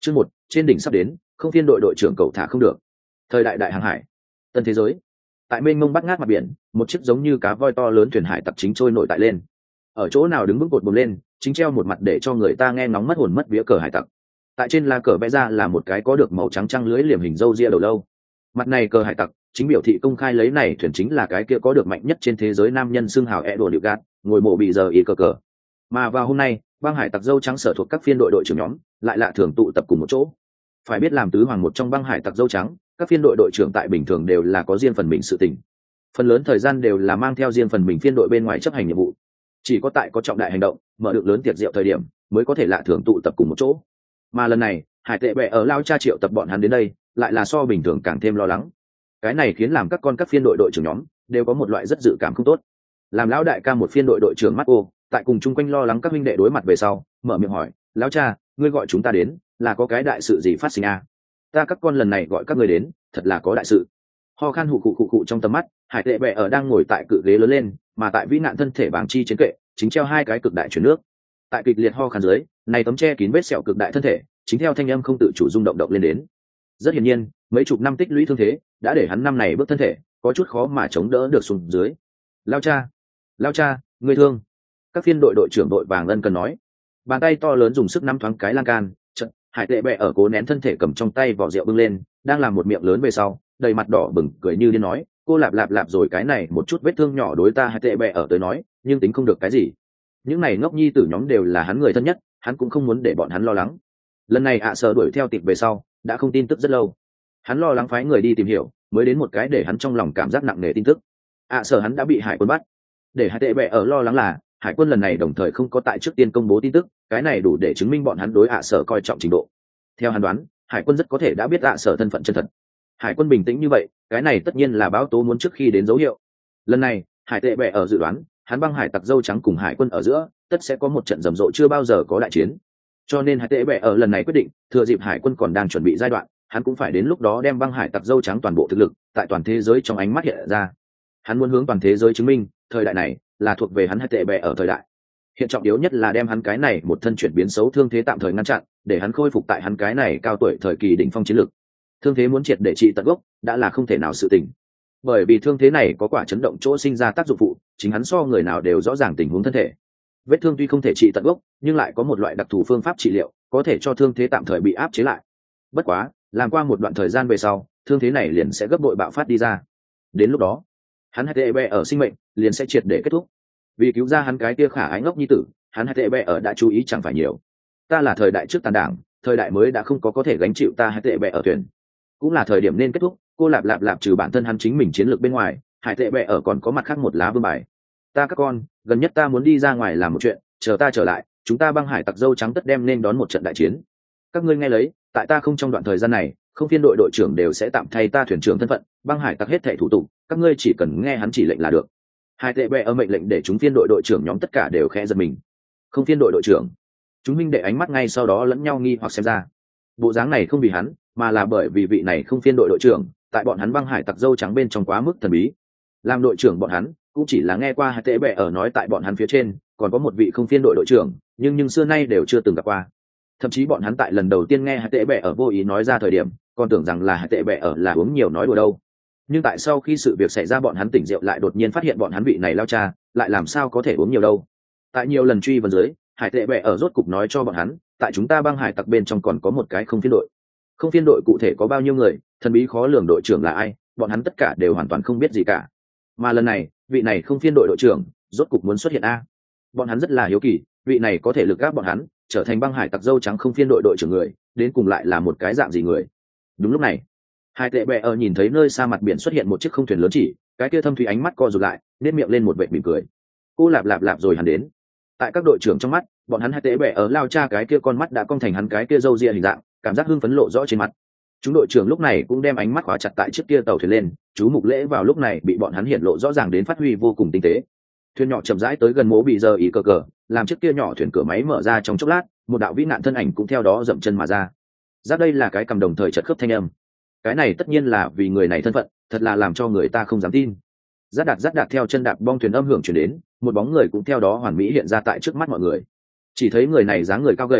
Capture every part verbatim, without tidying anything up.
Chương một, trên đỉnh sắp đến, không phiên đội đội trưởng cậu thả không được. Thời đại đại hàng hải, tân thế giới. Tại mênh mông bắt ngát mặt biển, một chiếc giống như cá voi to lớn thuyền hải tặc chính trôi nổi tại lên. Ở chỗ nào đứng vững cột buồm lên, chính treo một mặt để cho người ta nghe ngóng mất hồn mất vía cờ hải tặc. Tại trên lá cờ vẽ ra là một cái có được màu trắng trăng lưới liềm hình râu ria đầu lâu. Mặt này cờ hải tặc chính biểu thị công khai lấy này thuyền chính là cái kia có được mạnh nhất trên thế giới nam nhân xưng hào Edo Ligat, ngồi mộ bị giờ ý cờ cờ. Mà vào hôm nay, băng hải tặc dâu trắng sở thuộc các phiên đội đội trưởng nhóm lại lạ thường tụ tập cùng một chỗ. Phải biết làm tứ hoàng một trong băng hải tặc dâu trắng, các phiên đội đội trưởng tại bình thường đều là có riêng phần mình sự tình. Phần lớn thời gian đều là mang theo riêng phần mình phiên đội bên ngoài chấp hành nhiệm vụ. Chỉ có tại có trọng đại hành động, mở được lớn tiệc rượu thời điểm, mới có thể lạ thường tụ tập cùng một chỗ. Mà lần này, hải tệ bè ở lao cha triệu tập bọn hắn đến đây, lại là so bình thường càng thêm lo lắng. Cái này khiến làm các con các phiên đội đội trưởng nhóm đều có một loại rất dự cảm không tốt. Làm lão đại ca một phiên đội đội trưởng mắt ô, tại cùng chung quanh lo lắng các huynh đệ đối mặt về sau, mở miệng hỏi, lão cha, ngươi gọi chúng ta đến là có cái đại sự gì phát sinh à? Ta các con lần này gọi các ngươi đến thật là có đại sự. Ho khan hụ cụ cụ cụ trong tầm mắt, hải tệ bè ở đang ngồi tại cự ghế lớn lên, mà tại vĩ nạn thân thể bảng chi trên kệ chính treo hai cái cực đại chuyển nước. Tại kịch liệt ho khan dưới, này tấm che kín vết sẹo cực đại thân thể chính theo thanh âm không tự chủ rung động động lên đến. Rất hiển nhiên, mấy chục năm tích lũy thương thế đã để hắn năm này bước thân thể có chút khó mà chống đỡ được xuống dưới. Lao cha, lao cha, ngươi thương. Các phiên đội đội trưởng đội vàng ân cần nói. Bàn tay to lớn dùng sức nắm thoáng cái lan can, chợt hải tệ bè ở cố nén thân thể cầm trong tay vỏ rượu bưng lên, đang làm một miệng lớn về sau, đầy mặt đỏ bừng cười như điên nói, cô lạp lạp lạp rồi cái này một chút vết thương nhỏ đối ta hải tệ bè ở tới nói, nhưng tính không được cái gì. Những này ngốc nhi tử nhóm đều là hắn người thân nhất, hắn cũng không muốn để bọn hắn lo lắng. Lần này ạ à sợ đuổi theo tịp về sau, đã không tin tức rất lâu. Hắn lo lắng phái người đi tìm hiểu, mới đến một cái để hắn trong lòng cảm giác nặng nề tin tức. ạ à sợ hắn đã bị hải quân bắt. Để hải tệ bè ở lo lắng là hải quân lần này đồng thời không có tại trước tiên công bố tin tức, cái này đủ để chứng minh bọn hắn đối ạ à sở coi trọng trình độ. Theo hắn đoán, hải quân rất có thể đã biết ạ à sở thân phận chân thật. Hải quân bình tĩnh như vậy, cái này tất nhiên là báo tố muốn trước khi đến dấu hiệu. Lần này, hải tệ bè ở dự đoán, hắn băng hải tặc dâu trắng cùng hải quân ở giữa, tất sẽ có một trận rầm rộ chưa bao giờ có đại chiến. Cho nên hải tệ bè ở lần này quyết định, thừa dịp hải quân còn đang chuẩn bị giai đoạn, hắn cũng phải đến lúc đó đem băng hải tặc dâu trắng toàn bộ thực lực, tại toàn thế giới trong ánh mắt hiện ra. Hắn muốn hướng toàn thế giới chứng minh, thời đại này là thuộc về hắn hải tệ bè ở thời đại. Hiện trọng yếu nhất là đem hắn cái này một thân chuyển biến xấu thương thế tạm thời ngăn chặn, để hắn khôi phục tại hắn cái này cao tuổi thời kỳ đỉnh phong chiến lực. Thương thế muốn triệt để trị tận gốc, đã là không thể nào sự tình. Bởi vì thương thế này có quả chấn động chỗ sinh ra tác dụng phụ, chính hắn so người nào đều rõ ràng tình huống thân thể. Vết thương tuy không thể trị tận gốc, nhưng lại có một loại đặc thù phương pháp trị liệu, có thể cho thương thế tạm thời bị áp chế lại. Bất quá, làm qua một đoạn thời gian về sau, thương thế này liền sẽ gấp bội bạo phát đi ra. Đến lúc đó, hắn hải tệ bè ở sinh mệnh liền sẽ triệt để kết thúc. Vì cứu ra hắn cái kia khả ái ngốc nhi tử, hắn hải tệ bè ở đã chú ý chẳng phải nhiều. Ta là thời đại trước tàn đảng, thời đại mới đã không có có thể gánh chịu ta hải tệ bè ở thuyền. Cũng là thời điểm nên kết thúc, cô lạp lạp lạp trừ bản thân hắn chính mình chiến lược bên ngoài, hải tệ bè ở còn có mặt khác một lá vương bài. Ta các con, gần nhất ta muốn đi ra ngoài làm một chuyện, chờ ta trở lại, chúng ta băng hải tặc dâu trắng tất đem nên đón một trận đại chiến. Các ngươi nghe lấy, tại ta không trong đoạn thời gian này, không phiên đội đội trưởng đều sẽ tạm thay ta thuyền trưởng thân phận, băng hải tặc hết thảy thủ tục, các ngươi chỉ cần nghe hắn chỉ lệnh là được. Hai tệ bè ở mệnh lệnh để chúng phiên đội đội trưởng nhóm tất cả đều khẽ giật mình. Không phiên đội đội trưởng, chúng minh đệ ánh mắt ngay sau đó lẫn nhau nghi hoặc xem ra. Bộ dáng này không vì hắn, mà là bởi vì vị này không phiên đội đội trưởng, tại bọn hắn băng hải tặc dâu trắng bên trong quá mức thần bí. Làm đội trưởng bọn hắn cũng chỉ là nghe qua hai tệ bè ở nói tại bọn hắn phía trên còn có một vị không phiên đội đội trưởng, nhưng nhưng xưa nay đều chưa từng gặp qua. Thậm chí bọn hắn tại lần đầu tiên nghe hai tệ bè ở vô ý nói ra thời điểm, còn tưởng rằng là hai tệ bè ở là uống nhiều nói đùa đâu. Nhưng tại sau khi sự việc xảy ra bọn hắn tỉnh rượu lại đột nhiên phát hiện bọn hắn vị này lao cha lại làm sao có thể uống nhiều đâu. Tại nhiều lần truy vấn dưới, hải tệ bè ở rốt cục nói cho bọn hắn, tại chúng ta băng hải tặc bên trong còn có một cái không phiên đội. Không phiên đội cụ thể có bao nhiêu người, thần bí khó lường đội trưởng là ai, bọn hắn tất cả đều hoàn toàn không biết gì cả. Mà lần này, vị này không phiên đội đội trưởng rốt cục muốn xuất hiện a. Bọn hắn rất là hiếu kỳ, vị này có thể lực gáp bọn hắn trở thành băng hải tặc dâu trắng không phiên đội đội trưởng người, đến cùng lại là một cái dạng gì người. Đúng lúc này, hai tệ bè ở nhìn thấy nơi xa mặt biển xuất hiện một chiếc không thuyền lớn chỉ, cái kia thâm thủy ánh mắt co rụt lại, nét miệng lên một vệt mỉm cười. Cô lạp lạp lạp rồi hắn đến. Tại các đội trưởng trong mắt, bọn hắn hai tệ bè ở lao cha cái kia con mắt đã cong thành hắn cái kia râu ria hình dạng, cảm giác hưng phấn lộ rõ trên mặt. Chúng đội trưởng lúc này cũng đem ánh mắt khóa chặt tại chiếc kia tàu thuyền lên, chú mục lễ vào lúc này bị bọn hắn hiện lộ rõ ràng đến phát huy vô cùng tinh tế. Thuyền nhỏ chậm rãi tới gần mố bị giờ ý cờ cờ, làm chiếc kia nhỏ thuyền cửa máy mở ra trong chốc lát, một đạo vĩ nạn thân ảnh cũng theo đó dậm chân mà ra. Giáp đây là cái cầm đồng thời chật khớp thanh âm. Cái này tất nhiên là vì người này thân phận, thật là làm cho người ta không dám tin. Giáp đạt giáp đạt theo chân đạp bong thuyền âm hưởng truyền đến, một bóng người cũng theo đó hoàn mỹ hiện ra tại trước mắt mọi người. Chỉ thấy người này dáng người cao gầy,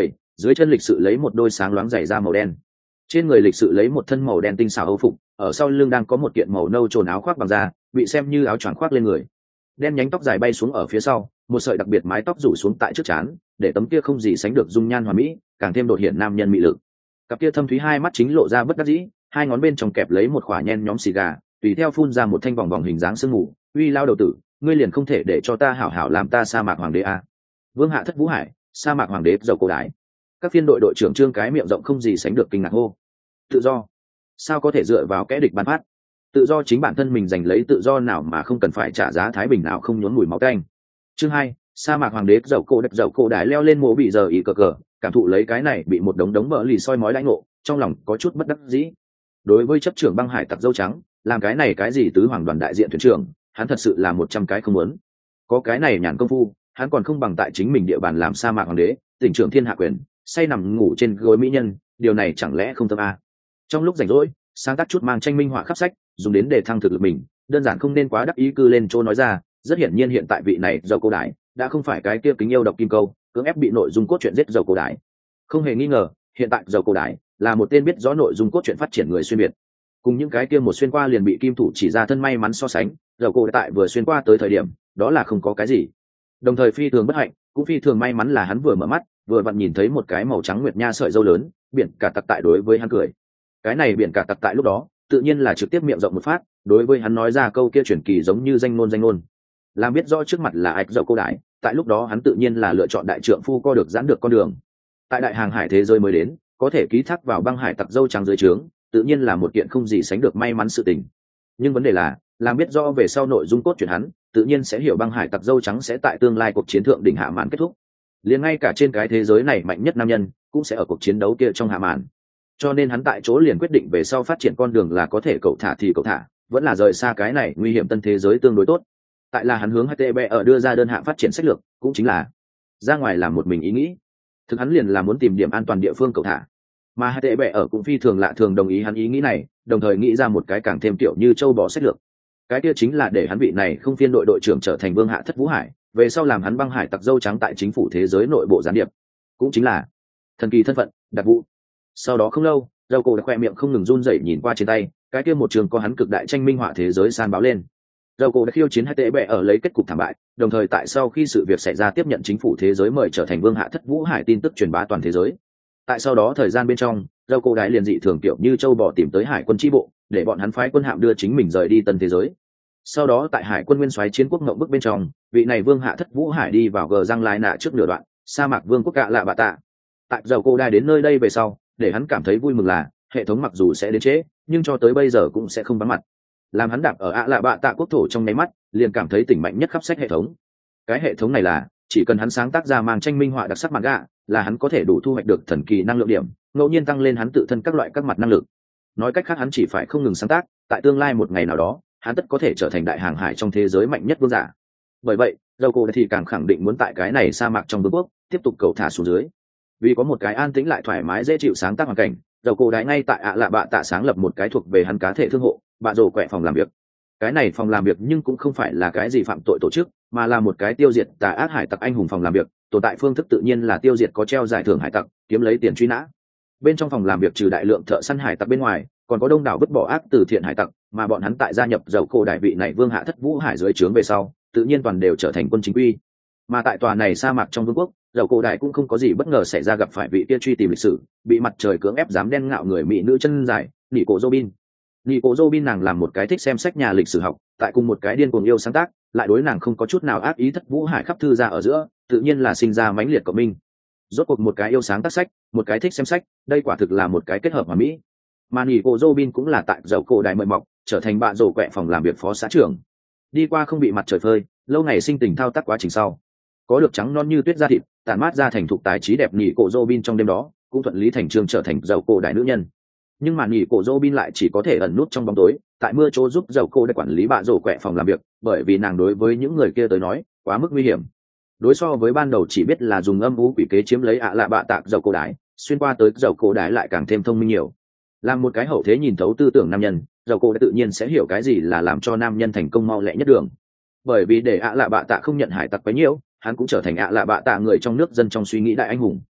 dưới chân lịch sự lấy một đôi sáng loáng giày da màu đen, trên người lịch sự lấy một thân màu đen tinh xảo âu phục, ở sau lưng đang có một kiện màu nâu trồn áo khoác bằng da, bị xem như áo choàng khoác lên người. Đen nhánh tóc dài bay xuống ở phía sau, một sợi đặc biệt mái tóc rủ xuống tại trước trán, để tấm kia không gì sánh được dung nhan hoàn mỹ, càng thêm đột hiện nam nhân mị lực. Cặp kia thâm thúy hai mắt chính lộ ra bất đắc dĩ, hai ngón bên trong kẹp lấy một khỏa nhen nhóm xì gà, tùy theo phun ra một thanh vòng vòng hình dáng sương mù. Uy lao đầu tử, ngươi liền không thể để cho ta hảo hảo làm ta sa mạc hoàng đế à? Vương Hạ Thất Vũ Hải, sa mạc hoàng đế dầu cổ đái. Các phiên đội đội trưởng trương cái miệng rộng không gì sánh được kinh ngạc hô. Tự do? Sao có thể dựa vào kẽ địch ban phát? Tự do chính bản thân mình giành lấy tự do nào mà không cần phải trả giá thái bình nào không nhốn mùi máu tanh. Chương hai, sa mạc hoàng đế dầu cổ đất dầu cổ đái leo lên mộ bị giờ ý cờ cờ, cảm thụ lấy cái này bị một đống đống vỡ lì soi mói lãnh ngộ, trong lòng có chút bất đắc dĩ. Đối với chấp trưởng băng hải tặc dâu trắng, làm cái này cái gì tứ hoàng đoàn đại diện thuyền trưởng, hắn thật sự là một trăm cái không muốn. Có cái này nhàn công phu, hắn còn không bằng tại chính mình địa bàn làm sa mạc hoàng đế, tỉnh trưởng thiên hạ quyền, say nằm ngủ trên gối mỹ nhân, điều này chẳng lẽ không thơm à? Trong lúc rảnh rỗi, sáng tác chút mang tranh minh họa khắp sách, dùng đến để thăng thực lực mình, đơn giản không nên quá đắc ý cư lên chỗ nói ra. Rất hiển nhiên hiện tại vị này dầu cổ đái đã không phải cái kia kính yêu độc kim câu, cưỡng ép bị nội dung cốt truyện giết dầu cổ đái. Không hề nghi ngờ, hiện tại dầu cổ đái là một tên biết rõ nội dung cốt truyện phát triển người xuyên việt. Cùng những cái kia một xuyên qua liền bị kim thủ chỉ ra thân may mắn so sánh, dầu cổ tại vừa xuyên qua tới thời điểm, đó là không có cái gì. Đồng thời phi thường bất hạnh, cũng phi thường may mắn là hắn vừa mở mắt, vừa vặn nhìn thấy một cái màu trắng nguyệt nha sợi dâu lớn, biển cả tặc tại đối với hắn cười. Cái này biển cả tặc tại lúc đó, tự nhiên là trực tiếp miệng rộng một phát, đối với hắn nói ra câu kia chuyển kỳ giống như danh ngôn danh ngôn. Làm biết rõ trước mặt là ạch dầu cổ đái, tại lúc đó hắn tự nhiên là lựa chọn đại trượng phu co được giãn được con đường. Tại đại hàng hải thế giới mới đến, có thể ký thác vào băng hải tặc dâu trắng dưới trướng, tự nhiên là một kiện không gì sánh được may mắn sự tình. Nhưng vấn đề là, làm biết rõ về sau nội dung cốt truyện hắn, tự nhiên sẽ hiểu băng hải tặc dâu trắng sẽ tại tương lai cuộc chiến thượng đỉnh hạ màn kết thúc. Liền ngay cả trên cái thế giới này mạnh nhất nam nhân, cũng sẽ ở cuộc chiến đấu kia trong hạ màn. Cho nên hắn tại chỗ liền quyết định về sau phát triển con đường là có thể cậu thả thì cậu thả, vẫn là rời xa cái này nguy hiểm tân thế giới tương đối tốt. Tại là hắn hướng hát tê bê ở đưa ra đơn hạng phát triển sách lược, cũng chính là ra ngoài làm một mình ý nghĩ. Thực hắn liền là muốn tìm điểm an toàn địa phương cậu thả. Mà hát tê bê ở cũng phi thường lạ thường đồng ý hắn ý nghĩ này, đồng thời nghĩ ra một cái càng thêm tiểu như châu bò sách lược. Cái kia chính là để hắn vị này không phiên đội đội trưởng trở thành Vương Hạ Thất Vũ Hải, về sau làm hắn băng hải tặc dâu trắng tại chính phủ thế giới nội bộ gián điệp, cũng chính là thần kỳ thân phận đặc vụ. Sau đó không lâu, dầu cổ đã khoe miệng không ngừng run rẩy nhìn qua trên tay cái kia một trường có hắn cực đại tranh minh họa thế giới san báo lên. Dầu cổ đã khiêu chiến hai tệ bệ ở lấy kết cục thảm bại, đồng thời tại sau khi sự việc xảy ra tiếp nhận chính phủ thế giới mời trở thành Vương Hạ Thất Vũ Hải tin tức truyền bá toàn thế giới. Tại sau đó thời gian bên trong, dầu cổ đại liền dị thường kiểu như châu bò tìm tới hải quân chi bộ, để bọn hắn phái quân hạm đưa chính mình rời đi tân thế giới. Sau đó tại hải quân nguyên soái chiến quốc ngậm bức bên trong, vị này Vương Hạ Thất Vũ Hải đi vào gờ răng lai nạ trước nửa đoạn sa mạc vương quốc cạ lạ bạ tạ. Tại dầu cổ đại đến nơi đây về sau, để hắn cảm thấy vui mừng là hệ thống mặc dù sẽ đến trễ, nhưng cho tới bây giờ cũng sẽ không bắn mặt. Làm hắn đạp ở ạ lạ bạ tạ quốc thổ trong nháy mắt, liền cảm thấy tỉnh mạnh nhất khắp sách hệ thống. Cái hệ thống này là chỉ cần hắn sáng tác ra mang tranh minh họa đặc sắc manga, là hắn có thể đủ thu hoạch được thần kỳ năng lượng điểm, ngẫu nhiên tăng lên hắn tự thân các loại các mặt năng lực. Nói cách khác hắn chỉ phải không ngừng sáng tác, tại tương lai một ngày nào đó, hắn tất có thể trở thành đại hàng hải trong thế giới mạnh nhất vương giả. Bởi vậy, dầu cổ thì càng khẳng định muốn tại cái này sa mạc trong vương quốc tiếp tục cầu thả xuống dưới. Vì có một cái an tĩnh lại thoải mái dễ chịu sáng tác hoàn cảnh, dầu cổ đại ngay tại ạ lạ bạ tạ sáng lập một cái thuộc về hắn cá thể thương hộ, bạ rổ quẹ phòng làm việc. Cái này phòng làm việc nhưng cũng không phải là cái gì phạm tội tổ chức, mà là một cái tiêu diệt tà ác hải tặc anh hùng phòng làm việc. Tồn tại phương thức tự nhiên là tiêu diệt có treo giải thưởng hải tặc, kiếm lấy tiền truy nã. Bên trong phòng làm việc trừ đại lượng thợ săn hải tặc bên ngoài, còn có đông đảo vứt bỏ ác từ thiện hải tặc, mà bọn hắn tại gia nhập dầu cổ đại vị này Vương Hạ Thất Vũ Hải dưới trướng về sau, tự nhiên toàn đều trở thành quân chính quy. Mà tại tòa này sa mạc trong vương quốc, dầu cổ đại cũng không có gì bất ngờ xảy ra gặp phải vị kia truy tìm lịch sử, bị mặt trời cưỡng ép dám đen ngạo người mỹ nữ chân dài, nị cổ Robin. Nị cổ Robin nàng làm một cái thích xem sách nhà lịch sử học, tại cùng một cái điên cuồng yêu sáng tác, lại đối nàng không có chút nào ác ý. Thất Vũ Hải khắp thư ra ở giữa, tự nhiên là sinh ra mãnh liệt cộng minh. Rốt cuộc một cái yêu sáng tác sách, một cái thích xem sách, đây quả thực là một cái kết hợp hoàn mỹ. Mà nị cổ Robin cũng là tại dầu cổ đại mời mọc, trở thành bạn rổ quẹ phòng làm việc phó xã trưởng. Đi qua không bị mặt trời phơi, lâu ngày sinh tình thao tác quá trình sau, có được trắng non như tuyết da thịt, tản mát ra thành thục tài trí đẹp nị cổ Robin trong đêm đó cũng thuận lý thành trương trở thành dầu cổ đại nữ nhân. Nhưng mà nị cổ Robin lại chỉ có thể ẩn nút trong bóng tối, tại mưa chỗ giúp dầu cổ để quản lý bạ rổ quẹ phòng làm việc, bởi vì nàng đối với những người kia tới nói quá mức nguy hiểm. Đối so với ban đầu chỉ biết là dùng âm u quỷ kế chiếm lấy ạ lạ bạ tạc dầu cổ đái, xuyên qua tới dầu cổ đái lại càng thêm thông minh nhiều. Làm một cái hậu thế nhìn thấu tư tưởng nam nhân, dầu cổ đã tự nhiên sẽ hiểu cái gì là làm cho nam nhân thành công mau lẹ nhất đường. Bởi vì để ạ lạ bạ tạ không nhận hải tặc quấy nhiễu, hắn cũng trở thành ạ lạ bạ tạ người trong nước dân trong suy nghĩ đại anh hùng.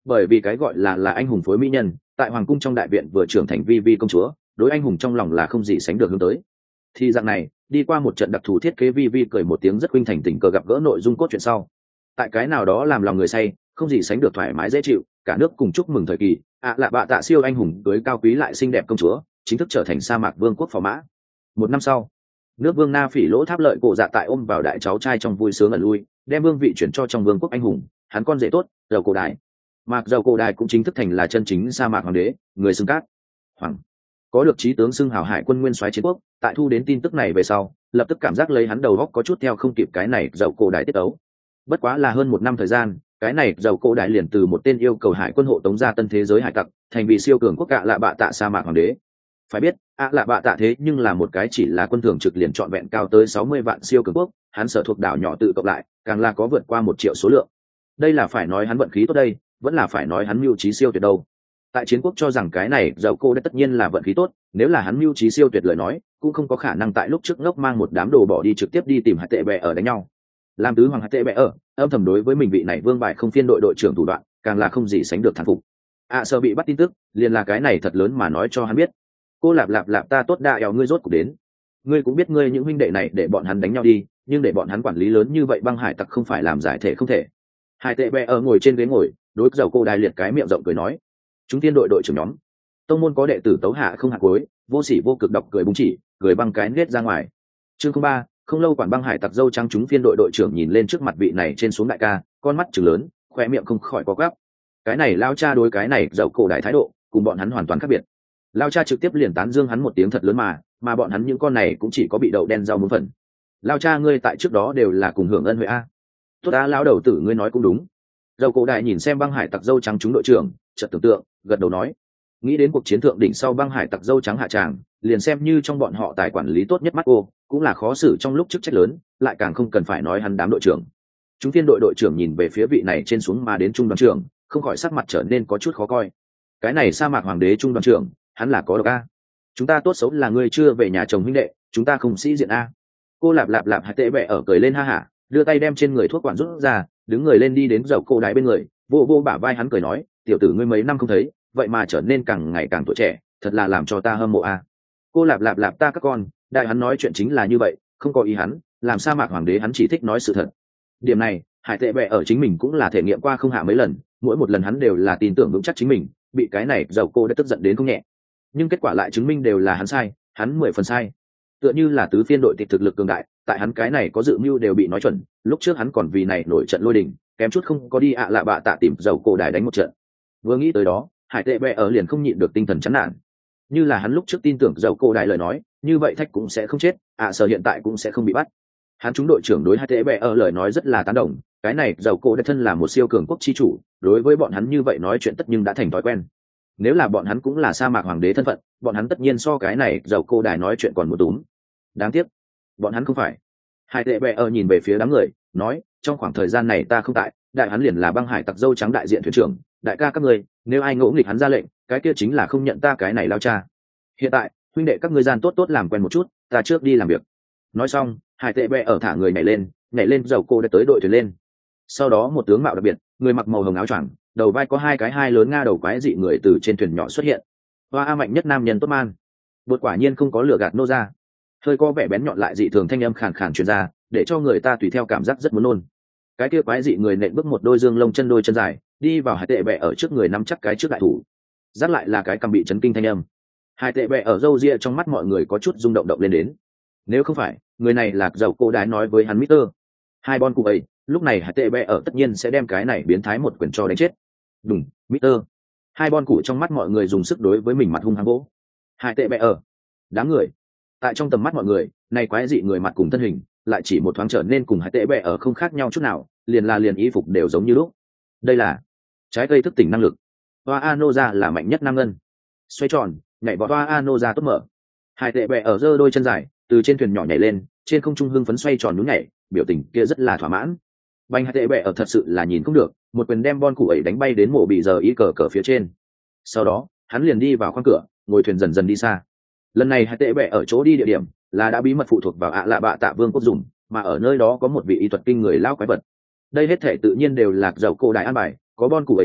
bởi vì cái gọi là là anh hùng phối mỹ nhân tại hoàng cung trong đại viện vừa trưởng thành vi vi công chúa, đối anh hùng trong lòng là không gì sánh được hướng tới. Thì dạng này đi qua một trận đặc thù thiết kế, vi vi cười một tiếng rất khuynh thành tình cờ gặp gỡ nội dung cốt truyện sau, tại cái nào đó làm lòng người say không gì sánh được thoải mái dễ chịu, cả nước cùng chúc mừng thời kỳ ạ à lạ bạ tạ siêu anh hùng cưới cao quý lại xinh đẹp công chúa chính thức trở thành sa mạc vương quốc phò mã. Một năm sau, nước vương Na Phỉ lỗ tháp lợi cổ dạ tại ôm vào đại cháu trai trong vui sướng ẩn lui, đem vương vị chuyển cho trong vương quốc anh hùng hắn con rể tốt dầu cổ đài. Mạc dầu cổ đài cũng chính thức thành là chân chính sa mạc hoàng đế, người xưng cát hoàng, có được trí tướng xưng hào hải quân nguyên soái chiến quốc. Tại thu đến tin tức này về sau, lập tức cảm giác lấy hắn đầu góc có chút theo không kịp cái này dầu cổ đài tiết ấu. Bất quá là hơn một năm thời gian, cái này dầu cổ đài liền từ một tên yêu cầu hải quân hộ tống ra tân thế giới hải tặc thành vì siêu cường quốc ạ lạ bạ tạ sa mạc hoàng đế. Phải biết ạ lạ bạ tạ thế nhưng là một cái chỉ là quân thường trực liền trọn vẹn cao tới sáu mươi vạn siêu cường quốc, hắn sở thuộc đảo nhỏ tự cộng lại càng là có vượt qua một triệu số lượng. Đây là phải nói hắn vận khí tốt đây, vẫn là phải nói hắn mưu trí siêu tuyệt đâu. Tại chiến quốc cho rằng cái này dầu cô đã tất nhiên là vận khí tốt, nếu là hắn mưu trí siêu tuyệt lời nói cũng không có khả năng tại lúc trước ngốc mang một đám đồ bỏ đi trực tiếp đi tìm hạt tệ bè ở đánh nhau. Làm tứ hoàng hạt tệ bè ở âm thầm đối với mình vị này vương bại không phiên đội đội trưởng thủ đoạn càng là không gì sánh được thán phục. ạ à, sợ bị bắt tin tức liền là cái này thật lớn mà nói cho hắn biết, cô lạp lạp lạp ta tốt đa eo ngươi rốt cuộc đến. Ngươi cũng biết ngươi những huynh đệ này để bọn hắn đánh nhau đi, nhưng để bọn hắn quản lý lớn như vậy băng hải tặc không phải làm giải thể không thể. Hải tệ bè ở ngồi trên ghế ngồi đối dầu cô đài liệt cái miệng rộng cười nói, chúng tiên đội đội trưởng nhóm tông môn có đệ tử tấu hạ không hạ cuối, vô sỉ vô cực độc cười búng chỉ cười băng cái nết ra ngoài. Chương ba, không lâu quản băng hải tặc dâu trắng chúng phiên đội đội trưởng nhìn lên trước mặt vị này trên xuống đại ca, con mắt trừng lớn, khoe miệng không khỏi có gắp. Cái này lao cha đối cái này dậu cổ đại thái độ cùng bọn hắn hoàn toàn khác biệt. Lao cha trực tiếp liền tán dương hắn một tiếng thật lớn mà mà bọn hắn những con này cũng chỉ có bị đậu đen rau muống phần. Lao cha ngươi tại trước đó đều là cùng hưởng ân huệ a. Tốt a, lao đầu tử ngươi nói cũng đúng. Dậu cổ đại nhìn xem băng hải tặc dâu trắng chúng đội trưởng, chợt tưởng tượng, gật đầu nói, nghĩ đến cuộc chiến thượng đỉnh sau băng hải tặc dâu trắng hạ tràng, liền xem như trong bọn họ tài quản lý tốt nhất mắt cô cũng là khó xử trong lúc chức trách lớn, lại càng không cần phải nói hắn đám đội trưởng. Chúng tiên đội đội trưởng nhìn về phía vị này trên xuống mà đến trung đoàn trưởng, không khỏi sắc mặt trở nên có chút khó coi. Cái này sa mạc hoàng đế trung đoàn trưởng, hắn là có độc a. Chúng ta tốt xấu là người chưa về nhà chồng huynh đệ, chúng ta không sĩ diện a. Cô lạp lạp lạp hai tệ bẹ ở cười lên ha hả, đưa tay đem trên người thuốc quản rút ra, đứng người lên đi đến dầu cô đái bên người, vô vô bả vai hắn cười nói, tiểu tử ngươi mấy năm không thấy, vậy mà trở nên càng ngày càng tuổi trẻ, thật là làm cho ta hâm mộ a. Cô lạp lạp lạp ta các con, đại hắn nói chuyện chính là như vậy, không có ý hắn, làm sa mạc hoàng đế hắn chỉ thích nói sự thật. Điểm này hải tệ bẹ ở chính mình cũng là thể nghiệm qua không hạ mấy lần, mỗi một lần hắn đều là tin tưởng vững chắc chính mình, bị cái này dầu cô đã tức giận đến không nhẹ, nhưng kết quả lại chứng minh đều là hắn sai, hắn mười phần sai. Tựa như là tứ phiên đội tịch thực lực cường đại, tại hắn cái này có dự mưu đều bị nói chuẩn, lúc trước hắn còn vì này nổi trận lôi đình, kém chút không có đi ạ lạ bạ tạ tìm dầu cổ đài đánh một trận. Vừa nghĩ tới đó, hải tệ bẹ ở liền không nhịn được tinh thần chán nản. Như là hắn lúc trước tin tưởng dầu cổ đài lời nói, như vậy thách cũng sẽ không chết, ạ sở hiện tại cũng sẽ không bị bắt. Hắn chúng đội trưởng đối hải tệ bẹ ở lời nói rất là tán đồng, cái này dầu cổ đài thân là một siêu cường quốc chi chủ, đối với bọn hắn như vậy nói chuyện tất nhưng đã thành thói quen. Nếu là bọn hắn cũng là sa mạc hoàng đế thân phận, bọn hắn tất nhiên so cái này dầu cổ đài nói chuyện còn một túm. Đáng tiếc bọn hắn không phải. Hải tệ bẹ ở nhìn về phía đám người nói, trong khoảng thời gian này ta không tại, đại hắn liền là băng hải tặc dâu trắng đại diện thuyền trưởng, đại ca các ngươi, nếu ai ngỗ nghịch hắn ra lệnh, cái kia chính là không nhận ta cái này lao cha. Hiện tại huynh đệ các ngươi gian tốt tốt làm quen một chút, ta trước đi làm việc. Nói xong hải tệ bẹ ở thả người nhảy lên nhảy lên dầu cô đã tới đội thuyền lên. Sau đó một tướng mạo đặc biệt, người mặc màu hồng áo choàng, đầu vai có hai cái hai lớn nga đầu quái dị người từ trên thuyền nhỏ xuất hiện. Hoa a mạnh nhất nam nhân tốt man. Bột quả nhiên không có lửa gạt nô ra. Hơi có vẻ bén nhọn lại dị thường thanh âm khàn khàn truyền ra, để cho người ta tùy theo cảm giác rất muốn nôn. Cái kia quái dị người nện bước một đôi dương lông chân đôi chân dài, đi vào hải tệ bẹ ở trước người nắm chắc cái trước đại thủ. Dắt lại là cái cầm bị chấn kinh thanh âm. Hải tệ bẹ ở râu ria trong mắt mọi người có chút rung động động lên đến. Nếu không phải người này là dầu cô đái nói với hắn Mister hai bon cụ ấy, lúc này hải tệ bẹ ở tất nhiên sẽ đem cái này biến thái một quyền cho đánh chết. Đùng, Mister hai bon cụ trong mắt mọi người dùng sức đối với mình mặt hung hăng gỗ. Hải tệ bẹ ở đám người tại trong tầm mắt mọi người, này quái dị người mặt cùng thân hình lại chỉ một thoáng trở nên cùng hải tệ bẹ ở không khác nhau chút nào, liền là liền y phục đều giống như lúc. Đây là trái cây thức tỉnh năng lực. Hoa Anoza là mạnh nhất nam ngân. Xoay tròn nhảy vọt, Hoa Anoza tốt mở. Hải tệ bẹ ở giơ đôi chân dài từ trên thuyền nhỏ nhảy lên, trên không trung hưng phấn xoay tròn nhún nhảy, biểu tình kia rất là thỏa mãn. Bành hải tệ bẹ ở thật sự là nhìn không được, một quyền đem bon cụ ấy đánh bay đến mộ bị giờ ý cờ cờ phía trên. Sau đó hắn liền đi vào khoang cửa, ngồi thuyền dần dần đi xa. Lần này hải tệ bẹ ở chỗ đi địa điểm là đã bí mật phụ thuộc vào ạ lạ bạ tạ vương quốc dùng, mà ở nơi đó có một vị y thuật kinh người lao quái vật. Đây hết thể tự nhiên đều là dầu cổ đại an bài, có bon cụ ấy tại,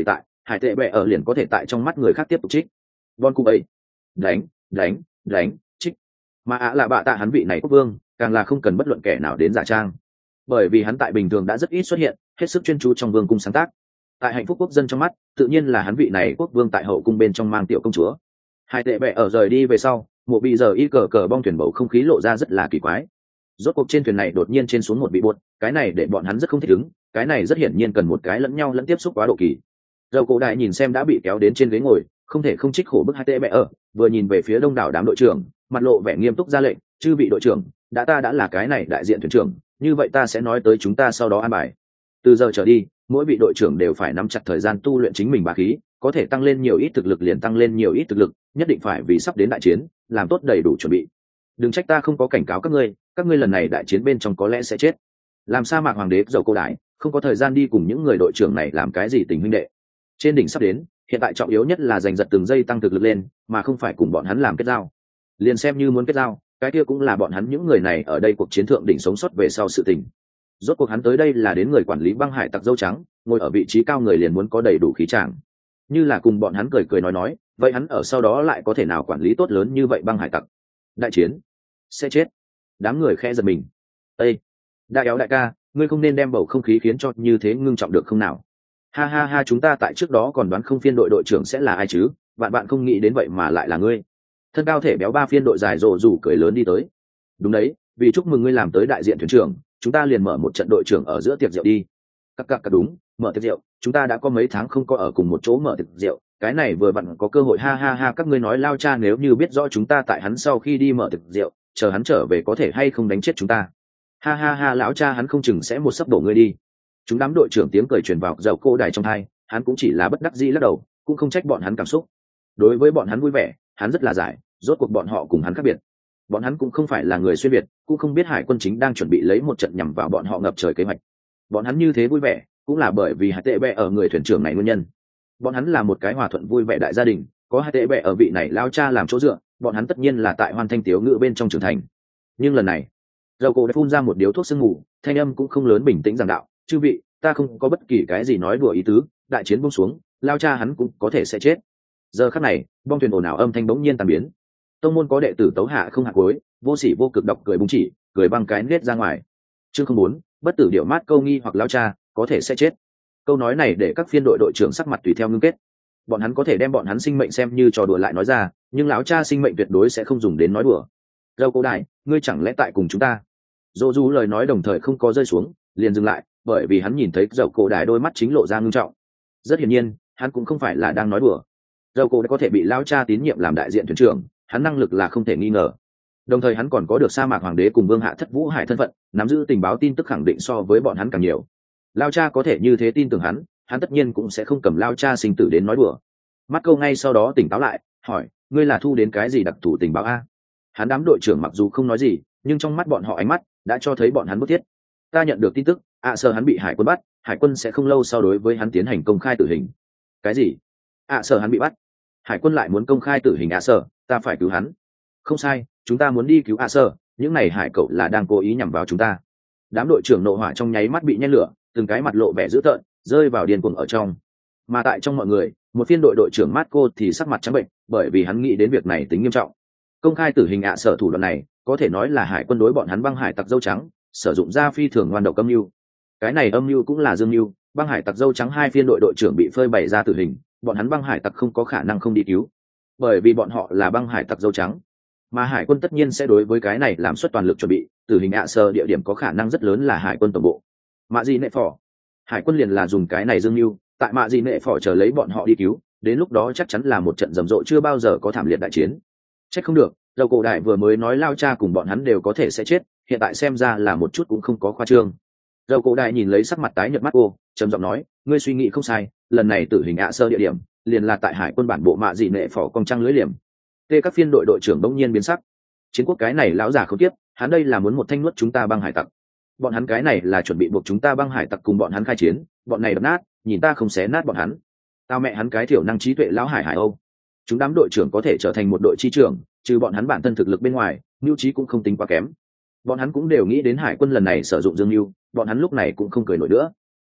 hải tệ bẹ ở liền có thể tại trong mắt người khác tiếp tục trích bon cụ ấy đánh đánh đánh trích mà ạ là bạ tạ hắn vị này quốc vương càng là không cần bất luận kẻ nào đến giả trang, bởi vì hắn tại bình thường đã rất ít xuất hiện, hết sức chuyên chú trong vương cung sáng tác. Tại hạnh phúc quốc dân trong mắt, tự nhiên là hắn vị này quốc vương tại hậu cung bên trong mang tiểu công chúa. Hai tệ bẹ ở rời đi về sau, mộ bị giờ y cờ cờ bong thuyền bầu không khí lộ ra rất là kỳ quái. Rốt cuộc trên thuyền này đột nhiên trên xuống một bị buột, cái này để bọn hắn rất không thích ứng, cái này rất hiển nhiên cần một cái lẫn nhau lẫn tiếp xúc quá độ kỳ. Dầu cổ đại nhìn xem đã bị kéo đến trên ghế ngồi, không thể không trích khổ bức hai tệ bẹ ở, vừa nhìn về phía đông đảo đám đội trưởng, mặt lộ vẻ nghiêm túc ra lệnh, chư vị đội trưởng, đã ta đã là cái này đại diện thuyền trưởng, như vậy ta sẽ nói tới chúng ta sau đó an bài. Từ giờ trở đi, mỗi vị đội trưởng đều phải nắm chặt thời gian tu luyện chính mình bá khí, có thể tăng lên nhiều ít thực lực liền tăng lên nhiều ít thực lực, nhất định phải vì sắp đến đại chiến, làm tốt đầy đủ chuẩn bị. Đừng trách ta không có cảnh cáo các ngươi, các ngươi lần này đại chiến bên trong có lẽ sẽ chết. Làm sa mạc hoàng đế dầu cô đại, không có thời gian đi cùng những người đội trưởng này làm cái gì tình huynh đệ. Trên đỉnh sắp đến, hiện tại trọng yếu nhất là giành giật từng giây tăng thực lực lên, mà không phải cùng bọn hắn làm kết giao. Liền xem như muốn kết giao, cái kia cũng là bọn hắn những người này ở đây cuộc chiến thượng đỉnh sống sót về sau sự tình. Rốt cuộc hắn tới đây là đến người quản lý băng hải tặc dâu trắng, ngồi ở vị trí cao người liền muốn có đầy đủ khí tràng, như là cùng bọn hắn cười cười nói nói, vậy hắn ở sau đó lại có thể nào quản lý tốt lớn như vậy băng hải tặc? Đại chiến sẽ chết. Đám người khẽ giật mình. Ê, đại éo đại ca, ngươi không nên đem bầu không khí khiến cho như thế ngưng trọng được không nào? Ha ha ha, chúng ta tại trước đó còn đoán không phiên đội đội trưởng sẽ là ai chứ, bạn bạn không nghĩ đến vậy mà lại là ngươi. Thân cao thể béo ba phiên đội dài rồ rủ cười lớn đi tới. Đúng đấy, vì chúc mừng ngươi làm tới đại diện thuyền trưởng, chúng ta liền mở một trận đội trưởng ở giữa tiệc rượu đi. Các cặp cặp đúng, mở tiệc rượu, chúng ta đã có mấy tháng không có ở cùng một chỗ mở tiệc rượu, cái này vừa vặn có cơ hội. Ha ha ha, các ngươi nói lao cha nếu như biết rõ chúng ta tại hắn sau khi đi mở tiệc rượu, chờ hắn trở về có thể hay không đánh chết chúng ta. Ha ha ha, lão cha hắn không chừng sẽ một sấp đổ ngươi đi. Chúng đám đội trưởng tiếng cười truyền vào dầu cô đài trong tai, hắn cũng chỉ là bất đắc dĩ lắc đầu, cũng không trách bọn hắn cảm xúc. Đối với bọn hắn vui vẻ, hắn rất là giải, rốt cuộc bọn họ cùng hắn khác biệt. Bọn hắn cũng không phải là người xuyên việt, cũng không biết hải quân chính đang chuẩn bị lấy một trận nhằm vào bọn họ ngập trời kế hoạch. Bọn hắn như thế vui vẻ, cũng là bởi vì hải tệ bẹ ở người thuyền trưởng này nguyên nhân. Bọn hắn là một cái hòa thuận vui vẻ đại gia đình, có hải tệ bẹ ở vị này lao cha làm chỗ dựa, bọn hắn tất nhiên là tại hoàn thanh tiếu ngữ bên trong trưởng thành. Nhưng lần này, dầu cổ đã phun ra một điếu thuốc sương mù, thanh âm cũng không lớn bình tĩnh giảng đạo, chư vị, ta không có bất kỳ cái gì nói đùa ý tứ, đại chiến buông xuống, lao cha hắn cũng có thể sẽ chết. Giờ khắc này, bong thuyền ồn ào âm thanh bỗng nhiên tan biến. Tông môn có đệ tử tấu hạ không hạ cuối, vô sỉ vô cực đọc cười búng chỉ, cười băng cái nết ra ngoài. Chương không bốn, bất tử điệu mát câu nghi hoặc lao cha có thể sẽ chết. Câu nói này để các phiên đội đội trưởng sắc mặt tùy theo ngưng kết. Bọn hắn có thể đem bọn hắn sinh mệnh xem như trò đùa lại nói ra, nhưng lão cha sinh mệnh tuyệt đối sẽ không dùng đến nói đùa. Dâu cô đại, ngươi chẳng lẽ tại cùng chúng ta? Dô du lời nói đồng thời không có rơi xuống, liền dừng lại, bởi vì hắn nhìn thấy dầu cổ đại đôi mắt chính lộ ra ngưng trọng. Rất hiển nhiên, hắn cũng không phải là đang nói đùa. Dầu cổ đã có thể bị lão cha tín nhiệm làm đại diện thuyền trưởng, hắn năng lực là không thể nghi ngờ. Đồng thời hắn còn có được sa mạc hoàng đế cùng vương hạ thất vũ hải thân phận, nắm giữ tình báo tin tức khẳng định so với bọn hắn càng nhiều. Lao cha có thể như thế tin tưởng hắn, hắn tất nhiên cũng sẽ không cầm lao cha sinh tử đến nói đùa. Mắt câu ngay sau đó tỉnh táo lại, hỏi, ngươi là thu đến cái gì đặc thù tình báo a? Hắn đám đội trưởng mặc dù không nói gì, nhưng trong mắt bọn họ ánh mắt đã cho thấy bọn hắn bức thiết. Ta nhận được tin tức, ạ à, sợ hắn bị hải quân bắt, hải quân sẽ không lâu sau đối với hắn tiến hành công khai tử hình. Cái gì? ạ à, sợ hắn bị bắt, hải quân lại muốn công khai tử hình ạ à, sợ, ta phải cứu hắn. Không sai, chúng ta muốn đi cứu ạ à, sợ, những này hải cậu là đang cố ý nhằm vào chúng ta. Đám đội trưởng nộ hỏa trong nháy mắt bị nhen lửa, từng cái mặt lộ vẻ dữ tợn, rơi vào điên cuồng ở trong. Mà tại trong mọi người, một phiên đội đội trưởng Marco thì sắc mặt trắng bệnh, bởi vì hắn nghĩ đến việc này tính nghiêm trọng. Công khai tử hình ạ à, sở thủ đoạn này, có thể nói là hải quân đối bọn hắn băng hải tặc dâu trắng, sử dụng ra phi thường ngoan độc âm mưu. Cái này âm mưu cũng là dương mưu, băng hải tặc dâu trắng hai phiên đội đội trưởng bị phơi bày ra tử hình, bọn hắn băng hải tặc không có khả năng không đi cứu, bởi vì bọn họ là băng hải tặc dâu trắng. Mà hải quân tất nhiên sẽ đối với cái này làm suất toàn lực chuẩn bị, tử hình ạ à, sở địa điểm có khả năng rất lớn là hải quân tổng bộ. Mạ gì nệ phỏ, hải quân liền là dùng cái này dương mưu, tại mạ gì nệ phỏ chờ lấy bọn họ đi cứu, đến lúc đó chắc chắn là một trận rầm rộ chưa bao giờ có thảm liệt đại chiến. Trách không được, dầu cổ đại vừa mới nói lao cha cùng bọn hắn đều có thể sẽ chết, hiện tại xem ra là một chút cũng không có khoa trương. Dầu cổ đại nhìn lấy sắc mặt tái nhợt mắt cô, trầm giọng nói, ngươi suy nghĩ không sai, lần này tử hình ạ à, sơ địa điểm liền là tại hải quân bản bộ mạ gì nệ phỏ cong trăng lưới liềm. Tê các phiên đội đội trưởng bỗng nhiên biến sắc. Chiến quốc cái này lão già không tiếp, hắn đây là muốn một thanh nuốt chúng ta băng hải tặc. Bọn hắn cái này là chuẩn bị buộc chúng ta băng hải tặc cùng bọn hắn khai chiến, bọn này đập nát, nhìn ta không xé nát bọn hắn. Tao mẹ hắn cái thiểu năng trí tuệ lão hải hải âu. Chúng đám đội trưởng có thể trở thành một đội chi trưởng, trừ bọn hắn bản thân thực lực bên ngoài, mưu trí cũng không tính quá kém. Bọn hắn cũng đều nghĩ đến hải quân lần này sử dụng dương mưu, bọn hắn lúc này cũng không cười nổi nữa.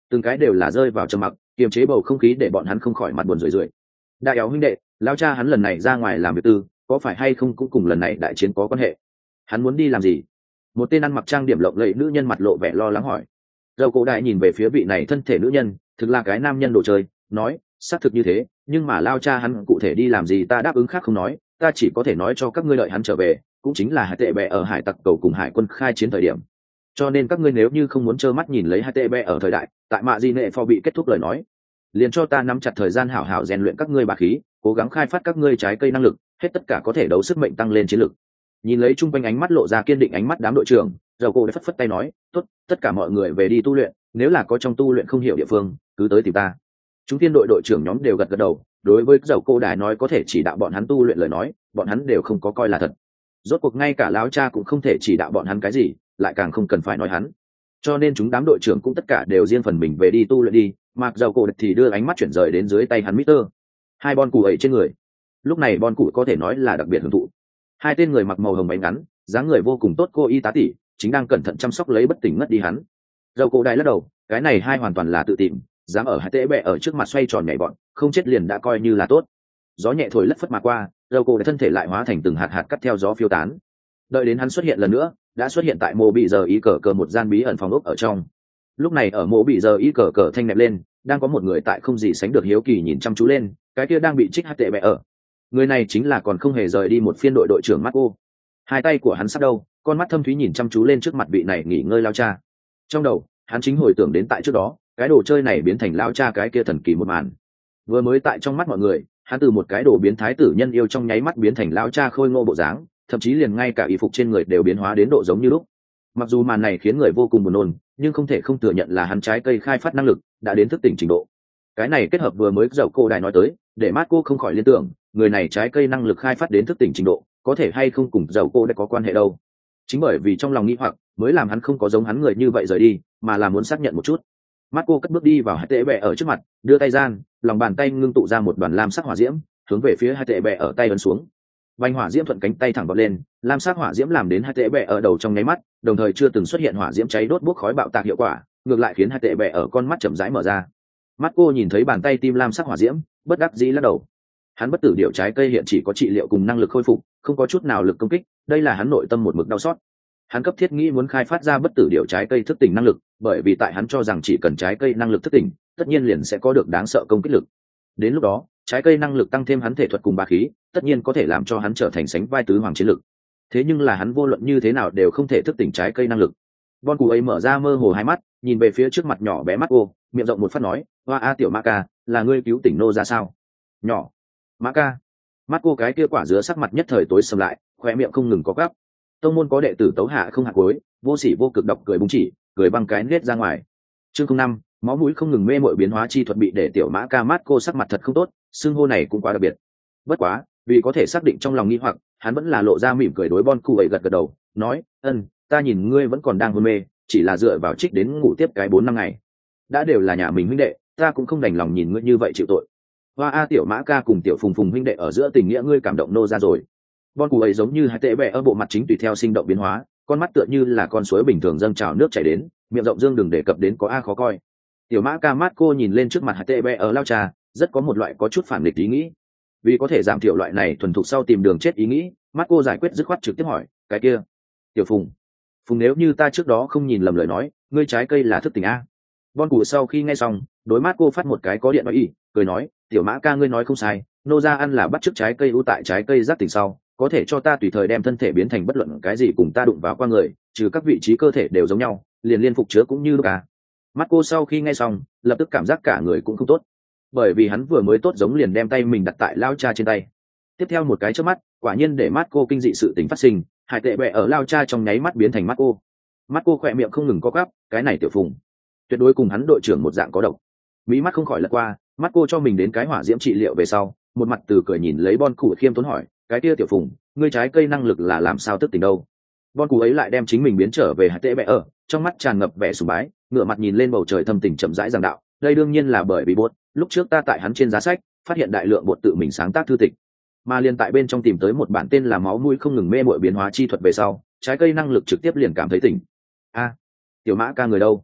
từng cái đều là rơi vào trầm mặc, kiềm chế bầu không khí để bọn hắn không khỏi mặt buồn rười rượi. Đại éo huynh đệ, lao cha hắn lần này ra ngoài làm việc tư, có phải hay không cũng cùng lần này đại chiến có quan hệ? Hắn muốn đi làm gì? Một tên ăn mặc trang điểm lộng lẫy nữ nhân mặt lộ vẻ lo lắng hỏi. Dầu cổ đại nhìn về phía vị này thân thể nữ nhân, thực là cái nam nhân đồ chơi, nói, xác thực như thế, nhưng mà lao cha hắn cụ thể đi làm gì ta đáp ứng khác không nói, ta chỉ có thể nói cho các ngươi đợi hắn trở về, cũng chính là hải tệ bè ở hải tặc cầu cùng hải quân khai chiến thời điểm. Cho nên các ngươi nếu như không muốn trơ mắt nhìn lấy hai tê bè ở thời đại tại mạ di nệ phò bị kết thúc lời nói, liền cho ta nắm chặt thời gian hảo hảo rèn luyện các ngươi bà khí, cố gắng khai phát các ngươi trái cây năng lực, hết tất cả có thể đấu sức mệnh tăng lên chiến lực. Nhìn lấy chung quanh ánh mắt lộ ra kiên định ánh mắt đám đội trưởng, dầu cô đã phất phất tay nói, tốt, tất cả mọi người về đi tu luyện, nếu là có trong tu luyện không hiểu địa phương cứ tới tìm ta. Chúng tiên đội đội trưởng nhóm đều gật gật đầu, đối với dầu cô đài nói có thể chỉ đạo bọn hắn tu luyện lời nói, bọn hắn đều không có coi là thật. Rốt cuộc ngay cả láo cha cũng không thể chỉ đạo bọn hắn cái gì, lại càng không cần phải nói hắn. Cho nên chúng đám đội trưởng cũng tất cả đều riêng phần mình về đi tu luyện đi, mặc dầu cổ thì đưa ánh mắt chuyển rời đến dưới tay hắn Mister hai bon cụ ấy trên người. Lúc này bon cụ có thể nói là đặc biệt hưởng thụ. Hai tên người mặc màu hồng váy ngắn, dáng người vô cùng tốt cô y tá tỷ chính đang cẩn thận chăm sóc lấy bất tỉnh ngất đi hắn. Dầu cổ đài lắc đầu, cái này hai hoàn toàn là tự tìm, dám ở hai tễ bẹ ở trước mặt xoay tròn nhảy bọn, không chết liền đã coi như là tốt. Gió nhẹ thổi lất phất mà qua, dầu cổ đài thân thể lại hóa thành từng hạt hạt cắt theo gió phiêu tán. Đợi đến hắn xuất hiện lần nữa, đã xuất hiện tại mộ bị giờ y cờ cờ một gian bí ẩn phòng ốc ở trong. Lúc này ở mộ bị giờ y cờ cờ thanh nẹp lên, đang có một người tại không gì sánh được hiếu kỳ nhìn chăm chú lên, cái kia đang bị trích hát tệ bẹ ở. Người này chính là còn không hề rời đi một phiên đội đội trưởng Marco. Hai tay của hắn sắp đâu, con mắt thâm thúy nhìn chăm chú lên trước mặt vị này nghỉ ngơi lao cha. Trong đầu, hắn chính hồi tưởng đến tại trước đó, cái đồ chơi này biến thành lao cha cái kia thần kỳ một màn. Vừa mới tại trong mắt mọi người, hắn từ một cái đồ biến thái tử nhân yêu trong nháy mắt biến thành lao cha khôi ngô bộ dáng, thậm chí liền ngay cả y phục trên người đều biến hóa đến độ giống như lúc. Mặc dù màn này khiến người vô cùng buồn nôn, nhưng không thể không thừa nhận là hắn trái cây khai phát năng lực đã đến thức tỉnh trình độ. Cái này kết hợp vừa mới dầu cô đài nói tới, để Marco không khỏi liên tưởng, người này trái cây năng lực khai phát đến thức tỉnh trình độ, có thể hay không cùng dầu cô đã có quan hệ đâu. Chính bởi vì trong lòng nghĩ hoặc, mới làm hắn không có giống hắn người như vậy rời đi, mà là muốn xác nhận một chút. Marco cất bước đi vào hai tệ bẹ ở trước mặt, đưa tay gian, lòng bàn tay ngưng tụ ra một đoàn lam sắc hỏa diễm, hướng về phía hai tệ bẹ ở tay ấn xuống. Vành hỏa diễm thuận cánh tay thẳng vọt lên, lam sắc hỏa diễm làm đến hai tệ bẹ ở đầu trong nháy mắt, đồng thời chưa từng xuất hiện hỏa diễm cháy đốt bốc khói bạo tạc hiệu quả, ngược lại khiến hai tệ bẹ ở con mắt chậm rãi mở ra. Mắt cô nhìn thấy bàn tay tim lam sắc hỏa diễm, bất đắc dĩ lắc đầu. Hắn bất tử điệu trái cây hiện chỉ có trị liệu cùng năng lực khôi phục, không có chút nào lực công kích, đây là hắn nội tâm một mực đau xót. Hắn cấp thiết nghĩ muốn khai phát ra bất tử điệu trái cây thức tỉnh năng lực, bởi vì tại hắn cho rằng chỉ cần trái cây năng lực thức tỉnh, tất nhiên liền sẽ có được đáng sợ công kích lực. Đến lúc đó, trái cây năng lực tăng thêm hắn thể thuật cùng bá khí, tất nhiên có thể làm cho hắn trở thành sánh vai tứ hoàng chiến lực. Thế nhưng là hắn vô luận như thế nào đều không thể thức tỉnh trái cây năng lực. Bon cụ ấy mở ra mơ hồ hai mắt, nhìn về phía trước mặt nhỏ bé mắt cô, miệng rộng một phát nói, hoa a tiểu Maka, là ngươi cứu tỉnh nô ra sao? Nhỏ Maka. Mắt cô cái kia quả dứa sắc mặt nhất thời tối sầm lại, khoe miệng không ngừng có gắp. Tông môn có đệ tử tấu hạ không hạ cuối, vô sỉ vô cực độc cười búng chỉ, cười băng cái nết ra ngoài. Chương không năm, máu mũi không ngừng mê mội biến hóa chi thuật bị để tiểu mã ca mát cô sắc mặt thật không tốt, xưng hô này cũng quá đặc biệt. Bất quá, vì có thể xác định trong lòng nghi hoặc, hắn vẫn là lộ ra mỉm cười đối Bon cụ ấy gật gật đầu, nói, ân, ta nhìn ngươi vẫn còn đang hôn mê, chỉ là dựa vào trích đến ngủ tiếp cái bốn năm ngày. Đã đều là nhà mình huynh đệ, ta cũng không đành lòng nhìn ngươi như vậy chịu tội. Hoa a tiểu mã ca cùng tiểu phùng phùng huynh đệ ở giữa tình nghĩa ngươi cảm động nô ra rồi. Bon cụ ấy giống như hai tệ bẹ ở bộ mặt chính tùy theo sinh động biến hóa, con mắt tựa như là con suối bình thường dâng trào nước chảy đến, miệng rộng dương đừng đề cập đến có a khó coi. Tiểu mã ca mát cô nhìn lên trước mặt hai tệ bẹ ở lao trà, rất có một loại có chút phản nghịch ý nghĩ. Vì có thể giảm thiểu loại này thuần thục sau tìm đường chết ý nghĩ, mắt cô giải quyết dứt khoát trực tiếp hỏi, cái kia tiểu phùng phùng nếu như ta trước đó không nhìn lầm lời nói, ngươi trái cây là thức tỉnh a? Bon cụ sau khi nghe xong, đối mắt cô phát một cái có điện nói ý, cười nói, tiểu mã ca ngươi nói không sai, nô ra ăn là bắt chước trái cây ưu tại trái cây giác tỉnh sau, có thể cho ta tùy thời đem thân thể biến thành bất luận cái gì cùng ta đụng vào qua người, trừ các vị trí cơ thể đều giống nhau, liền liên phục chứa cũng như cả. Mắt cô sau khi nghe xong, lập tức cảm giác cả người cũng không tốt, bởi vì hắn vừa mới tốt giống liền đem tay mình đặt tại lao cha trên tay. Tiếp theo một cái chớp mắt, quả nhiên để mắt cô kinh dị sự tình phát sinh, hải tệ bẹ ở lao cha trong nháy mắt biến thành mắt cô. Mắt cô khỏe miệng không ngừng co quắp, cái này tiểu phùng tuyệt đối cùng hắn đội trưởng một dạng có độc. Mí mắt không khỏi lật qua, mắt cô cho mình đến cái hỏa diễm trị liệu về sau, một mặt từ cười nhìn lấy Bon cụ khiêm tốn hỏi, cái kia tiểu phùng, ngươi trái cây năng lực là làm sao thức tỉnh đâu? Bon cụ ấy lại đem chính mình biến trở về hải tệ bẹ ở, trong mắt tràn ngập vẻ sùng bái, ngửa mặt nhìn lên bầu trời thâm tình chậm rãi giảng đạo, đây đương nhiên là bởi vì bột, lúc trước ta tại hắn trên giá sách phát hiện đại lượng bột tự mình sáng tác thư tịch, mà liên tại bên trong tìm tới một bản tên là máu mũi không ngừng mê mội biến hóa chi thuật về sau, trái cây năng lực trực tiếp liền cảm thấy tỉnh. A, tiểu mã ca người đâu?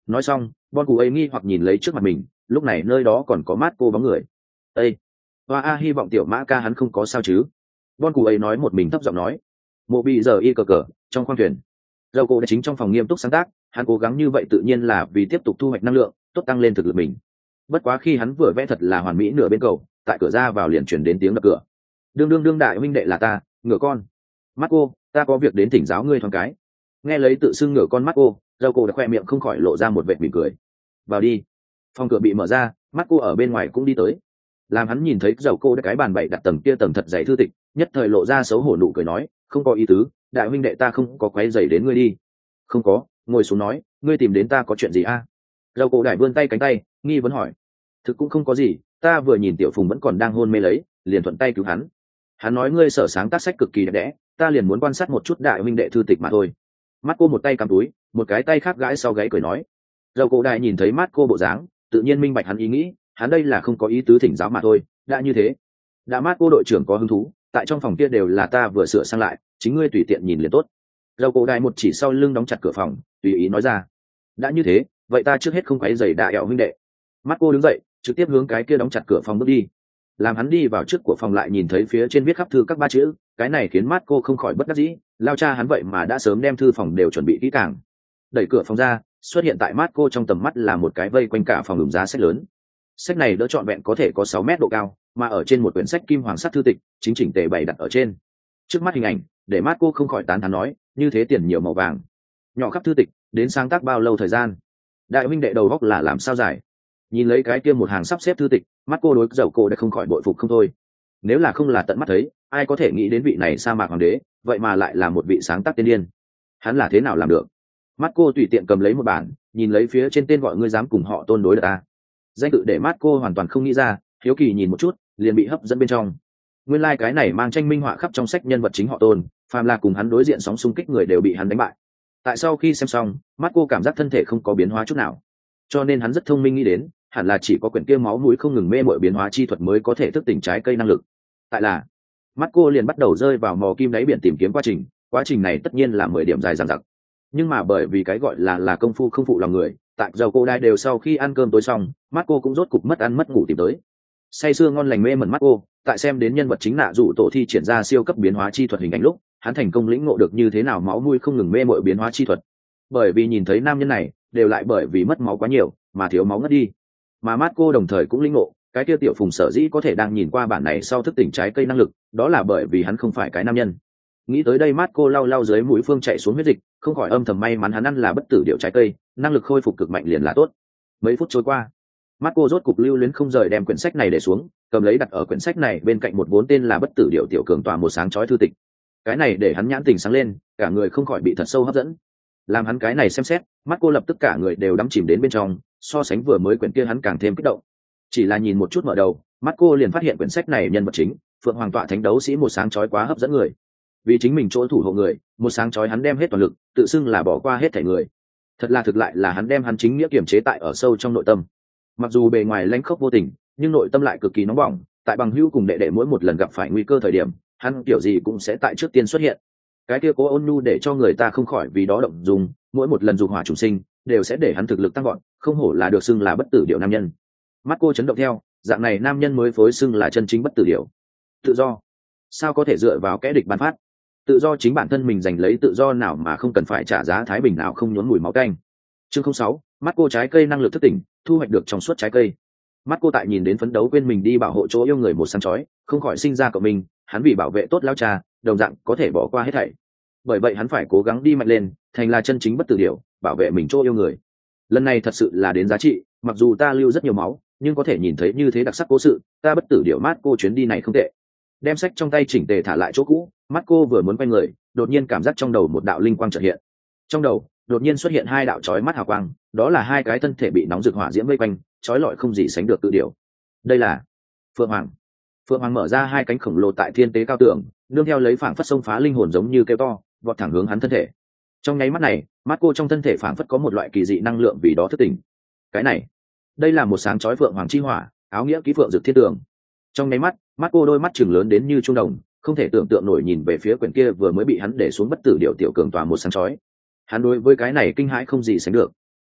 nói xong bon cụ ấy nghi hoặc nhìn lấy trước mặt mình, lúc này nơi đó còn có mát cô bóng người. Ê, hoa a hy vọng tiểu mã ca hắn không có sao chứ. Bon cụ ấy nói một mình thấp giọng nói. Mộ bị giờ y cờ cờ trong khoang thuyền, dầu cổ đã chính trong phòng nghiêm túc sáng tác, hắn cố gắng như vậy tự nhiên là vì tiếp tục thu hoạch năng lượng tốt tăng lên thực lực mình. Bất quá khi hắn vừa vẽ thật là hoàn mỹ nửa bên cầu, tại cửa ra vào liền chuyển đến tiếng đập cửa. Đương đương đương đại huynh đệ là ta, ngựa con. Mắt cô, ta có việc đến thỉnh giáo ngươi thoáng cái. Nghe lấy tự xưng ngựa con mắt cô, dầu cổ đã khoe miệng không khỏi lộ ra một vệt mỉm cười. Vào đi. Phòng cửa bị mở ra, mắt cô ở bên ngoài cũng đi tới. Làm hắn nhìn thấy dầu cô đã cái bàn bậy đặt tầng kia tầng thật dày thư tịch, nhất thời lộ ra xấu hổ nụ cười nói, không có ý tứ, đại huynh đệ ta không có quấy rầy đến ngươi đi. Không có, ngồi xuống nói, ngươi tìm đến ta có chuyện gì a? À? Dầu cổ đại vươn tay cánh tay, nghi vấn hỏi. Thực cũng không có gì, ta vừa nhìn tiểu phùng vẫn còn đang hôn mê lấy, liền thuận tay cứu hắn. Hắn nói ngươi sở sáng tác sách cực kỳ đẹp đẽ, ta liền muốn quan sát một chút đại huynh đệ thư tịch mà thôi. Mắt cô một tay cầm túi, một cái tay khác gãi sau gáy cười nói. Dầu cổ đại nhìn thấy mắt cô bộ dáng, tự nhiên minh bạch hắn ý nghĩ, hắn đây là không có ý tứ thỉnh giáo mà thôi. Đã như thế, đã mắt cô đội trưởng có hứng thú, tại trong phòng kia đều là ta vừa sửa sang lại, chính ngươi tùy tiện nhìn liền tốt. Dầu cổ đại một chỉ sau lưng đóng chặt cửa phòng, tùy ý nói ra. Đã như thế, vậy ta trước hết không quấy rầy đại ẹo huynh đệ. Mắt cô đứng dậy, trực tiếp hướng cái kia đóng chặt cửa phòng bước đi. Làm hắn đi vào trước của phòng lại nhìn thấy phía trên viết khắp thư các ba chữ, cái này khiến mắt cô không khỏi bất đắc dĩ, lao cha hắn vậy mà đã sớm đem thư phòng đều chuẩn bị kỹ càng. Đẩy cửa phòng ra, xuất hiện tại mắt cô trong tầm mắt là một cái vây quanh cả phòng ửng giá sách lớn. Sách này đỡ trọn vẹn có thể có sáu mét độ cao, mà ở trên một quyển sách kim hoàng sắt thư tịch, chính chỉnh tề bày đặt ở trên. Trước mắt hình ảnh, để mắt cô không khỏi tán thán nói, như thế tiền nhiều màu vàng. Nhỏ khắp thư tịch, đến sáng tác bao lâu thời gian? Đại huynh đệ đầu góc là làm sao giải? Nhìn lấy cái kia một hàng sắp xếp thư tịch, mắt cô đối dầu cô đã không khỏi bội phục không thôi. Nếu là không là tận mắt thấy, ai có thể nghĩ đến vị này sa mạc hoàng đế, vậy mà lại là một vị sáng tác tiên điên. Hắn là thế nào làm được? Mắt cô tùy tiện cầm lấy một bản, nhìn lấy phía trên tên gọi ngươi dám cùng họ tôn đối được ta. Danh tự để mắt cô hoàn toàn không nghĩ ra, hiếu kỳ nhìn một chút, liền bị hấp dẫn bên trong. Nguyên lai like cái này mang tranh minh họa khắp trong sách nhân vật chính họ tôn, phàm là cùng hắn đối diện sóng xung kích người đều bị hắn đánh bại. Tại sau khi xem xong, mắt cô cảm giác thân thể không có biến hóa chút nào, cho nên hắn rất thông minh nghĩ đến, hẳn là chỉ có quyển kia máu mũi không ngừng mê mội biến hóa chi thuật mới có thể thức tỉnh trái cây năng lực. Tại là, mắt cô liền bắt đầu rơi vào mò kim đáy biển tìm kiếm quá trình, quá trình này tất nhiên là mười điểm dài dằng dặc. Nhưng mà bởi vì cái gọi là là công phu không phụ lòng người, tại dầu cô đai đều sau khi ăn cơm tối xong, mắt cô cũng rốt cục mất ăn mất ngủ tìm tới. Say sưa ngon lành mê mẩn mắt cô, tại xem đến nhân vật chính nạ dụ tổ thi triển ra siêu cấp biến hóa chi thuật hình ảnh lúc, hắn thành công lĩnh ngộ được như thế nào máu mũi không ngừng mê mội biến hóa chi thuật. Bởi vì nhìn thấy nam nhân này, đều lại bởi vì mất máu quá nhiều, mà thiếu máu ngất đi. Mà mắt cô đồng thời cũng lĩnh ngộ, cái kia tiểu phùng sở dĩ có thể đang nhìn qua bản này sau thức tỉnh trái cây năng lực, đó là bởi vì hắn không phải cái nam nhân. Nghĩ tới đây mắt cô lau lau dưới mũi phương chạy xuống huyết dịch, không khỏi âm thầm may mắn hắn ăn là bất tử điệu trái cây, năng lực khôi phục cực mạnh liền là tốt. Mấy phút trôi qua, mắt cô rốt cục lưu luyến không rời đem quyển sách này để xuống, cầm lấy đặt ở quyển sách này bên cạnh một vốn tên là bất tử điệu tiểu cường tòa một sáng chói thư tịch. Cái này để hắn nhãn tình sáng lên, cả người không khỏi bị thật sâu hấp dẫn. Làm hắn cái này xem xét, mắt cô lập tức cả người đều đắm chìm đến bên trong, so sánh vừa mới quyển kia hắn càng thêm kích động. Chỉ là nhìn một chút mở đầu, mắt cô liền phát hiện quyển sách này nhân vật chính Phượng Hoàng tọa thánh đấu sĩ một sáng chói quá hấp dẫn người. Vì chính mình chỗ thủ hộ người, một sáng chói hắn đem hết toàn lực, tự xưng là bỏ qua hết thảy người. Thật là thực lại là hắn đem hắn chính nghĩa kiểm chế tại ở sâu trong nội tâm. Mặc dù bề ngoài lãnh khốc vô tình, nhưng nội tâm lại cực kỳ nóng bỏng. Tại bằng hữu cùng đệ đệ mỗi một lần gặp phải nguy cơ thời điểm, hắn kiểu gì cũng sẽ tại trước tiên xuất hiện. Cái kia cố ôn nhu để cho người ta không khỏi vì đó động dung, mỗi một lần dục hỏa trùng sinh đều sẽ để hắn thực lực tăng gọn, không hổ là được xưng là bất tử điệu nam nhân. Mắt cô chấn động theo, dạng này nam nhân mới phối xưng là chân chính bất tử điệu. Tự do sao có thể dựa vào kẻ địch ban phát? Tự do chính bản thân mình giành lấy tự do nào mà không cần phải trả giá thái bình nào không nhốn mùi máu tanh. Chương không sáu, mắt cô trái cây năng lực thức tỉnh, thu hoạch được trong suốt trái cây. Mắt cô tại nhìn đến phấn đấu quên mình đi bảo hộ chỗ yêu người một sáng chói, không khỏi sinh ra cậu mình, hắn vì bảo vệ tốt lao cha, đồng dạng có thể bỏ qua hết thảy. Bởi vậy hắn phải cố gắng đi mạnh lên, thành là chân chính bất tử điểu, bảo vệ mình chỗ yêu người. Lần này thật sự là đến giá trị, mặc dù ta lưu rất nhiều máu, nhưng có thể nhìn thấy như thế đặc sắc cố sự, ta bất tử điểu mát cô chuyến đi này không tệ. Đem sách trong tay chỉnh tề thả lại chỗ cũ, mắt cô vừa muốn quay người, đột nhiên cảm giác trong đầu một đạo linh quang chợt hiện. Trong đầu đột nhiên xuất hiện hai đạo chói mắt hào quang, đó là hai cái thân thể bị nóng rực hỏa diễm vây quanh, chói lọi không gì sánh được tự điều. Đây là Phượng Hoàng. Phượng Hoàng mở ra hai cánh khổng lồ tại thiên tế cao tường, nương theo lấy phảng phất sông phá linh hồn giống như kêu to, vọt thẳng hướng hắn thân thể. Trong nháy mắt này, mắt cô trong thân thể phảng phất có một loại kỳ dị năng lượng vì đó thức tỉnh. Cái này, đây là một sáng chói Phượng Hoàng chi hỏa, áo nghĩa ký phượng dược thiên tường. Trong nháy mắt, mắt cô đôi mắt chừng lớn đến như trung đồng, không thể tưởng tượng nổi nhìn về phía quyển kia vừa mới bị hắn để xuống bất tử điệu tiểu cường tòa một sáng chói. Hắn đối với cái này kinh hãi không gì sánh được.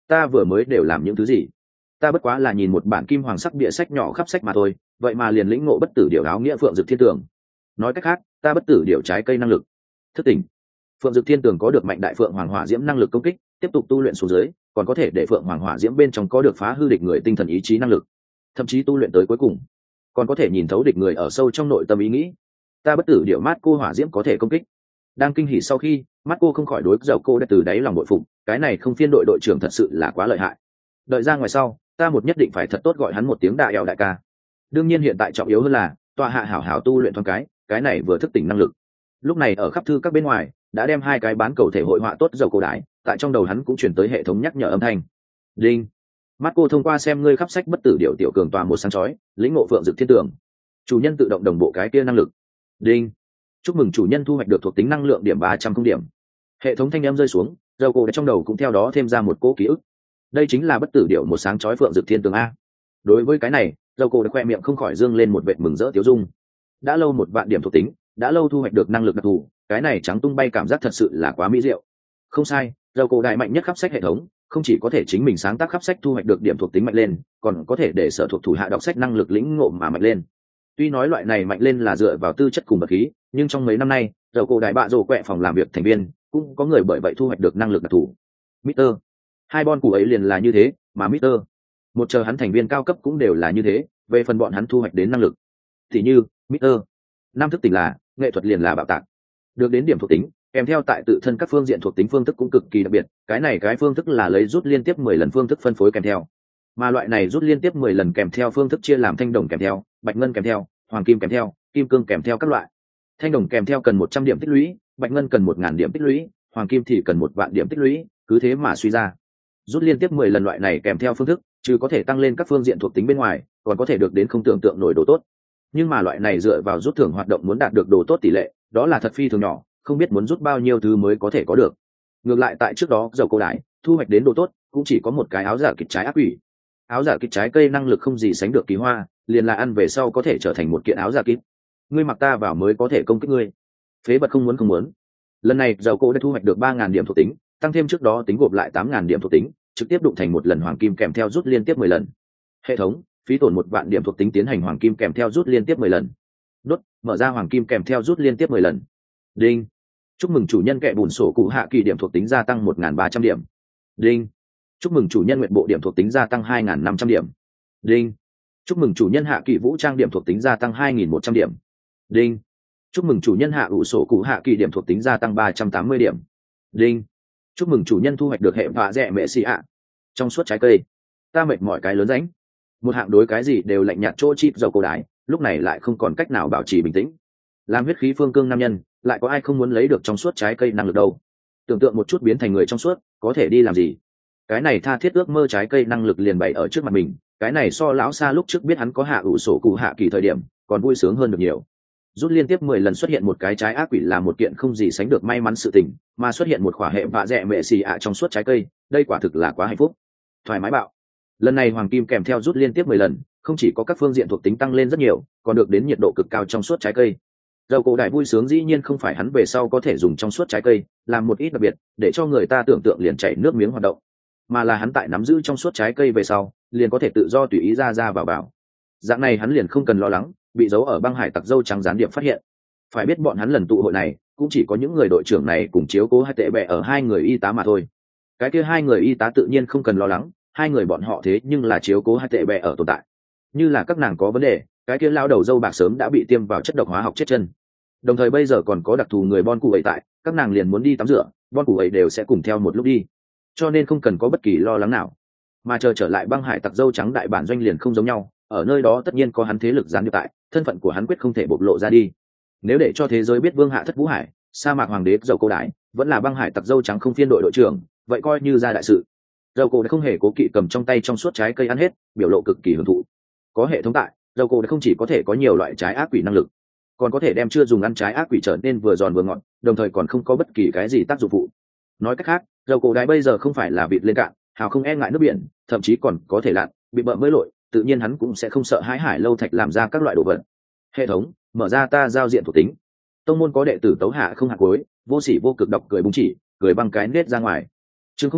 ta vừa mới đều làm những thứ gì? Ta bất quá là nhìn một bản kim hoàng sắc bìa sách nhỏ khắp sách mà thôi, vậy mà liền lĩnh ngộ bất tử điểu áo nghĩa phượng dực thiên tường. Nói cách khác, ta bất tử điểu trái cây năng lực. Thức tỉnh. Phượng dực thiên tường có được mạnh đại phượng hoàng hỏa diễm năng lực công kích, tiếp tục tu luyện xuống dưới, còn có thể để phượng hoàng hỏa diễm bên trong có được phá hư địch người tinh thần ý chí năng lực, thậm chí tu luyện tới cuối cùng còn có thể nhìn thấu địch người ở sâu trong nội tâm ý nghĩ. Ta bất tử điểu mát cô hỏa diễm có thể công kích. Đang kinh hỉ sau khi, mắt cô không khỏi đối dầu cô đã từ đáy lòng bội phục, cái này không phiên đội đội trưởng thật sự là quá lợi hại. Đợi ra ngoài sau, ta một nhất định phải thật tốt gọi hắn một tiếng đại eo đại ca. Đương nhiên hiện tại trọng yếu hơn là tọa hạ hảo hảo tu luyện thoáng cái, cái này vừa thức tỉnh năng lực. Lúc này ở khắp thư các bên ngoài đã đem hai cái bán cầu thể hội họa tốt dầu cổ đái, tại trong đầu hắn cũng chuyển tới hệ thống nhắc nhở âm thanh. Đinh. Mắt cô thông qua xem ngươi khắp sách bất tử điểu tiểu cường tòa một sáng chói, lĩnh ngộ phượng dực thiên tường. Chủ nhân tự động đồng bộ cái kia năng lực. Đinh. Chúc mừng chủ nhân thu hoạch được thuộc tính năng lượng điểm ba trăm không điểm. Hệ thống thanh âm rơi xuống, dầu cổ trong đầu cũng theo đó thêm ra một cỗ ký ức. Đây chính là bất tử điểu một sáng chói phượng dực thiên tường a. Đối với cái này, dầu cổ đã khoe miệng không khỏi dương lên một vệt mừng rỡ tiêu dung. Đã lâu một vạn điểm thuộc tính, đã lâu thu hoạch được năng lực đặc thù, cái này trắng tung bay cảm giác thật sự là quá mỹ diệu. Không sai, dầu cổ đại mạnh nhất khắp sách hệ thống, không chỉ có thể chính mình sáng tác khắp sách thu hoạch được điểm thuộc tính mạnh lên, còn có thể để sở thuộc thủ hạ đọc sách năng lực lĩnh ngộ mà mạnh lên. Tuy nói loại này mạnh lên là dựa vào tư chất cùng vật khí, nhưng trong mấy năm nay, dầu cổ đại bạ rồ quẹ phòng làm việc thành viên cũng có người bởi vậy thu hoạch được năng lực đặc thù. Mister hai bon củ ấy liền là như thế, mà Mister một chờ hắn thành viên cao cấp cũng đều là như thế. Về phần bọn hắn thu hoạch đến năng lực thì như Mister năm thức tỉnh là nghệ thuật liền là bạo tạc, được đến điểm thuộc tính kèm theo tại tự thân các phương diện thuộc tính phương thức cũng cực kỳ đặc biệt. Cái này cái phương thức là lấy rút liên tiếp mười lần phương thức phân phối kèm theo, mà loại này rút liên tiếp mười lần kèm theo phương thức chia làm thanh đồng kèm theo, bạch ngân kèm theo, hoàng kim kèm theo, kim cương kèm theo các loại. Thanh đồng kèm theo cần một trăm điểm tích lũy, bạch ngân cần một ngàn điểm tích lũy, hoàng kim thì cần một vạn điểm tích lũy, cứ thế mà suy ra. Rút liên tiếp mười lần loại này kèm theo phương thức, chứ có thể tăng lên các phương diện thuộc tính bên ngoài, còn có thể được đến không tưởng tượng nổi đồ tốt. Nhưng mà loại này dựa vào rút thưởng hoạt động muốn đạt được đồ tốt tỷ lệ, đó là thật phi thường nhỏ, không biết muốn rút bao nhiêu thứ mới có thể có được. Ngược lại tại trước đó dầu cô đái thu hoạch đến đồ tốt cũng chỉ có một cái áo giả kịch trái ác quỷ. Áo giả kịch trái cây năng lực không gì sánh được kỳ hoa, liền là ăn về sau có thể trở thành một kiện áo giả kịch. Ngươi mặc ta vào mới có thể công kích ngươi. Phế vật không muốn không muốn. Lần này dầu cô đã thu hoạch được ba ngàn điểm thuộc tính, tăng thêm trước đó tính gộp lại tám ngàn điểm thuộc tính, trực tiếp đụng thành một lần hoàng kim kèm theo rút liên tiếp mười lần. Hệ thống phí tổn một vạn điểm thuộc tính tiến hành hoàng kim kèm theo rút liên tiếp mười lần. Đốt mở ra hoàng kim kèm theo rút liên tiếp mười lần. Đinh. Chúc mừng chủ nhân kệ bùn sổ cụ hạ kỳ điểm thuộc tính gia tăng một nghìn ba trăm điểm. Đinh. Chúc mừng chủ nhân nguyện bộ điểm thuộc tính gia tăng hai nghìn năm trăm điểm. Đinh. Chúc mừng chủ nhân hạ kỳ vũ trang điểm thuộc tính gia tăng hai nghìn một trăm điểm. Đinh. Chúc mừng chủ nhân hạ ủ sổ cụ hạ kỳ điểm thuộc tính gia tăng ba trăm tám mươi điểm. Đinh. Chúc mừng chủ nhân thu hoạch được hệ vạ rẻ mẹ xì ạ. Trong suốt trái cây, ta mệt mỏi cái lớn ránh. Một hạng đối cái gì đều lạnh nhạt chỗ chip dầu cổ đái, lúc này lại không còn cách nào bảo trì bình tĩnh. Làm huyết khí phương cương nam nhân, lại có ai không muốn lấy được trong suốt trái cây năng lực đâu? Tưởng tượng một chút biến thành người trong suốt, có thể đi làm gì? Cái này tha thiết ước mơ trái cây năng lực liền bày ở trước mặt mình, cái này so lão xa lúc trước biết hắn có hạ ủ sổ cụ hạ kỳ thời điểm, còn vui sướng hơn được nhiều. Rút liên tiếp mười lần xuất hiện một cái trái ác quỷ là một kiện không gì sánh được may mắn sự tình, mà xuất hiện một khỏa hệ vạ rẻ mẹ xì ạ trong suốt trái cây, đây quả thực là quá hạnh phúc. Thoải mái bạo. Lần này hoàng kim kèm theo rút liên tiếp mười lần, không chỉ có các phương diện thuộc tính tăng lên rất nhiều, còn được đến nhiệt độ cực cao trong suốt trái cây. Dầu cổ đại vui sướng dĩ nhiên không phải hắn về sau có thể dùng trong suốt trái cây làm một ít đặc biệt để cho người ta tưởng tượng liền chảy nước miếng hoạt động, mà là hắn tại nắm giữ trong suốt trái cây về sau liền có thể tự do tùy ý ra ra vào vào. Dạng này hắn liền không cần lo lắng bị giấu ở băng hải tặc dâu trắng gián điệp phát hiện. Phải biết bọn hắn lần tụ hội này cũng chỉ có những người đội trưởng này cùng chiếu cố hai tệ bẹ ở hai người y tá mà thôi. Cái kia hai người y tá tự nhiên không cần lo lắng, hai người bọn họ thế nhưng là chiếu cố hai tệ bẹ ở tồn tại. Như là các nàng có vấn đề, cái kia lao đầu dâu bạc sớm đã bị tiêm vào chất độc hóa học chết chân. Đồng thời bây giờ còn có đặc thù người bon cụ ấy tại, các nàng liền muốn đi tắm rửa, bon cụ ấy đều sẽ cùng theo một lúc đi, cho nên không cần có bất kỳ lo lắng nào. Mà chờ trở lại băng hải tặc dâu trắng đại bản doanh liền không giống nhau, ở nơi đó tất nhiên có hắn thế lực gián điệp tại, thân phận của hắn quyết không thể bộc lộ ra đi. Nếu để cho thế giới biết vương hạ thất vũ hải, sa mạc hoàng đế dầu cô đái vẫn là băng hải tặc dâu trắng không phiên đội đội trưởng, vậy coi như ra đại sự. Dầu cô đã không hề cố kỵ cầm trong tay trong suốt trái cây ăn hết, biểu lộ cực kỳ hưởng thụ. Có hệ thống tại, dầu cô đã không chỉ có thể có nhiều loại trái ác quỷ năng lực, còn có thể đem chưa dùng ăn trái ác quỷ trở nên vừa giòn vừa ngọt, đồng thời còn không có bất kỳ cái gì tác dụng phụ. Nói cách khác, dầu cổ đái bây giờ không phải là vịt lên cạn, hào không e ngại nước biển, thậm chí còn có thể lặn, bị bợm mới lội, tự nhiên hắn cũng sẽ không sợ hãi hải lâu thạch làm ra các loại đồ vật. Hệ thống mở ra ta giao diện thuộc tính. Tông môn có đệ tử tấu hạ không hạ cuối, vô sỉ vô cực đọc cười búng chỉ, cười băng cái nết ra ngoài. Chương không bảy,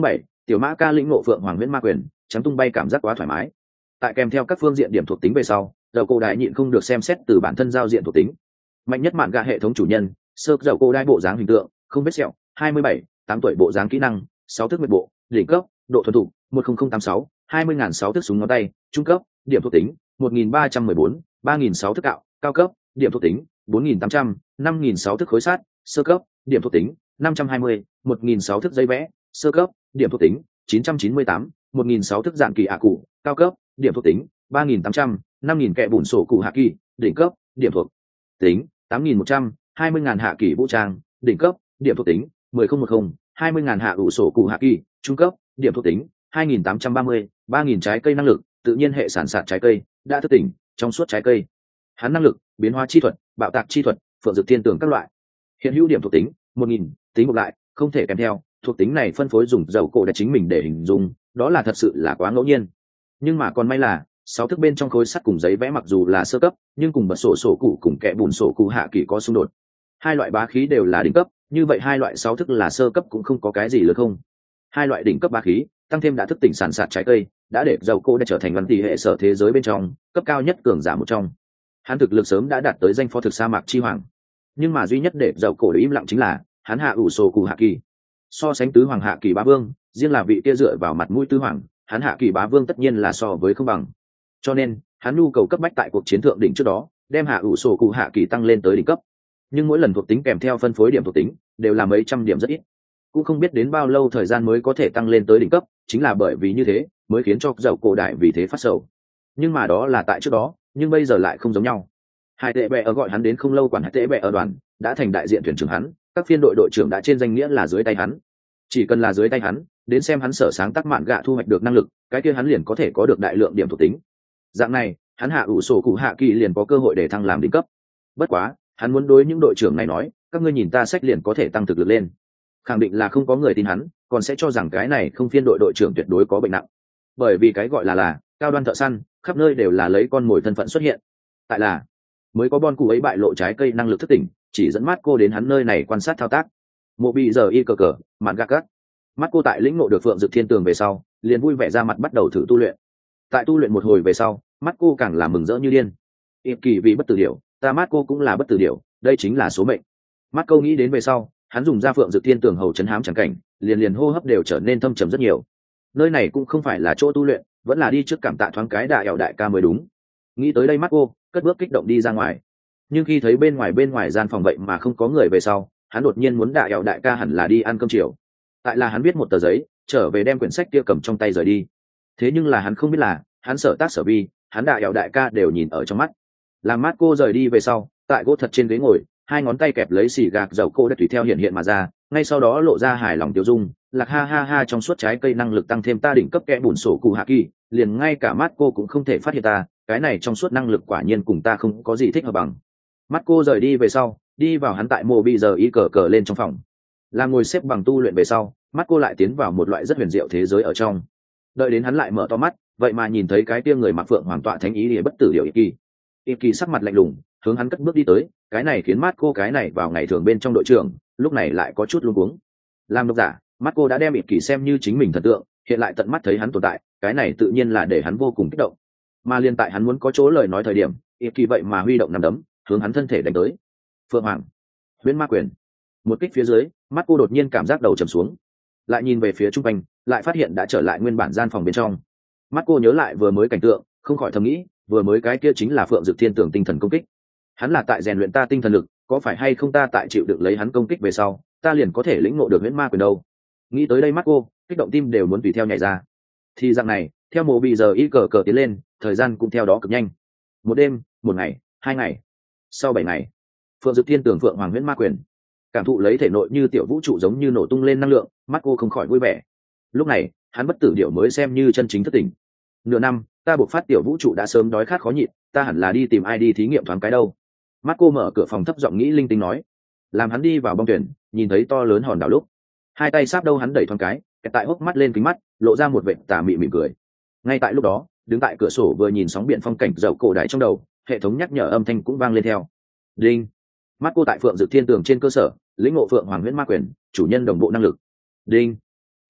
tiểu mã ca lĩnh ngộ phượng hoàng huyễn ma quyền, trắng tung bay cảm giác quá thoải mái. Tại kèm theo các phương diện điểm thuộc tính về sau, dầu cổ đại nhịn không được xem xét từ bản thân giao diện thuộc tính. Mạnh nhất mạn gạ hệ thống chủ nhân, sơ dầu cổ đại bộ dáng hình tượng, không vết sẹo, hai mươi bảy, tám tuổi bộ dáng kỹ năng, sáu thức nguyệt bộ, đỉnh cấp, độ thuần thục, một không không tám sáu, hai mươi nghìn sáu thức súng ngón tay, trung cấp, điểm thuộc tính, một nghìn ba trăm mười bốn, ba nghìn sáu thức cạo, cao cấp, điểm thuộc tính, bốn nghìn tám trăm, năm nghìn sáu thức khối sát, sơ cấp, điểm thuộc tính, năm trăm hai mươi, một nghìn sáu thức giấy vẽ, sơ cấp, điểm thuộc tính, chín trăm chín mươi tám, một nghìn sáu thức dạng kỳ ạ cụ, cao cấp, điểm thuộc tính, ba nghìn tám trăm, năm nghìn kẹ bùn sổ cụ hạ kỳ, đỉnh cấp, điểm thuộc tính, tám nghìn một trăm, hai mươi nghìn hạ kỳ vũ trang, đỉnh cấp, điểm thuộc tính, mười không một không, hai mươi nghìn hạ ủ sổ cụ hạ kỳ, trung cấp, điểm thuộc tính, hai nghìn tám trăm ba mươi, ba nghìn trái cây năng lực, tự nhiên hệ sản sạt trái cây, đã thức tỉnh, trong suốt trái cây. Hắn năng lực, biến hóa chi thuật, bạo tạc chi thuật, phượng dược thiên tường các loại. Hiện hữu điểm thuộc tính, một nghìn, tính ngược lại, không thể kèm theo, thuộc tính này phân phối dùng dầu cổ để chính mình để hình dung, đó là thật sự là quá ngẫu nhiên. Nhưng mà còn may là, sáu thức bên trong khối sắt cùng giấy vẽ mặc dù là sơ cấp, nhưng cùng bật sổ sổ cụ cùng kẽ bùn sổ cụ hạ kỳ có xung đột. Hai loại bá khí đều là đỉnh cấp, như vậy hai loại sáu thức là sơ cấp cũng không có cái gì lớn không. Hai loại đỉnh cấp bá khí, tăng thêm đã thức tỉnh sản sạt trái cây, đã để dầu cổ đã trở thành văn tỷ hệ sở thế giới bên trong, cấp cao nhất cường giả một trong. Hắn thực lực sớm đã đạt tới danh phó thực sa mạc chi hoàng. Nhưng mà duy nhất để dầu cổ để im lặng chính là, hắn hạ ủ sổ cụ hạ kỳ. So sánh tứ hoàng hạ kỳ bá vương, riêng là vị kia dựa vào mặt mũi tứ hoàng, hắn hạ kỳ bá vương tất nhiên là so với không bằng. Cho nên hắn nhu cầu cấp bách tại cuộc chiến thượng đỉnh trước đó, đem hạ ủ sổ cụ hạ kỳ tăng lên tới đỉnh cấp. Nhưng mỗi lần thuộc tính kèm theo phân phối điểm thuộc tính đều là mấy trăm điểm rất ít, cũng không biết đến bao lâu thời gian mới có thể tăng lên tới đỉnh cấp. Chính là bởi vì như thế mới khiến cho dầu cổ đại vì thế phát sầu. Nhưng mà đó là tại trước đó, nhưng bây giờ lại không giống nhau. Hai tệ bè ở gọi hắn đến không lâu, quản hai tệ bè ở đoàn đã thành đại diện thuyền trưởng hắn, các phiên đội đội trưởng đã trên danh nghĩa là dưới tay hắn. Chỉ cần là dưới tay hắn, đến xem hắn sở sáng tác mạn gạ thu hoạch được năng lực, cái kia hắn liền có thể có được đại lượng điểm thuộc tính. Dạng này hắn hạ ủ sổ cụ hạ kỳ liền có cơ hội để thăng làm đỉnh cấp. Bất quá hắn muốn đối những đội trưởng này nói, các ngươi nhìn ta sách liền có thể tăng thực lực lên, khẳng định là không có người tin hắn, còn sẽ cho rằng cái này không phiên đội đội trưởng tuyệt đối có bệnh nặng. Bởi vì cái gọi là là cao đoan thợ săn, khắp nơi đều là lấy con mồi thân phận xuất hiện. Tại là mới có bon cụ ấy bại lộ trái cây năng lực thức tỉnh, chỉ dẫn mắt cô đến hắn nơi này quan sát thao tác. Mộ bị giờ y cờ cờ mạn gạc gắt mắt cô tại lĩnh ngộ được phượng dược thiên tường về sau, liền vui vẻ ra mặt bắt đầu thử tu luyện. Tại tu luyện một hồi về sau, mắt cô càng là mừng rỡ như điên. Ịp kỳ vì bất tử điểu, ta mắt cô cũng là bất tử điểu, đây chính là số mệnh. Mắt cô nghĩ đến về sau, hắn dùng ra phượng dược thiên tường hầu chấn hám chẳng cảnh, liền liền hô hấp đều trở nên thâm trầm rất nhiều. Nơi này cũng không phải là chỗ tu luyện, vẫn là đi trước cảm tạ thoáng cái đại ẻo đại ca mới đúng. Nghĩ tới đây mắt cô cất bước kích động đi ra ngoài. Nhưng khi thấy bên ngoài bên ngoài gian phòng vậy mà không có người về sau, hắn đột nhiên muốn đại ẻo đại ca hẳn là đi ăn cơm chiều. Tại là hắn viết một tờ giấy, trở về đem quyển sách kia cầm trong tay rời đi. Thế nhưng là hắn không biết là, hắn sở tác sở vi, hắn đại ẻo đại ca đều nhìn ở trong mắt. Làm mắt cô rời đi về sau, tại gỗ thật trên ghế ngồi, hai ngón tay kẹp lấy xì gạc dầu cô đã tùy theo hiện hiện mà ra, ngay sau đó lộ ra hài lòng tiêu dung, lạc ha ha ha, trong suốt trái cây năng lực tăng thêm ta đỉnh cấp kẽ bùn sổ cụ hạ kỳ, liền ngay cả mắt cô cũng không thể phát hiện ta, cái này trong suốt năng lực quả nhiên cùng ta không có gì thích hợp bằng. Mắt cô rời đi về sau, đi vào hắn tại mộ bị giờ y cờ cờ lên trong phòng, là ngồi xếp bằng tu luyện về sau, mắt cô lại tiến vào một loại rất huyền diệu thế giới ở trong. Đợi đến hắn lại mở to mắt, vậy mà nhìn thấy cái tia người mặc phượng hoàng tọa thánh ý địa bất tử điệu ít kỳ. Ít kỳ sắc mặt lạnh lùng, hướng hắn cất bước đi tới, cái này khiến mắt cô cái này vào ngày thường bên trong đội trưởng, lúc này lại có chút luống cuống. Làm độc giả, mắt cô đã đem ít kỳ xem như chính mình thần tượng, hiện lại tận mắt thấy hắn tồn tại, cái này tự nhiên là để hắn vô cùng kích động. Mà liên tại hắn muốn có chỗ lời nói thời điểm, ít kỳ vậy mà huy động nắm đấm, hướng hắn thân thể đánh tới. Phượng hoàng, huyễn ma quyền. Một kích phía dưới, mắt cô đột nhiên cảm giác đầu trầm xuống, lại nhìn về phía trung quanh, lại phát hiện đã trở lại nguyên bản gian phòng bên trong. Mắt cô nhớ lại vừa mới cảnh tượng, không khỏi thầm nghĩ, vừa mới cái kia chính là phượng dược thiên tưởng tinh thần công kích. Hắn là tại rèn luyện ta tinh thần lực, có phải hay không ta tại chịu đựng lấy hắn công kích về sau, ta liền có thể lĩnh ngộ được huyễn ma quyền đâu. Nghĩ tới đây mắt cô kích động, tim đều muốn tùy theo nhảy ra. Thì dạng này, theo mộ bị giờ y cờ cờ tiến lên, thời gian cũng theo đó cực nhanh. Một đêm, một ngày, hai ngày, sau bảy ngày, phượng dược thiên tưởng phượng hoàng huyễn ma quyền cảm thụ lấy thể nội như tiểu vũ trụ giống như nổ tung lên năng lượng, mắt cô không khỏi vui vẻ. Lúc này hắn bất tử điệu mới xem như chân chính thất tỉnh. Nửa năm ta buộc phát tiểu vũ trụ đã sớm đói khát khó nhịn, ta hẳn là đi tìm ai đi thí nghiệm thoáng cái đâu. Mắt cô mở cửa phòng thấp giọng nghĩ linh tinh nói. Làm hắn đi vào bong thuyền, nhìn thấy to lớn hòn đảo lúc, hai tay sáp đâu hắn đẩy thoáng cái, tại hốc mắt lên kính mắt lộ ra một vệt tà mị mỉm cười. Ngay tại lúc đó, đứng tại cửa sổ vừa nhìn sóng biển phong cảnh dầu cổ đại trong đầu, hệ thống nhắc nhở âm thanh cũng vang lên theo. Đinh. Mắt cô tại phượng dược thiên tường trên cơ sở lĩnh ngộ phượng hoàng huyễn ma quyền, chủ nhân đồng bộ năng lực. Đinh.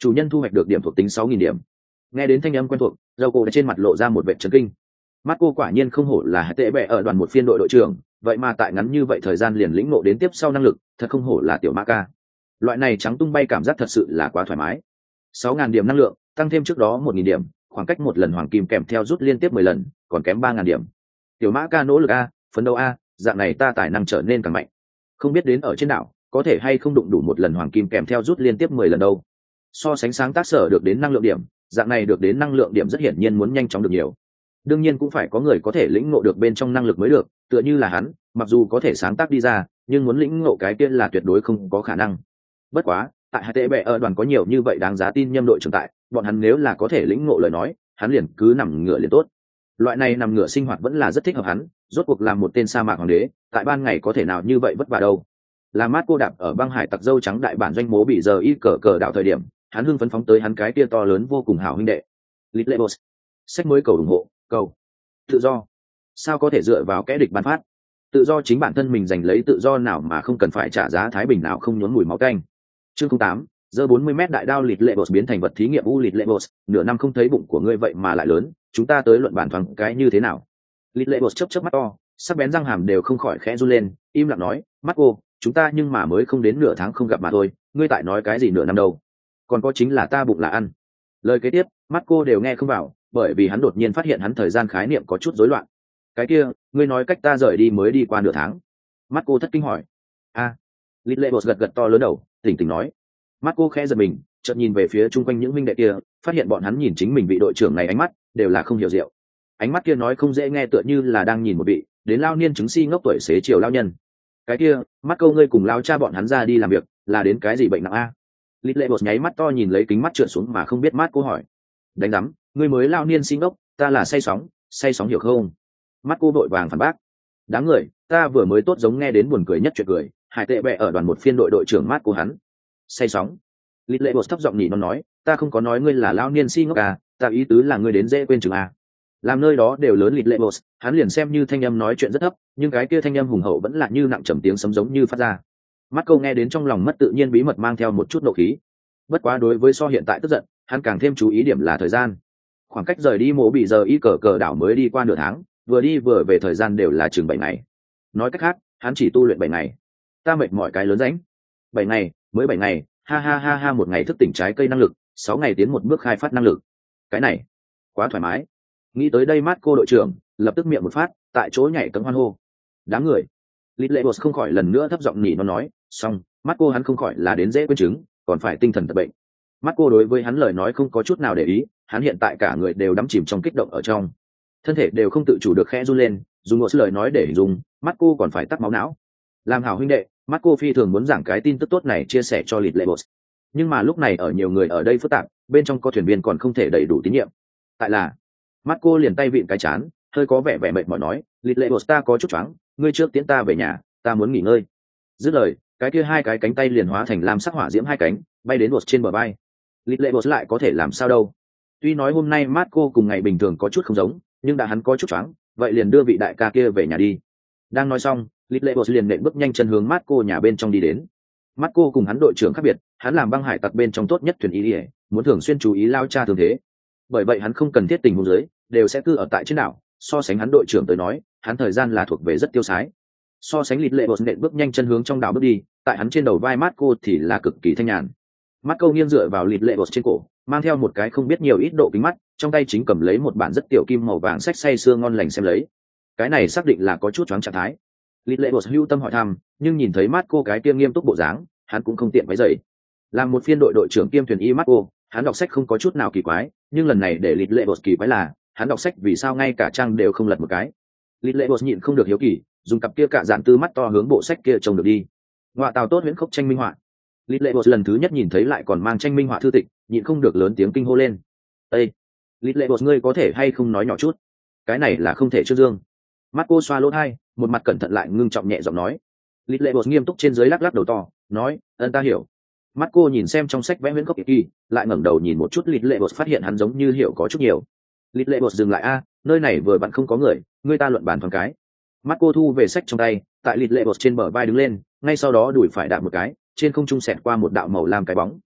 chủ nhân thu hoạch được điểm thuộc tính sáu nghìn điểm. Nghe đến thanh âm quen thuộc, dầu cổ đã trên mặt lộ ra một vẻ chấn kinh. Mắt cô quả nhiên không hổ là tệ bẹ ở đoàn một phiên đội đội trưởng, vậy mà tại ngắn như vậy thời gian liền lĩnh ngộ đến tiếp sau năng lực, thật không hổ là tiểu ma ca. Loại này trắng tung bay cảm giác thật sự là quá thoải mái. sáu nghìn điểm năng lượng, tăng thêm trước đó một nghìn điểm, khoảng cách một lần hoàng kim kèm theo rút liên tiếp mười lần, còn kém ba nghìn điểm. Tiểu ma ca nỗ lực a, phấn đấu a, dạng này ta tài năng trở nên càng mạnh. Không biết đến ở trên đảo, có thể hay không đụng đủ một lần hoàng kim kèm theo rút liên tiếp mười lần đâu. So sánh sáng tác sở được đến năng lượng điểm, dạng này được đến năng lượng điểm rất hiển nhiên muốn nhanh chóng được nhiều. Đương nhiên cũng phải có người có thể lĩnh ngộ được bên trong năng lực mới được, tựa như là hắn, mặc dù có thể sáng tác đi ra, nhưng muốn lĩnh ngộ cái kia là tuyệt đối không có khả năng. Bất quá, tại hai tệ bệ ở đoàn có nhiều như vậy đáng giá tin nhâm đội trưởng tại, bọn hắn nếu là có thể lĩnh ngộ lời nói, hắn liền cứ nằm ngửa liền tốt. Loại này nằm ngửa sinh hoạt vẫn là rất thích hợp hắn, rốt cuộc làm một tên sa mạc hoàng đế, tại ban ngày có thể nào như vậy vất vả đâu. Là mát cô đạp ở băng hải tặc dâu trắng đại bản doanh mố bị giờ y cờ cờ đạo thời điểm, hắn hưng phấn phóng tới hắn cái kia to lớn vô cùng hảo huynh đệ. Little Boss. Sách mới cầu ủng hộ, cầu tự do. Sao có thể dựa vào kẻ địch ban phát? Tự do chính bản thân mình giành lấy tự do nào mà không cần phải trả giá thái bình nào không nhốn mùi máu canh. Chương không tám, giờ bốn mươi mét đại đao Little Boss biến thành vật thí nghiệm u Little Boss, nửa năm không thấy bụng của ngươi vậy mà lại lớn, chúng ta tới luận bản thoáng cái như thế nào? Little Boss chớp chớp mắt to, sắc bén răng hàm đều không khỏi khẽ run lên, im lặng nói, mắt cô, chúng ta nhưng mà mới không đến nửa tháng không gặp mà thôi, ngươi tại nói cái gì nửa năm đâu? Còn có chính là ta bụng là ăn. Lời kế tiếp, mắt cô đều nghe không vào, bởi vì hắn đột nhiên phát hiện hắn thời gian khái niệm có chút rối loạn. Cái kia, ngươi nói cách ta rời đi mới đi qua nửa tháng. Mắt cô thất kinh hỏi. A. À, Little Boss gật gật to lớn đầu, tỉnh tỉnh nói. Mắt cô khẽ giật mình, chợt nhìn về phía chung quanh những huynh đệ kia, phát hiện bọn hắn nhìn chính mình vị đội trưởng này ánh mắt đều là không hiểu diệu. Ánh mắt kia nói không dễ nghe tựa như là đang nhìn một vị đến lao niên chứng si ngốc tuổi xế chiều lao nhân. Cái kia, mắt câu ngươi cùng lao cha bọn hắn ra đi làm việc, là đến cái gì bệnh nặng a? Little Boss nháy mắt to nhìn lấy kính mắt trượt xuống mà không biết mắt cô hỏi. Đánh rắm, ngươi mới lao niên si ngốc, ta là say sóng, say sóng hiểu không? Mắt cô đội vàng phản bác. Đáng người, ta vừa mới tốt giống nghe đến buồn cười nhất chuyện cười, hải tệ bẹ ở đoàn một phiên đội đội trưởng mắt cô hắn. Say sóng. Little Boss thấp giọng nhỉ nó nói, ta không có nói ngươi là lao niên si ngốc à, ta ý tứ là ngươi đến dễ quên chừng à. Làm nơi đó đều lớn Little Boss, hắn liền xem như thanh âm nói chuyện rất thấp, nhưng cái kia thanh âm hùng hậu vẫn là như nặng trầm tiếng sấm giống như phát ra. Mắt câu nghe đến trong lòng mất tự nhiên bí mật mang theo một chút nộ khí. Bất quá đối với so hiện tại tức giận, hắn càng thêm chú ý điểm là thời gian. Khoảng cách rời đi mộ bị giờ y cờ cờ đảo mới đi qua nửa tháng, vừa đi vừa về thời gian đều là chừng bảy ngày. Nói cách khác, hắn chỉ tu luyện bảy ngày. Ta mệt mỏi cái lớn rãnh. Bảy ngày, mới bảy ngày, ha ha ha ha, một ngày thức tỉnh trái cây năng lực, sáu ngày tiến một bước khai phát năng lực. Cái này, quá thoải mái. Nghĩ tới đây mắt cô đội trưởng lập tức miệng một phát, tại chỗ nhảy cẫng hoan hô. Đám người. Little Boss không khỏi lần nữa thấp giọng nhỉ nó nói, xong, mắt cô hắn không khỏi là đến dễ quên chứng, còn phải tinh thần tật bệnh. Mắt cô đối với hắn lời nói không có chút nào để ý, hắn hiện tại cả người đều đắm chìm trong kích động ở trong, thân thể đều không tự chủ được khẽ run lên, dùng một lời nói để hình dung, mắt cô còn phải tắc máu não. Làm hảo huynh đệ, mắt cô phi thường muốn giảng cái tin tức tốt này chia sẻ cho Little Boss, nhưng mà lúc này ở nhiều người ở đây phức tạp, bên trong có thuyền viên còn không thể đầy đủ tín nhiệm. Tại là, mắt cô liền tay vịn cái chán, hơi có vẻ vẻ mệt mỏi nói, Little Boss ta có chút choáng, ngươi trước tiễn ta về nhà, ta muốn nghỉ ngơi. Dứt lời, cái kia hai cái cánh tay liền hóa thành lam sắc hỏa diễm hai cánh, bay đến Boss trên bờ bay. Little Boss lại có thể làm sao đâu? Tuy nói hôm nay Marco cùng ngày bình thường có chút không giống, nhưng đã hắn có chút choáng, vậy liền đưa vị đại ca kia về nhà đi. Đang nói xong, Little Boss liền nện bước nhanh chân hướng Marco nhà bên trong đi đến. Marco cùng hắn đội trưởng khác biệt, hắn làm băng hải tặc bên trong tốt nhất thuyền y, muốn thường xuyên chú ý lao cha thường thế. Bởi vậy hắn không cần thiết tình huống dưới, đều sẽ cư ở tại trên đảo. So sánh hắn đội trưởng tới nói, hắn thời gian là thuộc về rất tiêu sái. So sánh Little Boss nện bước nhanh chân hướng trong đảo bước đi, tại hắn trên đầu vai Marco thì là cực kỳ thanh nhàn. Marco nghiêng dựa vào Little Boss trên cổ, mang theo một cái không biết nhiều ít độ kính mắt, trong tay chính cầm lấy một bản rất tiểu kim màu vàng sách say sưa ngon lành xem lấy. Cái này xác định là có chút choáng trạng thái. Little Boss hưu tâm hỏi thăm, nhưng nhìn thấy Marco cái kia nghiêm túc bộ dáng, hắn cũng không tiện váy dậy. Làm một phiên đội đội trưởng kiêm thuyền y Marco, hắn đọc sách không có chút nào kỳ quái, nhưng lần này để Little Boss kỳ quái là, hắn đọc sách vì sao ngay cả trang đều không lật một cái. Little Boss nhịn không được hiếu kỳ, dùng cặp kia cả dạn tư mắt to hướng bộ sách kia trông được đi. Ngoạ tào tốt huyễn khốc tranh minh họa. Little Boss lần thứ nhất nhìn thấy lại còn mang tranh minh họa thư tịch, nhịn không được lớn tiếng kinh hô lên. Ê! Little Boss ngươi có thể hay không nói nhỏ chút? Cái này là không thể trương dương. Marco xoa lỗ tai, một mặt cẩn thận lại ngưng trọng nhẹ giọng nói. Little Boss nghiêm túc trên dưới lắc lắc đầu to, nói, ân ta hiểu. Marco nhìn xem trong sách vẽ huyễn khốc kỳ, lại ngẩng đầu nhìn một chút Little Boss phát hiện hắn giống như hiểu có chút nhiều. Little Boss dừng lại a, nơi này vừa vặn không có người, ngươi ta luận bàn thoáng cái. Marco thu về sách trong tay, tại Little Boss trên bờ vai đứng lên, ngay sau đó đùi phải đạp một cái, trên không trung xẹt qua một đạo màu lam cái bóng.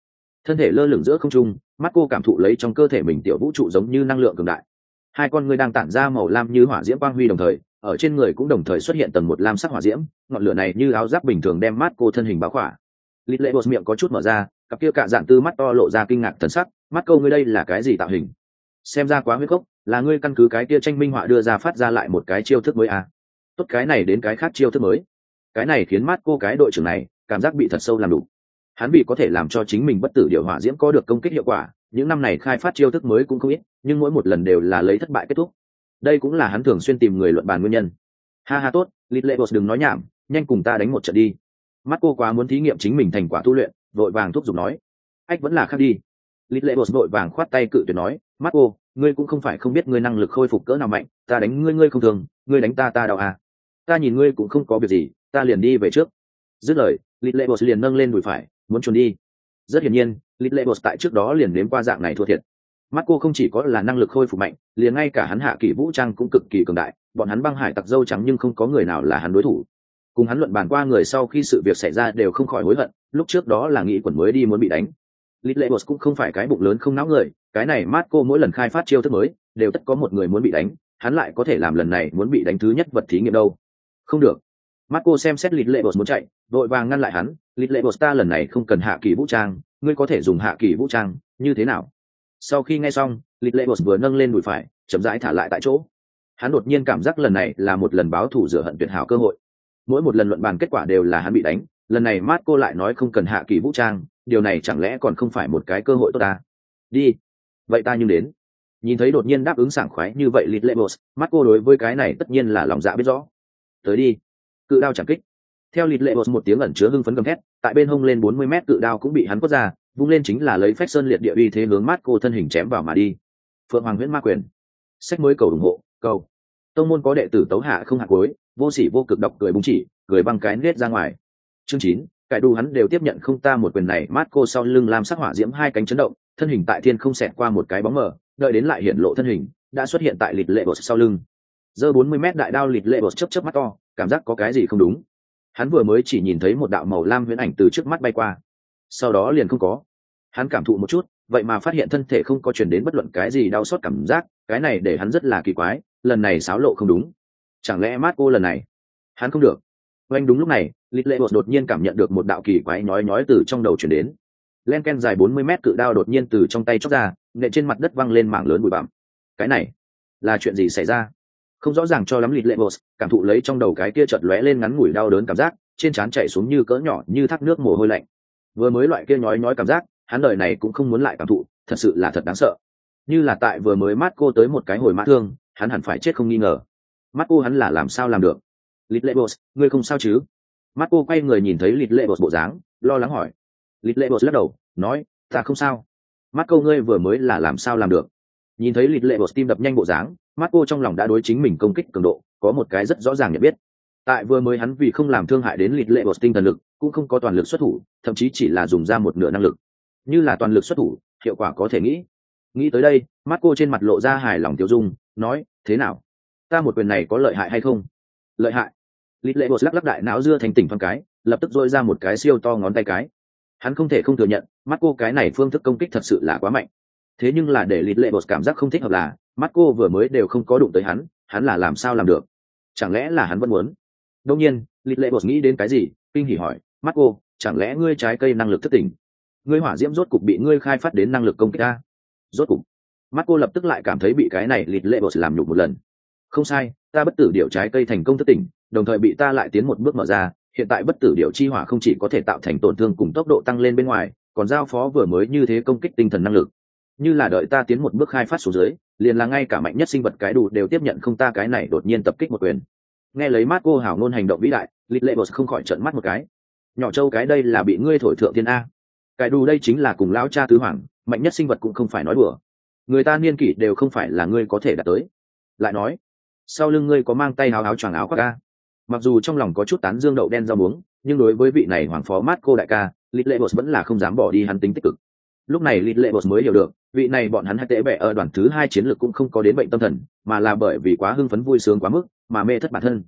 thân thể lơ lửng giữa không trung, mắt cô cảm thụ lấy trong cơ thể mình tiểu vũ trụ giống như năng lượng cường đại. Hai con ngươi đang tản ra màu lam như hỏa diễm quang huy, đồng thời ở trên người cũng đồng thời xuất hiện tầng một lam sắc hỏa diễm, ngọn lửa này như áo giáp bình thường đem mắt cô thân hình bao khỏa. Lít lệ bột miệng có chút mở ra, cặp kia cạ dạn tư mắt to lộ ra kinh ngạc thần sắc. Mắt câu ngươi đây là cái gì tạo hình? Xem ra quá huyết gốc, là ngươi căn cứ cái kia tranh minh họa đưa ra phát ra lại một cái chiêu thức mới à? Tốt, cái này đến cái khác chiêu thức mới. Cái này khiến mắt cô cái đội trưởng này cảm giác bị thật sâu làm đủ. Hắn bị có thể làm cho chính mình bất tử điều hỏa diễm có được công kích hiệu quả, những năm này khai phát chiêu thức mới cũng không ít, nhưng mỗi một lần đều là lấy thất bại kết thúc. Đây cũng là hắn thường xuyên tìm người luận bàn nguyên nhân. Ha ha, tốt, Lít lệ bột đừng nói nhảm, nhanh cùng ta đánh một trận đi. Mắt cô quá muốn thí nghiệm chính mình thành quả tu luyện, vội vàng thúc giục nói. Ách vẫn là khác đi. Lít lệ bột vội vàng khoát tay cự tuyệt nói. Mắt cô, ngươi cũng không phải không biết ngươi năng lực khôi phục cỡ nào mạnh, ta đánh ngươi ngươi không thường, ngươi đánh ta ta đau à. Ta nhìn ngươi cũng không có việc gì, ta liền đi về trước. Dứt lời, Lít lệ bột liền nâng lên đùi phải, muốn trốn đi. Rất hiển nhiên, Lít lệ bột tại trước đó liền nếm qua dạng này thua thiệt. Mắt cô không chỉ có là năng lực khôi phục mạnh, liền ngay cả hắn hạ kỳ vũ trang cũng cực kỳ cường đại, bọn hắn băng hải tặc dâu trắng nhưng không có người nào là hắn đối thủ. Cùng hắn luận bàn qua người sau khi sự việc xảy ra đều không khỏi hối hận, lúc trước đó là nghĩ quần mới đi muốn bị đánh. Lít lệ bột cũng không phải cái bụng lớn không não người, cái này mắt cô mỗi lần khai phát chiêu thức mới đều tất có một người muốn bị đánh, hắn lại có thể làm lần này muốn bị đánh thứ nhất vật thí nghiệm đâu? Không được. Mắt cô xem xét Lít lệ bột muốn chạy, vội vàng ngăn lại hắn. Lít lệ bột, ta lần này không cần hạ kỳ vũ trang, ngươi có thể dùng hạ kỳ vũ trang, như thế nào? Sau khi nghe xong, Lít lệ bột vừa nâng lên đùi phải, chậm rãi thả lại tại chỗ. Hắn đột nhiên cảm giác lần này là một lần báo thù rửa hận tuyệt hảo cơ hội. Mỗi một lần luận bàn kết quả đều là hắn bị đánh, lần này mát cô lại nói không cần hạ kỳ vũ trang, điều này chẳng lẽ còn không phải một cái cơ hội tốt ta? Đi, vậy ta nhưng đến. Nhìn thấy đột nhiên đáp ứng sảng khoái như vậy Lít lệ bột, mắt cô đối với cái này tất nhiên là lòng dạ biết rõ. Tới đi. Cự đao chẳng kích. Theo Lít lệ bột một tiếng ẩn chứa hưng phấn gầm thét, tại bên hông lên bốn mươi mét cự đao cũng bị hắn quất ra, vung lên chính là lấy phách sơn liệt địa uy thế hướng mắt cô thân hình chém vào mà đi. Phượng Hoàng Huyễn Ma Quyền. Sách mới cầu ủng hộ, cầu. Tông môn có đệ tử tấu hạ không hạ cuối, vô sỉ vô cực độc cười búng chỉ, cười băng cái nết ra ngoài. Chương chín, cải đu hắn đều tiếp nhận không ta một quyền này, mắt cô sau lưng làm sắc hỏa diễm hai cánh chấn động, thân hình tại thiên không xẹt qua một cái bóng mờ, đợi đến lại hiện lộ thân hình, đã xuất hiện tại Lít lệ bột sau lưng. Giơ bốn mươi mét đại đao, Lít lệ bột chớp chớp mắt to, cảm giác có cái gì không đúng. Hắn vừa mới chỉ nhìn thấy một đạo màu lam huyễn ảnh từ trước mắt bay qua, sau đó liền không có. Hắn cảm thụ một chút, vậy mà phát hiện thân thể không có truyền đến bất luận cái gì đau xót cảm giác, cái này để hắn rất là kỳ quái, lần này xáo lộ không đúng. Chẳng lẽ mát cô lần này hắn không được? Oanh, đúng lúc này, Lít lệ bột đột nhiên cảm nhận được một đạo kỳ quái nhói nhói từ trong đầu truyền đến. Len ken dài bốn mươi mét cự đao đột nhiên từ trong tay chóc ra, nện trên mặt đất văng lên mảng lớn bụi bặm. Cái này là chuyện gì xảy ra? Không rõ ràng cho lắm, Lít lệ bột cảm thụ lấy trong đầu cái kia chợt lóe lên ngắn ngủi đau đớn cảm giác, trên trán chảy xuống như cỡ nhỏ như thác nước mồ hôi lạnh. Vừa mới loại kia nhói nhói cảm giác, hắn đời này cũng không muốn lại cảm thụ, thật sự là thật đáng sợ. Như là tại vừa mới mắt cô tới một cái hồi mã thương, hắn hẳn phải chết không nghi ngờ. Mắt cô hắn là làm sao làm được? Lít lệ bột, ngươi không sao chứ? Mắt cô quay người nhìn thấy Lít lệ bột bộ dáng, lo lắng hỏi. Lít lệ bột lắc đầu, nói, ta không sao. Mắt cô, ngươi vừa mới là làm sao làm được? Nhìn thấy Lít lệ bột tim đập nhanh bộ dáng, mắt cô trong lòng đã đối chính mình công kích cường độ có một cái rất rõ ràng nhận biết. Tại vừa mới hắn vì không làm thương hại đến Lít lệ bột tinh thần lực, cũng không có toàn lực xuất thủ, thậm chí chỉ là dùng ra một nửa năng lực. Như là toàn lực xuất thủ, hiệu quả có thể nghĩ. Nghĩ tới đây, mắt cô trên mặt lộ ra hài lòng tiêu dung, nói, thế nào? Ta một quyền này có lợi hại hay không? Lợi hại. Lít lệ bột lắc lắc đại não dưa thành tỉnh thoáng cái, lập tức dội ra một cái siêu to ngón tay cái. Hắn không thể không thừa nhận, mắt cô cái này phương thức công kích thật sự là quá mạnh. Thế nhưng là để Lít lệ bột cảm giác không thích hợp là, mắt cô vừa mới đều không có đụng tới hắn, hắn là làm sao làm được? Chẳng lẽ là hắn vẫn muốn? Đương nhiên, Lít lệ bột nghĩ đến cái gì, kinh hỉ hỏi, mắt cô, chẳng lẽ ngươi trái cây năng lực thất tỉnh? Ngươi hỏa diễm rốt cục bị ngươi khai phát đến năng lực công kích a? Rốt cục. Mắt cô lập tức lại cảm thấy bị cái này Lít lệ bột làm nhục một lần. Không sai, ta bất tử điệu trái cây thành công thất tỉnh, đồng thời bị ta lại tiến một bước mở ra, hiện tại bất tử điệu chi hỏa không chỉ có thể tạo thành tổn thương cùng tốc độ tăng lên bên ngoài, còn giao phó vừa mới như thế công kích tinh thần năng lực. Như là đợi ta tiến một bước khai phát xuống dưới, liền là ngay cả mạnh nhất sinh vật cái đủ đều tiếp nhận không ta cái này đột nhiên tập kích một quyền. Nghe lấy mắt cô hảo ngôn hành động vĩ đại, Lít lệ bột không khỏi trợn mắt một cái. Nhỏ châu cái đây là bị ngươi thổi thượng thiên a. Cái đủ đây chính là cùng lão cha tứ hoàng, mạnh nhất sinh vật cũng không phải nói đùa. Người ta niên kỷ đều không phải là ngươi có thể đạt tới. Lại nói, sau lưng ngươi có mang tay áo áo choàng áo khoác a. Mặc dù trong lòng có chút tán dương đậu đen rau muống, nhưng đối với vị này hoàng phó mát cô đại ca, Lít lệ bột vẫn là không dám bỏ đi hắn tính tích cực. Lúc này Lít lệ bột mới hiểu được, vị này bọn hắn hay tệ bẹ ở đoàn thứ hai chiến lược cũng không có đến bệnh tâm thần, mà là bởi vì quá hưng phấn vui sướng quá mức mà mê thất bản thân.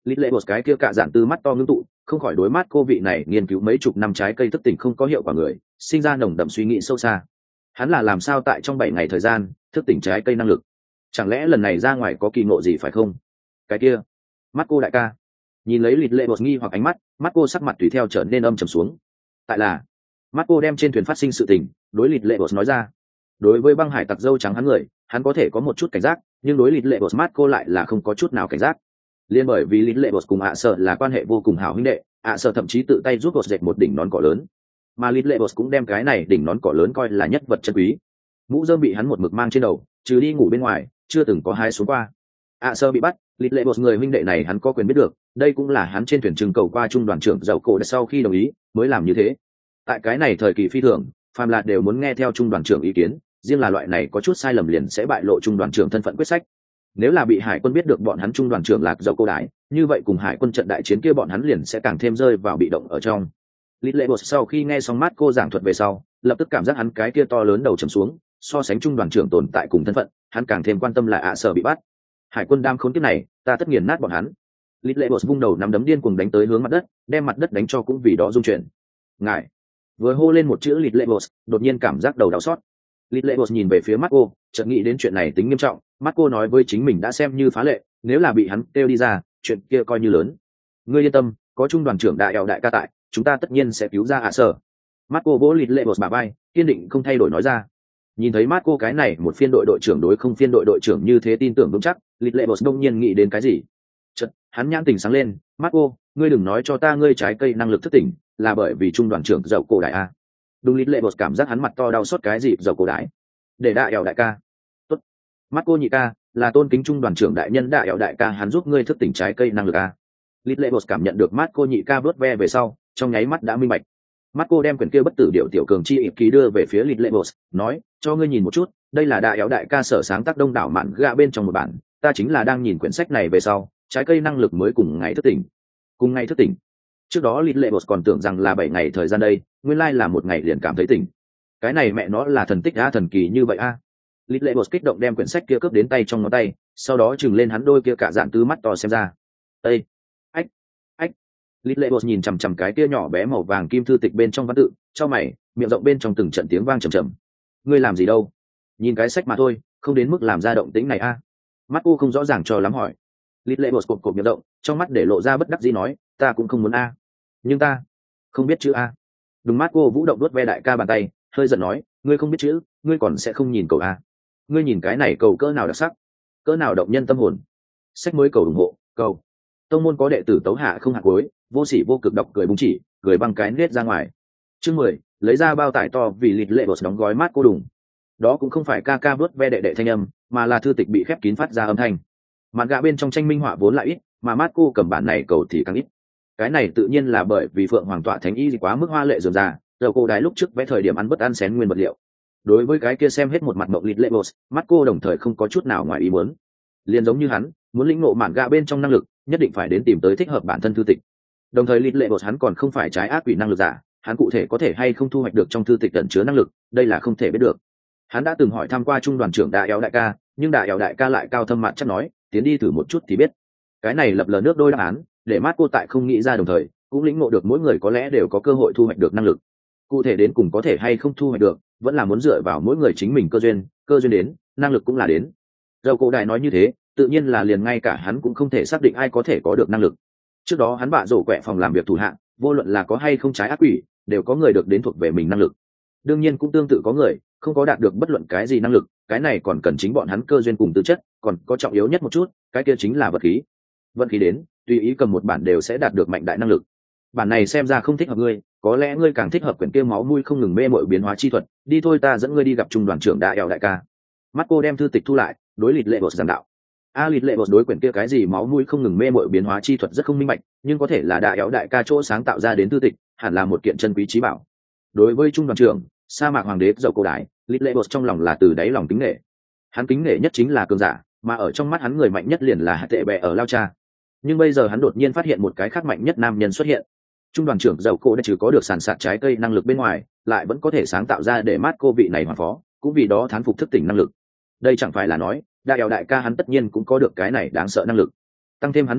Lít lệ một cái kia cạ dạn từ mắt to ngưng tụ, không khỏi đối mắt cô vị này nghiên cứu mấy chục năm trái cây thức tỉnh không có hiệu quả người, sinh ra nồng đậm suy nghĩ sâu xa. Hắn là làm sao tại trong bảy ngày thời gian thức tỉnh trái cây năng lực? Chẳng lẽ lần này ra ngoài có kỳ ngộ gì phải không? Cái kia, mắt cô đại ca. Nhìn lấy Lít lệ một nghi hoặc ánh mắt, mắt cô sắc mặt tùy theo trở nên âm trầm xuống. Tại là, mắt cô đem trên thuyền phát sinh sự tình, đối Lít lệ một nói ra. Đối với băng hải tặc dâu trắng hắn người, hắn có thể có một chút cảnh giác, nhưng đối Lít lệ một mắt cô lại là không có chút nào cảnh giác. Liên bởi vì Lít lệ một cùng ạ sợ là quan hệ vô cùng hảo huynh đệ, ạ sợ thậm chí tự tay giúp bột dệt một đỉnh nón cỏ lớn, mà Lít lệ bột cũng đem cái này đỉnh nón cỏ lớn coi là nhất vật chân quý. Mũ rơm bị hắn một mực mang trên đầu, trừ đi ngủ bên ngoài chưa từng có hai xuống qua. ạ sợ bị bắt, Lít lệ bột người huynh đệ này hắn có quyền biết được, đây cũng là hắn trên thuyền trưng cầu qua trung đoàn trưởng dầu cổ sau khi đồng ý mới làm như thế. Tại cái này thời kỳ phi thường, phàm là đều muốn nghe theo trung đoàn trưởng ý kiến, riêng là loại này có chút sai lầm liền sẽ bại lộ trung đoàn trưởng thân phận quyết sách. Nếu là bị hải quân biết được bọn hắn trung đoàn trưởng lạc dầu cô đái, như vậy cùng hải quân trận đại chiến kia bọn hắn liền sẽ càng thêm rơi vào bị động ở trong. Lít lệ bột sau khi nghe xong mát cô giảng thuật về sau, lập tức cảm giác hắn cái kia to lớn đầu trầm xuống, so sánh trung đoàn trưởng tồn tại cùng thân phận, hắn càng thêm quan tâm là ạ sở bị bắt. Hải quân đam khốn kiếp này, ta tất nghiền nát bọn hắn. Lít lệ bột vung đầu nắm đấm điên cuồng đánh tới hướng mặt đất, đem mặt đất đánh cho cũng vì đó rung chuyển. Ngài vừa hô lên một chữ Lít lệ bột, đột nhiên cảm giác đầu đau xót. Lít lệ bột nhìn về phía mắt cô, chợt nghĩ đến chuyện này tính nghiêm trọng, mắt cô nói với chính mình đã xem như phá lệ, nếu là bị hắn kêu đi ra, chuyện kia coi như lớn. Ngươi yên tâm, có trung đoàn trưởng đại eo đại ca tại, chúng ta tất nhiên sẽ cứu ra ạ sở. Mắt cô vỗ Lít lệ bột bà bay, kiên định không thay đổi nói ra. Nhìn thấy mắt cô cái này một phiên đội đội trưởng đối không phiên đội đội trưởng như thế tin tưởng vững chắc, Lít lệ bột đông nhiên nghĩ đến cái gì. Chợt hắn nhãn tỉnh sáng lên, mắt cô, ngươi đừng nói cho ta ngươi trái cây năng lực thức tỉnh, là bởi vì trung đoàn trưởng dậu cổ đại a. Đúng. Lít lệ bột cảm giác hắn mặt to đau xót cái gì dậu cổ đại. Để đại eo đại ca. Tốt. Mắt cô nhị ca là tôn kính trung đoàn trưởng đại nhân đại eo đại ca hắn giúp ngươi thức tỉnh trái cây năng lực a. Lít lệ bột cảm nhận được mắt cô nhị ca vớt ve về sau, trong nháy mắt đã minh bạch. Mắt cô đem quyển kia bất tử điệu tiểu cường chi ịp ký đưa về phía Lít lệ bột, nói, cho ngươi nhìn một chút, đây là đại eo đại ca sở sáng tác đông đảo mạn gạ bên trong một bản, ta chính là đang nhìn quyển sách này về sau, trái cây năng lực mới cùng ngày thức tỉnh. Cùng ngày thức tỉnh. Trước đó Lít lệ bột còn tưởng rằng là bảy ngày thời gian đây, nguyên lai là một ngày liền cảm thấy tỉnh. Cái này mẹ nó là thần tích a, thần kỳ như vậy a. Lít lệ bột kích động đem quyển sách kia cướp đến tay trong ngón tay, sau đó chừng lên hắn đôi kia cả dạng tứ mắt to xem ra. Ê! Ách! Ách! Lít lệ bột nhìn chằm chằm cái kia nhỏ bé màu vàng kim thư tịch bên trong văn tự, cho mày, miệng rộng bên trong từng trận tiếng vang trầm trầm. Ngươi làm gì đâu? Nhìn cái sách mà thôi, không đến mức làm ra động tĩnh này a. Mắt cô không rõ ràng cho lắm hỏi. Lít lệ bột cộp cộp miệng rộng, trong mắt để lộ ra bất đắc dĩ nói, ta cũng không muốn a. Nhưng ta không biết chữ a. Đúng. Mắt cô vũ động đuốt ve đại ca bàn tay, hơi giận nói, ngươi không biết chữ, ngươi còn sẽ không nhìn cầu a. Ngươi nhìn cái này cầu cỡ nào đặc sắc, cỡ nào động nhân tâm hồn. Sách mới cầu ủng hộ, cầu. Tông môn có đệ tử tấu hạ không hạt cuối, vô sỉ vô cực đọc cười búng chỉ, cười băng cái nết ra ngoài. Chương mười, lấy ra bao tải to vì Lít lệ bột đóng gói mát cô đùng. Đó cũng không phải ca ca vớt ve đệ đệ thanh âm, mà là thư tịch bị khép kín phát ra âm thanh. Mạn gạ bên trong tranh minh họa vốn lại ít, mà mát cô cầm bản này cầu thì càng ít. Cái này tự nhiên là bởi vì phượng hoàng tọa thánh y quá mức hoa lệ dườm già, giờ cô đái lúc trước vẽ thời điểm ăn bất ăn xén nguyên vật liệu. Đối với cái kia xem hết một mặt mộng Lít lệ bột, mắt cô đồng thời không có chút nào ngoài ý muốn. Liền giống như hắn, muốn lĩnh ngộ mạn gạ bên trong năng lực, nhất định phải đến tìm tới thích hợp bản thân thư tịch. Đồng thời Lít lệ bột hắn còn không phải trái ác quỷ năng lực giả, hắn cụ thể có thể hay không thu hoạch được trong thư tịch ẩn chứa năng lực, đây là không thể biết được. Hắn đã từng hỏi thăm qua trung đoàn trưởng đại éo đại ca, nhưng đại éo đại ca lại cao thâm mạn chắc nói, tiến đi thử một chút thì biết. Cái này lập lờ nước đôi đáp án, để mắt cô tại không nghĩ ra, đồng thời cũng lĩnh ngộ được mỗi người có lẽ đều có cơ hội thu hoạch được năng lực. Cụ thể đến cùng có thể hay không thu hoạch được, vẫn là muốn dựa vào mỗi người chính mình cơ duyên, cơ duyên đến, năng lực cũng là đến. Dầu cổ đại nói như thế, tự nhiên là liền ngay cả hắn cũng không thể xác định ai có thể có được năng lực. Trước đó hắn bạ rổ quẹ phòng làm việc thủ hạng, vô luận là có hay không trái ác quỷ, đều có người được đến thuộc về mình năng lực. Đương nhiên cũng tương tự có người không có đạt được bất luận cái gì năng lực, cái này còn cần chính bọn hắn cơ duyên cùng tư chất, còn có trọng yếu nhất một chút, cái kia chính là vật khí. Vận khí đến, tùy ý cầm một bản đều sẽ đạt được mạnh đại năng lực. Bản này xem ra không thích hợp ngươi, có lẽ ngươi càng thích hợp quyển kia máu mũi không ngừng mê mội biến hóa chi thuật, đi thôi ta dẫn ngươi đi gặp trung đoàn trưởng đại eo đại ca. Mắt cô đem thư tịch thu lại, đối Lít lệ bột giảng đạo. A Lít lệ bột đối quyển kia cái gì máu mũi không ngừng mê mội biến hóa chi thuật rất không minh bạch, nhưng có thể là đại eo đại ca chỗ sáng tạo ra đến thư tịch, hẳn là một kiện chân quý trí bảo. Đối với trung đoàn trưởng sa mạc hoàng đế dậu cổ đại, Lít lệ bột trong lòng là từ đáy lòng kính nể. Hắn kính nể nhất chính là cường giả, mà ở trong mắt hắn người mạnh nhất liền là hạ tệ bè ở lao cha. Nhưng bây giờ hắn đột nhiên phát hiện một cái khác mạnh nhất nam nhân xuất hiện. Trung đoàn trưởng dậu cổ đã trừ có được sàn sạt trái cây năng lực bên ngoài, lại vẫn có thể sáng tạo ra để mát cô vị này hoàn phó, cũng vì đó thán phục thức tỉnh năng lực. Đây chẳng phải là nói đại eo đại ca hắn tất nhiên cũng có được cái này đáng sợ năng lực. Tăng thêm hắn năng lực,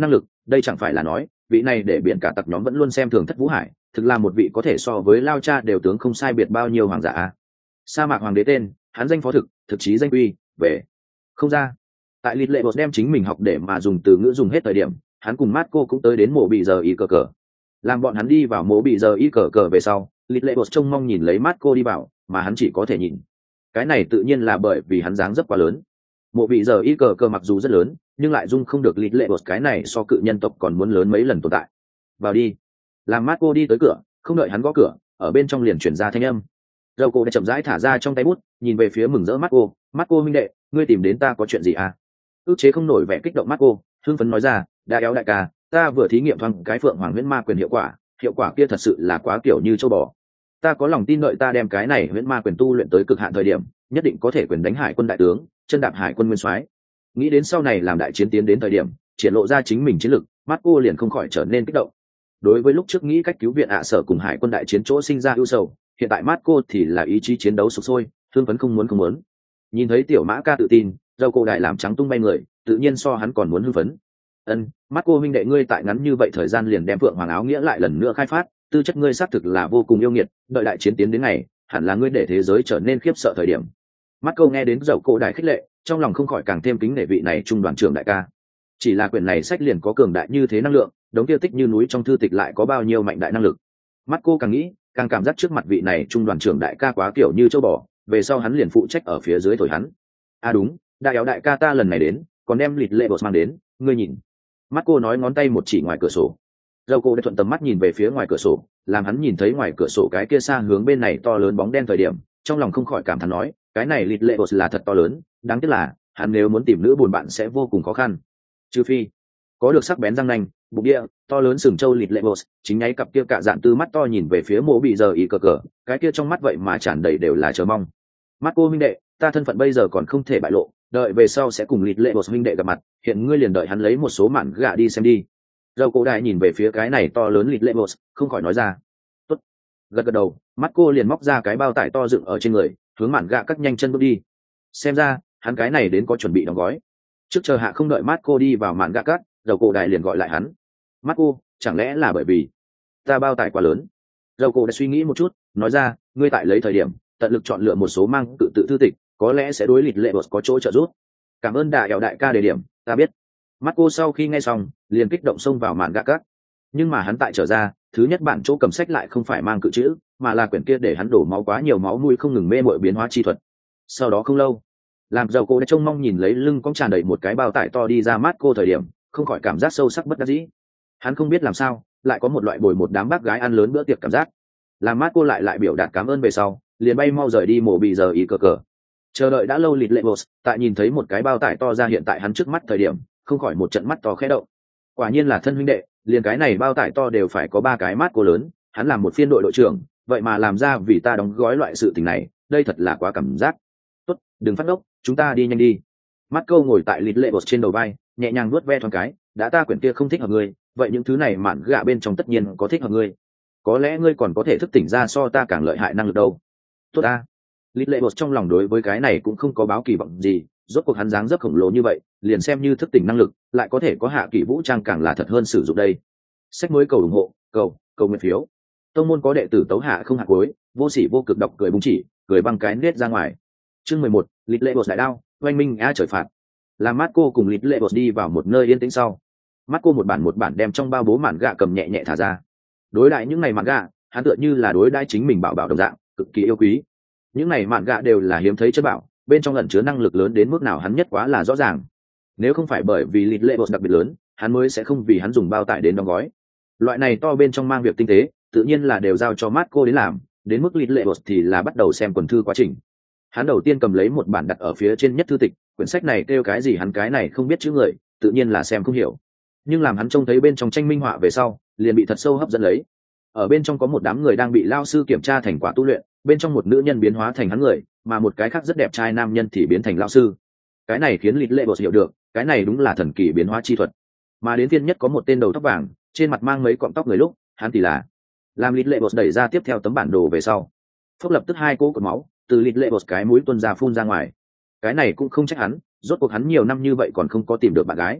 đây chẳng phải là nói vị này để biển cả tặc nhóm vẫn luôn xem thường Thất Vũ Hải, thực là một vị có thể so với Lao Cha đều tướng không sai biệt bao nhiêu hoàng giả. Sa mạc hoàng đế tên, hắn danh phó thực, thực chí danh uy, về không ra. Tại Lịt Lệ Bột đem chính mình học để mà dùng từ ngữ dùng hết thời điểm, hắn cùng Marco cũng tới đến mộ bị giờ y cờ cờ. Làm bọn hắn đi vào mộ bị giờ y cờ cờ về sau, Lịt Lệ Bột trông mong nhìn lấy Marco đi vào, mà hắn chỉ có thể nhìn. Cái này tự nhiên là bởi vì hắn dáng dấp quá lớn. Mộ bị giờ y cờ cờ mặc dù rất lớn, nhưng lại dung không được Lịt Lệ Bột cái này so cự nhân tộc còn muốn lớn mấy lần tồn tại. Vào đi. Làm Marco đi tới cửa, không đợi hắn gõ cửa, ở bên trong liền chuyển ra thanh âm. Dầu cổ đã chậm rãi thả ra trong tay bút, nhìn về phía mừng rỡ Marco, Marco huynh đệ, ngươi tìm đến ta có chuyện gì à? Ước chế không nổi vẻ kích động Marco, hưng phấn nói ra, đã éo đại ca, ta vừa thí nghiệm thoáng cái phượng hoàng huyễn ma quyền hiệu quả, hiệu quả kia thật sự là quá kiểu như châu bò. Ta có lòng tin đợi ta đem cái này huyễn ma quyền tu luyện tới cực hạn thời điểm, nhất định có thể quyền đánh hải quân đại tướng, chân đạp hải quân nguyên soái. Nghĩ đến sau này làm đại chiến tiến đến thời điểm, triển lộ ra chính mình chiến lực, Marco liền không khỏi trở nên kích động. Đối với lúc trước nghĩ cách cứu viện ạ sở cùng hải quân đại chiến chỗ sinh ra ưu sầu, hiện tại Marco thì là ý chí chiến đấu sục sôi, thương phấn không muốn không muốn. Nhìn thấy tiểu mã ca tự tin, dầu cổ đại làm trắng tung bay người, tự nhiên so hắn còn muốn hưng phấn. Ân, Marco huynh đệ ngươi tại ngắn như vậy thời gian liền đem phượng hoàng áo nghĩa lại lần nữa khai phát, tư chất ngươi xác thực là vô cùng yêu nghiệt, đợi đại chiến tiến đến ngày, hẳn là ngươi để thế giới trở nên khiếp sợ thời điểm. Marco nghe đến dầu cổ đại khích lệ, trong lòng không khỏi càng thêm kính nể vị này trung đoàn trưởng đại ca. Chỉ là quyển này sách liền có cường đại như thế năng lượng, đống tiêu tích như núi trong thư tịch lại có bao nhiêu mạnh đại năng lực. Marco càng nghĩ, càng cảm giác trước mặt vị này trung đoàn trưởng đại ca quá kiểu như châu bò, về sau hắn liền phụ trách ở phía dưới thổi hắn. À đúng, đại éo đại ca ta lần này đến, còn đem Lịt Lệ Bột mang đến, ngươi nhìn. Marco nói ngón tay một chỉ ngoài cửa sổ. Dầu cô đã thuận tầm mắt nhìn về phía ngoài cửa sổ, làm hắn nhìn thấy ngoài cửa sổ cái kia xa hướng bên này to lớn bóng đen thời điểm, trong lòng không khỏi cảm thán nói, cái này Lịt Lệ Bột là thật to lớn, đáng tiếc là hắn nếu muốn tìm nữ buồn bạn sẽ vô cùng khó khăn. Trừ phi có được sắc bén răng nanh, bụng địa, to lớn sừng trâu Lịt Lệ Bột, chính nháy cặp kia cạ dạn tư mắt to nhìn về phía mộ bị giờ ý cờ cờ, cái kia trong mắt vậy mà tràn đầy đều là chờ mong. Marco huynh đệ, ta thân phận bây giờ còn không thể bại lộ, đợi về sau sẽ cùng Lịt Lệ Bột huynh đệ gặp mặt, hiện ngươi liền đợi hắn lấy một số mạn gạ đi xem đi. Dầu cổ đại nhìn về phía cái này to lớn Lịt Lệ Bột, không khỏi nói ra. Tốt. Gật gật đầu, Marco liền móc ra cái bao tải to dựng ở trên người, hướng mạn gạ cắt nhanh chân bước đi. Xem ra, hắn cái này đến có chuẩn bị đóng gói. Trước chờ hạ không đợi Marco đi vào mạn gạ cắt, dầu cổ đại liền gọi lại hắn. Marco, chẳng lẽ là bởi vì ta bao tải quá lớn? Dầu cổ đã suy nghĩ một chút, nói ra, ngươi tại lấy thời điểm, tận lực chọn lựa một số mang tự tự thư tịch, có lẽ sẽ đối Lịt Lệ Bột có chỗ trợ giúp. Cảm ơn đại éo đại ca đề điểm, ta biết. Marco sau khi nghe xong, liền kích động xông vào mạn gạ cắt. Nhưng mà hắn tại trở ra, thứ nhất bản chỗ cầm sách lại không phải mang cự chữ, mà là quyển kia để hắn đổ máu quá nhiều máu nuôi không ngừng mê mội biến hóa chi thuật. Sau đó không lâu, làm dầu cô đã trông mong nhìn lấy lưng cong tràn đầy một cái bao tải to đi ra Marco thời điểm, không khỏi cảm giác sâu sắc bất đắc dĩ. Hắn không biết làm sao, lại có một loại bồi một đám bác gái ăn lớn bữa tiệc cảm giác. Làm Marco lại lại biểu đạt cảm ơn về sau, liền bay mau rời đi mổ bị giờ ý cờ cờ. Chờ đợi đã lâu Lịt Lệ Bột, tại nhìn thấy một cái bao tải to ra hiện tại hắn trước mắt thời điểm, không khỏi một trận mắt to khẽ động. Quả nhiên là thân huynh đệ, liền cái này bao tải to đều phải có ba cái Marco lớn, hắn làm một phiên đội đội trưởng, vậy mà làm ra vì ta đóng gói loại sự tình này, đây thật là quá cảm giác. Tốt, đừng phát ốc, chúng ta đi nhanh đi. Marco ngồi tại Lịt Lệ Bột trên đầu vai, nhẹ nhàng nuốt ve thoáng cái, đã ta quyển kia không thích hợp ngươi, vậy những thứ này mạn gạ bên trong tất nhiên có thích hợp ngươi. Có lẽ ngươi còn có thể thức tỉnh ra so ta càng lợi hại năng lực đâu. Tốt ta. Lịt Lệ Bột trong lòng đối với cái này cũng không có báo kỳ vọng gì, rốt cuộc hắn dáng dấp khổng lồ như vậy, liền xem như thức tỉnh năng lực, lại có thể có hạ kỳ vũ trang càng là thật hơn sử dụng đây. Sách mới cầu ủng hộ, cầu, cầu nguyện phiếu. Tông môn có đệ tử tấu hạ không hạ cuối, vô sỉ vô cực đọc cười búng chỉ, cười băng cái nết ra ngoài. Chương mười một, Lịt Lệ Bột đại đao, oanh minh a trời phạt. Làm Marco cùng Lịt Lệ Bột đi vào một nơi yên tĩnh sau, Marco một bản một bản đem trong bao bố mạn gạ cầm nhẹ nhẹ thả ra. Đối đãi những ngày mạn gạ, hắn tựa như là đối đãi chính mình bảo bảo đồng dạng, cực kỳ yêu quý. Những này mạn gạ đều là hiếm thấy chất bảo, bên trong ẩn chứa năng lực lớn đến mức nào hắn nhất quá là rõ ràng. Nếu không phải bởi vì Lịt Lệ Bột đặc biệt lớn, hắn mới sẽ không vì hắn dùng bao tải đến đóng gói. Loại này to bên trong mang việc tinh tế, tự nhiên là đều giao cho Marco đến làm, đến mức Lịt Lệ Bột thì là bắt đầu xem quần thư quá trình. Hắn đầu tiên cầm lấy một bản đặt ở phía trên nhất thư tịch, quyển sách này kêu cái gì hắn cái này không biết chữ người, tự nhiên là xem không hiểu. Nhưng làm hắn trông thấy bên trong tranh minh họa về sau, liền bị thật sâu hấp dẫn lấy. Ở bên trong có một đám người đang bị lao sư kiểm tra thành quả tu luyện, bên trong một nữ nhân biến hóa thành hắn người, mà một cái khác rất đẹp trai nam nhân thì biến thành lao sư. Cái này khiến Lịt Lệ Bột hiểu được, cái này đúng là thần kỳ biến hóa chi thuật. Mà đến tiên nhất có một tên đầu tóc vàng, trên mặt mang mấy cọng tóc người lúc, hắn thì là làm Lịt Lệ Bột đẩy ra tiếp theo tấm bản đồ về sau, phốc lập tức hai cỗ cột máu từ Lịt Lệ Bột cái mũi tuôn ra phun ra ngoài. Cái này cũng không trách hắn, rốt cuộc hắn nhiều năm như vậy còn không có tìm được bạn gái.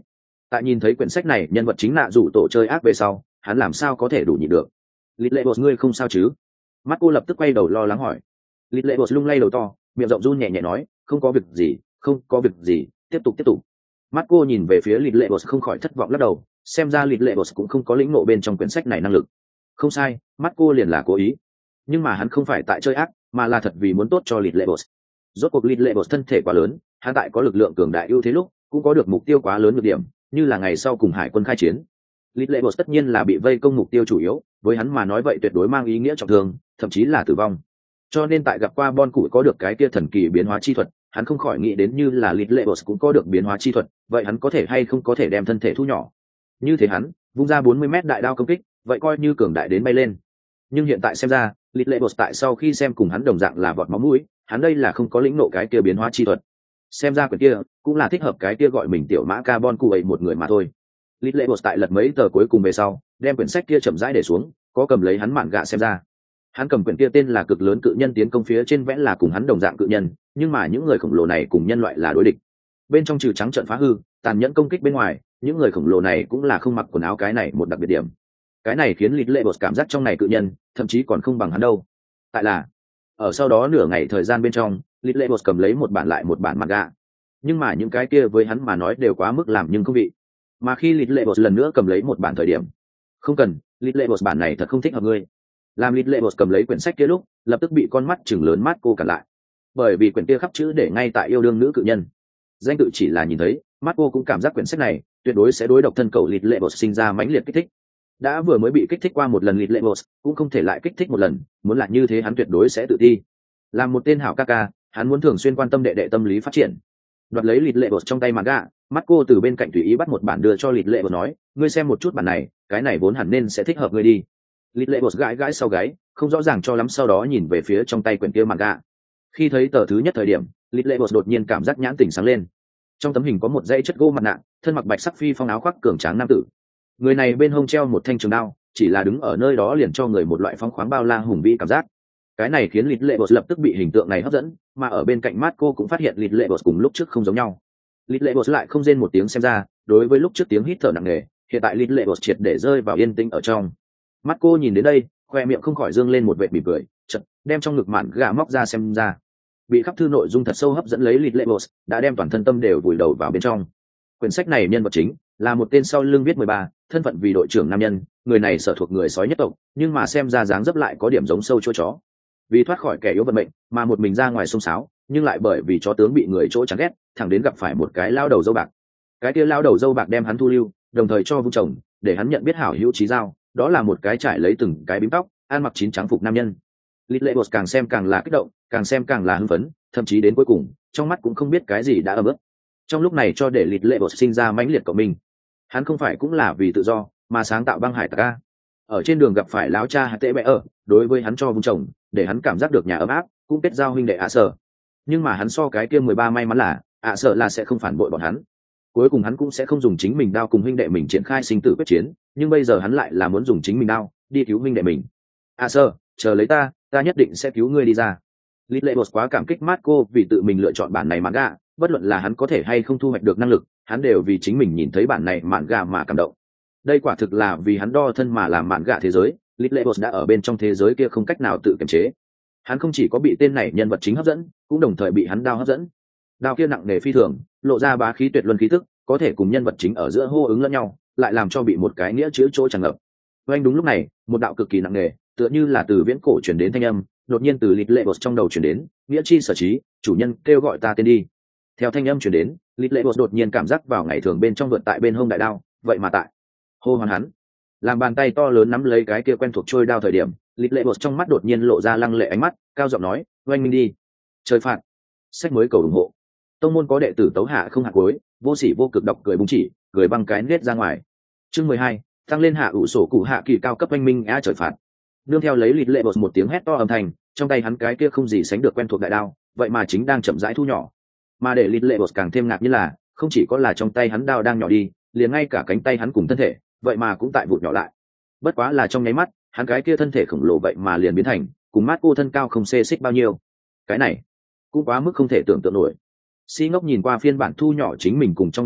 Tại nhìn thấy quyển sách này nhân vật chính nạ rủ tổ chơi ác về sau, hắn làm sao có thể đủ nhịn được. Lít lệ bột, ngươi không sao chứ? Mắt cô lập tức quay đầu lo lắng hỏi. Lít lệ bột lung lay đầu to, miệng rộng run nhẹ nhẹ nói, không có việc gì, không có việc gì, tiếp tục tiếp tục. Mắt cô nhìn về phía lít lệ bột không khỏi thất vọng lắc đầu, xem ra lít lệ bột cũng không có lĩnh ngộ bên trong quyển sách này năng lực. Không sai, mắt cô liền là cố ý, nhưng mà hắn không phải tại chơi ác, mà là thật vì muốn tốt cho lít lệ bột. Rốt cuộc lít lệ bột thân thể quá lớn, hắn tại có lực lượng cường đại ưu thế lúc cũng có được mục tiêu quá lớn nhược điểm, như là ngày sau cùng hải quân khai chiến, lít lệ bột tất nhiên là bị vây công mục tiêu chủ yếu, với hắn mà nói vậy tuyệt đối mang ý nghĩa trọng thương, thậm chí là tử vong. Cho nên tại gặp qua Bon cụ có được cái kia thần kỳ biến hóa chi thuật, hắn không khỏi nghĩ đến như là lít lệ bột cũng có được biến hóa chi thuật, vậy hắn có thể hay không có thể đem thân thể thu nhỏ. Như thế hắn vung ra bốn mươi mét đại đao công kích, vậy coi như cường đại đến bay lên. Nhưng hiện tại xem ra, lít lệ bột tại sau khi xem cùng hắn đồng dạng là vọt máu mũi, hắn đây là không có lĩnh nộ cái kia biến hóa chi thuật. Xem ra quyển kia cũng là thích hợp cái kia gọi mình tiểu mã ca Bon cụ ấy một người mà thôi. Lít lệ bột tại lật mấy tờ cuối cùng về sau, đem quyển sách kia chậm rãi để xuống, có cầm lấy hắn mạn gạ xem ra. Hắn cầm quyển kia tên là Cực lớn cự nhân tiến công, phía trên vẽ là cùng hắn đồng dạng cự nhân, nhưng mà những người khổng lồ này cùng nhân loại là đối địch. Bên trong trừ trắng trợn phá hư, tàn nhẫn công kích bên ngoài, những người khổng lồ này cũng là không mặc quần áo, cái này một đặc biệt điểm. Cái này khiến Lít lệ bột cảm giác trong này cự nhân, thậm chí còn không bằng hắn đâu. Tại là, ở sau đó nửa ngày thời gian bên trong, Lít lệ bột cầm lấy một bản lại một bản mạn gạ. Nhưng mà những cái kia với hắn mà nói đều quá mức làm nhưng không vị. Mà khi Lít lệ bột lần nữa cầm lấy một bản thời điểm, không cần, Lít lệ bột bản này thật không thích hợp ngươi. Làm Lít lệ bột cầm lấy quyển sách kia lúc, lập tức bị con mắt chừng lớn mắt cô cản lại, bởi vì quyển kia khắc chữ để ngay tại yêu đương nữ cự nhân. Danh tự chỉ là nhìn thấy, mắt cô cũng cảm giác quyển sách này tuyệt đối sẽ đối độc thân cầu Lít lệ bột sinh ra mãnh liệt kích thích. Đã vừa mới bị kích thích qua một lần Lít lệ bột, cũng không thể lại kích thích một lần, muốn là như thế hắn tuyệt đối sẽ tự ti. Làm một tên hảo ca ca, hắn muốn thường xuyên quan tâm đệ đệ tâm lý phát triển. Đoạt lấy Lít lệ bột trong tay manga, mắt cô từ bên cạnh tùy ý bắt một bản đưa cho Lít lệ bột, nói, ngươi xem một chút bản này, cái này vốn hẳn nên sẽ thích hợp ngươi đi. Lít lệ bột gãi gãi sau gáy, không rõ ràng cho lắm, sau đó nhìn về phía trong tay quyển kia manga. Khi thấy tờ thứ nhất thời điểm, Lít lệ bột đột nhiên cảm giác nhãn tỉnh sáng lên. Trong tấm hình có một dãy chất gỗ mặt nạ, thân mặc bạch sắc phi phong áo khoác cường tráng nam tử. Người này bên hông treo một thanh trường đao, chỉ là đứng ở nơi đó liền cho người một loại phong khoáng bao la hùng vĩ cảm giác. Cái này khiến Lít lệ bột lập tức bị hình tượng này hấp dẫn, mà ở bên cạnh mắt cô cũng phát hiện Lít lệ bột cùng lúc trước không giống nhau. Lít lệ bột lại không rên một tiếng, xem ra đối với lúc trước tiếng hít thở nặng nề, hiện tại Lít lệ bột triệt để rơi vào yên tĩnh ở trong. Mắt cô nhìn đến đây, khoe miệng không khỏi dương lên một vệt mỉm cười, chợt đem trong ngực mạn gà móc ra xem ra. Bị khắp thư nội dung thật sâu hấp dẫn lấy Lít lệ bột, đã đem toàn thân tâm đều vùi đầu vào bên trong. Quyển sách này nhân vật chính là một tên sau lưng viết mười ba, thân phận vì đội trưởng nam nhân, người này sở thuộc người sói nhất tộc, nhưng mà xem ra dáng dấp lại có điểm giống sâu chua chó. Vì thoát khỏi kẻ yếu vận mệnh mà một mình ra ngoài sông sáo, nhưng lại bởi vì chó tướng bị người chỗ chán ghét, thẳng đến gặp phải một cái lao đầu dâu bạc. Cái kia lao đầu dâu bạc đem hắn thu lưu, đồng thời cho vung chồng, để hắn nhận biết hảo hữu chí giao, đó là một cái trải lấy từng cái bím tóc, ăn mặc chín trắng phục nam nhân. Lít lệ bột càng xem càng là kích động, càng xem càng là hưng phấn, thậm chí đến cuối cùng trong mắt cũng không biết cái gì đã ấm ức. Trong lúc này cho để Lít lệ bột sinh ra mãnh liệt cộng minh. Hắn không phải cũng là vì tự do mà sáng tạo băng hải tặc a. Ở trên đường gặp phải láo cha hạt tệ bẽ ở, đối với hắn cho vung chồng, để hắn cảm giác được nhà ấm áp, cũng kết giao huynh đệ ạ sở. Nhưng mà hắn so cái kia mười ba may mắn là ạ sở là sẽ không phản bội bọn hắn. Cuối cùng hắn cũng sẽ không dùng chính mình đao cùng huynh đệ mình triển khai sinh tử quyết chiến, nhưng bây giờ hắn lại là muốn dùng chính mình đao đi cứu huynh đệ mình. ạ sở, chờ lấy ta, ta nhất định sẽ cứu ngươi đi ra. Lít lệ bột quá cảm kích Marco vì tự mình lựa chọn bản này manga, bất luận là hắn có thể hay không thu hoạch được năng lực, hắn đều vì chính mình nhìn thấy bản này manga mà cảm động. Đây quả thực là vì hắn đo thân mà làm manga thế giới. Lít lệ bột đã ở bên trong thế giới kia không cách nào tự kiềm chế. Hắn không chỉ có bị tên này nhân vật chính hấp dẫn, cũng đồng thời bị hắn đao hấp dẫn. Đao kia nặng nề phi thường, lộ ra bá khí tuyệt luân khí tức, có thể cùng nhân vật chính ở giữa hô ứng lẫn nhau, lại làm cho bị một cái nghĩa chữ chỗ tràn ngập. Oanh, đúng lúc này, một đạo cực kỳ nặng nề, tựa như là từ viễn cổ truyền đến thanh âm, đột nhiên từ Lít lệ bột trong đầu truyền đến, nghĩa chi sở trí, chủ nhân kêu gọi ta tên đi. Theo thanh âm truyền đến, Lít lệ bột đột nhiên cảm giác vào ngày thường bên trong vượt tại bên hông đại đao, vậy mà tại hô hoán hắn. Làm bàn tay to lớn nắm lấy cái kia quen thuộc trôi đao thời điểm, Lít lệ bột trong mắt đột nhiên lộ ra lăng lệ ánh mắt, cao giọng nói, oanh minh đi. Trời phạt. Sách mới cầu ủng hộ. Tông môn có đệ tử tấu hạ không hạ cuối, vô sỉ vô cực đọc cười búng chỉ, cười băng cái nết ra ngoài. Chương mười hai, tăng lên hạ ủ sổ cụ hạ kỳ cao cấp oanh minh á trời phạt. Nương theo lấy Lít lệ bột một tiếng hét to âm thanh, trong tay hắn cái kia không gì sánh được quen thuộc đại đao, vậy mà chính đang chậm rãi thu nhỏ. Mà để Lít lệ bột càng thêm ngạc như là, không chỉ có là trong tay hắn đao đang nhỏ đi, liền ngay cả cánh tay hắn cùng thân thể, vậy mà cũng tại vụt nhỏ lại. Bất quá là trong nháy mắt, hắn cái kia thân thể khổng lồ vậy mà liền biến thành cùng mát cô thân cao không xê xích bao nhiêu. Cái này cũng quá mức không thể tưởng tượng nổi. Si ngốc nhìn qua phiên bản thu nhỏ chính mình cùng trong tay đao,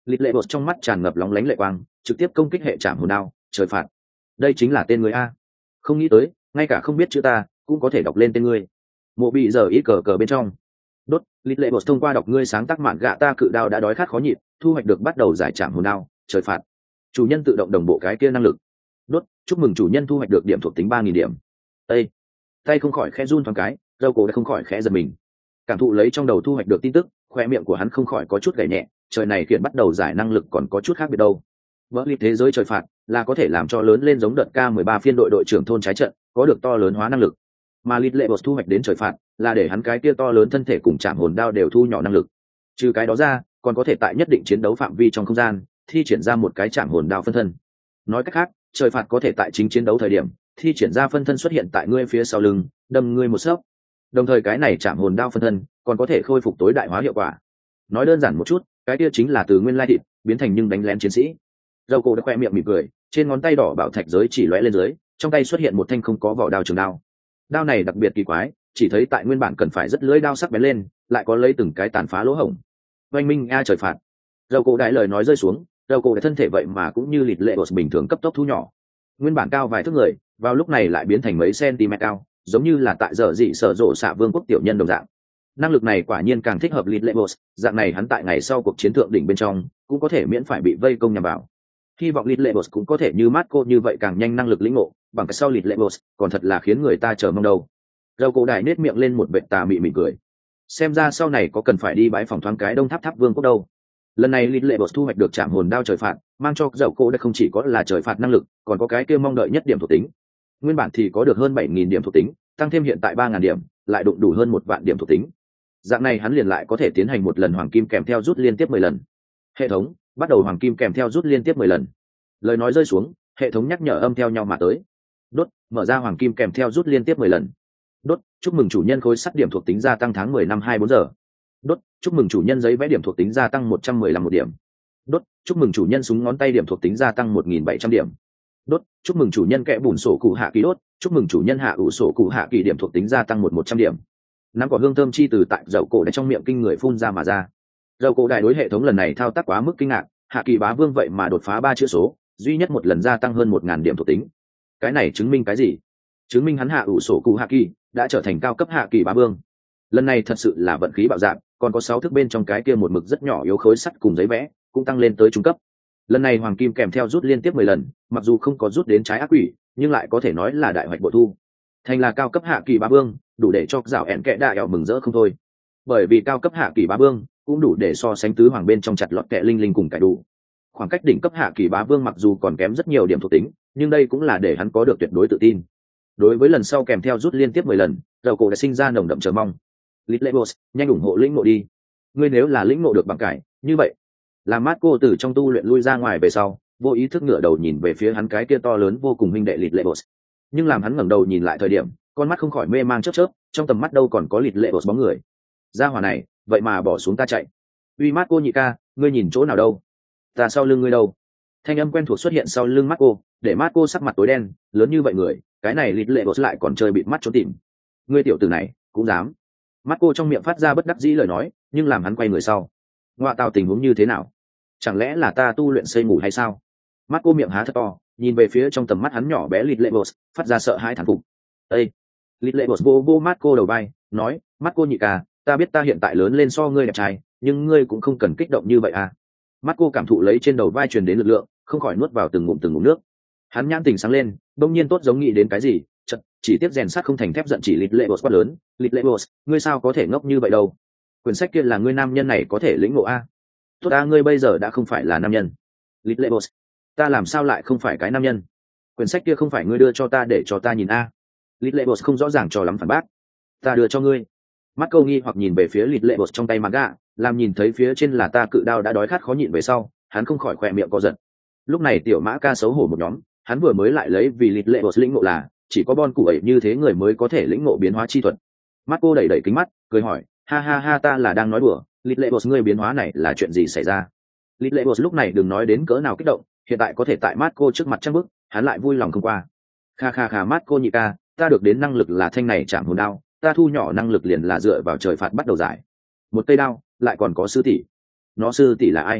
Lịt lệ bột trong mắt tràn ngập lóng lánh lệ quang, trực tiếp công kích hệ trảm hồn đao trời phạt. Đây chính là tên người a. Không nghĩ tới ngay cả không biết chữ ta cũng có thể đọc lên tên ngươi. Mộ bị giờ ý cờ cờ bên trong. Đốt, Lịt lệ bột thông qua đọc ngươi sáng tác mạn gạ ta cự đao đã đói khát khó nhịn, thu hoạch được bắt đầu giải trảm hồn đao trời phạt. Chủ nhân tự động đồng bộ cái kia năng lực. Đốt, chúc mừng chủ nhân thu hoạch được điểm thuộc tính ba nghìn điểm. Ê, tay không khỏi khẽ run thoáng cái, râu cổ đã không khỏi khẽ giật mình. Cảm thụ lấy trong đầu thu hoạch được tin tức, khoe miệng của hắn không khỏi có chút gảy nhẹ, trời này kiện bắt đầu giải năng lực còn có chút khác biệt đâu. Vỡ lịt thế giới trời phạt là có thể làm cho lớn lên giống đợt K mười ba phiên đội đội trưởng thôn trái trận, có được to lớn hóa năng lực. Mà lịt lệ boss thu hoạch đến trời phạt là để hắn cái kia to lớn thân thể cùng chạm hồn đao đều thu nhỏ năng lực. Trừ cái đó ra, còn có thể tại nhất định chiến đấu phạm vi trong không gian thi triển ra một cái chạm hồn đao phân thân. Nói cách khác, trời phạt có thể tại chính chiến đấu thời điểm thi triển ra phân thân xuất hiện tại ngươi phía sau lưng, đâm ngươi một sốc. Đồng thời cái này chạm hồn đao phân thân còn có thể khôi phục tối đại hóa hiệu quả. Nói đơn giản một chút, cái kia chính là từ nguyên lai thịt biến thành nhưng đánh lén chiến sĩ. Dầu cổ đã khoe miệng mỉm cười, trên ngón tay đỏ bảo thạch giới chỉ lóe lên dưới, trong tay xuất hiện một thanh không có vỏ đao trường đao. Đao này đặc biệt kỳ quái, chỉ thấy tại nguyên bản cần phải rất lưỡi đao sắc bén lên, lại có lấy từng cái tàn phá lỗ hổng. Oanh minh a trời phạt. Dầu cổ đại lời nói rơi xuống, dầu cổ đã thân thể vậy mà cũng như lịt lệ boss bình thường cấp tốc thu nhỏ. Nguyên bản cao vài thước người, vào lúc này lại biến thành mấy cm cao, giống như là tại giờ dị sở rộ xạ vương quốc tiểu nhân đồng dạng. Năng lực này quả nhiên càng thích hợp lịt lệ boss, dạng này hắn tại ngày sau cuộc chiến thượng đỉnh bên trong cũng có thể miễn phải bị vây công nhằm vào. Hy vọng lịt lệ boss cũng có thể như Marco như vậy càng nhanh năng lực lĩnh ngộ, bằng cái sau lịt lệ boss còn thật là khiến người ta chờ mong đâu. Dầu cổ đại nết miệng lên một vệt tà mị mỉm cười, xem ra sau này có cần phải đi bái phòng thoáng cái Đông Tháp Tháp Vương quốc đâu. Lần này lịt lệ boss thu hoạch được trảm hồn đao trời phạt, mang cho dầu cổ đã không chỉ có là trời phạt năng lực, còn có cái kia mong đợi nhất điểm thuộc tính. Nguyên bản thì có được hơn bảy nghìn điểm thuộc tính, tăng thêm hiện tại ba nghìn điểm, lại đụng đủ hơn một vạn điểm thuộc tính. Dạng này hắn liền lại có thể tiến hành một lần hoàng kim kèm theo rút liên tiếp mười lần. Hệ thống bắt đầu hoàng kim kèm theo rút liên tiếp mười lần. Lời nói rơi xuống, hệ thống nhắc nhở âm theo nhau mà tới. Đốt, mở ra hoàng kim kèm theo rút liên tiếp mười lần. Đốt, chúc mừng chủ nhân khối sắt điểm thuộc tính gia tăng tháng mười năm hai mươi bốn giờ. Đốt, chúc mừng chủ nhân giấy vẽ điểm thuộc tính gia tăng một trăm mười lăm một điểm. Đốt, chúc mừng chủ nhân súng ngón tay điểm thuộc tính gia tăng một nghìn bảy trăm điểm. Đốt, chúc mừng chủ nhân kẽ bùn sổ cụ hạ kỳ đốt, chúc mừng chủ nhân hạ ủ sổ cụ hạ kỳ điểm thuộc tính gia tăng một một trăm điểm. Nắm quả hương thơm chi từ tại dầu cổ đại trong miệng kinh người phun ra mà ra. Dầu cổ đại đối hệ thống lần này thao tác quá mức kinh ngạc, hạ kỳ bá vương vậy mà đột phá ba chữ số, duy nhất một lần gia tăng hơn một ngàn điểm thuộc tính. Cái này chứng minh cái gì? Chứng minh hắn hạ ủ sổ cụ hạ kỳ đã trở thành cao cấp hạ kỳ bá vương. Lần này thật sự là vận khí bạo dạng, còn có sáu thước bên trong cái kia một mực rất nhỏ yếu khối sắt cùng giấy vẽ cũng tăng lên tới trung cấp. Lần này hoàng kim kèm theo rút liên tiếp mười lần, mặc dù không có rút đến trái ác quỷ, nhưng lại có thể nói là đại hoạch bội thu. Thành là cao cấp hạ kỳ bá vương, đủ để cho dạo ẹn kẽ đại eo mừng rỡ không thôi. Bởi vì cao cấp hạ kỳ bá vương cũng đủ để so sánh tứ hoàng bên trong chặt lọt kẹ linh linh cùng cải đủ. Khoảng cách đỉnh cấp hạ kỳ bá vương mặc dù còn kém rất nhiều điểm thuộc tính, nhưng đây cũng là để hắn có được tuyệt đối tự tin. Đối với lần sau kèm theo rút liên tiếp mười lần, dầu cổ đã sinh ra nồng đậm chờ mong. Lít lệ boss, nhanh ủng hộ lĩnh ngộ đi. Ngươi nếu là lĩnh ngộ được bằng cải, như vậy, làm mát cô từ trong tu luyện lui ra ngoài về sau, vô ý thức ngửa đầu nhìn về phía hắn cái kia to lớn vô cùng huynh đệ lít lệ boss. Nhưng làm hắn ngẩng đầu nhìn lại thời điểm, con mắt không khỏi mê mang chớp chớp, trong tầm mắt đâu còn có lít lệ boss bóng người. Gia hỏa này, vậy mà bỏ xuống ta chạy. Uy mát cô nhị ca, ngươi nhìn chỗ nào đâu? Ta sau lưng ngươi đâu? Thanh âm quen thuộc xuất hiện sau lưng mắt cô, để mắt cô sắc mặt tối đen, lớn như vậy người, cái này lít lệ boss lại còn chơi bịt mắt trốn tìm. Ngươi tiểu tử này, cũng dám? Mắt cô trong miệng phát ra bất đắc dĩ lời nói, nhưng làm hắn quay người sau. Ngoại tào tình huống như thế nào? Chẳng lẽ là ta tu luyện xây ngủ hay sao? Mắt cô miệng há thật to, nhìn về phía trong tầm mắt hắn nhỏ bé lít lệ boss, phát ra sợ hãi thán phục. Ê! Lít lệ boss vô vô mắt cô đầu vai, nói, mắt cô nhị ca, ta biết ta hiện tại lớn lên so ngươi đẹp trai, nhưng ngươi cũng không cần kích động như vậy à? Mắt cô cảm thụ lấy trên đầu vai truyền đến lực lượng, không khỏi nuốt vào từng ngụm từng ngụm nước. Hắn nhãn tình sáng lên, đông nhiên tốt giống nghĩ đến cái gì, chật, chỉ tiếp rèn sắt không thành thép giận chỉ lít lệ boss quát lớn, lít lệ boss, ngươi sao có thể ngốc như vậy đâu? Quyển sách kia là ngươi nam nhân này có thể lĩnh ngộ a? Tốt ta, ngươi bây giờ đã không phải là nam nhân. Lít lệ boss, ta làm sao lại không phải cái nam nhân? Quyển sách kia không phải ngươi đưa cho ta để cho ta nhìn a? Lít lệ boss không rõ ràng cho lắm phản bác. Ta đưa cho ngươi. Mắt câu nghi hoặc nhìn về phía lít lệ boss trong tay manga, làm nhìn thấy phía trên là ta cự đao đã đói khát khó nhịn về sau, hắn không khỏi khỏe miệng co giật. Lúc này tiểu mã ca xấu hổ một nhóm, hắn vừa mới lại lấy vì lít lệ boss lĩnh ngộ là chỉ có bon cụ ấy như thế người mới có thể lĩnh ngộ biến hóa chi thuật. Mắt cô đẩy đẩy kính mắt, cười hỏi, ha ha ha, ta là đang nói đùa, lít lệ boss ngươi biến hóa này là chuyện gì xảy ra? Lít lệ boss lúc này đừng nói đến cỡ nào kích động, hiện tại có thể tại mắt cô trước mặt trăng bức, hắn lại vui lòng không qua. Kha kha kha, mắt cô nhị ca, ta được đến năng lực là thanh này chạm hồn đao, ta thu nhỏ năng lực liền là dựa vào trời phạt bắt đầu giải. Một cây đao, lại còn có sư tỷ. Nó sư tỷ là ai?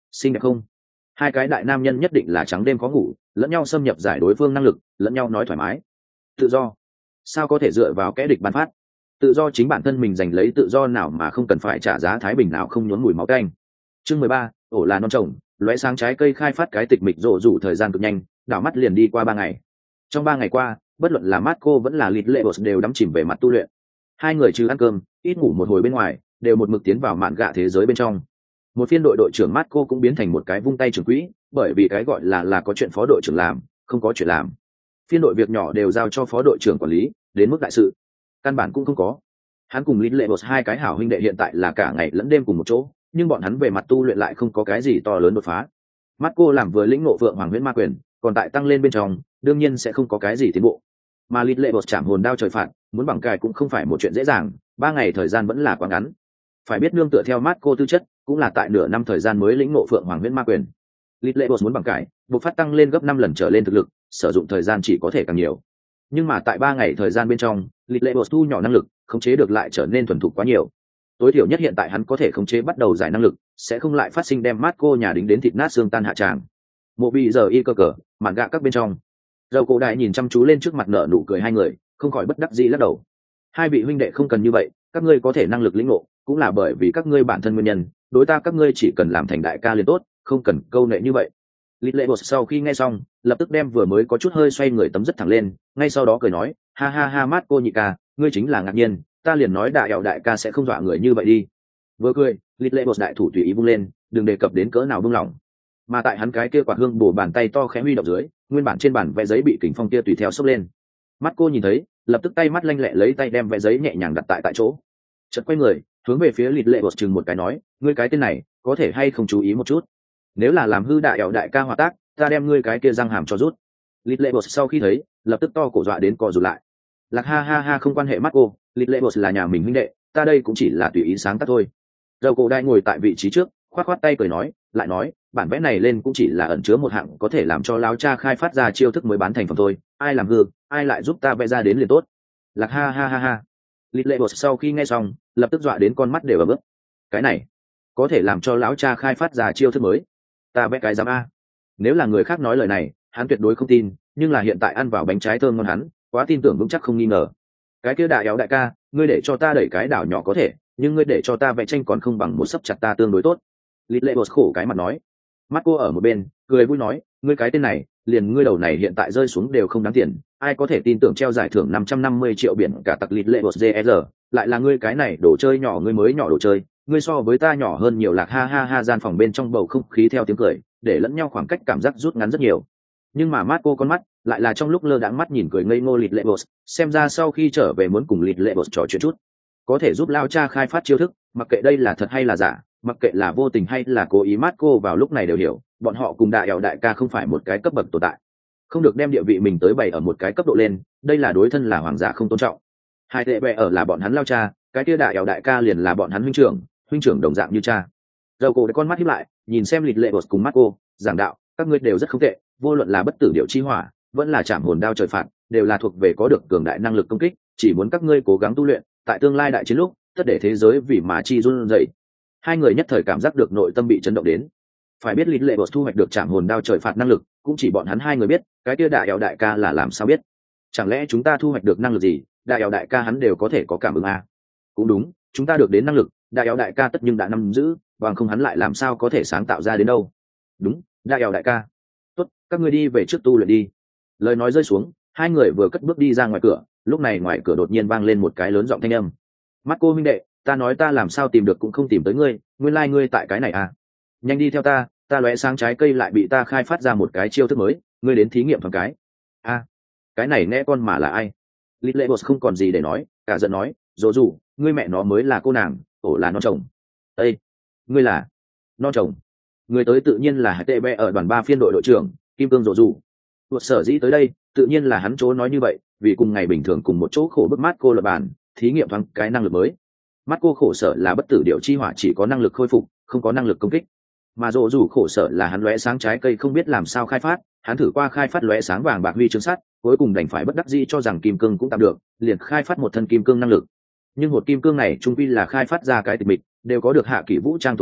xinh đẹp không? Hai cái đại nam nhân nhất định là trắng đêm có ngủ, lẫn nhau xâm nhập giải đối phương năng lực, lẫn nhau nói thoải mái. Tự do sao có thể dựa vào kẻ địch ban phát? Tự do chính bản thân mình giành lấy, tự do nào mà không cần phải trả giá thái bình nào không nhuốm mùi máu tanh. Chương mười ba, ổ là non trồng, lóe sáng trái cây khai phát cái tịch mịch rộ rủ thời gian cực nhanh, đảo mắt liền đi qua ba ngày. Trong ba ngày qua, bất luận là Marco vẫn là Lít Lệ Bột đều đắm chìm về mặt tu luyện. Hai người trừ ăn cơm, ít ngủ một hồi bên ngoài, đều một mực tiến vào mạn gạ thế giới bên trong. Một phiên đội đội trưởng Marco cũng biến thành một cái vung tay trưởng quỹ, bởi vì cái gọi là là có chuyện phó đội trưởng làm, không có chuyện làm. Phiên đội việc nhỏ đều giao cho phó đội trưởng quản lý, đến mức đại sự, căn bản cũng không có. Hắn cùng Lít Lệ Bột hai cái hảo huynh đệ hiện tại là cả ngày lẫn đêm cùng một chỗ, nhưng bọn hắn về mặt tu luyện lại không có cái gì to lớn đột phá. Marco làm vừa lĩnh ngộ vượng hoàng huyễn ma quyền, còn tại tăng lên bên trong, đương nhiên sẽ không có cái gì tiến bộ. Mà Lít Lệ Bột chạm hồn đao trời phạt, muốn bằng cài cũng không phải một chuyện dễ dàng, ba ngày thời gian vẫn là quá ngắn. Phải biết nương tựa theo Marco tư chất, cũng là tại nửa năm thời gian mới lĩnh ngộ phượng hoàng huyễn ma quyền. Lít Lệ Bột muốn bằng cài, buộc phát tăng lên gấp năm lần trở lên thực lực, sử dụng thời gian chỉ có thể càng nhiều. Nhưng mà tại ba ngày thời gian bên trong, Lít Lệ Bột thu nhỏ năng lực, khống chế được lại trở nên thuần thục quá nhiều. Tối thiểu nhất hiện tại hắn có thể khống chế bắt đầu giải năng lực, sẽ không lại phát sinh đem Marco nhà đính đến thịt nát xương tan hạ tràng. Mộ bị giờ y cơ cờ, mạn gạ các bên trong. Dầu cổ đại nhìn chăm chú lên trước mặt nở nụ cười hai người, không khỏi bất đắc dĩ lắc đầu. Hai vị huynh đệ không cần như vậy, các ngươi có thể năng lực lĩnh ngộ, cũng là bởi vì các ngươi bản thân nguyên nhân, đối ta các ngươi chỉ cần làm thành đại ca liền tốt, không cần câu nệ như vậy. Lít Lệ Bột sau khi nghe xong, lập tức đem vừa mới có chút hơi xoay người tấm rất thẳng lên, ngay sau đó cười nói, ha ha ha Marco nhị ca, ngươi chính là ngạc nhiên, ta liền nói đại ẻo đại ca sẽ không dọa người như vậy đi. Vừa cười, Lít Lệ Bột đại thủ tùy ý vung lên, đừng đề cập đến cỡ nào buông lỏng. Mà tại hắn cái kia quạt hương bổ bàn tay to khẽ huy động dưới, nguyên bản trên bản vẽ giấy bị kình phong kia tùy theo xốc lên. Mắt cô nhìn thấy, lập tức tay mắt lanh lẹ lấy tay đem vẽ giấy nhẹ nhàng đặt tại tại chỗ. Chợt quay người, hướng về phía Lít Lệ Bột chừng một cái nói, ngươi cái tên này, có thể hay không chú ý một chút. Nếu là làm hư đại ẻo đại ca hòa tác, ta đem ngươi cái kia răng hàm cho rút. Lít Lệ Bột sau khi thấy, lập tức to cổ dọa đến co rụt lại. Lạc ha ha ha không quan hệ mắt cô, Lít Lệ Bột là nhà mình huynh đệ, ta đây cũng chỉ là tùy ý sáng tác thôi. Dầu cổ đại ngồi tại vị trí trước, khoát khoát tay cười nói, lại nói, bản vẽ này lên cũng chỉ là ẩn chứa một hạng có thể làm cho lão cha khai phát ra chiêu thức mới bán thành phẩm thôi, ai làm hư, ai lại giúp ta vẽ ra đến liền tốt. Lạc ha ha ha ha. Lít Lệ Bột sau khi nghe xong, lập tức dọa đến con mắt đều ấm ướt. Cái này, có thể làm cho lão cha khai phát ra chiêu thức mới? Ta vẽ cái dám a. Nếu là người khác nói lời này, hắn tuyệt đối không tin, nhưng là hiện tại ăn vào bánh trái thơm ngon hắn, quá tin tưởng vững chắc không nghi ngờ. Cái kia đại éo đại ca, ngươi để cho ta đẩy cái đảo nhỏ có thể, nhưng ngươi để cho ta vẽ tranh còn không bằng một sấp chặt ta tương đối tốt. Lít Lệ Bột khổ cái mặt nói. Mắt cô ở một bên, cười vui nói, ngươi cái tên này, liền ngươi đầu này hiện tại rơi xuống đều không đáng tiền, ai có thể tin tưởng treo giải thưởng năm trăm năm mươi triệu biển cả tặc Lít Lệ Bột giê rờ, lại là ngươi cái này đồ chơi nhỏ, ngươi mới nhỏ đồ chơi, ngươi so với ta nhỏ hơn nhiều. Lạc ha ha ha. Gian phòng bên trong bầu không khí theo tiếng cười, để lẫn nhau khoảng cách cảm giác rút ngắn rất nhiều. Nhưng mà mắt cô con mắt, lại là trong lúc lơ đãng mắt nhìn cười ngây ngô Lít Lệ Bột, xem ra sau khi trở về muốn cùng Lít Lệ Bột trò chuyện chút, có thể giúp lao cha khai phát chiêu thức, mặc kệ đây là thật hay là giả, mặc kệ là vô tình hay là cố ý. Marco vào lúc này đều hiểu, bọn họ cùng đại ẻo đại ca không phải một cái cấp bậc tồn tại, không được đem địa vị mình tới bày ở một cái cấp độ lên, đây là đối thân là hoàng giả không tôn trọng. Hai tệ bè ở là bọn hắn lao cha, cái kia đại ẻo đại ca liền là bọn hắn huynh trưởng, huynh trưởng đồng dạng như cha. Dầu cổ con mắt híp lại, nhìn xem Lít Lệ Bột cùng Marco, giảng đạo, các ngươi đều rất không tệ, vô luận là bất tử điệu chi hỏa, vẫn là chạm hồn đao trời phạt, đều là thuộc về có được cường đại năng lực công kích, chỉ muốn các ngươi cố gắng tu luyện, tại tương lai đại chiến lúc, tất để thế giới vì mà chi run rẩy. Hai người nhất thời cảm giác được nội tâm bị chấn động đến. Phải biết Lít Lệ Bột thu hoạch được chạm hồn đao trời phạt năng lực, cũng chỉ bọn hắn hai người biết, cái kia đại ẻo đại ca là làm sao biết? Chẳng lẽ chúng ta thu hoạch được năng lực gì, đại ẻo đại ca hắn đều có thể có cảm ứng à? Cũng đúng, chúng ta được đến năng lực, đại ẻo đại ca tất nhưng đã nắm giữ, bằng không hắn lại làm sao có thể sáng tạo ra đến đâu? Đúng, đại ẻo đại ca. Tốt, các ngươi đi về trước tu luyện đi. Lời nói rơi xuống, hai người vừa cất bước đi ra ngoài cửa, lúc này ngoài cửa đột nhiên vang lên một cái lớn giọng thanh âm. Mắt cô huynh đệ, ta nói ta làm sao tìm được cũng không tìm tới ngươi, nguyên lai ngươi tại cái này à? Nhanh đi theo ta, ta lóe sáng trái cây lại bị ta khai phát ra một cái chiêu thức mới, ngươi đến thí nghiệm thoáng cái. A, à, cái này nẽ con mà là ai? Lít Lệ Bột không còn gì để nói, cả giận nói, dỗ dù, ngươi mẹ nó mới là cô nàng, ổ là non chồng. Ê, ngươi là non chồng? Người tới tự nhiên là Hải Tệ Bè ở đoàn ba phiên đội đội trưởng Kim Cương dỗ dù. Tuột sở dĩ tới đây, tự nhiên là hắn chỗ nói như vậy, vì cùng ngày bình thường cùng một chỗ khổ bức mát cô lập bàn, thí nghiệm thoáng cái năng lực mới. Mắt cô khổ sở là bất tử điệu chi hỏa chỉ có năng lực khôi phục, không có năng lực công kích. Mà dỗ dù khổ sở là hắn lóe sáng trái cây không biết làm sao khai phát, hắn thử qua khai phát lóe sáng vàng bạc huy chương sắt, cuối cùng đành phải bất đắc dĩ cho rằng kim cương cũng tạm được, liền khai phát một thân kim cương năng lực. Nhưng một kim cương này trung quy là khai phát ra cái tịch mịch, đều có được hạ kỷ vũ trang tồn tại,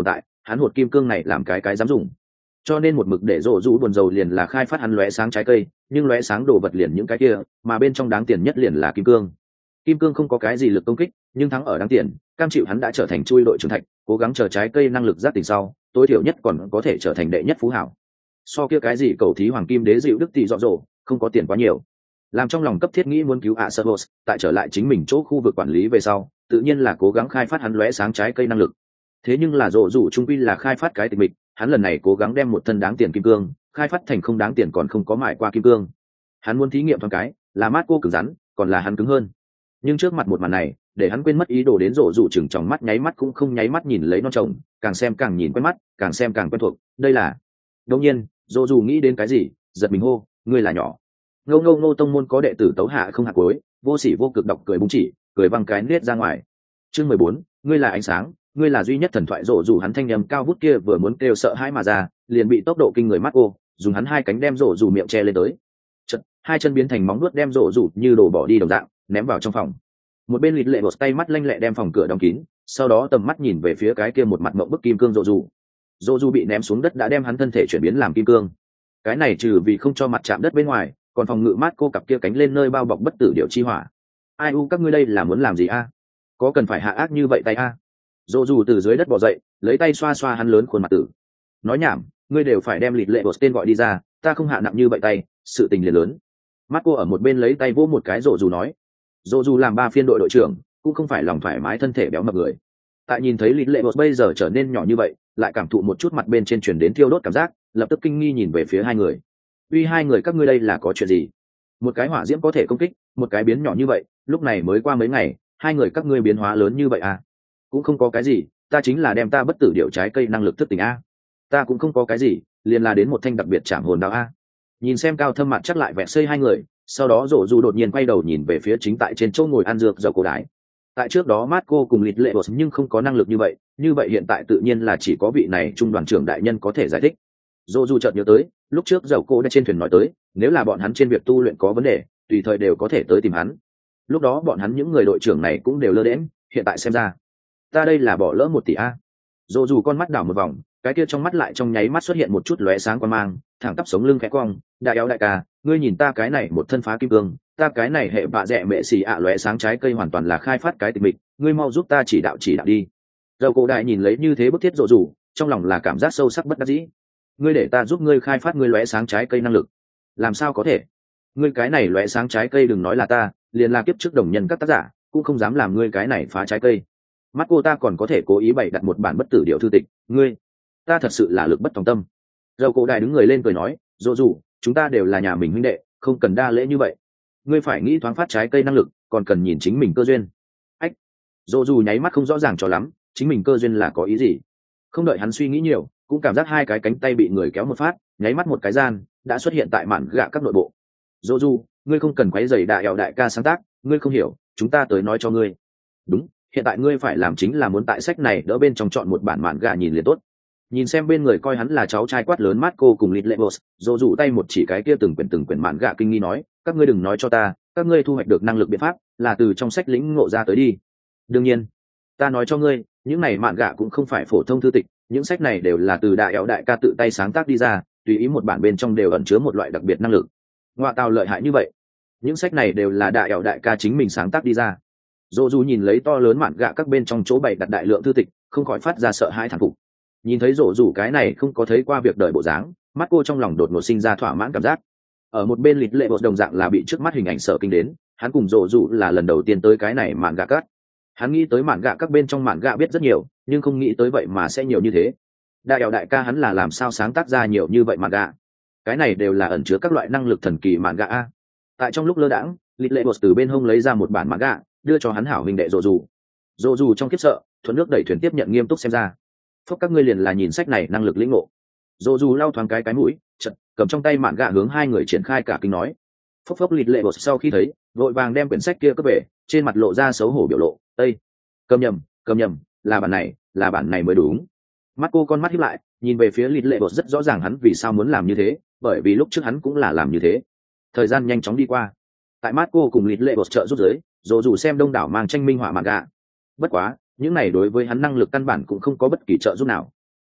hắn hột kim cương này làm cái cái dám dùng. Cho nên một mực để rộ rũ buồn rầu liền là khai phát hắn lóe sáng trái cây, nhưng lóe sáng đồ vật liền những cái kia, mà bên trong đáng tiền nhất liền là kim cương. Kim cương không có cái gì lực công kích, nhưng thắng ở đáng tiền, cam chịu hắn đã trở thành chui đội trưởng thạch, cố gắng chờ trái cây năng lực giác tỉnh sau, tối thiểu nhất còn có thể trở thành đệ nhất phú hảo. So kia cái gì cầu thí hoàng kim đế dịu đức tỷ dọ dỗ, không có tiền quá nhiều. Làm trong lòng cấp thiết nghĩ muốn cứu Aceros, tại trở lại chính mình chỗ khu vực quản lý về sau, tự nhiên là cố gắng khai phát hắn lóe sáng trái cây năng lực. Thế nhưng là rộ rủ trung quy là khai phát cái tịch mịch, hắn lần này cố gắng đem một thân đáng tiền kim cương khai phát thành không đáng tiền còn không có mại qua kim cương. Hắn muốn thí nghiệm thoáng cái là mát cô cứng rắn còn là hắn cứng hơn, nhưng trước mặt một màn này để hắn quên mất ý đồ, đến rộ rủ chừng trong mắt nháy mắt cũng không nháy mắt nhìn lấy non chồng, càng xem càng nhìn quen mắt, càng xem càng quen thuộc. Đây là đột nhiên rộ rủ nghĩ đến cái gì, giật mình hô, ngươi là nhỏ ngâu ngâu ngô tông môn có đệ tử tấu hạ không hạt cuối, vô sỉ vô cực đọc cười bung chỉ cười văng cái nết ra ngoài. Chương mười bốn, ngươi là ánh sáng, ngươi là duy nhất thần thoại. Rộ rủ hắn thanh nhầm cao vút kia vừa muốn kêu sợ hãi mà ra, liền bị tốc độ kinh người mắt ô dùng hắn hai cánh đem rộ rủ miệng che lên tới. Chật, hai chân biến thành móng nuốt đem rộ rủ như đổ bỏ đi đồng dạng ném vào trong phòng. Một bên lịt lệ một tay mắt lanh lẹ đem phòng cửa đóng kín, sau đó tầm mắt nhìn về phía cái kia một mặt mộng bức kim cương rộ rủ. Rộ rủ bị ném xuống đất đã đem hắn thân thể chuyển biến làm kim cương. Cái này trừ vì không cho mặt chạm đất bên ngoài, còn phòng ngự mát cô cặp kia cánh lên nơi bao bọc bất tử điệu chi hỏa. Ai u các ngươi đây là muốn làm gì a? Có cần phải hạ ác như vậy tay a? Dỗ dù từ dưới đất bò dậy, lấy tay xoa xoa hắn lớn khuôn mặt tử. Nói nhảm, ngươi đều phải đem lịt lệ bột tên gọi đi ra, ta không hạ nặng như vậy tay, sự tình liền lớn. Mắt cô ở một bên lấy tay vỗ một cái dỗ dù nói. Dỗ dù làm ba phiên đội đội trưởng, cũng không phải lòng thoải mái thân thể béo mập người. Tại nhìn thấy lịt lệ bột bây giờ trở nên nhỏ như vậy, lại cảm thụ một chút mặt bên trên truyền đến thiêu đốt cảm giác, lập tức kinh nghi nhìn về phía hai người. Uy, hai người các ngươi đây là có chuyện gì? Một cái hỏa diễm có thể công kích, một cái biến nhỏ như vậy, lúc này mới qua mấy ngày, hai người các ngươi biến hóa lớn như vậy à? Cũng không có cái gì, ta chính là đem ta bất tử điệu trái cây năng lực thức tỉnh a. Ta cũng không có cái gì, liền là đến một thanh đặc biệt chạm hồn đạo a. Nhìn xem cao thâm mặt chắc lại vẹn xây hai người, sau đó rộ dù đột nhiên quay đầu nhìn về phía chính tại trên chỗ ngồi ăn dược dầu cổ đái. Tại trước đó mát cô cùng lịt lệ bột nhưng không có năng lực như vậy, như vậy hiện tại tự nhiên là chỉ có vị này trung đoàn trưởng đại nhân có thể giải thích. Rộ dù chợt nhớ tới, lúc trước dầu cô đã trên thuyền nói tới, nếu là bọn hắn trên việc tu luyện có vấn đề, tùy thời đều có thể tới tìm hắn. Lúc đó bọn hắn những người đội trưởng này cũng đều lơ đễnh, hiện tại xem ra ta đây là bỏ lỡ một tỷ a. Dỗ dù con mắt đảo một vòng, cái kia trong mắt lại trong nháy mắt xuất hiện một chút lóe sáng quan mang, thẳng tắp sống lưng khẽ cong. Đại éo đại ca, ngươi nhìn ta cái này một thân phá kim cương, ta cái này hệ bạ rẻ mẹ xì ạ lóe sáng trái cây hoàn toàn là khai phát cái tịch mịch, ngươi mau giúp ta chỉ đạo chỉ đạo đi. Dầu cổ đại nhìn lấy như thế bức thiết dỗ dù, trong lòng là cảm giác sâu sắc bất đắc dĩ. Ngươi để ta giúp ngươi khai phát ngươi lóe sáng trái cây năng lực, làm sao có thể? Ngươi cái này lóe sáng trái cây đừng nói là ta, liền là kiếp trước đồng nhân các tác giả cũng không dám làm ngươi cái này phá trái cây. Mắt cô ta còn có thể cố ý bày đặt một bản bất tử điệu thư tịch, ngươi ta thật sự là lực bất tòng tâm. Dầu cổ đại đứng người lên cười nói, dỗ dù chúng ta đều là nhà mình huynh đệ, không cần đa lễ như vậy. Ngươi phải nghĩ thoáng phát trái cây năng lực, còn cần nhìn chính mình cơ duyên. Ách. Dỗ dù nháy mắt không rõ ràng cho lắm, chính mình cơ duyên là có ý gì. Không đợi hắn suy nghĩ nhiều, cũng cảm giác hai cái cánh tay bị người kéo một phát, nháy mắt một cái gian đã xuất hiện tại mạn gạ các nội bộ. Dỗ dù, ngươi không cần quấy rầy đại eo đại ca sáng tác, ngươi không hiểu, chúng ta tới nói cho ngươi. Đúng, hiện tại ngươi phải làm chính là muốn tại sách này đỡ bên trong chọn một bản mạn gạ nhìn liền tốt. Nhìn xem bên người coi hắn là cháu trai quát lớn mát cô cùng lịt lệ boss, dỗ dù tay một chỉ cái kia từng quyển từng quyển mạn gạ kinh nghi nói, các ngươi đừng nói cho ta, các ngươi thu hoạch được năng lực biện pháp là từ trong sách lĩnh ngộ ra tới đi. Đương nhiên, ta nói cho ngươi, những này mạn gạ cũng không phải phổ thông thư tịch, những sách này đều là từ đại éo đại ca tự tay sáng tác đi ra, tùy ý một bản bên trong đều ẩn chứa một loại đặc biệt năng lực. Ngoại tào lợi hại như vậy, những sách này đều là đại éo đại ca chính mình sáng tác đi ra. Dỗ dù nhìn lấy to lớn mạn gạ các bên trong chỗ bày đặt đại lượng thư tịch, không khỏi phát ra sợ hãi thán phục. Nhìn thấy dỗ dù cái này không có thấy qua việc đời bộ dáng, mắt cô trong lòng đột ngột sinh ra thỏa mãn cảm giác. Ở một bên lịt lệ bột đồng dạng là bị trước mắt hình ảnh sợ kinh đến, hắn cùng dỗ dù là lần đầu tiên tới cái này mạn gạ các. Hắn nghĩ tới mạn gạ các bên trong mạn gạ biết rất nhiều, nhưng không nghĩ tới vậy mà sẽ nhiều như thế. Đại éo đại ca hắn là làm sao sáng tác ra nhiều như vậy mạn gạ? Cái này đều là ẩn chứa các loại năng lực thần kỳ mạn gạ a. Tại trong lúc lơ đãng, lịt lệ bột từ bên hông lấy ra một bản mạn gạ, đưa cho hắn hảo huynh đệ dỗ dù. Dỗ dù trong kiếp sợ, thuận nước đẩy thuyền tiếp nhận nghiêm túc xem ra. Phúc các ngươi liền là nhìn sách này năng lực lĩnh ngộ. Dỗ dù lau thoáng cái cái mũi, chợt cầm trong tay mạn gạ hướng hai người triển khai cả kinh nói. Phúc phúc lịt lệ bột sau khi thấy, vội vàng đem quyển sách kia cất về, trên mặt lộ ra xấu hổ biểu lộ. Ây, cầm nhầm, cầm nhầm, là bản này, là bản này mới đúng. Mắt cô con mắt híp lại, nhìn về phía lịt lệ bột rất rõ ràng hắn vì sao muốn làm như thế, bởi vì lúc trước hắn cũng là làm như thế. Thời gian nhanh chóng đi qua, tại mắt cô cùng lịt lệ bột trợ giúp giới, dỗ dù xem đông đảo mang tranh minh họa mạn gạ. Bất quá, những này đối với hắn năng lực căn bản cũng không có bất kỳ trợ giúp nào.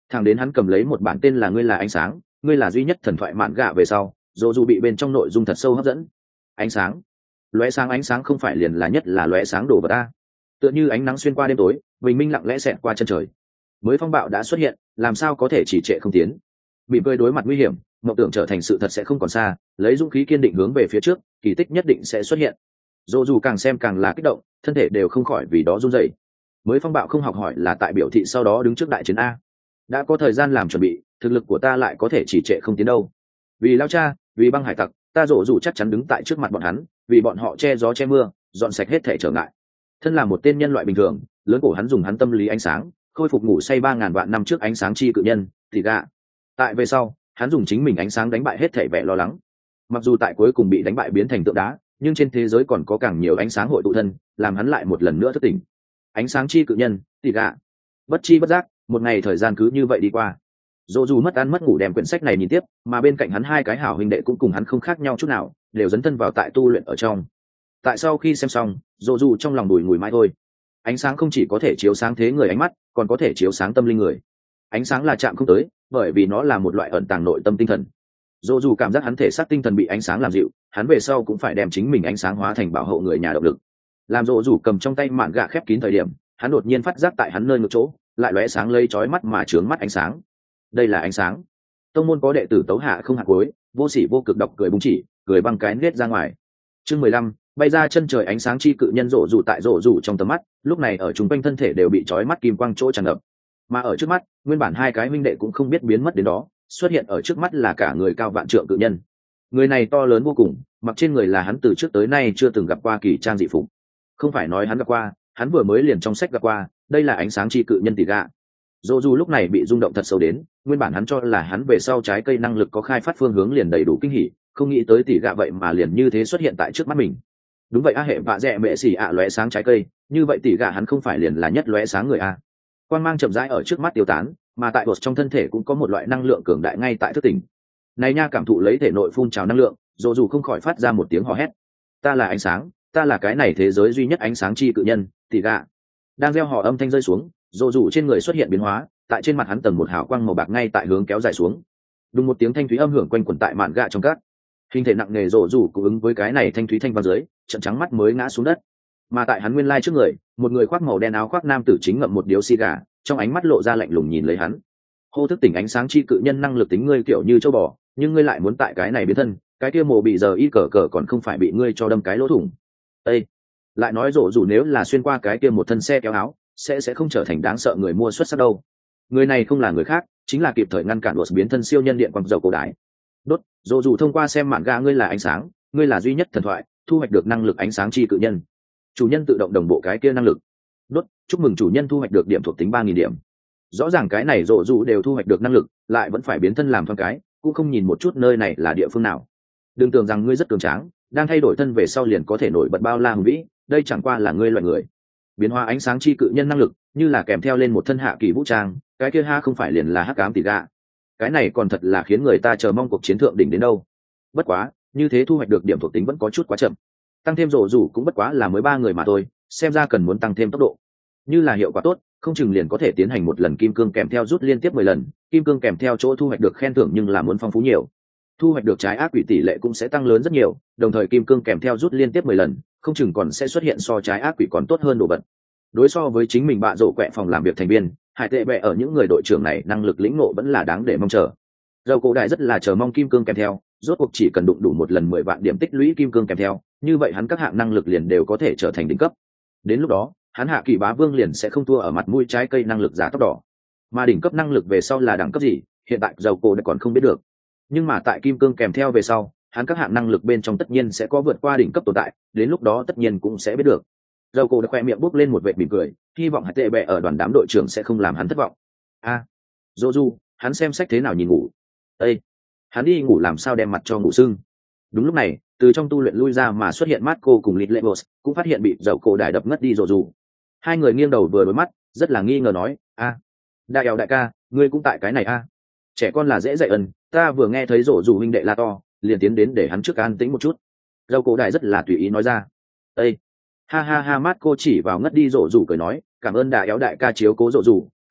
Thằng đến hắn cầm lấy một bản tên là ngươi là ánh sáng, ngươi là duy nhất thần thoại mạn gạ về sau, dỗ dù bị bên trong nội dung thật sâu hấp dẫn. Ánh sáng, lóe sáng, ánh sáng không phải liền là nhất là lóe sáng đồ vật ta. Tựa như ánh nắng xuyên qua đêm tối, bình minh lặng lẽ xẹt qua chân trời. Mới phong bạo đã xuất hiện, làm sao có thể chỉ trệ không tiến. Bị cười đối mặt nguy hiểm, mộng tưởng trở thành sự thật sẽ không còn xa, lấy dũng khí kiên định hướng về phía trước, kỳ tích nhất định sẽ xuất hiện. Dỗ dù càng xem càng là kích động, thân thể đều không khỏi vì đó run rẩy. Mới phong bạo không học hỏi là tại biểu thị sau đó đứng trước đại chiến a. Đã có thời gian làm chuẩn bị, thực lực của ta lại có thể chỉ trệ không tiến đâu. Vì lao cha, vì băng hải tặc, ta dỗ dù chắc chắn đứng tại trước mặt bọn hắn, vì bọn họ che gió che mưa, dọn sạch hết thể trở ngại. Thân là một tên nhân loại bình thường, lớn cổ hắn dùng hắn tâm lý ánh sáng, khôi phục ngủ say ba ngàn vạn năm trước ánh sáng chi cự nhân, thì gạ. Tại về sau, hắn dùng chính mình ánh sáng đánh bại hết thể vẻ lo lắng. Mặc dù tại cuối cùng bị đánh bại biến thành tượng đá, nhưng trên thế giới còn có càng nhiều ánh sáng hội tụ thân, làm hắn lại một lần nữa thức tỉnh. Ánh sáng chi cự nhân, thì gạ. Bất chi bất giác, một ngày thời gian cứ như vậy đi qua. Dỗ dù mất ăn mất ngủ đem quyển sách này nhìn tiếp, mà bên cạnh hắn hai cái hảo huynh đệ cũng cùng hắn không khác nhau chút nào, đều dấn thân vào tại tu luyện ở trong. Tại sau khi xem xong, dỗ dù trong lòng đùi ngùi mãi thôi. Ánh sáng không chỉ có thể chiếu sáng thế người ánh mắt, còn có thể chiếu sáng tâm linh người. Ánh sáng là chạm không tới, bởi vì nó là một loại ẩn tàng nội tâm tinh thần. Dỗ dù cảm giác hắn thể xác tinh thần bị ánh sáng làm dịu, hắn về sau cũng phải đem chính mình ánh sáng hóa thành bảo hộ người nhà động lực. Làm dỗ dù cầm trong tay mạn gạ khép kín thời điểm, hắn đột nhiên phát giác tại hắn nơi ngược chỗ lại lóe sáng lây chói mắt mà trướng mắt ánh sáng. Đây là ánh sáng. Tông môn có đệ tử tấu hạ không hạt cuối, vô sỉ vô cực độc cười búng chỉ, cười băng cái nết ra ngoài. Chương mười lăm, bay ra chân trời ánh sáng chi cự nhân rộ rủ tại rộ rủ trong tầm mắt, lúc này ở trung quanh thân thể đều bị chói mắt kim quang chỗ tràn ngập. Mà ở trước mắt, nguyên bản hai cái huynh đệ cũng không biết biến mất đến đó, xuất hiện ở trước mắt là cả người cao vạn trượng cự nhân. Người này to lớn vô cùng, mặc trên người là hắn từ trước tới nay chưa từng gặp qua kỳ trang dị phục. Không phải nói hắn gặp qua, hắn vừa mới liền trong sách gặp qua, đây là ánh sáng chi cự nhân tỷ gạ. Dỗ dù lúc này bị rung động thật sâu đến, nguyên bản hắn cho là hắn về sau trái cây năng lực có khai phát phương hướng liền đầy đủ kinh hỉ, không nghĩ tới tỷ gạ vậy mà liền như thế xuất hiện tại trước mắt mình. Đúng vậy a, hệ vạ dẹ mẹ xỉ ạ lóe sáng trái cây, như vậy tỷ gạ hắn không phải liền là nhất lóe sáng người a. Quang mang chậm rãi ở trước mắt tiêu tán, mà tại bột trong thân thể cũng có một loại năng lượng cường đại ngay tại thức tỉnh. Này nha, cảm thụ lấy thể nội phun trào năng lượng, dỗ dù không khỏi phát ra một tiếng hò hét. Ta là ánh sáng, ta là cái này thế giới duy nhất ánh sáng chi cự nhân, tỷ gạ. Đang gieo hò âm thanh rơi xuống, dỗ dù trên người xuất hiện biến hóa, tại trên mặt hắn tầng một hào quang màu bạc ngay tại hướng kéo dài xuống. Đúng một tiếng thanh thúy âm hưởng quanh quẩn tại mạn gạ trong các. Hình thể nặng nề dỗ dù cũng ứng với cái này thanh thúy thanh vang dưới, trận trắng mắt mới ngã xuống đất. Mà tại hắn nguyên lai trước người, một người khoác màu đen áo khoác nam tử chính ngậm một điếu xì gà, trong ánh mắt lộ ra lạnh lùng nhìn lấy hắn. Hô thức tỉnh ánh sáng chi cự nhân năng lực tính ngươi kiểu như châu bò, nhưng ngươi lại muốn tại cái này biến thân, cái kia mồ bị giờ y cờ cờ còn không phải bị ngươi cho đâm cái lỗ thủng. Ê! Lại nói rộ dù nếu là xuyên qua cái kia một thân xe kéo áo, sẽ sẽ không trở thành đáng sợ người mua xuất sắc đâu. Người này không là người khác, chính là kịp thời ngăn cản đột biến thân siêu nhân điện quang dầu cổ đái. Đốt, rộ dù thông qua xem mạn ga ngươi là ánh sáng, ngươi là duy nhất thần thoại, thu hoạch được năng lực ánh sáng chi cự nhân. Chủ nhân tự động đồng bộ cái kia năng lực. Đốt, chúc mừng chủ nhân thu hoạch được điểm thuộc tính ba nghìn điểm. Rõ ràng cái này rộ dù đều thu hoạch được năng lực, lại vẫn phải biến thân làm thoáng cái, cũng không nhìn một chút nơi này là địa phương nào. Đừng tưởng rằng ngươi rất cường tráng, đang thay đổi thân về sau liền có thể nổi bật bao la hùng vĩ, đây chẳng qua là ngươi loại người. Biến hóa ánh sáng chi cự nhân năng lực, như là kèm theo lên một thân hạ kỳ vũ trang, cái kia ha không phải liền là hắc ám tỷ gạ. Cái này còn thật là khiến người ta chờ mong cuộc chiến thượng đỉnh đến đâu. Bất quá, như thế thu hoạch được điểm thuộc tính vẫn có chút quá chậm. Tăng thêm rổ rủ cũng bất quá là mới ba người mà thôi, xem ra cần muốn tăng thêm tốc độ. Như là hiệu quả tốt, không chừng liền có thể tiến hành một lần kim cương kèm theo rút liên tiếp mười lần, kim cương kèm theo chỗ thu hoạch được khen thưởng nhưng là muốn phong phú nhiều. Thu hoạch được trái ác quỷ tỷ lệ cũng sẽ tăng lớn rất nhiều, đồng thời kim cương kèm theo rút liên tiếp mười lần, không chừng còn sẽ xuất hiện so trái ác quỷ còn tốt hơn đồ vật. Đối so với chính mình bạ rổ quẹ phòng làm việc thành viên, hải tệ bẹ ở những người đội trưởng này năng lực lĩnh ngộ vẫn là đáng để mong chờ. Dầu cổ đại rất là chờ mong kim cương kèm theo, rốt cuộc chỉ cần đụng đủ một lần mười vạn điểm tích lũy kim cương kèm theo, như vậy hắn các hạng năng lực liền đều có thể trở thành đỉnh cấp. Đến lúc đó, hắn hạ kỳ bá vương liền sẽ không thua ở mặt mũi trái cây năng lực giả tóc đỏ. Mà đỉnh cấp năng lực về sau là đẳng cấp gì, hiện tại dầu cổ đã còn không biết được. Nhưng mà tại kim cương kèm theo về sau, hắn các hạng năng lực bên trong tất nhiên sẽ có vượt qua đỉnh cấp tồn tại, đến lúc đó tất nhiên cũng sẽ biết được. Dầu cổ đã khoe miệng bốc lên một vệt mỉm cười, hy vọng hải tệ bẹ ở đoàn đám đội trưởng sẽ không làm hắn thất vọng. A, à, dô du, hắn xem sách thế nào nhìn ngủ. Ê, hắn đi ngủ làm sao đem mặt cho ngủ sưng. Đúng lúc này, từ trong tu luyện lui ra mà xuất hiện Marco cùng Lít Levos, cũng phát hiện bị dầu cổ đài đập ngất đi rồ rù. Hai người nghiêng đầu vừa đối mắt, rất là nghi ngờ nói, a, đại eo đại ca, ngươi cũng tại cái này a? Trẻ con là dễ dạy ân, ta vừa nghe thấy rổ rù huynh đệ la to, liền tiến đến để hắn trước an tĩnh một chút. Dầu cổ đài rất là tùy ý nói ra. Ê, ha ha ha, Marco chỉ vào ngất đi rổ rù cười nói, cảm ơn đại éo đại ca chiếu cố rổ rù,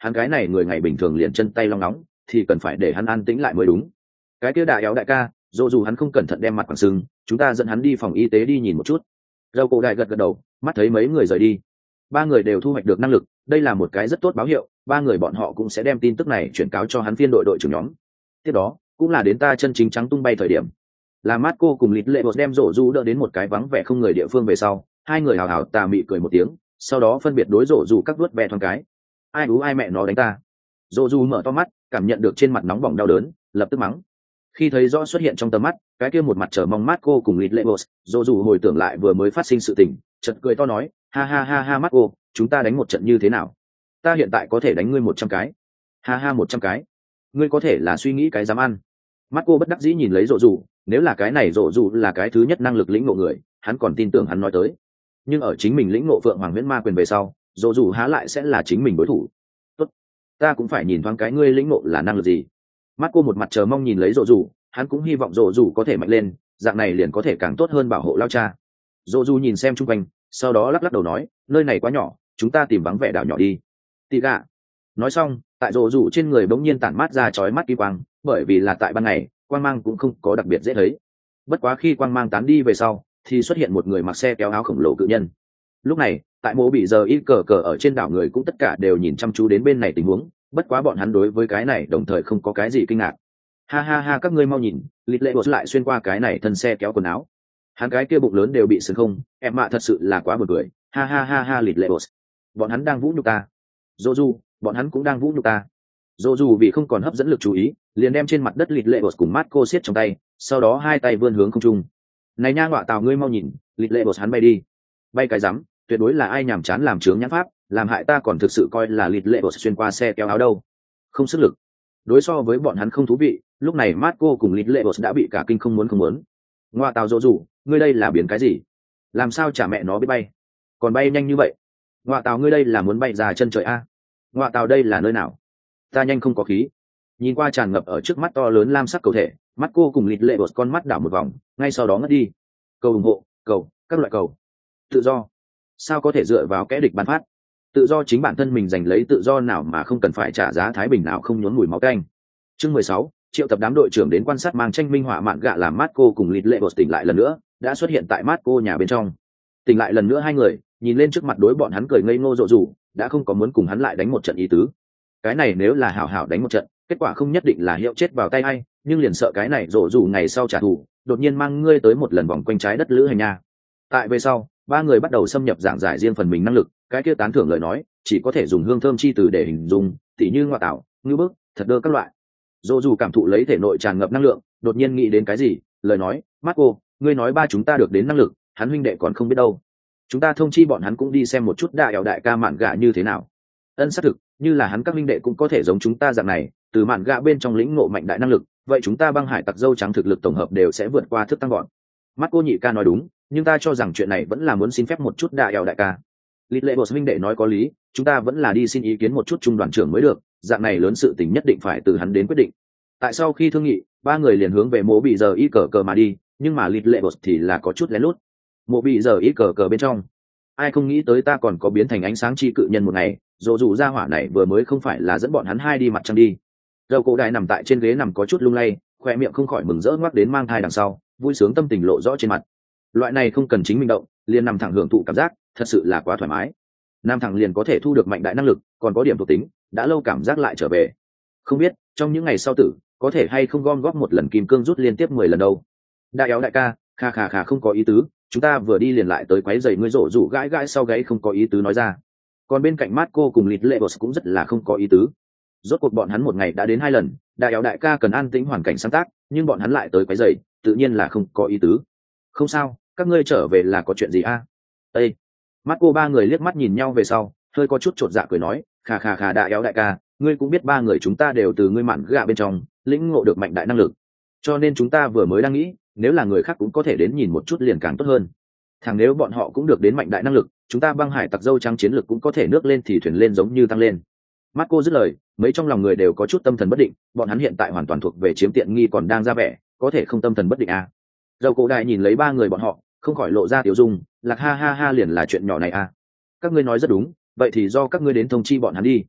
hắn cái này người ngày bình thường liền chân tay long nóng thì cần phải để hắn an tĩnh lại mới đúng. Cái kia đại éo đại ca, dù dù hắn không cẩn thận đem mặt quảng sưng, chúng ta dẫn hắn đi phòng y tế đi nhìn một chút. Dầu cổ đại gật gật đầu, mắt thấy mấy người rời đi. Ba người đều thu hoạch được năng lực, đây là một cái rất tốt báo hiệu, ba người bọn họ cũng sẽ đem tin tức này chuyển cáo cho hắn phiên đội đội trưởng nhóm. Tiếp đó cũng là đến ta chân chính trắng tung bay thời điểm. Là Marco cùng Lít Lệ Bột đem rổ du đỡ đến một cái vắng vẻ không người địa phương về sau, hai người hào hào tà mị cười một tiếng, sau đó phân biệt đối rổ du các vuốt ve thoáng cái. Ai ú ai mẹ nó đánh ta. Rổ du mở to mắt, cảm nhận được trên mặt nóng bỏng đau đớn, lập tức mắng. Khi thấy rõ xuất hiện trong tầm mắt, cái kia một mặt trở mong Marco cùng Lít Lệ Bột, rổ du hồi tưởng lại vừa mới phát sinh sự tình, chợt cười to nói, ha ha ha ha Marco, chúng ta đánh một trận như thế nào? Ta hiện tại có thể đánh ngươi một trăm cái. Ha ha một trăm cái. Ngươi có thể là suy nghĩ cái dám ăn. Marco bất đắc dĩ nhìn lấy rổ du, nếu là cái này rổ du là cái thứ nhất năng lực lĩnh ngộ người, hắn còn tin tưởng hắn nói tới. Nhưng ở chính mình lĩnh ngộ Phượng Hoàng Huyễn Ma Quyền về sau, rổ du há lại sẽ là chính mình đối thủ. Tốt, ta cũng phải nhìn thoáng cái ngươi lĩnh ngộ là năng lực gì. Marco một mặt chờ mong nhìn lấy rổ du, hắn cũng hy vọng rổ du có thể mạnh lên, dạng này liền có thể càng tốt hơn bảo hộ lao cha. Rổ du nhìn xem chung quanh, sau đó lắc lắc đầu nói, nơi này quá nhỏ, chúng ta tìm vắng vẻ đảo nhỏ đi. Tì gạ. Nói xong, tại rổ du trên người bỗng nhiên tản mát ra chói mắt kỳ quang, bởi vì là tại ban ngày, quang mang cũng không có đặc biệt dễ thấy. Bất quá khi quang mang tán đi về sau, thì xuất hiện một người mặc xe kéo áo khổng lồ cự nhân. Lúc này, tại mộ bị giờ ít cờ cờ ở trên đảo người cũng tất cả đều nhìn chăm chú đến bên này tình huống, bất quá bọn hắn đối với cái này đồng thời không có cái gì kinh ngạc. Ha ha ha các ngươi mau nhìn, Lít Lệ Bột lại xuyên qua cái này thân xe kéo quần áo. Hắn cái kia bụng lớn đều bị sừng không, em mạ thật sự là quá buồn cười. Ha ha ha ha Lít Lệ Bột. Bọn hắn đang vũ nhục ta. Joju, bọn hắn cũng đang vũ nhục ta. Joju vì không còn hấp dẫn lực chú ý, liền đem trên mặt đất Lít Lệ Bột cùng Marco siết trong tay, sau đó hai tay vươn hướng không trung. Này nha ngọa tào ngươi mau nhìn, Lít Lệ Bột hắn bay đi. Bay cái rắm, tuyệt đối là ai nhàm chán làm chướng nhãn pháp, làm hại ta còn thực sự coi là Lít Lệ Bột xuyên qua xe kéo áo đâu. Không sức lực. Đối so với bọn hắn không thú vị, lúc này Marco cùng Lít Lệ Bột đã bị cả kinh không muốn không muốn. Ngọa tào Joju, ngươi đây là biến cái gì? Làm sao chả mẹ nó biết bay? Còn bay nhanh như vậy? Ngọa tào ngươi đây là muốn bay ra chân trời a? Ngọa tào đây là nơi nào? Ta nhanh không có khí. Nhìn qua tràn ngập ở trước mắt to lớn lam sắc cầu thể, mắt cô cùng Lít Lệ Bột con mắt đảo một vòng, ngay sau đó ngất đi. Cầu ủng hộ, cầu, các loại cầu. Tự do. Sao có thể dựa vào kẻ địch ban phát? Tự do chính bản thân mình giành lấy tự do nào mà không cần phải trả giá thái bình nào không nhốn mùi máu tanh. Chương mười sáu, triệu tập đám đội trưởng đến quan sát mang tranh minh họa mạn gạ làm Marco cùng Lít Lệ Bột tỉnh lại lần nữa, đã xuất hiện tại Marco nhà bên trong. Tỉnh lại lần nữa hai người, nhìn lên trước mặt đối bọn hắn cười ngây ngô rộ rủ, đã không có muốn cùng hắn lại đánh một trận ý tứ. Cái này nếu là hảo hảo đánh một trận, kết quả không nhất định là hiệu chết vào tay ai, nhưng liền sợ cái này rộ rủ ngày sau trả thù, đột nhiên mang ngươi tới một lần vòng quanh trái đất lữ hành nha. Tại về sau, ba người bắt đầu xâm nhập giảng giải riêng phần mình năng lực, cái kia tán thưởng lời nói, chỉ có thể dùng hương thơm chi từ để hình dung, tỉ như ngoại tạo, ngư bức, thật đơ các loại. Rộ rủ cảm thụ lấy thể nội tràn ngập năng lượng, đột nhiên nghĩ đến cái gì, lời nói, Marco, ngươi nói ba chúng ta được đến năng lực, hắn huynh đệ còn không biết đâu. Chúng ta thông chi bọn hắn cũng đi xem một chút đại ẻo đại ca mạn gạ như thế nào. Ân xác thực, như là hắn các minh đệ cũng có thể giống chúng ta dạng này, từ mạn gạ bên trong lĩnh ngộ mạnh đại năng lực, vậy chúng ta băng hải tặc dâu trắng thực lực tổng hợp đều sẽ vượt qua thức tăng gọn. Mắt cô nhị ca nói đúng, nhưng ta cho rằng chuyện này vẫn là muốn xin phép một chút đại ẻo đại ca. Lít Lệ Bột minh đệ nói có lý, chúng ta vẫn là đi xin ý kiến một chút trung đoàn trưởng mới được, dạng này lớn sự tình nhất định phải từ hắn đến quyết định. Tại sau khi thương nghị, ba người liền hướng về mộ bị giờ y cờ cờ mà đi, nhưng mà Lít Lệ Bột thì là có chút lén lút. Mộ bị giờ y cờ cờ bên trong, ai không nghĩ tới ta còn có biến thành ánh sáng chi cự nhân một ngày, dù dù ra hỏa này vừa mới không phải là dẫn bọn hắn hai đi mặt trăng đi. Dầu cổ đại nằm tại trên ghế nằm có chút lung lay, khoe miệng không khỏi mừng rỡ ngoắc đến mang thai đằng sau, vui sướng tâm tình lộ rõ trên mặt. Loại này không cần chính mình động, liền nằm thẳng hưởng thụ cảm giác, thật sự là quá thoải mái. Nam thẳng liền có thể thu được mạnh đại năng lực, còn có điểm thuộc tính, đã lâu cảm giác lại trở về. Không biết trong những ngày sau tử, có thể hay không gom góp một lần kim cương rút liên tiếp mười lần đâu. Đại éo đại ca, kha kha kha không có ý tứ, chúng ta vừa đi liền lại tới quấy giày ngươi rổ rủ gãi gãi sau gáy không có ý tứ nói ra. Còn bên cạnh Marco cùng Lít Lệ Bột cũng rất là không có ý tứ. Rốt cuộc bọn hắn một ngày đã đến hai lần, đại éo đại ca cần an tĩnh hoàn cảnh sáng tác, nhưng bọn hắn lại tới quấy giày, tự nhiên là không có ý tứ. Không sao, các ngươi trở về là có chuyện gì a? À? Ê! Marco ba người liếc mắt nhìn nhau về sau, hơi có chút chột dạ cười nói, khà khà khà đại éo đại ca, ngươi cũng biết ba người chúng ta đều từ ngươi mạn gạ bên trong, lĩnh ngộ được mạnh đại năng lực. Cho nên chúng ta vừa mới đang nghĩ, nếu là người khác cũng có thể đến nhìn một chút liền càng tốt hơn. Thằng nếu bọn họ cũng được đến mạnh đại năng lực, chúng ta băng hải tặc dâu trắng chiến lực cũng có thể nước lên thì thuyền lên giống như tăng lên. Marco dứt lời, mấy trong lòng người đều có chút tâm thần bất định, bọn hắn hiện tại hoàn toàn thuộc về chiếm tiện nghi còn đang ra vẻ, có thể không tâm thần bất định à. Dầu cổ đại nhìn lấy ba người bọn họ, không khỏi lộ ra tiểu dung, lạc ha ha ha liền là chuyện nhỏ này à. Các ngươi nói rất đúng, vậy thì do các ngươi đến thông chi bọn hắn đi.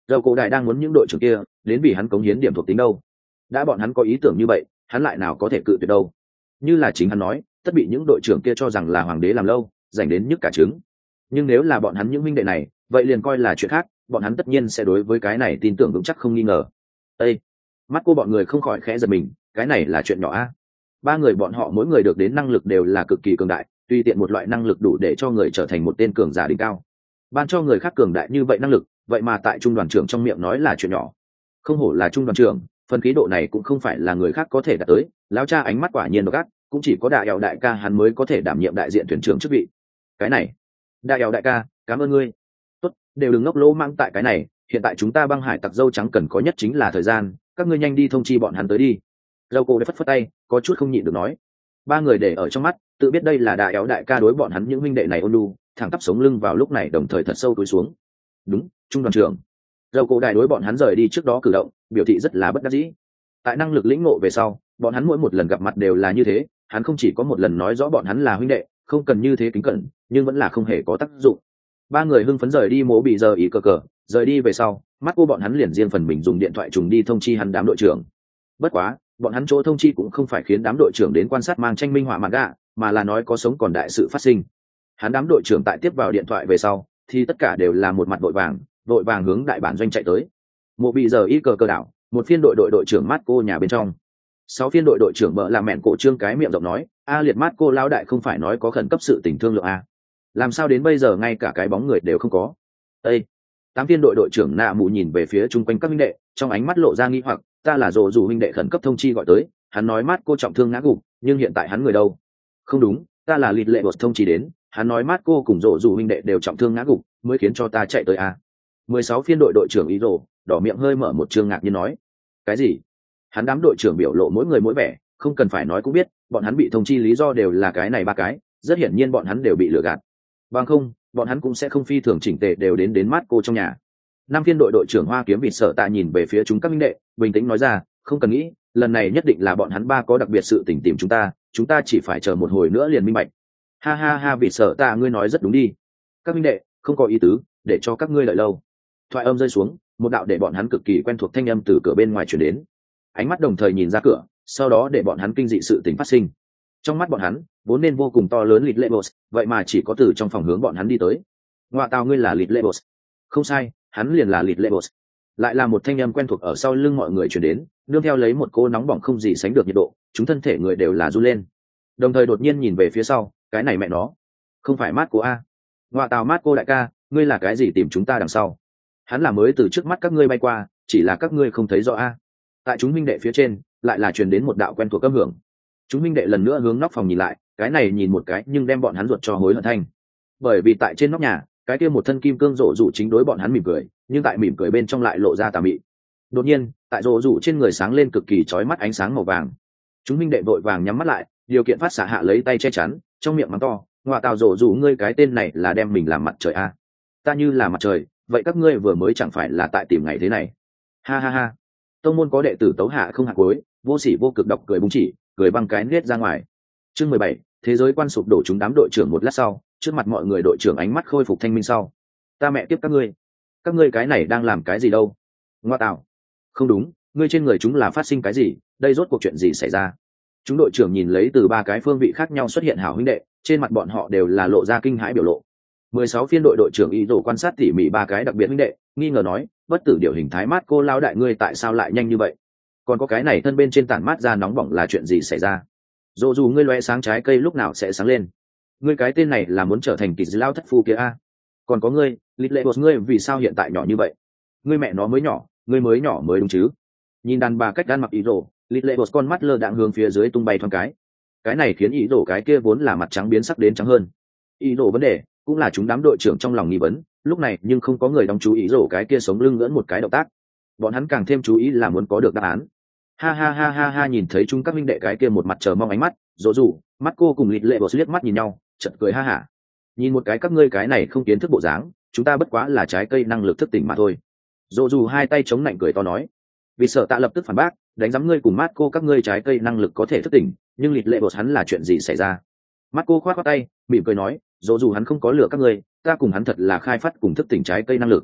dầu cổ đại đang muốn những đội trưởng kia đến vì hắn cống hiến điểm thuộc tính đâu. Đã bọn hắn có ý tưởng như vậy, hắn lại nào có thể cự tuyệt đâu. Như là chính hắn nói, tất bị những đội trưởng kia cho rằng là hoàng đế làm lâu, dành đến nhức cả trứng. Nhưng nếu là bọn hắn những minh đệ này, vậy liền coi là chuyện khác, bọn hắn tất nhiên sẽ đối với cái này tin tưởng vững chắc không nghi ngờ. Ê, mắt cô bọn người không khỏi khẽ giật mình, cái này là chuyện nhỏ a. Ba người bọn họ mỗi người được đến năng lực đều là cực kỳ cường đại, tùy tiện một loại năng lực đủ để cho người trở thành một tên cường giả đỉnh cao. Ban cho người khác cường đại như vậy năng lực, vậy mà tại trung đoàn trưởng trong miệng nói là chuyện nhỏ. Không hổ là trung đoàn trưởng, phần khí độ này cũng không phải là người khác có thể đạt tới. Lão cha ánh mắt quả nhiên độc ác, cũng chỉ có đại eo đại ca hắn mới có thể đảm nhiệm đại diện thuyền trưởng chức vị. Cái này, đại eo đại ca, cảm ơn ngươi. Tốt, đều đừng ngốc lỗ mang tại cái này, hiện tại chúng ta băng hải tặc dâu trắng cần có nhất chính là thời gian, các ngươi nhanh đi thông chi bọn hắn tới đi. Dâu cô đã phất phất tay, có chút không nhịn được nói. Ba người để ở trong mắt, tự biết đây là đại eo đại ca đối bọn hắn những huynh đệ này ôn nhu, thẳng tắp sống lưng vào lúc này đồng thời thật sâu túi xuống. Đúng, trung đoàn trưởng. Dâu cổ đại đối bọn hắn rời đi trước đó cử động, biểu thị rất là bất đắc dĩ. Tại năng lực lĩnh ngộ về sau, bọn hắn mỗi một lần gặp mặt đều là như thế, hắn không chỉ có một lần nói rõ bọn hắn là huynh đệ, không cần như thế kính cẩn, nhưng vẫn là không hề có tác dụng. Ba người hưng phấn rời đi mố bị giờ ý cờ cờ, rời đi về sau, mắt cô bọn hắn liền riêng phần mình dùng điện thoại trùng đi thông chi hắn đám đội trưởng. Bất quá, bọn hắn chỗ thông chi cũng không phải khiến đám đội trưởng đến quan sát mang tranh minh họa manga, mà là nói có sống còn đại sự phát sinh. Hắn đám đội trưởng tại tiếp vào điện thoại về sau, thì tất cả đều là một mặt vội vàng, vội vàng hướng đại bản doanh chạy tới. Mộ bị giờ y cờ cờ đảo, một phiên đội đội đội trưởng mát cô nhà bên trong. Sáu phiên đội đội trưởng bợ làm mẹn cổ trương cái miệng rộng nói, a liệt mát cô lão đại không phải nói có khẩn cấp sự tình thương lượng a, làm sao đến bây giờ ngay cả cái bóng người đều không có. Ê! Tám phiên đội đội trưởng nạ mù nhìn về phía chung quanh các huynh đệ, trong ánh mắt lộ ra nghi hoặc, ta là dồ dù huynh đệ khẩn cấp thông chi gọi tới, hắn nói mát cô trọng thương ngã gục, nhưng hiện tại hắn người đâu? Không đúng, ta là lịt lệ bột thông chi đến, hắn nói mát cô cùng dồ dù huynh đệ đều trọng thương ngã gục, mới khiến cho ta chạy tới a. Mười sáu phiên đội đội trưởng ý rồ, đỏ miệng hơi mở một trương ngạc nhiên nói, cái gì? Hắn đám đội trưởng biểu lộ mỗi người mỗi vẻ, không cần phải nói cũng biết, bọn hắn bị thông chi lý do đều là cái này ba cái, rất hiển nhiên bọn hắn đều bị lừa gạt. Bằng không, bọn hắn cũng sẽ không phi thường chỉnh tề đều đến đến mát cô trong nhà. Năm phiên đội đội trưởng Hoa Kiếm Vịt sợ tạ nhìn về phía chúng các minh đệ, bình tĩnh nói ra, không cần nghĩ, lần này nhất định là bọn hắn ba có đặc biệt sự tình tìm chúng ta, chúng ta chỉ phải chờ một hồi nữa liền minh bạch. Ha ha ha, Vịt sợ tạ ngươi nói rất đúng đi. Các minh đệ, không có ý tứ, để cho các ngươi đợi lâu. Thoại âm rơi xuống, một đạo để bọn hắn cực kỳ quen thuộc thanh âm từ cửa bên ngoài truyền đến. Ánh mắt đồng thời nhìn ra cửa, sau đó để bọn hắn kinh dị sự tình phát sinh. Trong mắt bọn hắn, vốn nên vô cùng to lớn Lịt Lệ Boss, vậy mà chỉ có từ trong phòng hướng bọn hắn đi tới. Ngoại tào ngươi là Lịt Lệ Boss. Không sai, hắn liền là Lịt Lệ Boss. Lại là một thanh âm quen thuộc ở sau lưng mọi người truyền đến, nương theo lấy một cô nóng bỏng không gì sánh được nhiệt độ, chúng thân thể người đều là run lên. Đồng thời đột nhiên nhìn về phía sau, cái này mẹ nó, không phải mát cô a? Ngoại tào mát cô đại ca, ngươi là cái gì tìm chúng ta đằng sau? Hắn là mới từ trước mắt các ngươi bay qua, chỉ là các ngươi không thấy rõ a. Tại chúng minh đệ phía trên, lại là truyền đến một đạo quen thuộc âm hưởng. Chúng minh đệ lần nữa hướng nóc phòng nhìn lại, cái này nhìn một cái nhưng đem bọn hắn ruột cho hối hận thanh. Bởi vì tại trên nóc nhà, cái kia một thân kim cương rộ rủ chính đối bọn hắn mỉm cười, nhưng tại mỉm cười bên trong lại lộ ra tà mị. Đột nhiên, tại rộ rủ trên người sáng lên cực kỳ chói mắt ánh sáng màu vàng. Chúng minh đệ vội vàng nhắm mắt lại, điều kiện phát xạ hạ lấy tay che chắn, trong miệng mắng to, "Ngoại tào rộ rủ ngươi cái tên này là đem mình làm mặt trời a? Ta như là mặt trời, vậy các ngươi vừa mới chẳng phải là tại tìm ngày thế này?" Ha ha ha. Tông môn có đệ tử tấu hạ không hạ cuối, vô sỉ vô cực độc cười búng chỉ, cười băng cái nết ra ngoài. Chương mười bảy, thế giới quan sụp đổ, chúng đám đội trưởng một lát sau, trước mặt mọi người đội trưởng ánh mắt khôi phục thanh minh sau. Ta mẹ tiếp các ngươi, các ngươi cái này đang làm cái gì đâu? Ngoa tạo. Không đúng, ngươi trên người chúng là phát sinh cái gì, đây rốt cuộc chuyện gì xảy ra? Chúng đội trưởng nhìn lấy từ ba cái phương vị khác nhau xuất hiện hảo huynh đệ, trên mặt bọn họ đều là lộ ra kinh hãi biểu lộ. Mười sáu phiên đội đội trưởng ý đồ quan sát tỉ mỉ ba cái đặc biệt huynh đệ, nghi ngờ nói, bất tử điều hình thái mát cô lao đại ngươi tại sao lại nhanh như vậy? Còn có cái này thân bên trên tản mát ra nóng bỏng là chuyện gì xảy ra? Dù dù ngươi loe sáng trái cây lúc nào sẽ sáng lên? Ngươi cái tên này là muốn trở thành kỳ dư lao thất phu kia a? Còn có ngươi, Lịt Lệ Boss ngươi vì sao hiện tại nhỏ như vậy? Ngươi mẹ nó mới nhỏ, ngươi mới nhỏ mới đúng chứ? Nhìn đàn bà cách ăn mặc ý đồ, Lịt Lệ Boss con mắt lơ đãng hướng phía dưới tung bay thoáng cái. Cái này khiến ý đồ cái kia vốn là mặt trắng biến sắc đến trắng hơn. Ý đồ vấn đề cũng là chúng đám đội trưởng trong lòng nghi vấn, lúc này nhưng không có người đóng chú ý rổ cái kia sống lưng ngỡn một cái động tác. Bọn hắn càng thêm chú ý là muốn có được đáp án. Ha ha ha ha ha, nhìn thấy chúng các minh đệ cái kia một mặt chờ mong ánh mắt, rỗ rủ, mắt cô cùng Lịt Lệ Boss liếc mắt nhìn nhau, chợt cười ha hả. Nhìn một cái các ngươi cái này không kiến thức bộ dáng, chúng ta bất quá là trái cây năng lực thức tỉnh mà thôi. Rỗ rủ hai tay chống nạnh cười to nói. Vì sợ tạ lập tức phản bác, đánh giám ngươi cùng mắt cô các ngươi trái cây năng lực có thể thức tỉnh, nhưng Lịt Lệ Boss hắn là chuyện gì xảy ra? Mắt cô khoát khoát tay, mỉm cười nói, dỗ dù hắn không có lừa các ngươi, ta cùng hắn thật là khai phát cùng thức tỉnh trái cây năng lực.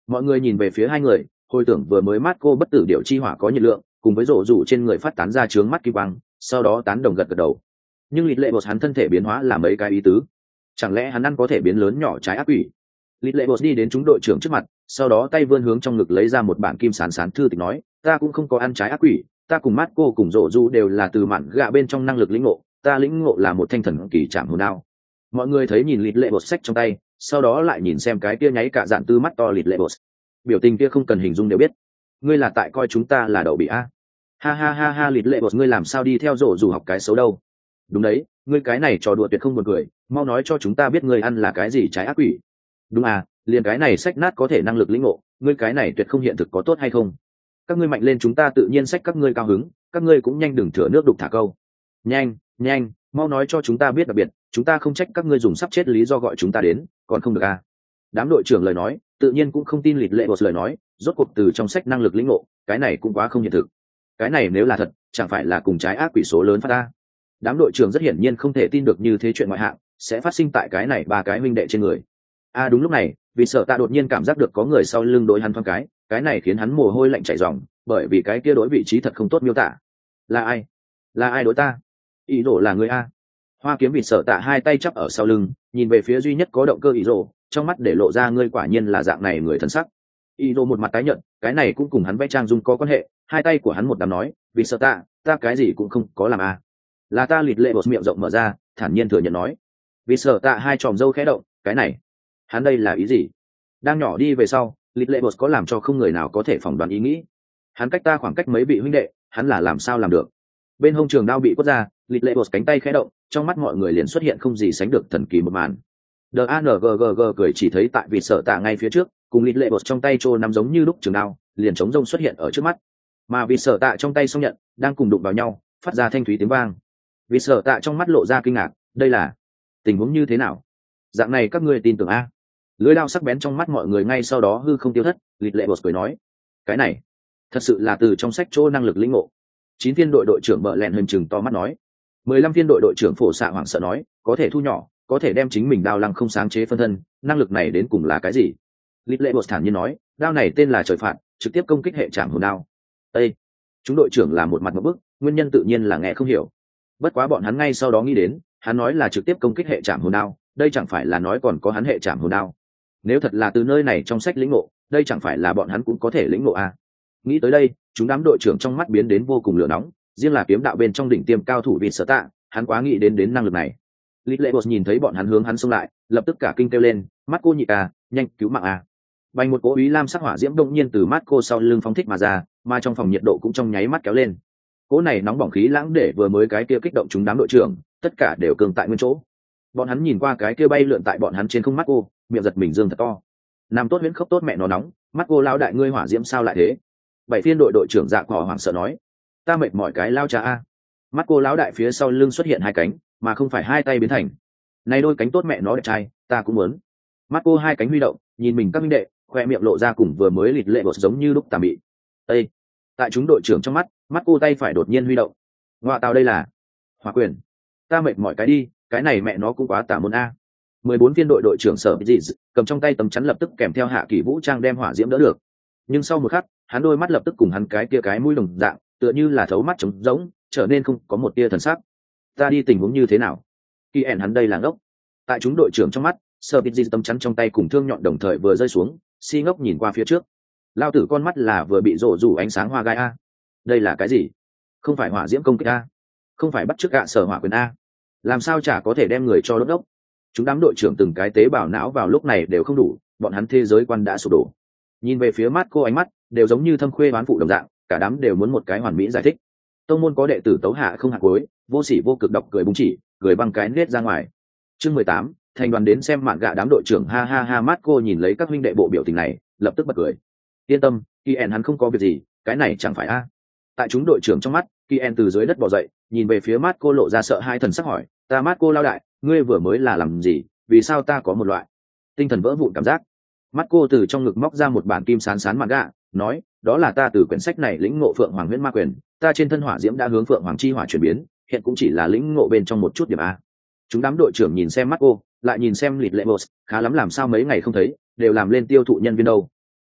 Mọi người nhìn về phía hai người, hồi tưởng vừa mới Marco bất tử điệu chi hỏa có nhiệt lượng, cùng với rổ rủ trên người phát tán ra chướng mắt kim quang, sau đó tán đồng gật gật đầu. Nhưng lịt lệ bột hắn thân thể biến hóa là mấy cái ý tứ, chẳng lẽ hắn ăn có thể biến lớn nhỏ trái ác quỷ? Lịt lệ bột đi đến chúng đội trưởng trước mặt, sau đó tay vươn hướng trong ngực lấy ra một bản kim sán sán thư tịch nói, ta cũng không có ăn trái ác quỷ, ta cùng Marco cùng rổ rủ đều là từ mạn gạ bên trong năng lực lĩnh ngộ, ta lĩnh ngộ là một thanh thần kỳ chạm hồn đao. Mọi người thấy nhìn lịt lệ bột sách trong tay, sau đó lại nhìn xem cái kia nháy cả dạn tư mắt to lịt lệ bột, biểu tình kia không cần hình dung đều biết, ngươi là tại coi chúng ta là đậu bị a? Ha ha ha ha, lịt lệ bột ngươi làm sao đi theo rổ rủ học cái xấu đâu? Đúng đấy, ngươi cái này trò đùa tuyệt không buồn cười, mau nói cho chúng ta biết ngươi ăn là cái gì trái ác quỷ. Đúng à, liền cái này sách nát có thể năng lực lĩnh ngộ, ngươi cái này tuyệt không hiện thực có tốt hay không? Các ngươi mạnh lên chúng ta tự nhiên sách các ngươi cao hứng, các ngươi cũng nhanh đừng thừa nước đục thả câu. Nhanh, nhanh, mau nói cho chúng ta biết, đặc biệt, chúng ta không trách các ngươi dùng sắp chết lý do gọi chúng ta đến, còn không được à? Đám đội trưởng lời nói, tự nhiên cũng không tin lịt lệ bột lời nói, rốt cuộc từ trong sách năng lực lĩnh ngộ, cái này cũng quá không hiện thực. Cái này nếu là thật, chẳng phải là cùng trái ác quỷ số lớn phát ta? Đám đội trưởng rất hiển nhiên không thể tin được như thế chuyện ngoại hạng sẽ phát sinh tại cái này ba cái huynh đệ trên người. À đúng lúc này, vì sợ ta đột nhiên cảm giác được có người sau lưng đối hắn thoáng cái, cái này khiến hắn mồ hôi lạnh chảy ròng, bởi vì cái kia đối vị trí thật không tốt miêu tả. Là ai? Là ai đối ta? Ý đồ là người a. Hoa kiếm vì sợ tạ hai tay chắp ở sau lưng, nhìn về phía duy nhất có động cơ ý đồ, trong mắt để lộ ra ngươi quả nhiên là dạng này người thân sắc. Ý đồ một mặt tái nhợt, cái này cũng cùng hắn vẽ trang dung có quan hệ, hai tay của hắn một đám nói, vì sợ tạ, ta cái gì cũng không có làm a. Là ta lịt lệ bột miệng rộng mở ra, thản nhiên thừa nhận nói. Vì sợ tạ hai tròm râu khẽ động, cái này, hắn đây là ý gì? Đang nhỏ đi về sau, lịt lệ bột có làm cho không người nào có thể phỏng đoán ý nghĩ. Hắn cách ta khoảng cách mấy vị huynh đệ, hắn là làm sao làm được? Bên hông trường đao bị quất ra, lịt lệ bột cánh tay khẽ động, trong mắt mọi người liền xuất hiện không gì sánh được thần kỳ một màn. đê a en giê giê giê cười chỉ thấy tại vì sợ tạ ngay phía trước, cùng lịt lệ bột trong tay trô nắm giống như lúc trường đao, liền chống rông xuất hiện ở trước mắt. Mà vì sợ tạ trong tay song nhận, đang cùng đụng vào nhau, phát ra thanh thúy tiếng vang. Vì sợ tạ trong mắt lộ ra kinh ngạc, đây là tình huống như thế nào? Dạng này các ngươi tin tưởng a? Lưỡi đao sắc bén trong mắt mọi người ngay sau đó hư không tiêu thất, lịt lệ bột cười nói, cái này thật sự là từ trong sách chỗ năng lực lĩnh ngộ. Chín viên đội đội trưởng bợ lẹn hơn chừng to mắt nói. Mười lăm viên đội đội trưởng phổ xạ hoảng sợ nói, có thể thu nhỏ, có thể đem chính mình đao lăng không sáng chế phân thân, năng lực này đến cùng là cái gì? Lịt lệ bột thản nhiên nói, đao này tên là trời phạt, trực tiếp công kích hệ trảm hồn đao. Ê! Chúng đội trưởng là một mặt một bức, nguyên nhân tự nhiên là nghe không hiểu. Bất quá bọn hắn ngay sau đó nghĩ đến, hắn nói là trực tiếp công kích hệ trảm hồn đao, đây chẳng phải là nói còn có hắn hệ trảm hồn đao. Nếu thật là từ nơi này trong sách lĩnh ngộ, đây chẳng phải là bọn hắn cũng có thể lĩnh ngộ à? Nghĩ tới đây, chúng đám đội trưởng trong mắt biến đến vô cùng lửa nóng, riêng là kiếm đạo bên trong đỉnh tiêm cao thủ vì sợ tạ, hắn quá nghĩ đến đến năng lực này. Lít lệ bột nhìn thấy bọn hắn hướng hắn xông lại, lập tức cả kinh kêu lên, mắt cô nhị ca, nhanh cứu mạng à! Bành một cỗ ý lam sắc hỏa diễm đông nhiên từ mắt cô sau lưng phóng thích mà ra, mà trong phòng nhiệt độ cũng trong nháy mắt kéo lên. Cỗ này nóng bỏng khí lãng để vừa mới cái kia kích động chúng đám đội trưởng, tất cả đều cường tại nguyên chỗ. Bọn hắn nhìn qua cái kia bay lượn tại bọn hắn trên không mắt cô, miệng giật mình dương thật to. Nam tốt huyễn khốc tốt mẹ nó nóng, mắt cô lao đại ngươi hỏa diễm sao lại thế? Bảy phiên đội đội trưởng dạ cỏ hoảng sợ nói, ta mệt mỏi cái lao cha a. Mắt cô lão đại phía sau lưng xuất hiện hai cánh, mà không phải hai tay biến thành. Này đôi cánh tốt mẹ nó đẹp trai, ta cũng muốn. Mắt cô hai cánh huy động, nhìn mình các minh đệ, khoe miệng lộ ra cùng vừa mới lịt lệ bột giống như lúc tạm bị. Ê! Tại chúng đội trưởng trong mắt, mắt cô tay phải đột nhiên huy động. Ngoại tao đây là hỏa quyền. Ta mệt mỏi cái đi, cái này mẹ nó cũng quá tả môn a. Mười bốn viên đội đội trưởng sở gì cầm trong tay tấm chắn lập tức kèm theo hạ kỳ vũ trang đem hỏa diễm đỡ được. Nhưng sau một khắc, hắn đôi mắt lập tức cùng hắn cái kia cái mũi đồng dạng, tựa như là thấu mắt trống rỗng, trở nên không có một tia thần sắc. Ta đi tình huống như thế nào? Kỳ ẻn hắn đây là ngốc. Tại chúng đội trưởng trong mắt, sở gì tấm chắn trong tay cùng thương nhọn đồng thời vừa rơi xuống, si ngốc nhìn qua phía trước. Lao tử con mắt là vừa bị rổ rủ ánh sáng hoa gai a. Đây là cái gì? Không phải hỏa diễm công kích a? Không phải bắt chước gạ sở hỏa quyền a? Làm sao chả có thể đem người cho đốt đốc? Chúng đám đội trưởng từng cái tế bào não vào lúc này đều không đủ, bọn hắn thế giới quan đã sụp đổ. Nhìn về phía mắt cô ánh mắt đều giống như thâm khuê bán phụ đồng dạng, cả đám đều muốn một cái hoàn mỹ giải thích. Tông môn có đệ tử tấu hạ không hạ cuối, vô sỉ vô cực độc cười búng chỉ, cười băng cái nết ra ngoài. Chương mười tám, thành đoàn đến xem mạn gạ đám đội trưởng ha ha ha. Mắt cô nhìn lấy các huynh đệ bộ biểu tình này, lập tức bật cười. Yên tâm, Kien hắn không có việc gì, cái này chẳng phải a. Tại chúng đội trưởng trong mắt, Kien từ dưới đất bò dậy, nhìn về phía mắt cô lộ ra sợ hai thần sắc hỏi, ta mắt cô lao đại, ngươi vừa mới là làm gì, vì sao ta có một loại tinh thần vỡ vụn cảm giác? Mắt cô từ trong ngực móc ra một bản kim sán sán mạn gạ, nói, đó là ta từ quyển sách này lĩnh ngộ phượng hoàng huyễn ma quyền, ta trên thân hỏa diễm đã hướng phượng hoàng chi hỏa chuyển biến, hiện cũng chỉ là lĩnh ngộ bên trong một chút điểm a. Chúng đám đội trưởng nhìn xem mắt cô, lại nhìn xem lịt lệ boss, khá lắm làm sao mấy ngày không thấy, đều làm lên tiêu thụ nhân viên đâu.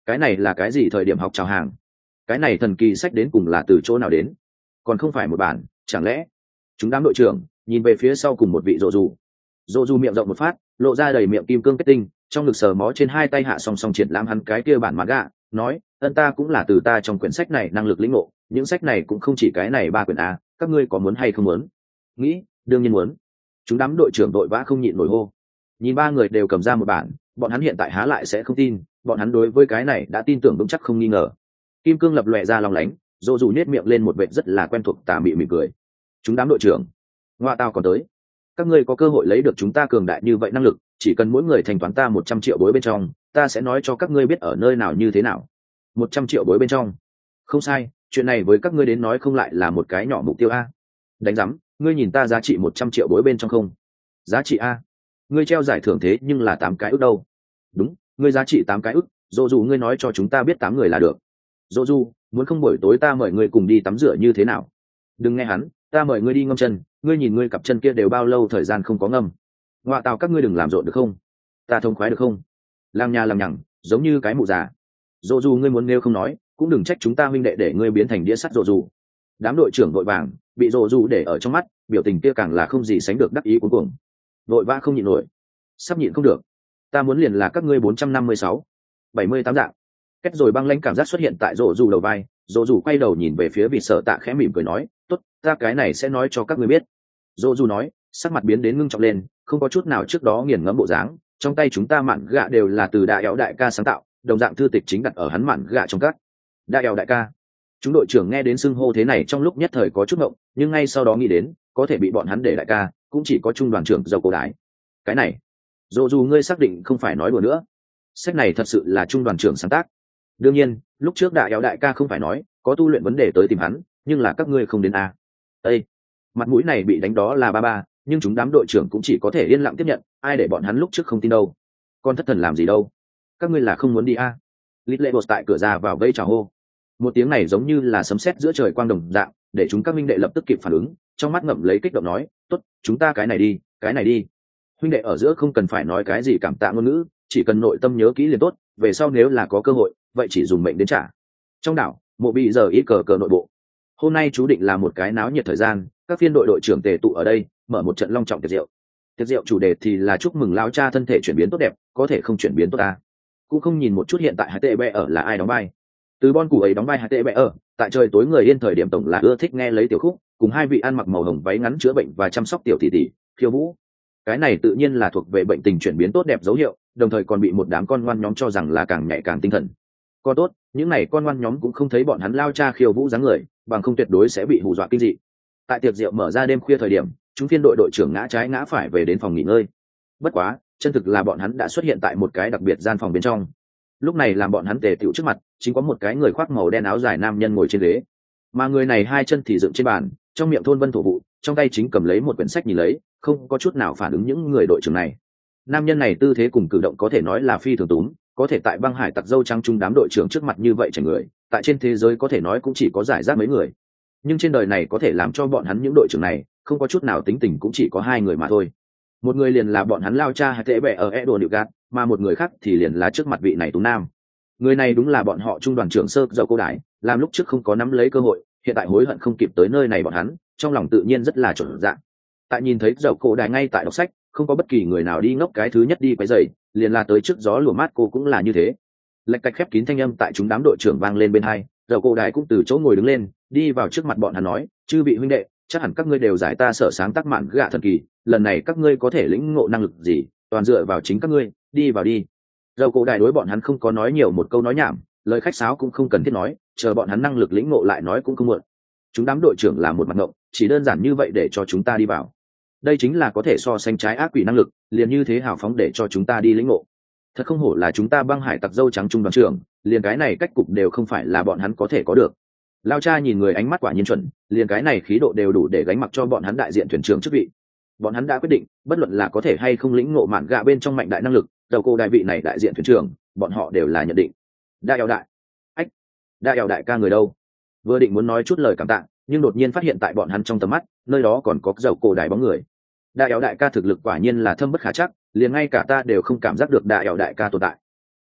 cái này là cái gì thời điểm học chào hàng? Cái này thần kỳ sách đến cùng là từ chỗ nào đến? Còn không phải một bản, chẳng lẽ? Chúng đám đội trưởng nhìn về phía sau cùng một vị rộ dù. Rộ dù miệng rộng một phát, lộ ra đầy miệng kim cương kết tinh, trong ngực sờ mó trên hai tay hạ song song triển lãm hắn cái kia bản manga, nói, ân ta cũng là từ ta trong quyển sách này năng lực lĩnh ngộ, những sách này cũng không chỉ cái này ba quyển a, các ngươi có muốn hay không muốn? Nghĩ, đương nhiên muốn. Chúng đám đội trưởng đội vã không nhịn nổi hô. Nhìn ba người đều cầm ra một bản, bọn hắn hiện tại há lại sẽ không tin, bọn hắn đối với cái này đã tin tưởng vững chắc không nghi ngờ. Kim cương lập lòe ra lòng lánh, dỗ dù nhếch miệng lên một vệt rất là quen thuộc tà mị mỉm cười. Chúng đám đội trưởng, ngoa tao còn tới. Các ngươi có cơ hội lấy được chúng ta cường đại như vậy năng lực, chỉ cần mỗi người thanh toán ta một trăm triệu bối bên trong, ta sẽ nói cho các ngươi biết ở nơi nào như thế nào. Một trăm triệu bối bên trong. Không sai, chuyện này với các ngươi đến nói không lại là một cái nhỏ mục tiêu a. Đánh rắm, ngươi nhìn ta giá trị một trăm triệu bối bên trong không? Giá trị a? Ngươi treo giải thưởng thế nhưng là tám cái ức đâu? Đúng, ngươi giá trị tám cái ức, dỗ dù ngươi nói cho chúng ta biết tám người là được. Dỗ dù, muốn không buổi tối ta mời ngươi cùng đi tắm rửa như thế nào? Đừng nghe hắn, ta mời ngươi đi ngâm chân, ngươi nhìn ngươi cặp chân kia đều bao lâu thời gian không có ngâm. Ngoại tào các ngươi đừng làm rộn được không? Ta thông khoái được không? Làm nhà làm nhằng, giống như cái mụ già. Dỗ dù ngươi muốn nêu không nói, cũng đừng trách chúng ta huynh đệ để ngươi biến thành đĩa sắt dỗ dù. Đám đội trưởng vội vàng bị dỗ dù để ở trong mắt, biểu tình kia càng là không gì sánh được đắc ý cuối cùng. Vội vã không nhịn nổi, sắp nhịn không được. Ta muốn liền là các ngươi bốn trăm năm mươi sáu, bảy mươi tám dạng. Kết rồi băng lãnh cảm giác xuất hiện tại dỗ dù đầu vai, dỗ dù quay đầu nhìn về phía vị sở tạ khẽ mỉm cười nói, tốt, ta cái này sẽ nói cho các ngươi biết. Dỗ dù nói, sắc mặt biến đến ngưng trọng lên, không có chút nào trước đó nghiền ngẫm bộ dáng. Trong tay chúng ta mạn gạ đều là từ đại éo đại ca sáng tạo, đồng dạng thư tịch chính đặt ở hắn mạn gạ trong các. Đại éo đại ca. Chúng đội trưởng nghe đến xưng hô thế này trong lúc nhất thời có chút ngộng, nhưng ngay sau đó nghĩ đến, có thể bị bọn hắn để đại ca, cũng chỉ có trung đoàn trưởng dầu cổ đái. Cái này, dù dù ngươi xác định không phải nói đùa nữa, sách này thật sự là trung đoàn trưởng sáng tác. Đương nhiên, lúc trước đại éo đại ca không phải nói có tu luyện vấn đề tới tìm hắn, nhưng là các ngươi không đến à? Ê, mặt mũi này bị đánh đó là ba ba, nhưng chúng đám đội trưởng cũng chỉ có thể yên lặng tiếp nhận, ai để bọn hắn lúc trước không tin đâu. Con thất thần làm gì đâu? Các ngươi là không muốn đi à? Lít lệ bột tại cửa ra vào vây chào hô. Một tiếng này giống như là sấm sét giữa trời quang đồng dạng, để chúng các minh đệ lập tức kịp phản ứng, trong mắt ngậm lấy kích động nói, tốt, chúng ta cái này đi, cái này đi. Huynh đệ ở giữa không cần phải nói cái gì cảm tạ ngôn ngữ, chỉ cần nội tâm nhớ kỹ liền tốt, về sau nếu là có cơ hội, vậy chỉ dùng mệnh đến trả. Trong đảo, mộ bị giờ ít cờ cờ nội bộ. Hôm nay chú định là một cái náo nhiệt thời gian, các phiên đội đội trưởng tề tụ ở đây, mở một trận long trọng tiệc rượu. Tiệc rượu chủ đề thì là chúc mừng lão cha thân thể chuyển biến tốt đẹp, có thể không chuyển biến tốt ta. Cũng không nhìn một chút hiện tại hai tệ bẹ ở là ai đóng vai. Từ bon củ ấy đóng vai hai tệ bẹ ở, tại trời tối người yên thời điểm tổng là ưa thích nghe lấy tiểu khúc, cùng hai vị ăn mặc màu hồng váy ngắn chữa bệnh và chăm sóc tiểu tỷ tỷ, khiêu vũ. Cái này tự nhiên là thuộc về bệnh tình chuyển biến tốt đẹp dấu hiệu, đồng thời còn bị một đám con ngoan nhóm cho rằng là càng nhạy càng tinh thần. Con tốt, những này con ngoan nhóm cũng không thấy bọn hắn lao cha khiêu vũ dáng người, bằng không tuyệt đối sẽ bị hù dọa kinh dị. Tại tiệc rượu mở ra đêm khuya thời điểm, chúng phiên đội đội trưởng ngã trái ngã phải về đến phòng nghỉ ngơi. Bất quá, chân thực là bọn hắn đã xuất hiện tại một cái đặc biệt gian phòng bên trong. Lúc này làm bọn hắn tề tựu trước mặt, chính có một cái người khoác màu đen áo dài nam nhân ngồi trên ghế, mà người này hai chân thì dựng trên bàn, trong miệng thôn vân thổ vụ, trong tay chính cầm lấy một quyển sách nhìn lấy, không có chút nào phản ứng những người đội trưởng này. Nam nhân này tư thế cùng cử động có thể nói là phi thường túm, có thể tại băng hải tặc dâu trắng chung đám đội trưởng trước mặt như vậy chảnh người, tại trên thế giới có thể nói cũng chỉ có giải rác mấy người. Nhưng trên đời này có thể làm cho bọn hắn những đội trưởng này không có chút nào tính tình cũng chỉ có hai người mà thôi. Một người liền là bọn hắn lao cha hay tệ bẹ ở Edo New Gạt, mà một người khác thì liền là trước mặt vị này tú nam. Người này đúng là bọn họ trung đoàn trưởng sơ dậu cô đái, làm lúc trước không có nắm lấy cơ hội, hiện tại hối hận không kịp tới nơi này bọn hắn, trong lòng tự nhiên rất là chuẩn dạng. Tại nhìn thấy dậu cô đái ngay tại đọc sách, không có bất kỳ người nào đi ngốc cái thứ nhất đi quấy rầy, liền là tới trước gió lùa mát cô cũng là như thế. Lạch cạch khép kín thanh âm tại chúng đám đội trưởng vang lên bên hai, dậu cô đái cũng từ chỗ ngồi đứng lên, đi vào trước mặt bọn hắn nói, chư vị huynh đệ, chắc hẳn các ngươi đều giải ta sở sáng tác mạn gạ thần kỳ, lần này các ngươi có thể lĩnh ngộ năng lực gì, toàn dựa vào chính các ngươi, đi vào đi. Dầu cổ đại đối bọn hắn không có nói nhiều một câu nói nhảm, lời khách sáo cũng không cần thiết nói, chờ bọn hắn năng lực lĩnh ngộ lại nói cũng không muộn. Chúng đám đội trưởng là một mặt ngộng, chỉ đơn giản như vậy để cho chúng ta đi vào. Đây chính là có thể so sánh trái ác quỷ năng lực, liền như thế hào phóng để cho chúng ta đi lĩnh ngộ. Thật không hổ là chúng ta băng hải tặc dâu trắng trung đoàn trưởng, liền cái này cách cục đều không phải là bọn hắn có thể có được. Lao cha nhìn người ánh mắt quả nhiên chuẩn, liền cái này khí độ đều đủ để gánh mặc cho bọn hắn đại diện thuyền trưởng chức vị. Bọn hắn đã quyết định, bất luận là có thể hay không lĩnh ngộ mạn gạ bên trong mạnh đại năng lực, đầu cô đại vị này đại diện thuyền trưởng, bọn họ đều là nhận định. Đại eo đại, ách, đại eo đại ca người đâu? Vừa định muốn nói chút lời cảm tạ, nhưng đột nhiên phát hiện tại bọn hắn trong tầm mắt, nơi đó còn có dầu cổ đại bóng người. Đại eo đại ca thực lực quả nhiên là thâm bất khả chắc, liền ngay cả ta đều không cảm giác được đại eo đại ca tồn tại.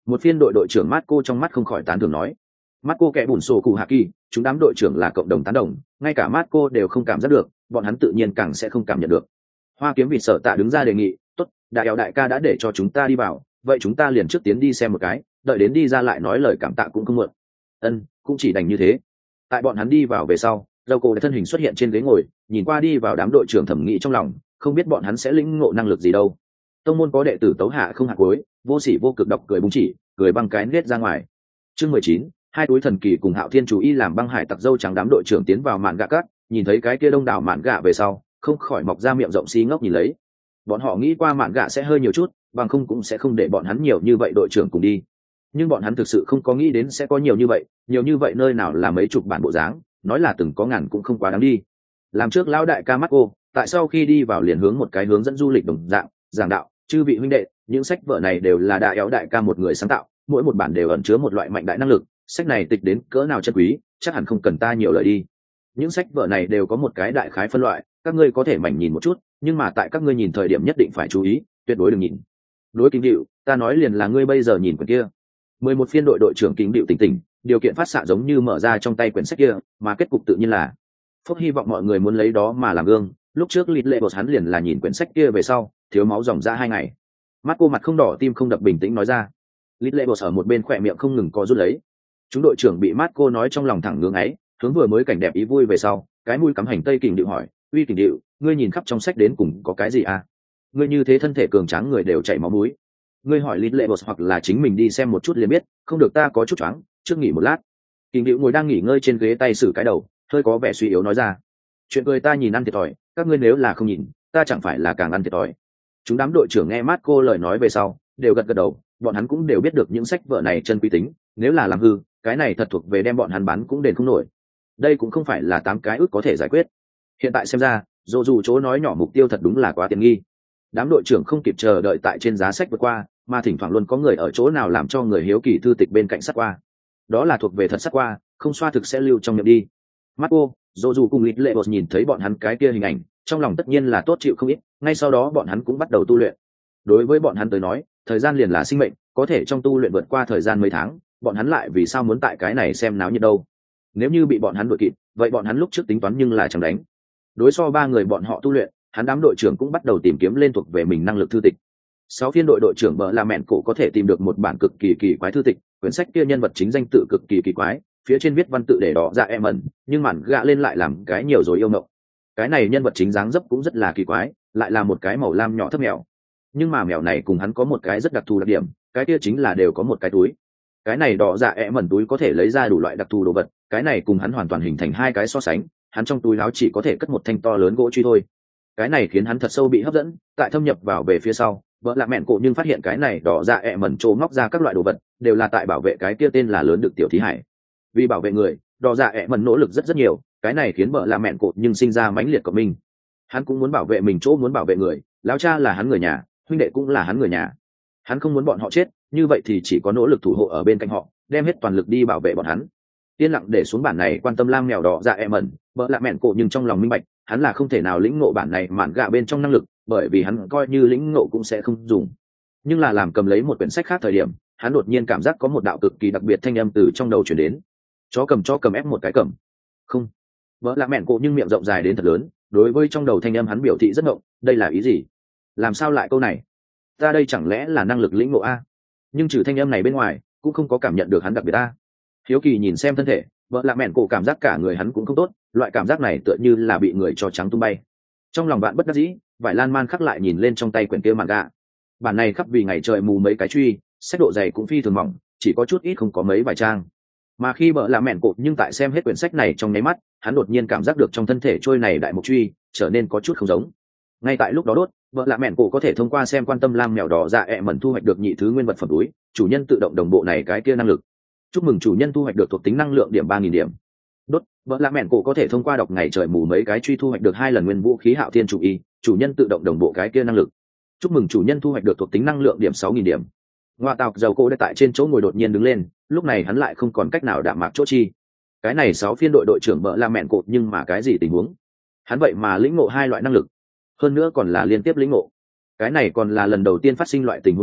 Một phiên đội đội trưởng Marco trong mắt không khỏi tán thưởng nói. Marco kẻ bùn sổ cụ hạ kỳ, chúng đám đội trưởng là cộng đồng tán đồng, ngay cả Marco đều không cảm giác được, bọn hắn tự nhiên càng sẽ không cảm nhận được. Hoa kiếm vịt sở tạ đứng ra đề nghị, tốt, đại eo đại ca đã để cho chúng ta đi vào, vậy chúng ta liền trước tiến đi xem một cái, đợi đến đi ra lại nói lời cảm tạ cũng không muộn. Ân, cũng chỉ đành như thế. Tại bọn hắn đi vào về sau, dầu cổ thân hình xuất hiện trên ghế ngồi, nhìn qua đi vào đám đội trưởng thẩm nghĩ trong lòng, không biết bọn hắn sẽ lĩnh ngộ năng lực gì đâu. Tông môn có đệ tử tấu hạ không hạ cuối, vô sỉ vô cực độc cười búng chỉ, cười băng cái nết ra ngoài. Chương mười chín, hai túi thần kỳ cùng Hạo Thiên chú ý làm băng hải tặc dâu trắng đám đội trưởng tiến vào mạn gạ cát, nhìn thấy cái kia đông đảo mạn gạ về sau, không khỏi mọc ra miệng rộng xí ngốc nhìn lấy. Bọn họ nghĩ qua mạn gạ sẽ hơi nhiều chút, bằng không cũng sẽ không để bọn hắn nhiều như vậy đội trưởng cùng đi. Nhưng bọn hắn thực sự không có nghĩ đến sẽ có nhiều như vậy, nhiều như vậy nơi nào là mấy chục bản bộ dáng, nói là từng có ngàn cũng không quá đáng đi. Làm trước lão đại ca Marco, tại sau khi đi vào liền hướng một cái hướng dẫn du lịch đồng dạng, giảng đạo, chư vị huynh đệ, những sách vở này đều là đại éo đại ca một người sáng tạo, mỗi một bản đều ẩn chứa một loại mạnh đại năng lực, sách này tịch đến cỡ nào chân quý, chắc hẳn không cần ta nhiều lời đi. Những sách vở này đều có một cái đại khái phân loại, các ngươi có thể mảnh nhìn một chút, nhưng mà tại các ngươi nhìn thời điểm nhất định phải chú ý, tuyệt đối đừng nhìn. Đối kính điệu, ta nói liền là ngươi bây giờ nhìn quyển kia. Mười một phiên đội đội trưởng kính điệu tỉnh tỉnh, điều kiện phát xạ giống như mở ra trong tay quyển sách kia, mà kết cục tự nhiên là Phúc hy vọng mọi người muốn lấy đó mà làm gương. Lúc trước lịt lệ bột hắn liền là nhìn quyển sách kia về sau, thiếu máu dòng ra hai ngày. Mắt cô mặt không đỏ tim không đập bình tĩnh nói ra. Lịt lệ bột ở một bên khỏe miệng không ngừng co rút lấy. Chúng đội trưởng bị mắt cô nói trong lòng thẳng ngưỡng ấy, hướng vừa mới cảnh đẹp ý vui về sau, cái mũi cắm hành tây kình điệu hỏi, uy kình điệu, ngươi nhìn khắp trong sách đến cùng có cái gì à? Ngươi như thế thân thể cường tráng người đều chảy máu mũi. Ngươi hỏi lịt lệ bột hoặc là chính mình đi xem một chút liền biết, không được ta có chút choáng, trước nghỉ một lát. Kình điệu ngồi đang nghỉ ngơi trên ghế tay xử cái đầu, hơi có vẻ suy yếu nói ra. Chuyện cười ta nhìn ăn thiệt thòi, các ngươi nếu là không nhìn, ta chẳng phải là càng ăn thiệt thòi. Chúng đám đội trưởng nghe mát cô lời nói về sau, đều gật gật đầu, bọn hắn cũng đều biết được những sách vở này chân quý tính, nếu là làm hư, cái này thật thuộc về đem bọn hắn bán cũng đền không nổi. Đây cũng không phải là tám cái ước có thể giải quyết. Hiện tại xem ra, dù dù chỗ nói nhỏ mục tiêu thật đúng là quá tiện nghi. Đám đội trưởng không kịp chờ đợi tại trên giá sách vượt qua, mà thỉnh thoảng luôn có người ở chỗ nào làm cho người hiếu kỳ thư tịch bên cạnh sát qua. Đó là thuộc về thật sát qua, không xoa thực sẽ lưu trong miệng đi. Marco, dù dù cùng Lít Lệ Bột nhìn thấy bọn hắn cái kia hình ảnh, trong lòng tất nhiên là tốt chịu không ít, ngay sau đó bọn hắn cũng bắt đầu tu luyện. Đối với bọn hắn tới nói, thời gian liền là sinh mệnh, có thể trong tu luyện vượt qua thời gian mấy tháng, bọn hắn lại vì sao muốn tại cái này xem náo nhiệt đâu? Nếu như bị bọn hắn đuổi kịp, vậy bọn hắn lúc trước tính toán nhưng là chẳng đánh. Đối so ba người bọn họ tu luyện, hắn đám đội trưởng cũng bắt đầu tìm kiếm lên thuộc về mình năng lực thư tịch. Sáu phiên đội đội trưởng bợ là mẹn cổ có thể tìm được một bản cực kỳ kỳ quái thư tịch, quyển sách kia nhân vật chính danh tự cực kỳ kỳ quái, phía trên viết văn tự để đỏ ra em ẩn, nhưng màn gạ lên lại làm cái nhiều rồi yêu ngộng. Cái này nhân vật chính dáng dấp cũng rất là kỳ quái, lại là một cái màu lam nhỏ thấp mèo. Nhưng mà mèo này cùng hắn có một cái rất đặc thù đặc điểm, cái kia chính là đều có một cái túi. Cái này đỏ dạ em ẩn túi có thể lấy ra đủ loại đặc thù đồ vật, cái này cùng hắn hoàn toàn hình thành hai cái so sánh, hắn trong túi áo chỉ có thể cất một thanh to lớn gỗ truy thôi. Cái này khiến hắn thật sâu bị hấp dẫn, tại thâm nhập vào về phía sau, vợ lạ mẹn cổ nhưng phát hiện cái này đỏ dạ ẹ mẩn trô ngóc ra các loại đồ vật đều là tại bảo vệ cái kia tên là lớn được tiểu thí hải. Vì bảo vệ người, đỏ dạ ẹ mẩn nỗ lực rất rất nhiều, cái này khiến vợ lạ mẹn cổ nhưng sinh ra mãnh liệt của mình. Hắn cũng muốn bảo vệ mình chỗ muốn bảo vệ người, lão cha là hắn người nhà, huynh đệ cũng là hắn người nhà. Hắn không muốn bọn họ chết, như vậy thì chỉ có nỗ lực thủ hộ ở bên cạnh họ, đem hết toàn lực đi bảo vệ bọn hắn. Yên lặng để xuống bản này quan tâm lam mèo đỏ dạ ẹ mẩn, vợ lạ mẹn cổ nhưng trong lòng minh bạch, hắn là không thể nào lĩnh ngộ bản này mạn gạ bên trong năng lực, bởi vì hắn coi như lĩnh ngộ cũng sẽ không dùng. Nhưng là làm cầm lấy một quyển sách khác thời điểm, hắn đột nhiên cảm giác có một đạo cực kỳ đặc biệt thanh âm từ trong đầu chuyển đến. Chó cầm cho cầm ép một cái cầm. Không. Vợ lạ mẹn cổ nhưng miệng rộng dài đến thật lớn, đối với trong đầu thanh âm hắn biểu thị rất ngộng, đây là ý gì? Làm sao lại câu này? Ta đây chẳng lẽ là năng lực lĩnh ngộ a? Nhưng trừ thanh âm này bên ngoài, cũng không có cảm nhận được hắn đặc biệt a. Hiếu kỳ nhìn xem thân thể, vợ lạ mẹn cổ cảm giác cả người hắn cũng không tốt, loại cảm giác này tựa như là bị người cho trắng tung bay. Trong lòng bạn bất đắc dĩ, vải lan man khắc lại nhìn lên trong tay quyển kia mạn gạ. Bản này khắp vì ngày trời mù mấy cái truy, sách độ dày cũng phi thường mỏng, chỉ có chút ít không có mấy vài trang. Mà khi vợ lạ mẹn cổ nhưng tại xem hết quyển sách này trong nháy mắt, hắn đột nhiên cảm giác được trong thân thể trôi này đại mục truy trở nên có chút không giống. Ngay tại lúc đó đốt, vợ lạ mẹn cổ có thể thông qua xem quan tâm lam mèo đỏ dạ ẹ mẩn thu hoạch được nhị thứ nguyên vật phẩm túi, chủ nhân tự động đồng bộ này cái kia năng lực. Chúc mừng chủ nhân thu hoạch được thuộc tính năng lượng điểm ba nghìn điểm. Đốt, vợ lạ mẹn cổ có thể thông qua đọc ngày trời mù mấy cái truy thu hoạch được hai lần nguyên vũ khí hạo thiên chủ y, chủ nhân tự động đồng bộ cái kia năng lực. Chúc mừng chủ nhân thu hoạch được thuộc tính năng lượng điểm sáu nghìn điểm. Ngoa tào dầu cô đã tại trên chỗ ngồi đột nhiên đứng lên, lúc này hắn lại không còn cách nào đạm mạc chỗ chi. Cái này sáu phiên đội đội trưởng vợ lạ mẹn cổ nhưng mà cái gì tình huống? Hắn vậy mà lĩnh ngộ hai loại năng lực, hơn nữa còn là liên tiếp lĩnh ngộ. Cái này còn là lần đầu tiên phát sinh loại tình huống này,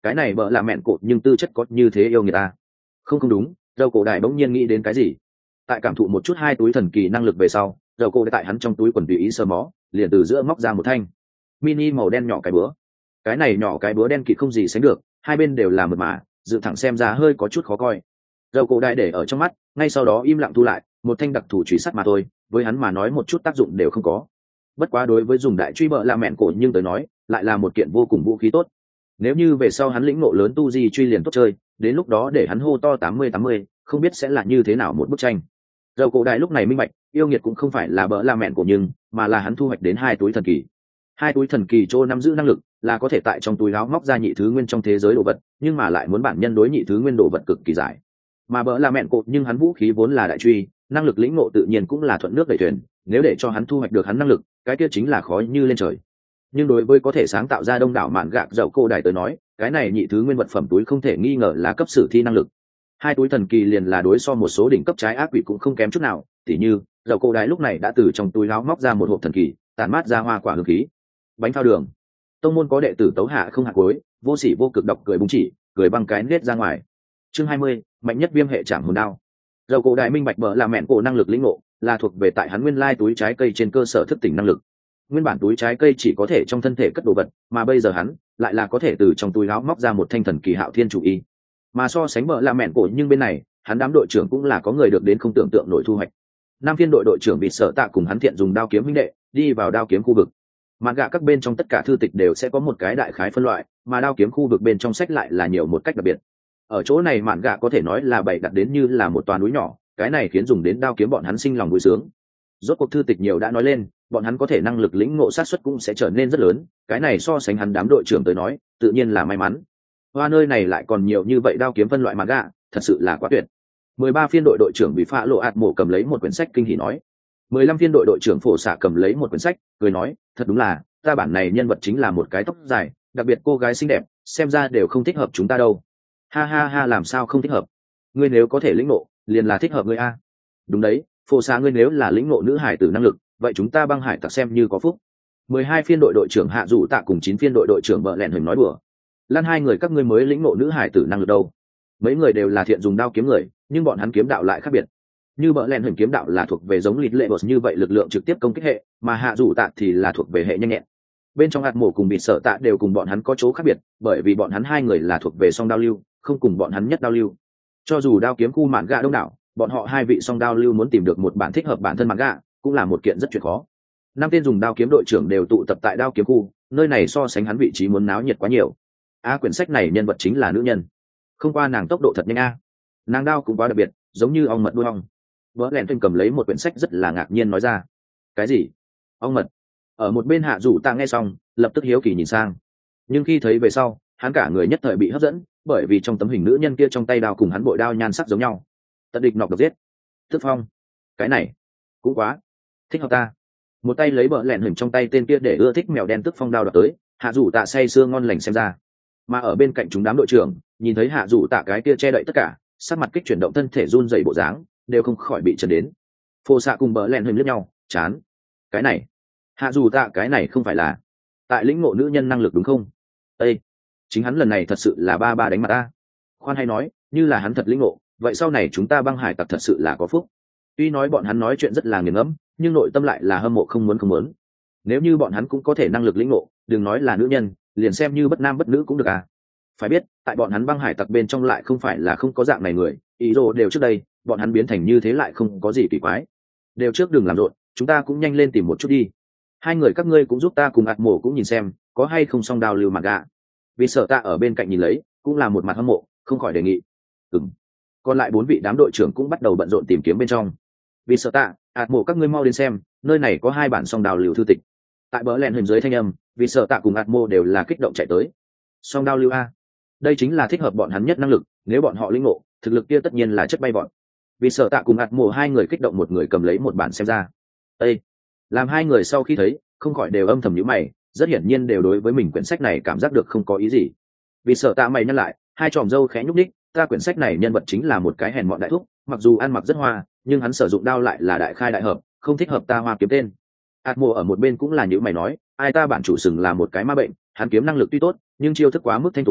cái này bợ là mẹn cột nhưng tư chất có như thế yêu người ta. Không không đúng, dầu cổ đại bỗng nhiên nghĩ đến cái gì. Tại cảm thụ một chút hai túi thần kỳ năng lực về sau, dầu cổ đại tại hắn trong túi quần tùy ý sờ mó, liền từ giữa móc ra một thanh mini màu đen nhỏ cái búa. Cái này nhỏ cái búa đen kịt không gì sánh được, hai bên đều là mượt mà, dựng thẳng xem ra hơi có chút khó coi. Dầu cổ đại để ở trong mắt, ngay sau đó im lặng thu lại, một thanh đặc thù truy sát mà thôi, với hắn mà nói một chút tác dụng đều không có. Bất quá đối với dùng đại truy bợ là mẹn cổ nhưng tới nói, lại là một kiện vô cùng vũ khí tốt. Nếu như về sau hắn lĩnh ngộ lớn tu di truy liền tốt chơi, đến lúc đó để hắn hô to tám mươi tám mươi, không biết sẽ là như thế nào một bức tranh. Dầu cổ đại lúc này minh bạch, yêu nghiệt cũng không phải là bợ là mẹn cổ nhưng, mà là hắn thu hoạch đến hai túi thần kỳ. Hai túi thần kỳ chỗ nắm giữ năng lực, là có thể tại trong túi áo móc ra nhị thứ nguyên trong thế giới đồ vật, nhưng mà lại muốn bản nhân đối nhị thứ nguyên đồ vật cực kỳ giải. Mà bợ là mẹn cổ nhưng hắn vũ khí vốn là đại truy, năng lực lĩnh ngộ tự nhiên cũng là thuận nước đẩy thuyền, nếu để cho hắn thu hoạch được hắn năng lực, cái kia chính là khó như lên trời. Nhưng đối với có thể sáng tạo ra đông đảo mạn gạc dầu cô đài tới nói, cái này nhị thứ nguyên vật phẩm túi không thể nghi ngờ là cấp sử thi năng lực. Hai túi thần kỳ liền là đối so một số đỉnh cấp trái ác quỷ cũng không kém chút nào, tỉ như dầu cô đài lúc này đã từ trong túi áo móc ra một hộp thần kỳ, tản mát ra hoa quả hương khí. Bánh phao đường. Tông môn có đệ tử tấu hạ không hạt cuối, vô sỉ vô cực độc cười búng chỉ, cười bằng cái nết ra ngoài. Chương hai mươi, mạnh nhất viêm hệ trảm hồn đao. Dầu cổ đại minh bạch bợ là mẹn cổ năng lực lĩnh ngộ, là thuộc về tại hắn nguyên lai túi trái cây trên cơ sở thức tỉnh năng lực. Nguyên bản túi trái cây chỉ có thể trong thân thể cất đồ vật, mà bây giờ hắn lại là có thể từ trong túi áo móc ra một thanh thần kỳ hạo thiên chủ y. Mà so sánh bợ là mẹn cổ nhưng bên này, hắn đám đội trưởng cũng là có người được đến không tưởng tượng nổi thu hoạch. Nam phiên đội đội trưởng bị sở tạ cùng hắn thiện dùng đao kiếm huynh đệ, đi vào đao kiếm khu vực. Mạn gạ các bên trong tất cả thư tịch đều sẽ có một cái đại khái phân loại, mà đao kiếm khu vực bên trong sách lại là nhiều một cách đặc biệt. Ở chỗ này mạn gạ có thể nói là bày đặt đến như là một toà núi nhỏ, cái này khiến dùng đến đao kiếm bọn hắn sinh lòng vui sướng. Rốt cuộc thư tịch nhiều đã nói lên, bọn hắn có thể năng lực lĩnh ngộ sát suất cũng sẽ trở nên rất lớn, cái này so sánh hắn đám đội trưởng tới nói, tự nhiên là may mắn. Hoa nơi này lại còn nhiều như vậy đao kiếm phân loại mạn gạ, thật sự là quá tuyệt. mười ba phiên đội đội trưởng bị phạ lộ ạt mổ cầm lấy một quyển sách kinh hỉ nói. mười lăm phiên đội đội trưởng phổ xạ cầm lấy một quyển sách, cười nói, thật đúng là, ta bản này nhân vật chính là một cái tóc dài, đặc biệt cô gái xinh đẹp, xem ra đều không thích hợp chúng ta đâu. Ha ha ha, làm sao không thích hợp? Ngươi nếu có thể lĩnh ngộ, liền là thích hợp ngươi a. Đúng đấy, phổ xạ ngươi nếu là lĩnh ngộ nữ hải tử năng lực, vậy chúng ta băng hải tặc xem như có phúc. mười hai phiên đội đội trưởng hạ dụ tạ cùng chín phiên đội đội trưởng vợ lẹn hình nói đùa. Lan hai người các ngươi mới lĩnh ngộ nữ hải tử năng lực đâu? Mấy người đều là thiện dùng đao kiếm người, nhưng bọn hắn kiếm đạo lại khác biệt. Như bợ lẹn hình kiếm đạo là thuộc về giống lịt lệ bột như vậy lực lượng trực tiếp công kích hệ, mà hạ dụ tạ thì là thuộc về hệ nhanh nhẹn. Bên trong hạt mổ cùng bị sở tạ đều cùng bọn hắn có chỗ khác biệt, bởi vì bọn hắn hai người là thuộc về song đao lưu, không cùng bọn hắn nhất đao lưu. Cho dù đao kiếm khu mạn gạ đông đảo, bọn họ hai vị song đao lưu muốn tìm được một bản thích hợp bản thân mạn gạ, cũng là một kiện rất chuyện khó. Năm tên dùng đao kiếm đội trưởng đều tụ tập tại đao kiếm khu, nơi này so sánh hắn vị trí muốn náo nhiệt quá nhiều. A quyển sách này nhân vật chính là nữ nhân, không qua nàng tốc độ thật nhanh a, nàng đao cũng quá đặc biệt, giống như ong mật đuôi ong. Vỡ lẹn tinh cầm lấy một quyển sách rất là ngạc nhiên nói ra. Cái gì? Ong mật? Ở một bên hạ rủ ta nghe xong, lập tức hiếu kỳ nhìn sang, nhưng khi thấy về sau, hắn cả người nhất thời bị hấp dẫn, bởi vì trong tấm hình nữ nhân kia trong tay đao cùng hắn bội đao nhan sắc giống nhau. Tận địch nọc độc giết, thức phong, cái này cũng quá thích hợp ta. Một tay lấy bợ lẹn hình trong tay tên kia để ưa thích mèo đen tức phong đao đập tới, hạ rủ tạ say sưa ngon lành xem ra. Mà ở bên cạnh chúng đám đội trưởng nhìn thấy hạ rủ tạ cái kia che đậy tất cả, sắc mặt kích chuyển động, thân thể run dậy bộ dáng, đều không khỏi bị chấn đến. Phô xạ cùng bợ lẹn hình lướt nhau, chán. Cái này hạ dù tạ cái này không phải là tại lĩnh ngộ nữ nhân năng lực đúng không? Ê, chính hắn lần này thật sự là ba ba đánh mặt ta. Khoan hay nói, như là hắn thật lĩnh ngộ, vậy sau này chúng ta băng hải tặc thật sự là có phúc. Tuy nói bọn hắn nói chuyện rất là nghiền ngẫm, nhưng nội tâm lại là hâm mộ không muốn không muốn. Nếu như bọn hắn cũng có thể năng lực lĩnh ngộ, đừng nói là nữ nhân, liền xem như bất nam bất nữ cũng được à. Phải biết, tại bọn hắn băng hải tặc bên trong lại không phải là không có dạng này người, ý đồ đều trước đây, bọn hắn biến thành như thế lại không có gì kỳ quái. Đều trước đừng làm rộn, chúng ta cũng nhanh lên tìm một chút đi. Hai người các ngươi cũng giúp ta cùng ạt mổ cũng nhìn xem có hay không song đao lưu mặt gạ. Vì sợ ta ở bên cạnh nhìn lấy, cũng là một mặt hâm mộ, không khỏi đề nghị. Ừm. Còn lại bốn vị đám đội trưởng cũng bắt đầu bận rộn tìm kiếm bên trong. Vì sợ ta, ạt mổ các ngươi mau đến xem, nơi này có hai bản song đao lưu thư tịch. Tại bờ lẹn hình dưới thanh âm, vì sợ ta cùng ạt mổ đều là kích động chạy tới. Song đao lưu a, đây chính là thích hợp bọn hắn nhất năng lực, nếu bọn họ lĩnh ngộ, thực lực kia tất nhiên là chất bay bọn. Vì sợ tạ cùng ạt mổ hai người kích động, một người cầm lấy một bản xem ra. Ê! Làm hai người sau khi thấy, không khỏi đều âm thầm nhíu mày, rất hiển nhiên đều đối với mình quyển sách này cảm giác được không có ý gì. Vì sợ tạ mày nhăn lại, hai tròm râu khẽ nhúc nhích, ta quyển sách này nhân vật chính là một cái hèn mọn đại thúc, mặc dù ăn mặc rất hoa, nhưng hắn sử dụng đao lại là đại khai đại hợp, không thích hợp ta hoa kiếm tên. ạt mổ ở một bên cũng là nhíu mày nói, ai ta bản chủ sừng là một cái ma bệnh, hắn kiếm năng lực tuy tốt, nhưng chiêu thức quá mức thanh tú,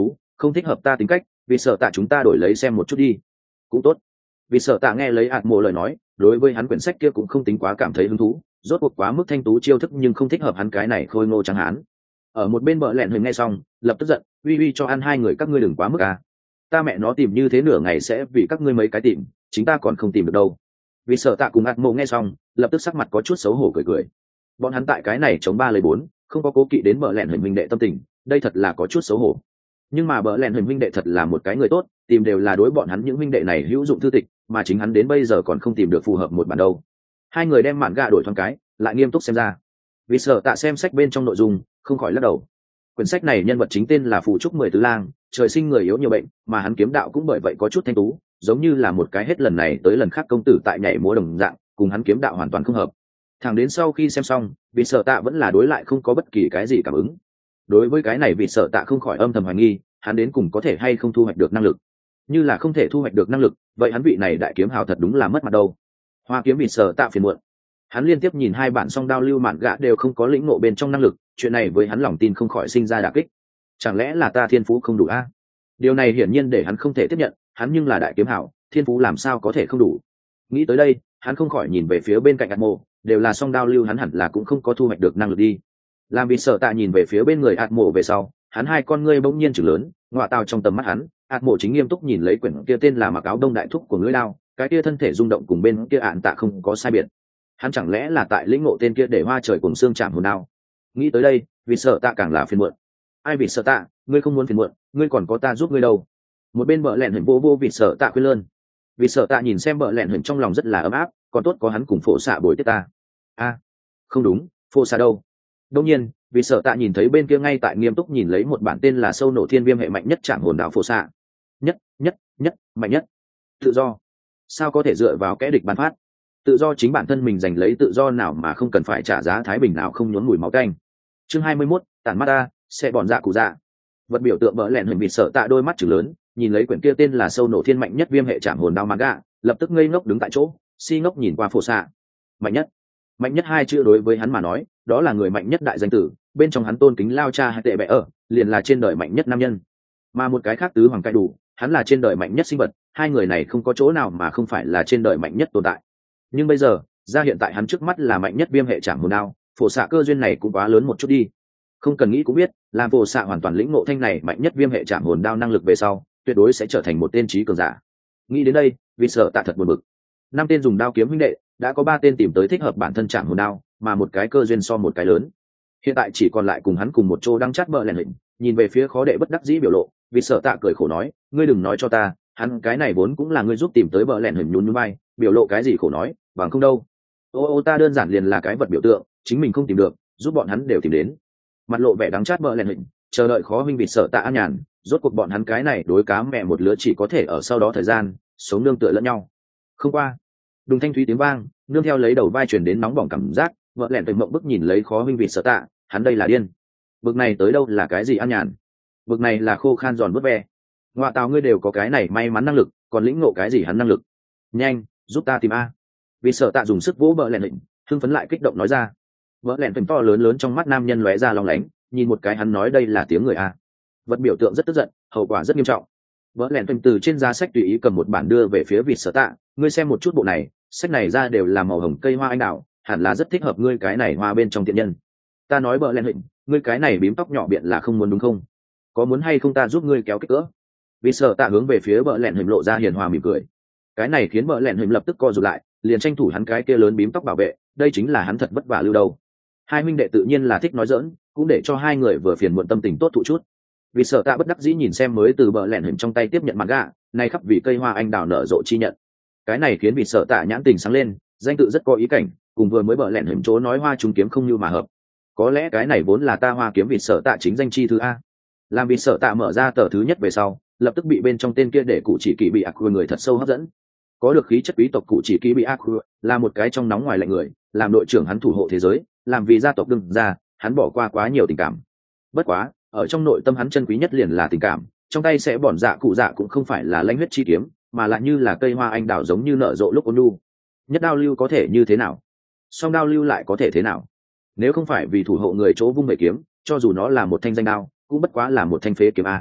không thích hợp ta tính cách, vì sợ tạ chúng ta đổi lấy xem một chút đi. Cũng tốt. Vì sợ tạ nghe lấy ạt mộ lời nói, đối với hắn quyển sách kia cũng không tính quá cảm thấy hứng thú, rốt cuộc quá mức thanh tú chiêu thức nhưng không thích hợp hắn cái này khôi ngô trắng hán. Ở một bên bợ lẹn hình nghe xong, lập tức giận, uy uy cho ăn hai người các ngươi đừng quá mức à. Ta mẹ nó tìm như thế nửa ngày sẽ vì các ngươi mấy cái tìm, chính ta còn không tìm được đâu. Vì sợ tạ cùng ạt mộ nghe xong, lập tức sắc mặt có chút xấu hổ cười cười. Bọn hắn tại cái này chống ba lấy bốn, không có cố kỵ đến bợ lẹn hình huynh đệ tâm tình, đây thật là có chút xấu hổ. Nhưng mà bợ lẹn hình huynh đệ thật là một cái người tốt, tìm đều là đối bọn hắn những huynh đệ này hữu dụng thư tịch, mà chính hắn đến bây giờ còn không tìm được phù hợp một bản đâu. Hai người đem mạn gạ đổi thoáng cái, lại nghiêm túc xem ra. Vì sợ tạ xem sách bên trong nội dung, không khỏi lắc đầu. Quyển sách này nhân vật chính tên là Phù Trúc Mười Tứ Lang, trời sinh người yếu nhiều bệnh, mà hắn kiếm đạo cũng bởi vậy có chút thanh tú, giống như là một cái hết lần này tới lần khác công tử tại nhảy múa đồng dạng, cùng hắn kiếm đạo hoàn toàn không hợp. Thẳng đến sau khi xem xong, vì sợ tạ vẫn là đối lại không có bất kỳ cái gì cảm ứng. Đối với cái này vì sợ tạ không khỏi âm thầm hoài nghi, hắn đến cùng có thể hay không thu hoạch được năng lực. Như là không thể thu hoạch được năng lực, vậy hắn vị này đại kiếm hào thật đúng là mất mặt đâu. Hoa kiếm vì sợ tạ phiền muộn. Hắn liên tiếp nhìn hai bản song đao lưu mạn gạ đều không có lĩnh ngộ bên trong năng lực, chuyện này với hắn lòng tin không khỏi sinh ra đả kích. Chẳng lẽ là ta thiên phú không đủ a? Điều này hiển nhiên để hắn không thể tiếp nhận, hắn nhưng là đại kiếm hảo, thiên phú làm sao có thể không đủ. Nghĩ tới đây, hắn không khỏi nhìn về phía bên cạnh Atmo, đều là song đao lưu hắn hẳn là cũng không có thu hoạch được năng lực đi. Làm vì sợ tạ nhìn về phía bên người Atmo về sau, hắn hai con ngươi bỗng nhiên chừng lớn, ngọa tao trong tầm mắt hắn, Atmo chính nghiêm túc nhìn lấy quyển kia tên là Mặc Áo Đông Đại Thúc của lưỡi đao, cái kia thân thể rung động cùng bên kia ạn tạ không có sai biệt. Hắn chẳng lẽ là tại lĩnh ngộ tên kia để hoa trời cùng xương chạm hồn đao. Nghĩ tới đây, vì sợ tạ càng là phiền muộn. Ai vì sợ tạ, ngươi không muốn phiền muộn, ngươi còn có ta giúp ngươi đâu. Một bên bợ lẹn hình vô vô vì sợ tạ khuyên lơn. Vì sợ tạ nhìn xem bợ lẹn hình trong lòng rất là ấm áp, còn tốt có hắn cùng phổ xạ bồi tiếp ta. A, không đúng, phổ xạ đâu. Đương nhiên, vì sợ tạ nhìn thấy bên kia ngay tại nghiêm túc nhìn lấy một bản tên là sâu nổ thiên viêm hệ mạnh nhất chạm hồn đạo phổ xạ. Nhất, nhất, nhất, mạnh nhất. Tự do. Sao có thể dựa vào kẽ địch ban phát? Tự do chính bản thân mình giành lấy tự do nào mà không cần phải trả giá thái bình nào không nhốn mùi máu tanh. Chương hai mươi mốt, tản mắt ta, sẽ bọn dạ cụ dạ. Vật biểu tượng vỡ lẹn hình vịt sợ tạ đôi mắt chừng lớn, nhìn lấy quyển kia tên là sâu nổ thiên mạnh nhất viêm hệ trảm hồn đao manga, lập tức ngây ngốc đứng tại chỗ, si ngốc nhìn qua phổ xạ. Mạnh nhất, mạnh nhất hai chữ đối với hắn mà nói, đó là người mạnh nhất đại danh tử, bên trong hắn tôn kính lao cha hay tệ bẽ ở, liền là trên đời mạnh nhất nam nhân. Mà một cái khác tứ hoàng cai đủ, hắn là trên đời mạnh nhất sinh vật, hai người này không có chỗ nào mà không phải là trên đời mạnh nhất tồn tại. Nhưng bây giờ, ra hiện tại hắn trước mắt là mạnh nhất viêm hệ trảm hồn đao, phổ xạ cơ duyên này cũng quá lớn một chút đi. Không cần nghĩ cũng biết, làm phổ xạ hoàn toàn lĩnh ngộ thanh này mạnh nhất viêm hệ trảm hồn đao năng lực về sau, tuyệt đối sẽ trở thành một tên trí cường giả. Nghĩ đến đây, vì sợ tạ thật buồn bực. Năm tên dùng đao kiếm huynh đệ, đã có ba tên tìm tới thích hợp bản thân trảm hồn đao, mà một cái cơ duyên so một cái lớn. Hiện tại chỉ còn lại cùng hắn cùng một chỗ đang chát bợ lẹn hình, nhìn về phía khó đệ bất đắc dĩ biểu lộ, vì sợ tạ cười khổ nói, ngươi đừng nói cho ta, hắn cái này vốn cũng là ngươi giúp tìm tới bợ lẹn hình nhún nhún vai, biểu lộ cái gì khổ nói, bằng không đâu. Ô ô ta đơn giản liền là cái vật biểu tượng, chính mình không tìm được, giúp bọn hắn đều tìm đến. Mặt lộ vẻ đắng chát bợ lẹn hình, chờ đợi khó huynh vịt sợ tạ an nhàn, rốt cuộc bọn hắn cái này đối cá mẹ một lứa chỉ có thể ở sau đó thời gian sống nương tựa lẫn nhau. Không qua, đùng thanh thúy tiếng vang, nương theo lấy đầu vai truyền đến nóng bỏng cảm giác, vợ lẹn tình mộng bức nhìn lấy khó huynh vịt sợ tạ, hắn đây là điên. Bực này tới đâu là cái gì an nhàn? Bực này là khô khan giòn vớt ve. Ngoạ tào ngươi đều có cái này may mắn năng lực, còn lĩnh ngộ cái gì hắn năng lực? Nhanh, giúp ta tìm a. Vì sợ tạ dùng sức vỗ vợ lẹn định, hưng phấn lại kích động nói ra. Vợ lẹn tình to lớn lớn trong mắt nam nhân lóe ra lòng lánh, nhìn một cái hắn nói đây là tiếng người a. Vật biểu tượng rất tức giận, hậu quả rất nghiêm trọng. Vợ lẹn tình từ trên giá sách tùy ý cầm một bản đưa về phía vịt sợ tạ, ngươi xem một chút bộ này, sách này ra đều là màu hồng cây hoa anh đào, hẳn là rất thích hợp ngươi cái này hoa bên trong tiện nhân. Ta nói vợ lẹn định, ngươi cái này bím tóc nhỏ biện là không muốn đúng không? Có muốn hay không ta giúp ngươi kéo kích cỡ? Vì sợ tạ hướng về phía vợ lẹn hình lộ ra hiền hòa mỉm cười. Cái này khiến vợ lẹn hình lập tức co rụt lại, liền tranh thủ hắn cái kia lớn bím tóc bảo vệ, đây chính là hắn thật vất vả lưu đâu. Hai huynh đệ tự nhiên là thích nói giỡn, cũng để cho hai người vừa phiền muộn tâm tình tốt thụ chút. Vì sợ tạ bất đắc dĩ nhìn xem mới từ vợ lẹn hình trong tay tiếp nhận mặt gà, nay khắp vì cây hoa anh đào nở rộ chi nhận. Cái này khiến vì sợ tạ nhãn tình sáng lên, danh tự rất có ý cảnh, cùng vừa mới vợ lẹn hình chỗ nói hoa trùng kiếm không như mà hợp. Có lẽ cái này vốn là ta hoa kiếm vì sợ tạ chính danh chi thứ a. Làm vì sợ tạ mở ra tờ thứ nhất về sau, lập tức bị bên trong tên kia để cụ chỉ kỳ bị ác quên người thật sâu hấp dẫn. Có được khí chất quý tộc cụ chỉ kỳ bị ác quên là một cái trong nóng ngoài lạnh người, làm đội trưởng hắn thủ hộ thế giới, làm vì gia tộc đương ra, hắn bỏ qua quá nhiều tình cảm. Bất quá, ở trong nội tâm hắn chân quý nhất liền là tình cảm, trong tay sẽ bỏn dạ cụ dạ cũng không phải là lãnh huyết chi kiếm, mà lại như là cây hoa anh đào giống như nở rộ lúc ôn nhu. Nhất đao lưu có thể như thế nào? Song đao lưu lại có thể thế nào? Nếu không phải vì thủ hộ người chỗ vung bệ kiếm, cho dù nó là một thanh danh đao, cũng bất quá là một thanh phế kiếm a.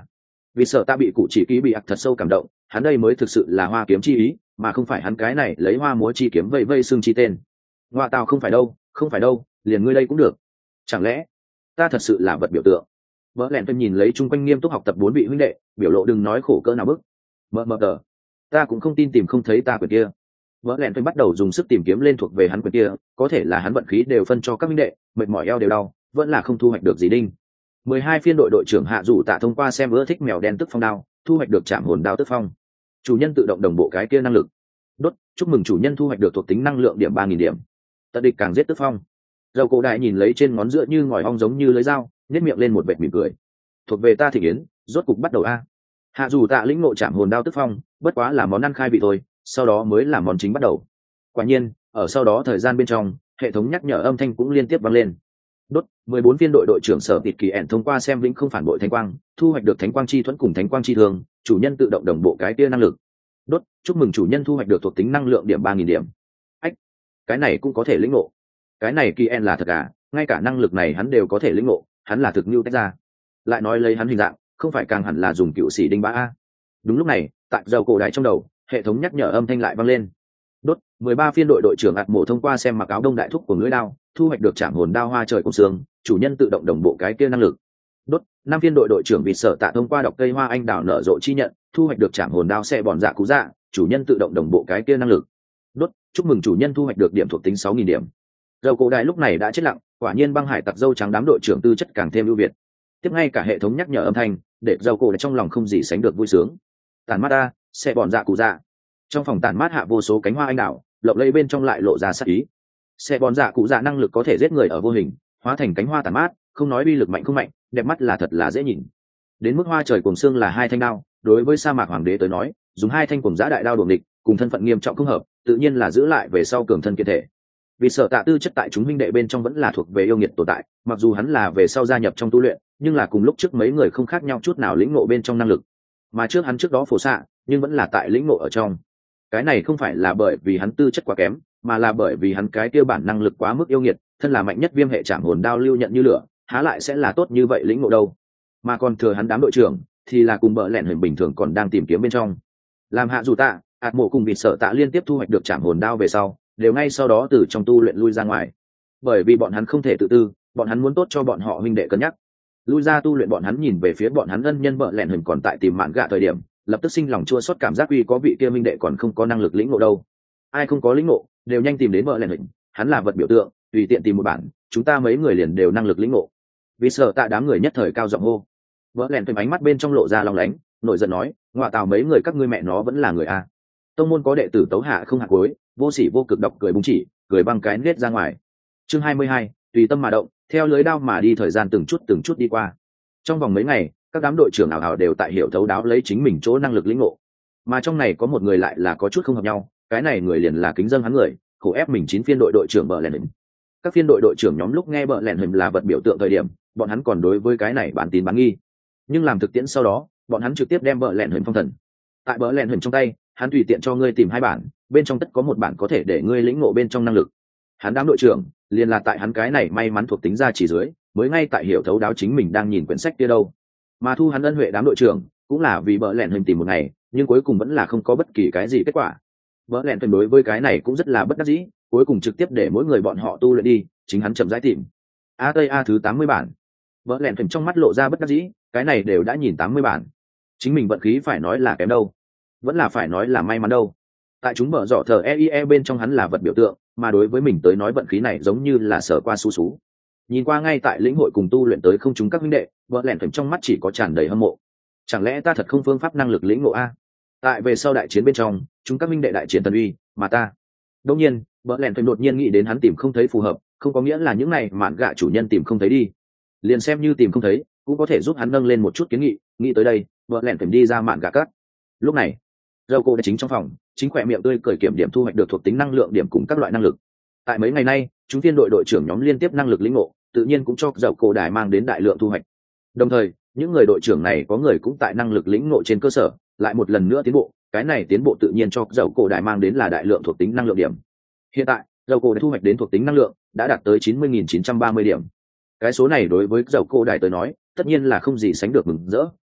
vì sợ ta bị cụ chỉ ký bị ạc thật sâu cảm động, hắn đây mới thực sự là hoa kiếm chi ý, mà không phải hắn cái này lấy hoa múa chi kiếm vây vây xương chi tên. Ngoa tao không phải đâu, không phải đâu, liền ngươi đây cũng được. Chẳng lẽ ta thật sự là vật biểu tượng? Vợ lẹn tôi nhìn lấy chung quanh nghiêm túc học tập bốn vị huynh đệ, biểu lộ đừng nói khổ cỡ nào bức. Mờ mờ tờ, ta cũng không tin tìm không thấy ta quyển kia. Vợ lẹn tôi bắt đầu dùng sức tìm kiếm lên thuộc về hắn quyển kia, có thể là hắn vận khí đều phân cho các huynh đệ, mệt mỏi eo đều đau, vẫn là không thu hoạch được gì đinh. Mười hai phiên đội đội trưởng hạ dù tạ thông qua xem ưa thích mèo đen tức phong đao, thu hoạch được chạm hồn đao tức phong. Chủ nhân tự động đồng bộ cái kia năng lực. Đốt, chúc mừng chủ nhân thu hoạch được thuộc tính năng lượng điểm ba nghìn điểm. Tận địch càng giết tức phong. Dầu cổ đại nhìn lấy trên ngón giữa như ngòi ong giống như lưới dao, nhếch miệng lên một vệt mỉm cười. Thuộc về ta thị yến, rốt cục bắt đầu a. Hạ dù tạ lĩnh ngộ chạm hồn đao tức phong, bất quá là món ăn khai vị thôi, sau đó mới là món chính bắt đầu. Quả nhiên, ở sau đó thời gian bên trong, hệ thống nhắc nhở âm thanh cũng liên tiếp vang lên. Đốt, mười bốn phiên đội đội trưởng sở tịt kỳ ẻn thông qua xem vĩnh không phản bội thánh quang, thu hoạch được thánh quang chi thuẫn cùng thánh quang chi thường, chủ nhân tự động đồng bộ cái tia năng lực. Đốt, chúc mừng chủ nhân thu hoạch được thuộc tính năng lượng điểm ba nghìn điểm. Ách, cái này cũng có thể lĩnh ngộ. Cái này kỳ ẻn là thật à, ngay cả năng lực này hắn đều có thể lĩnh ngộ, hắn là thực như tách ra. Lại nói lấy hắn hình dạng, không phải càng hẳn là dùng cựu sĩ đinh bá a. Đúng lúc này, tại dầu cổ đại trong đầu, hệ thống nhắc nhở âm thanh lại vang lên. Đốt, mười ba phiên đội đội trưởng ạt mộ thông qua xem mặc áo đông đại thúc của lưỡi đao, thu hoạch được trảm hồn đao hoa trời cùng sương, chủ nhân tự động đồng bộ cái kia năng lực. Đốt, năm phiên đội đội trưởng vịt sở tạ thông qua đọc cây hoa anh đào nở rộ chi nhận, thu hoạch được trảm hồn đao xe bòn dạ cú dạ, chủ nhân tự động đồng bộ cái kia năng lực. Đốt, chúc mừng chủ nhân thu hoạch được điểm thuộc tính sáu nghìn điểm. Dầu cổ đại lúc này đã chết lặng, quả nhiên băng hải tặc dâu trắng đám đội trưởng tư chất càng thêm ưu việt. Tiếp ngay cả hệ thống nhắc nhở âm thanh, để dầu cổ đại trong lòng không gì sánh được vui sướng. Tàn mát ta, xe bòn dạ cú dạ. Trong phòng tàn mát hạ vô số cánh hoa anh đào, lộng lẫy bên trong lại lộ ra sắc ý. Xe bòn dạ cụ dạ năng lực có thể giết người ở vô hình, hóa thành cánh hoa tàn mát, không nói uy lực mạnh không mạnh, đẹp mắt là thật là dễ nhìn. Đến mức hoa trời cùng xương là hai thanh đao, đối với sa mạc hoàng đế tới nói, dùng hai thanh cùng giã đại đao đuổi địch, cùng thân phận nghiêm trọng không hợp, tự nhiên là giữ lại về sau cường thân kiên thể. Vì sở tạ tư chất tại chúng huynh đệ bên trong vẫn là thuộc về yêu nghiệt tồn tại, mặc dù hắn là về sau gia nhập trong tu luyện, nhưng là cùng lúc trước mấy người không khác nhau chút nào lĩnh ngộ bên trong năng lực. Mà trước hắn trước đó phổ xạ, nhưng vẫn là tại lĩnh ngộ ở trong. Cái này không phải là bởi vì hắn tư chất quá kém, mà là bởi vì hắn cái kia bản năng lực quá mức yêu nghiệt, thân là mạnh nhất viêm hệ trảm hồn đao lưu nhận như lửa, há lại sẽ là tốt như vậy lĩnh ngộ đâu. Mà còn thừa hắn đám đội trưởng thì là cùng bợ lẹn hình bình thường còn đang tìm kiếm bên trong. Làm hạ dù tạ, ạt mộ cùng vịt sợ tạ liên tiếp thu hoạch được trảm hồn đao về sau, đều ngay sau đó từ trong tu luyện lui ra ngoài. Bởi vì bọn hắn không thể tự tư, bọn hắn muốn tốt cho bọn họ huynh đệ cân nhắc. Lui ra tu luyện bọn hắn nhìn về phía bọn hắn ân nhân bợ lẹn hình còn tại tìm mạn gạ thời điểm, lập tức sinh lòng chua xót cảm giác uy có vị kia huynh đệ còn không có năng lực lĩnh ngộ đâu. Ai không có lĩnh ngộ, đều nhanh tìm đến bợ lẹn hình, hắn là vật biểu tượng, tùy tiện tìm một bản, chúng ta mấy người liền đều năng lực lĩnh ngộ. Vì sợ tạ đám người nhất thời cao giọng hô. Bợ lẹn hình ánh mắt bên trong lộ ra lòng lánh, nổi giận nói, ngoại tào mấy người các ngươi mẹ nó vẫn là người a. Tông môn có đệ tử tấu hạ không hạ cuối, vô sỉ vô cực độc cười búng chỉ, cười băng cái nết ra ngoài. Chương hai mươi hai, tùy tâm mà động, theo lưới đao mà đi, thời gian từng chút từng chút đi qua. Trong vòng mấy ngày, các đám đội trưởng ảo ảo đều tại hiểu thấu đáo lấy chính mình chỗ năng lực lĩnh ngộ, mà trong này có một người lại là có chút không hợp nhau, cái này người liền là kính dân hắn người, khổ ép mình chín phiên đội đội trưởng bợ lẹn hình. Các phiên đội đội trưởng nhóm lúc nghe bợ lẹn hình là vật biểu tượng thời điểm, bọn hắn còn đối với cái này bán tín bán nghi, nhưng làm thực tiễn sau đó, bọn hắn trực tiếp đem bợ lẹn hình phong thần. Tại bợ lẹn hình trong tay, hắn tùy tiện cho ngươi tìm hai bản, bên trong tất có một bản có thể để ngươi lĩnh ngộ bên trong năng lực. Hắn đám đội trưởng liền là tại hắn cái này may mắn thuộc tính ra chỉ dưới, mới ngay tại hiểu thấu đáo chính mình đang nhìn quyển sách kia đâu. Mà thu hắn ân huệ đám đội trưởng cũng là vì bợ lẹn hình tìm một ngày, nhưng cuối cùng vẫn là không có bất kỳ cái gì kết quả. Bợ lẹn hình đối với cái này cũng rất là bất đắc dĩ, cuối cùng trực tiếp để mỗi người bọn họ tu luyện đi, chính hắn chậm rãi tìm. A tây a thứ tám mươi bản. Bợ lẹn hình trong mắt lộ ra bất đắc dĩ, cái này đều đã nhìn tám mươi bản, chính mình vận khí phải nói là kém đâu, vẫn là phải nói là may mắn đâu. Tại chúng mở dọ thờ e i e bên trong hắn là vật biểu tượng, mà đối với mình tới nói vận khí này giống như là sở qua su sú. Nhìn qua ngay tại lĩnh hội cùng tu luyện tới không chúng các huynh đệ, vợ lẹn thầm trong mắt chỉ có tràn đầy hâm mộ. Chẳng lẽ ta thật không phương pháp năng lực lĩnh ngộ a? Tại về sau đại chiến bên trong, chúng các huynh đệ đại chiến tần uy, mà ta. Đương nhiên, vợ lẹn thầm đột nhiên nghĩ đến hắn tìm không thấy phù hợp, không có nghĩa là những này mạn gạ chủ nhân tìm không thấy đi. Liền xem như tìm không thấy, cũng có thể giúp hắn nâng lên một chút kiến nghị, nghĩ tới đây, vợ lẹn thầm đi ra mạn gạ cắt. Lúc này, dâu cô đã chính trong phòng, chính khỏe miệng tươi cười kiểm điểm thu hoạch được thuộc tính năng lượng điểm cùng các loại năng lực. Tại mấy ngày nay, chúng tiên đội đội trưởng nhóm liên tiếp năng lực lĩnh ngộ, tự nhiên cũng cho dậu cổ đài mang đến đại lượng thu hoạch. Đồng thời, những người đội trưởng này có người cũng tại năng lực lĩnh ngộ trên cơ sở, lại một lần nữa tiến bộ, cái này tiến bộ tự nhiên cho dậu cổ đài mang đến là đại lượng thuộc tính năng lượng điểm. Hiện tại, dậu cổ đã thu hoạch đến thuộc tính năng lượng đã đạt tới chín mươi nghìn chín trăm ba mươi điểm. Cái số này đối với dậu cổ đài tới nói, tất nhiên là không gì sánh được mừng rỡ,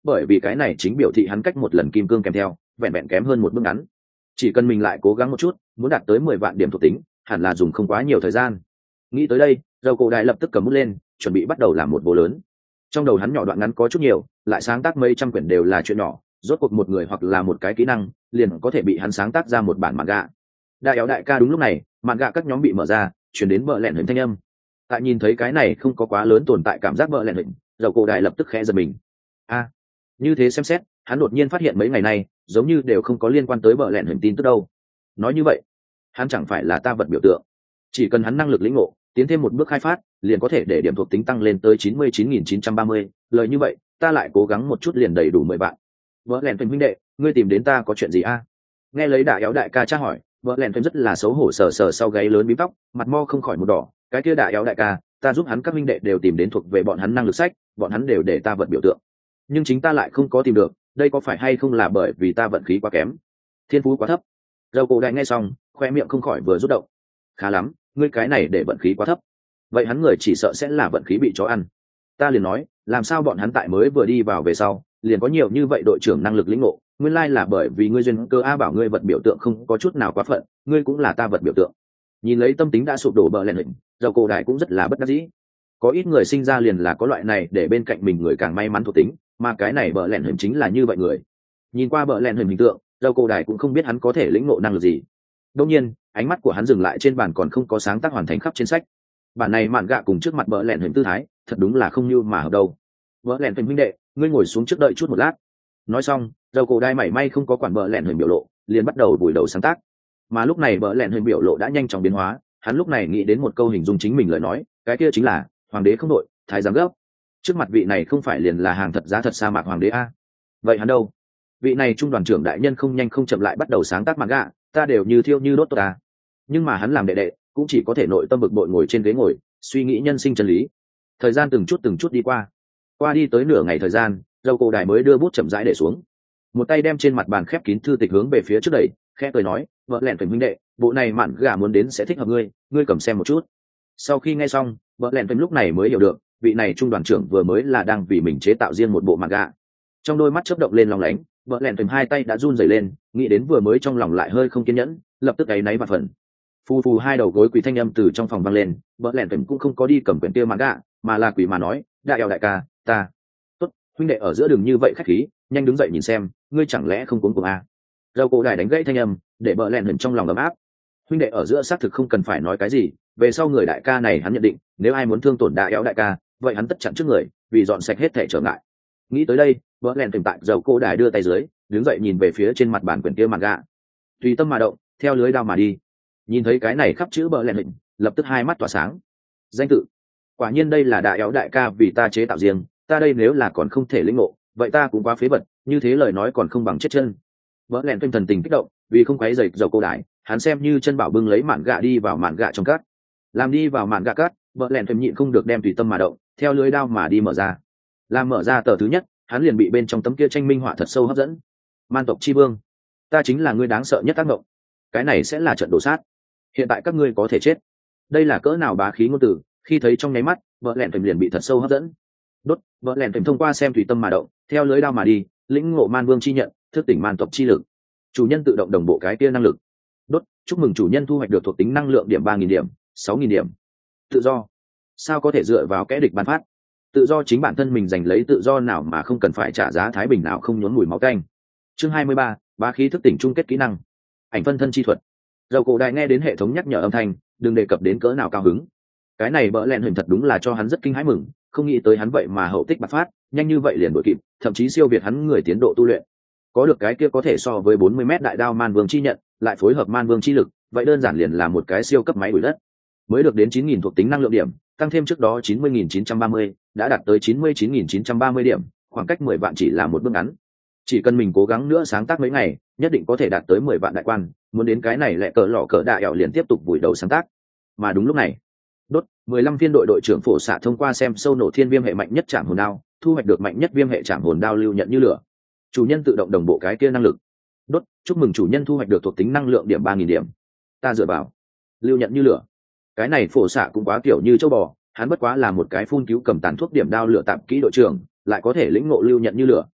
bởi vì cái này chính biểu thị hắn cách một lần kim cương kèm theo vẹn vẹn kém hơn một bước ngắn. Chỉ cần mình lại cố gắng một chút, muốn đạt tới mười vạn điểm thuộc tính hẳn là dùng không quá nhiều thời gian. Nghĩ tới đây, dầu cổ đại lập tức cầm bút lên, chuẩn bị bắt đầu làm một bố lớn. Trong đầu hắn nhỏ đoạn ngắn có chút nhiều, lại sáng tác mấy trăm quyển đều là chuyện nhỏ, rốt cuộc một người hoặc là một cái kỹ năng liền có thể bị hắn sáng tác ra một bản manga. Đại éo đại ca đúng lúc này, manga các nhóm bị mở ra, chuyển đến bợ lẹn hình thanh âm. Tại nhìn thấy cái này không có quá lớn tồn tại cảm giác bợ lẹn hình, dầu cổ đại lập tức khẽ giật mình. A, như thế xem xét, hắn đột nhiên phát hiện mấy ngày nay giống như đều không có liên quan tới bợ lẹn hình tin tức đâu. Nói như vậy, hắn chẳng phải là ta vật biểu tượng? Chỉ cần hắn năng lực lĩnh ngộ tiến thêm một bước khai phát, liền có thể để điểm thuộc tính tăng lên tới chín mươi chín nghìn chín trăm ba mươi. Lời như vậy, ta lại cố gắng một chút liền đầy đủ mười vạn. Vợ lẹn huynh đệ, ngươi tìm đến ta có chuyện gì a? Nghe lấy đại éo đại ca tra hỏi, vợ lẹn rất là xấu hổ sờ sờ sau gáy lớn bím tóc, mặt mo không khỏi một đỏ. Cái kia đại éo đại ca, ta giúp hắn các huynh đệ đều tìm đến thuộc về bọn hắn năng lực sách, bọn hắn đều để ta vật biểu tượng, nhưng chính ta lại không có tìm được, đây có phải hay không là bởi vì ta vận khí quá kém, thiên phú quá thấp? Dầu cổ đại nghe xong, khoe miệng không khỏi vừa rút động. Khá lắm, ngươi cái này để vận khí quá thấp, vậy hắn người chỉ sợ sẽ là vận khí bị chó ăn. Ta liền nói, làm sao bọn hắn tại mới vừa đi vào về sau liền có nhiều như vậy đội trưởng năng lực lĩnh ngộ, nguyên lai là bởi vì ngươi duyên cơ a. Bảo ngươi vật biểu tượng không có chút nào quá phận, ngươi cũng là ta vật biểu tượng. Nhìn lấy tâm tính đã sụp đổ bợ lẹn hình, dầu cổ đại cũng rất là bất đắc dĩ. Có ít người sinh ra liền là có loại này để bên cạnh mình người càng may mắn thuộc tính, mà cái này bợ lẹn hình chính là như vậy người. Nhìn qua bợ lẹn hình hình tượng, dầu cổ đại cũng không biết hắn có thể lĩnh ngộ năng lực gì. Đương nhiên, ánh mắt của hắn dừng lại trên bàn còn không có sáng tác hoàn thành khắp trên sách. Bản này mạn gạ cùng trước mặt bợ lẹn hình tư thái thật đúng là không như mà hợp đâu. Bợ lẹn hình huynh đệ, ngươi ngồi xuống trước đợi chút một lát. Nói xong, dầu cổ đại mảy may không có quản bợ lẹn hình biểu lộ, liền bắt đầu vùi đầu sáng tác. Mà lúc này bợ lẹn hình biểu lộ đã nhanh chóng biến hóa, hắn lúc này nghĩ đến một câu hình dung chính mình lời nói, cái kia chính là hoàng đế không đội thái giám gấp. Trước mặt vị này không phải liền là hàng thật giá thật sa mạc hoàng đế a? Vậy hắn đâu? Vị này trung đoàn trưởng đại nhân không nhanh không chậm lại bắt đầu sáng tác mạn gạ, ta đều như thiêu như đốt ta. Nhưng mà hắn làm đệ đệ cũng chỉ có thể nội tâm bực bội ngồi trên ghế ngồi, suy nghĩ nhân sinh chân lý. Thời gian từng chút từng chút đi qua, qua đi tới nửa ngày thời gian, dầu cổ đại mới đưa bút chậm rãi để xuống, một tay đem trên mặt bàn khép kín thư tịch hướng về phía trước đẩy, khẽ cười nói, vợ lẹn huynh đệ, bộ này mạn gà muốn đến sẽ thích hợp ngươi, ngươi cầm xem một chút. Sau khi nghe xong, vợ lẹn lúc này mới hiểu được, vị này trung đoàn trưởng vừa mới là đang vì mình chế tạo riêng một bộ mạn gà. Trong đôi mắt chớp động lên lòng lánh, vợ lẹn hai tay đã run rẩy lên, nghĩ đến vừa mới trong lòng lại hơi không kiên nhẫn, lập tức áy náy và phần. Phù phù hai đầu gối quỳ thanh âm từ trong phòng vang lên, vợ lẹn cũng không có đi cầm quyển kia mạn gà, mà là quỳ mà nói, đại eo đại ca, ta tốt, huynh đệ ở giữa đường như vậy khách khí, nhanh đứng dậy nhìn xem, ngươi chẳng lẽ không cuống cuồng à? Dầu cổ đại đánh gãy thanh âm, để bợ lẹn hẩn trong lòng ấm áp. Huynh đệ ở giữa xác thực không cần phải nói cái gì, về sau người đại ca này hắn nhận định, nếu ai muốn thương tổn đại éo đại ca, vậy hắn tất chắn trước người, vì dọn sạch hết thể trở ngại. Nghĩ tới đây, bợ lẹn tìm tại dầu cổ đại đưa tay dưới, đứng dậy nhìn về phía trên mặt bàn quyển kia mặt gạ. Tùy tâm mà động, theo lưới đao mà đi. Nhìn thấy cái này khắp chữ bợ lẹn hình, lập tức hai mắt tỏa sáng. Danh tự, quả nhiên đây là đại éo đại ca vì ta chế tạo riêng, ta đây nếu là còn không thể lĩnh ngộ, vậy ta cũng quá phế vật, như thế lời nói còn không bằng chết chân. Vỡ lẹn tinh thần tình kích động, vì không quấy rầy dầu cổ đại, hắn xem như chân bảo bưng lấy mạn gạ đi vào mạn gạ trong cát. Làm đi vào mạn gạ cát, vỡ lẹn thêm nhịn không được đem tùy tâm mà động, theo lưới đao mà đi mở ra. Làm mở ra tờ thứ nhất, hắn liền bị bên trong tấm kia tranh minh họa thật sâu hấp dẫn. Man tộc chi vương, ta chính là người đáng sợ nhất tác động. Cái này sẽ là trận đổ sát. Hiện tại các ngươi có thể chết. Đây là cỡ nào bá khí ngôn từ, khi thấy trong nháy mắt, vỡ lẹn thêm liền bị thật sâu hấp dẫn. Đốt, vỡ lẹn thêm thông qua xem tùy tâm mà động, theo lưới đao mà đi, lĩnh ngộ man vương chi nhận, thức tỉnh man tộc chi lực. Chủ nhân tự động đồng bộ cái kia năng lực. Đốt, chúc mừng chủ nhân thu hoạch được thuộc tính năng lượng điểm ba nghìn điểm, sáu nghìn điểm. Tự do, sao có thể dựa vào kẻ địch ban phát? Tự do chính bản thân mình giành lấy tự do nào mà không cần phải trả giá thái bình nào không nhốn mùi máu tanh. Chương hai mươi ba, bá khí thức tỉnh chung kết kỹ năng. Ảnh phân thân chi thuật. Dầu cổ đại nghe đến hệ thống nhắc nhở âm thanh, đừng đề cập đến cỡ nào cao hứng. Cái này bỡ lẹn hình thật đúng là cho hắn rất kinh hãi mừng, không nghĩ tới hắn vậy mà hậu tích bạc phát, nhanh như vậy liền đuổi kịp, thậm chí siêu việt hắn người tiến độ tu luyện. Có được cái kia có thể so với bốn mươi mét đại đao man vương chi nhận, lại phối hợp man vương chi lực, vậy đơn giản liền là một cái siêu cấp máy đuổi đất. Mới được đến chín nghìn thuộc tính năng lượng điểm, tăng thêm trước đó chín mươi nghìn chín trăm ba mươi, đã đạt tới chín mươi chín nghìn chín trăm ba mươi điểm, khoảng cách mười vạn chỉ là một bước ngắn. Chỉ cần mình cố gắng nữa sáng tác mấy ngày, nhất định có thể đạt tới mười vạn đại quan, muốn đến cái này lại cỡ lọ cỡ đại ẻo liền tiếp tục vùi đầu sáng tác. Mà đúng lúc này, đốt, mười lăm viên đội đội trưởng phổ xạ thông qua xem sâu nổ thiên viêm hệ mạnh nhất trảm hồn đao, thu hoạch được mạnh nhất viêm hệ trảm hồn đao lưu nhận như lửa. Chủ nhân tự động đồng bộ cái kia năng lực. Đốt, chúc mừng chủ nhân thu hoạch được thuộc tính năng lượng điểm ba nghìn điểm. Ta dựa vào, lưu nhận như lửa. Cái này phổ xạ cũng quá kiểu như châu bò, hắn bất quá là một cái phun cứu cầm tàn thuốc điểm đao lửa tạm kỹ đội trưởng, lại có thể lĩnh ngộ lưu nhận như lửa.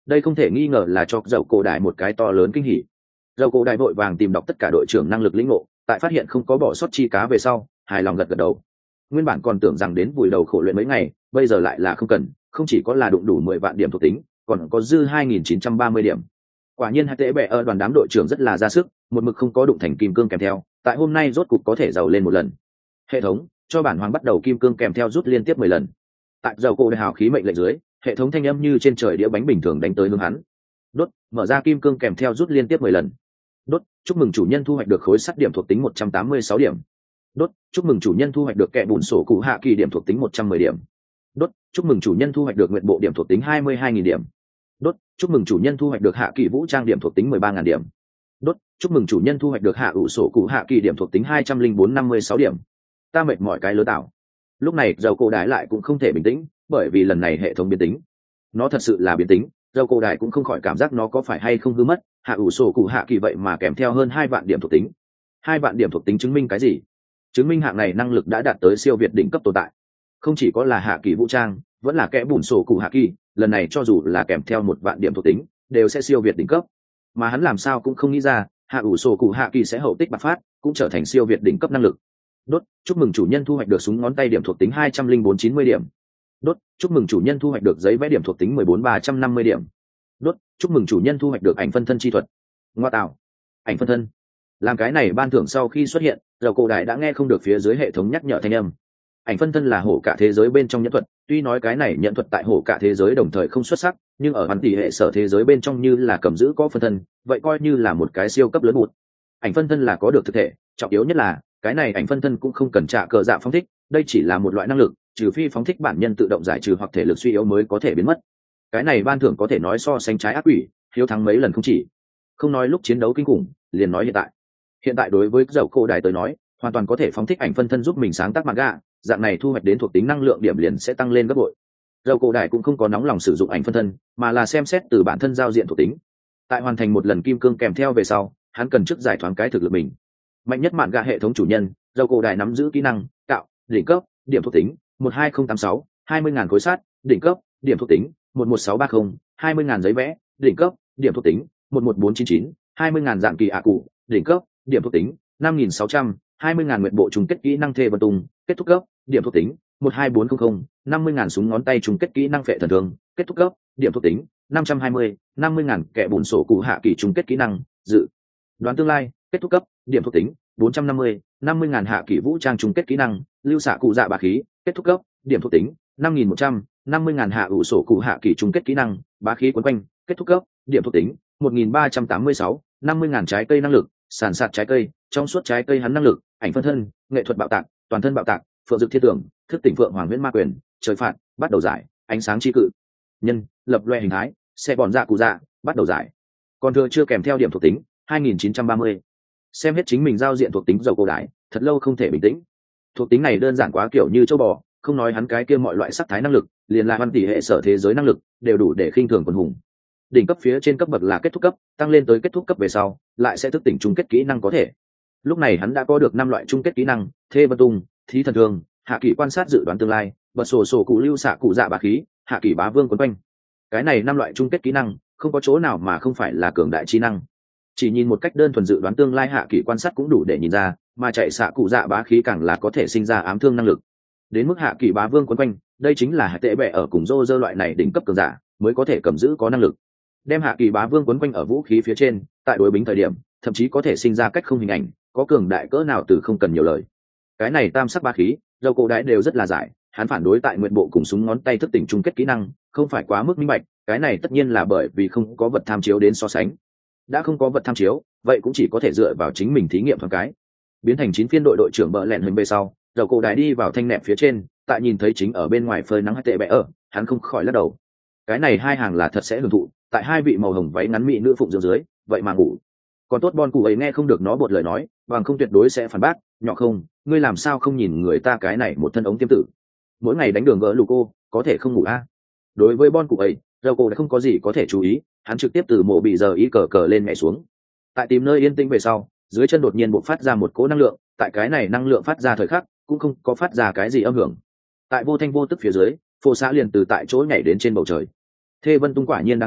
đây không thể nghi ngờ là cho dầu cổ đại một cái to lớn kinh hỉ. Dầu cổ đại vội vàng tìm đọc tất cả đội trưởng năng lực lĩnh ngộ, tại phát hiện không có bỏ sót chi cá về sau hài lòng gật gật đầu. Nguyên bản còn tưởng rằng đến vùi đầu khổ luyện mấy ngày, bây giờ lại là không cần, không chỉ có là đụng đủ mười vạn điểm thuộc tính, còn có dư hai nghìn chín trăm ba mươi điểm. Quả nhiên hai tệ bệ ở đoàn đám đội trưởng rất là ra sức, một mực không có đụng thành kim cương kèm theo, tại hôm nay rốt cục có thể giàu lên một lần. Hệ thống cho bản hoàng bắt đầu kim cương kèm theo rút liên tiếp mười lần. Tại dầu cổ đại hào khí mệnh lệnh dưới, hệ thống thanh âm như trên trời đĩa bánh bình thường đánh tới hướng hắn. Đốt, mở ra kim cương kèm theo rút liên tiếp mười lần. Đốt, chúc mừng chủ nhân thu hoạch được khối sắt điểm thuộc tính một trăm tám mươi sáu điểm. Đốt, chúc mừng chủ nhân thu hoạch được kẹ bùn sổ cụ hạ kỳ điểm thuộc tính một trăm mười điểm. Đốt, chúc mừng chủ nhân thu hoạch được nguyện bộ điểm thuộc tính hai mươi hai nghìn điểm. Đốt, chúc mừng chủ nhân thu hoạch được hạ kỳ vũ trang điểm thuộc tính mười ba nghìn điểm. Đốt, chúc mừng chủ nhân thu hoạch được hạ ủ sổ cụ hạ kỳ điểm thuộc tính hai trăm linh bốn năm mươi sáu điểm. Ta mệt mỏi cái lớn tạo. Lúc này dầu cổ đái lại cũng không thể bình tĩnh, bởi vì lần này hệ thống biến tính. Nó thật sự là biến tính, dầu cổ đái cũng không khỏi cảm giác nó có phải hay không hư mất, hạ ủ sổ cụ hạ kỳ vậy mà kèm theo hơn hai vạn điểm thuộc tính. Hai vạn điểm thuộc tính chứng minh cái gì? Chứng minh hạng này năng lực đã đạt tới siêu việt đỉnh cấp tồn tại. Không chỉ có là hạ kỳ vũ trang, vẫn là kẽ bùn sổ cụ hạ kỳ, lần này cho dù là kèm theo một vạn điểm thuộc tính, đều sẽ siêu việt đỉnh cấp. Mà hắn làm sao cũng không nghĩ ra, hạ ủ sổ cụ hạ kỳ sẽ hậu tích bạc phát, cũng trở thành siêu việt đỉnh cấp năng lực. Đốt, chúc mừng chủ nhân thu hoạch được súng ngón tay điểm thuộc tính hai trăm linh bốn chín mươi điểm. Đốt, chúc mừng chủ nhân thu hoạch được giấy vẽ điểm thuộc tính mười bốn ba trăm năm mươi điểm. Đốt, chúc mừng chủ nhân thu hoạch được ảnh phân thân chi thuật. Ngoa tạo, ảnh phân thân. Làm cái này ban thưởng sau khi xuất hiện, dầu cổ đại đã nghe không được phía dưới hệ thống nhắc nhở thanh âm. Ảnh phân thân là hổ cả thế giới bên trong nhẫn thuật, tuy nói cái này nhẫn thuật tại hổ cả thế giới đồng thời không xuất sắc, nhưng ở hoàn tỷ hệ sở thế giới bên trong như là cầm giữ có phân thân, vậy coi như là một cái siêu cấp lớn bụt. Ảnh phân thân là có được thực thể, trọng yếu nhất là cái này ảnh phân thân cũng không cần trả cờ dạ phóng thích, đây chỉ là một loại năng lực, trừ phi phóng thích bản nhân tự động giải trừ hoặc thể lực suy yếu mới có thể biến mất. Cái này ban thưởng có thể nói so sánh trái ác quỷ, hiếu thắng mấy lần không chỉ. Không nói lúc chiến đấu kinh khủng, liền nói hiện tại. Hiện tại đối với dầu cổ đại tới nói, hoàn toàn có thể phóng thích ảnh phân thân giúp mình sáng tác manga, dạng này thu hoạch đến thuộc tính năng lượng điểm liền sẽ tăng lên gấp bội. Dầu cổ đại cũng không có nóng lòng sử dụng ảnh phân thân, mà là xem xét từ bản thân giao diện thuộc tính. Tại hoàn thành một lần kim cương kèm theo về sau, hắn cần trước giải thoáng cái thực lực mình. Mạnh nhất mạn gạ hệ thống chủ nhân, dầu cổ đại nắm giữ kỹ năng cạo đỉnh cấp điểm thuộc tính một hai không tám sáu hai mươi ngàn khối sát đỉnh cấp điểm thuộc tính một một sáu ba không hai mươi ngàn giấy vẽ đỉnh cấp điểm thuộc tính một một bốn chín chín hai mươi ngàn dạng kỳ ạ cụ đỉnh cấp điểm thuộc tính năm nghìn sáu trăm hai mươi ngàn nguyện bộ chung kết kỹ năng thê vân tung kết thúc cấp điểm thuộc tính một hai bốn không không năm mươi ngàn súng ngón tay chung kết kỹ năng phệ thần thương kết thúc cấp điểm thuộc tính năm trăm hai mươi năm mươi ngàn kẻ bùn sổ cụ hạ kỳ chung kết kỹ năng dự đoán tương lai kết thúc cấp điểm thuộc tính bốn trăm năm mươi năm mươi ngàn hạ kỳ vũ trang chung kết kỹ năng lưu xạ cụ dạ bà khí kết thúc cấp điểm thuộc tính năm nghìn một trăm năm mươi ngàn hạ ủ sổ cụ hạ kỳ chung kết kỹ năng bá khí quấn quanh kết thúc cấp điểm thuộc tính một nghìn ba trăm tám mươi sáu năm mươi ngàn trái cây năng lực sản sạt trái cây trong suốt trái cây hắn năng lực ảnh phân thân nghệ thuật bạo tạc toàn thân bạo tạc phượng dực thiên tưởng thức tỉnh phượng hoàng huyễn ma quyền trời phạt bắt đầu giải ánh sáng chi cự nhân lập loe hình thái xe bòn dạ cụ dạ bắt đầu giải còn thừa chưa kèm theo điểm thuộc tính hai nghìn chín trăm ba mươi. Xem hết chính mình giao diện thuộc tính dầu cổ đại, thật lâu không thể bình tĩnh. Thuộc tính này đơn giản quá kiểu như châu bò, không nói hắn cái kia mọi loại sắc thái năng lực, liền là văn tỷ hệ sở thế giới năng lực, đều đủ để khinh thường quần hùng. Đỉnh cấp phía trên cấp bậc là kết thúc cấp, tăng lên tới kết thúc cấp về sau, lại sẽ thức tỉnh chung kết kỹ năng có thể. Lúc này hắn đã có được năm loại chung kết kỹ năng, thê vân tung, thí thần thương, hạ kỳ quan sát dự đoán tương lai, bật sổ sổ cụ lưu xạ cụ dạ bá khí, hạ kỳ bá vương quấn quanh. Cái này năm loại chung kết kỹ năng, không có chỗ nào mà không phải là cường đại chi năng. Chỉ nhìn một cách đơn thuần dự đoán tương lai hạ kỳ quan sát cũng đủ để nhìn ra, mà chạy xạ cụ dạ bá khí càng là có thể sinh ra ám thương năng lực. Đến mức hạ kỳ bá vương quấn quanh, đây chính là hạ tệ bệ ở cùng rô rơ loại này đỉnh cấp cường giả mới có thể cầm giữ có năng lực. Đem hạ kỳ bá vương quấn quanh ở vũ khí phía trên, tại đối bính thời điểm, thậm chí có thể sinh ra cách không hình ảnh, có cường đại cỡ nào từ không cần nhiều lời. Cái này tam sắc bá khí, dầu cổ đại đều rất là giải, hắn phản đối tại nguyện bộ cùng súng ngón tay thức tỉnh chung kết kỹ năng, không phải quá mức minh bạch, cái này tất nhiên là bởi vì không có vật tham chiếu đến so sánh. Đã không có vật tham chiếu, vậy cũng chỉ có thể dựa vào chính mình thí nghiệm thoáng cái. Biến thành chín phiên đội đội trưởng bợ lẹn hình về sau, dầu cổ đại đi vào thanh nẹp phía trên, tại nhìn thấy chính ở bên ngoài phơi nắng tệ bẽ ở, hắn không khỏi lắc đầu. Cái này hai hàng là thật sẽ hưởng thụ, tại hai vị màu hồng váy ngắn mỹ nữ phụng dưỡng dưới, vậy mà ngủ. Còn tốt bon cụ ấy nghe không được nó bột lời nói, bằng không tuyệt đối sẽ phản bác, nhỏ không, ngươi làm sao không nhìn người ta cái này một thân ống tiêm tử. Mỗi ngày đánh đường gỡ lù cô, có thể không ngủ a? À? Đối với bon cụ ấy, dầu cổ đã không có gì có thể chú ý, hắn trực tiếp từ mộ bị giờ ý cờ cờ lên nhảy xuống. Tại tìm nơi yên tĩnh về sau, dưới chân đột nhiên bộc phát ra một cỗ năng lượng, tại cái này năng lượng phát ra thời khắc, cũng không có phát ra cái gì âm hưởng. Tại vô thanh vô tức phía dưới, phô xã liền từ tại chỗ nhảy đến trên bầu trời. Thê vân tung quả nhiên đáng sợ,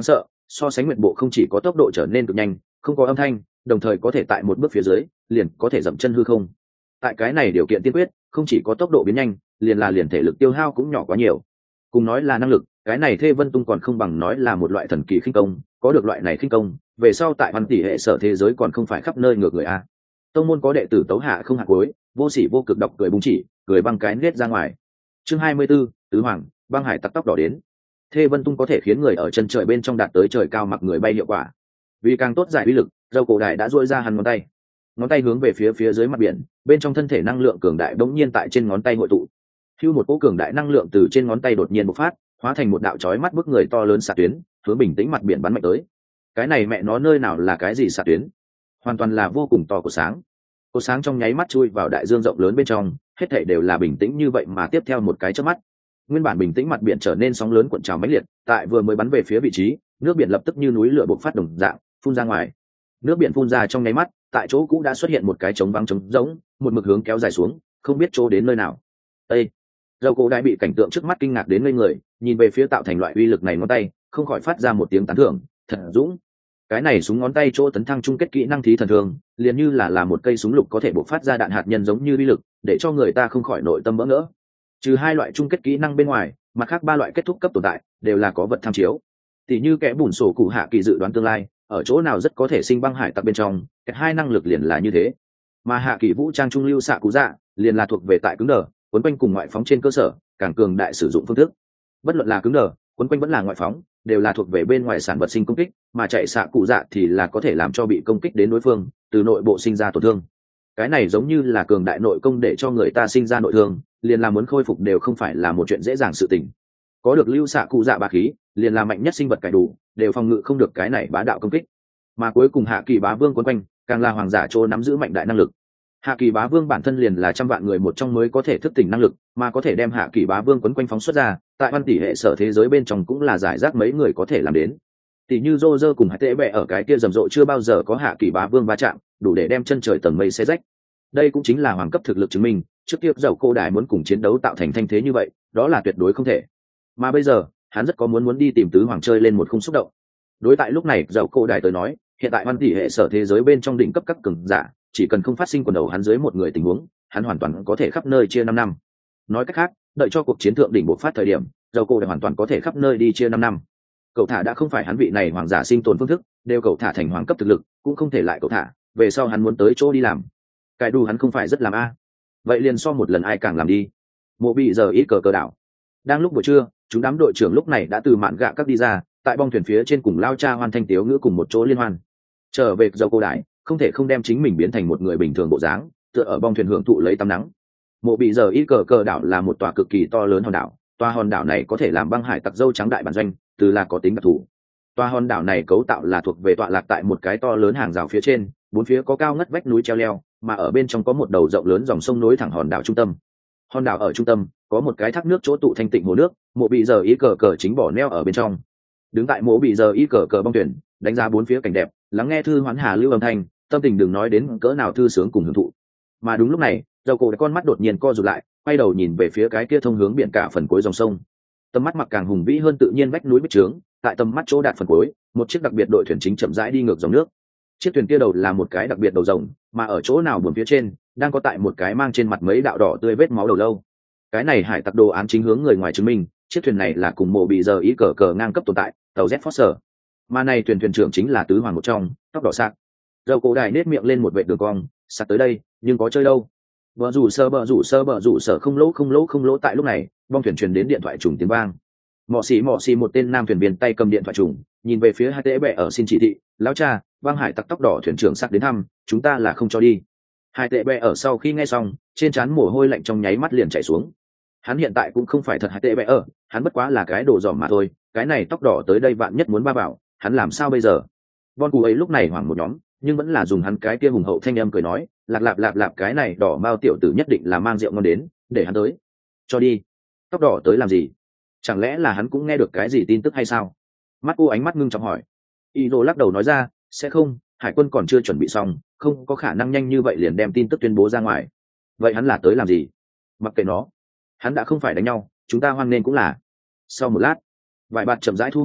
so sánh nguyện bộ không chỉ có tốc độ trở nên cực nhanh, không có âm thanh, đồng thời có thể tại một bước phía dưới liền có thể dậm chân hư không. Tại cái này điều kiện tiên quyết, không chỉ có tốc độ biến nhanh, liền là liền thể lực tiêu hao cũng nhỏ quá nhiều. Cùng nói là năng lực, cái này Thê Vân Tung còn không bằng nói là một loại thần kỳ khinh công, có được loại này khinh công, về sau tại văn tỷ hệ sở thế giới còn không phải khắp nơi ngược người a. Tông môn có đệ tử tấu hạ không hạ cuối, vô sỉ vô cực độc cười bung chỉ, cười băng cái nết ra ngoài. Chương hai mươi 24, tứ hoàng, băng hải tặc tóc đỏ đến. Thê Vân Tung có thể khiến người ở chân trời bên trong đạt tới trời cao mặc người bay hiệu quả. Vì càng tốt giải uy lực, Dầu Cổ Đại đã duỗi ra hắn ngón tay. Ngón tay hướng về phía phía dưới mặt biển, bên trong thân thể năng lượng cường đại bỗng nhiên tại trên ngón tay hội tụ. Hưu một cỗ cường đại năng lượng từ trên ngón tay đột nhiên bộc phát, hóa thành một đạo chói mắt bức người to lớn xạ tuyến, hướng bình tĩnh mặt biển bắn mạnh tới. Cái này mẹ nó nơi nào là cái gì xạ tuyến? Hoàn toàn là vô cùng to của sáng. Cột sáng trong nháy mắt chui vào đại dương rộng lớn bên trong, hết thảy đều là bình tĩnh như vậy mà tiếp theo một cái chớp mắt, nguyên bản bình tĩnh mặt biển trở nên sóng lớn cuộn trào mãnh liệt, tại vừa mới bắn về phía vị trí, nước biển lập tức như núi lửa bộc phát đồng dạng, phun ra ngoài. Nước biển phun ra trong nháy mắt, tại chỗ cũ đã xuất hiện một cái trống vắng trống rỗng, một mực hướng kéo dài xuống, không biết chỗ đến nơi nào. Ê! Dầu Cổ Đại bị cảnh tượng trước mắt kinh ngạc đến ngây người, nhìn về phía tạo thành loại uy lực này ngón tay, không khỏi phát ra một tiếng tán thưởng, thật dũng. Cái này súng ngón tay chỗ tấn thăng chung kết kỹ năng thí thần thường, liền như là là một cây súng lục có thể bộc phát ra đạn hạt nhân giống như uy lực, để cho người ta không khỏi nội tâm bỡ ngỡ. Trừ hai loại chung kết kỹ năng bên ngoài, mặt khác ba loại kết thúc cấp tồn tại đều là có vật tham chiếu. Tỷ như kẻ bùn sổ cụ hạ kỳ dự đoán tương lai, ở chỗ nào rất có thể sinh băng hải tặc bên trong, cái hai năng lực liền là như thế. Mà hạ kỳ vũ trang trung lưu xạ cụ dạ, liền là thuộc về tại cứng đờ, quấn quanh cùng ngoại phóng trên cơ sở, càng cường đại sử dụng phương thức. Bất luận là cứng đờ, quấn quanh vẫn là ngoại phóng, đều là thuộc về bên ngoài sản vật sinh công kích, mà chạy xạ cụ dạ thì là có thể làm cho bị công kích đến đối phương, từ nội bộ sinh ra tổn thương. Cái này giống như là cường đại nội công để cho người ta sinh ra nội thương, liền là muốn khôi phục đều không phải là một chuyện dễ dàng sự tình. Có được lưu xạ cụ dạ bá khí, liền là mạnh nhất sinh vật cải đủ, đều phòng ngự không được cái này bá đạo công kích. Mà cuối cùng hạ kỳ bá vương quấn quanh, càng là hoàng giả chỗ nắm giữ mạnh đại năng lực. Hạ kỳ bá vương bản thân liền là trăm vạn người một trong mới có thể thức tỉnh năng lực, mà có thể đem hạ kỳ bá vương quấn quanh phóng xuất ra, tại văn tỷ hệ sở thế giới bên trong cũng là giải rác mấy người có thể làm đến. Tỷ như Roger cùng Hải Tệ Bệ ở cái kia rầm rộ chưa bao giờ có hạ kỳ bá vương va chạm, đủ để đem chân trời tầng mây xé rách. Đây cũng chính là hoàng cấp thực lực chứng minh, trước kia Dầu Cổ Đại muốn cùng chiến đấu tạo thành thanh thế như vậy, đó là tuyệt đối không thể. Mà bây giờ, hắn rất có muốn muốn đi tìm tứ hoàng chơi lên một khung xúc động. Đối tại lúc này, Dầu Cổ Đại tới nói, hiện tại văn tỷ hệ sở thế giới bên trong đỉnh cấp các cường giả, chỉ cần không phát sinh quần đầu hắn dưới một người tình huống, hắn hoàn toàn có thể khắp nơi chia năm năm. Nói cách khác, đợi cho cuộc chiến thượng đỉnh bộc phát thời điểm, Dầu Cổ Đại hoàn toàn có thể khắp nơi đi chia năm năm. Cậu thả đã không phải hắn vị này hoàng giả sinh tồn phương thức, đều cậu thả thành hoàng cấp thực lực, cũng không thể lại cậu thả, về sau hắn muốn tới chỗ đi làm. Cái đu hắn không phải rất làm a, vậy liền so một lần ai càng làm đi. Mộ bị giờ ít cờ cờ đảo. Đang lúc buổi trưa, chúng đám đội trưởng lúc này đã từ mạn gạ các đi ra, tại bong thuyền phía trên cùng lao cha hoan thanh tiếu ngữ cùng một chỗ liên hoan. Trở về Dầu Cổ Đại, không thể không đem chính mình biến thành một người bình thường bộ dáng, tựa ở bong thuyền hưởng thụ lấy tắm nắng. Mộ bị giờ ít cờ cờ đảo là một tòa cực kỳ to lớn hòn đảo, tòa hòn đảo này có thể làm băng hải tặc dâu trắng đại bản doanh, từ là có tính đặc thù. Tòa hòn đảo này cấu tạo là thuộc về tọa lạc tại một cái to lớn hàng rào phía trên, bốn phía có cao ngất vách núi treo leo, mà ở bên trong có một đầu rộng lớn dòng sông nối thẳng hòn đảo trung tâm. Hòn đảo ở trung tâm có một cái thác nước chỗ tụ thanh tịnh hồ nước, mộ bị giờ ý cờ cờ chính bỏ neo ở bên trong. Đứng tại mộ bị giờ ý cờ cờ bong thuyền, đánh giá bốn phía cảnh đẹp, lắng nghe thư hoán hà lưu âm thanh, tâm tình đừng nói đến cỡ nào thư sướng cùng hưởng thụ. Mà đúng lúc này, Dầu Cổ con mắt đột nhiên co rụt lại, quay đầu nhìn về phía cái kia thông hướng biển cả phần cuối dòng sông. Tầm mắt mặc càng hùng vĩ hơn tự nhiên vách núi bích trướng, tại tầm mắt chỗ đạt phần cuối, một chiếc đặc biệt đội thuyền chính chậm rãi đi ngược dòng nước. Chiếc thuyền kia đầu là một cái đặc biệt đầu rồng, mà ở chỗ nào buồn phía trên đang có tại một cái mang trên mặt mấy đạo đỏ tươi vết máu đầu lâu. Cái này hải tặc đồ án chính hướng người ngoài chứng minh, chiếc thuyền này là cùng mộ bị giờ ý cờ cờ ngang cấp tồn tại, tàu Z Foster. Mà này thuyền thuyền trưởng chính là tứ hoàng một trong, tóc đỏ sạc. Dầu Cổ Đại nết miệng lên một vệt đường cong, sạc tới đây, nhưng có chơi đâu. Bờ rủ sơ bờ rủ sơ bờ rủ sở không lỗ không lỗ không lỗ tại lúc này, bong thuyền truyền đến điện thoại trùng tiếng vang. Mọ xì mọ xì một tên nam thuyền viên tay cầm điện thoại trùng, nhìn về phía hai tệ bệ ở xin chỉ thị, lão cha, băng hải tặc tóc đỏ thuyền trưởng sạc đến thăm, chúng ta là không cho đi. Hai tệ bệ ở sau khi nghe xong, trên trán mồ hôi lạnh trong nháy mắt liền chảy xuống. Hắn hiện tại cũng không phải thật hai tệ bệ ở, hắn bất quá là cái đồ dòm mà thôi, cái này tóc đỏ tới đây vạn nhất muốn ba bảo, hắn làm sao bây giờ? Von cụ ấy lúc này hoảng một nhóm, nhưng vẫn là dùng hắn cái kia hùng hậu thanh âm cười nói, lạp lạp lạp lạp cái này đỏ mao tiểu tử nhất định là mang rượu ngon đến, để hắn tới. Cho đi. Tóc đỏ tới làm gì? Chẳng lẽ là hắn cũng nghe được cái gì tin tức hay sao? Mắt cô ánh mắt ngưng trọng hỏi. Y lắc đầu nói ra, sẽ không, hải quân còn chưa chuẩn bị xong, không có khả năng nhanh như vậy liền đem tin tức tuyên bố ra ngoài. Vậy hắn là tới làm gì? Mặc kệ nó, hắn đã không phải đánh nhau, chúng ta hoan nên cũng là. Sau một lát, vài bạt chậm rãi thu hồi,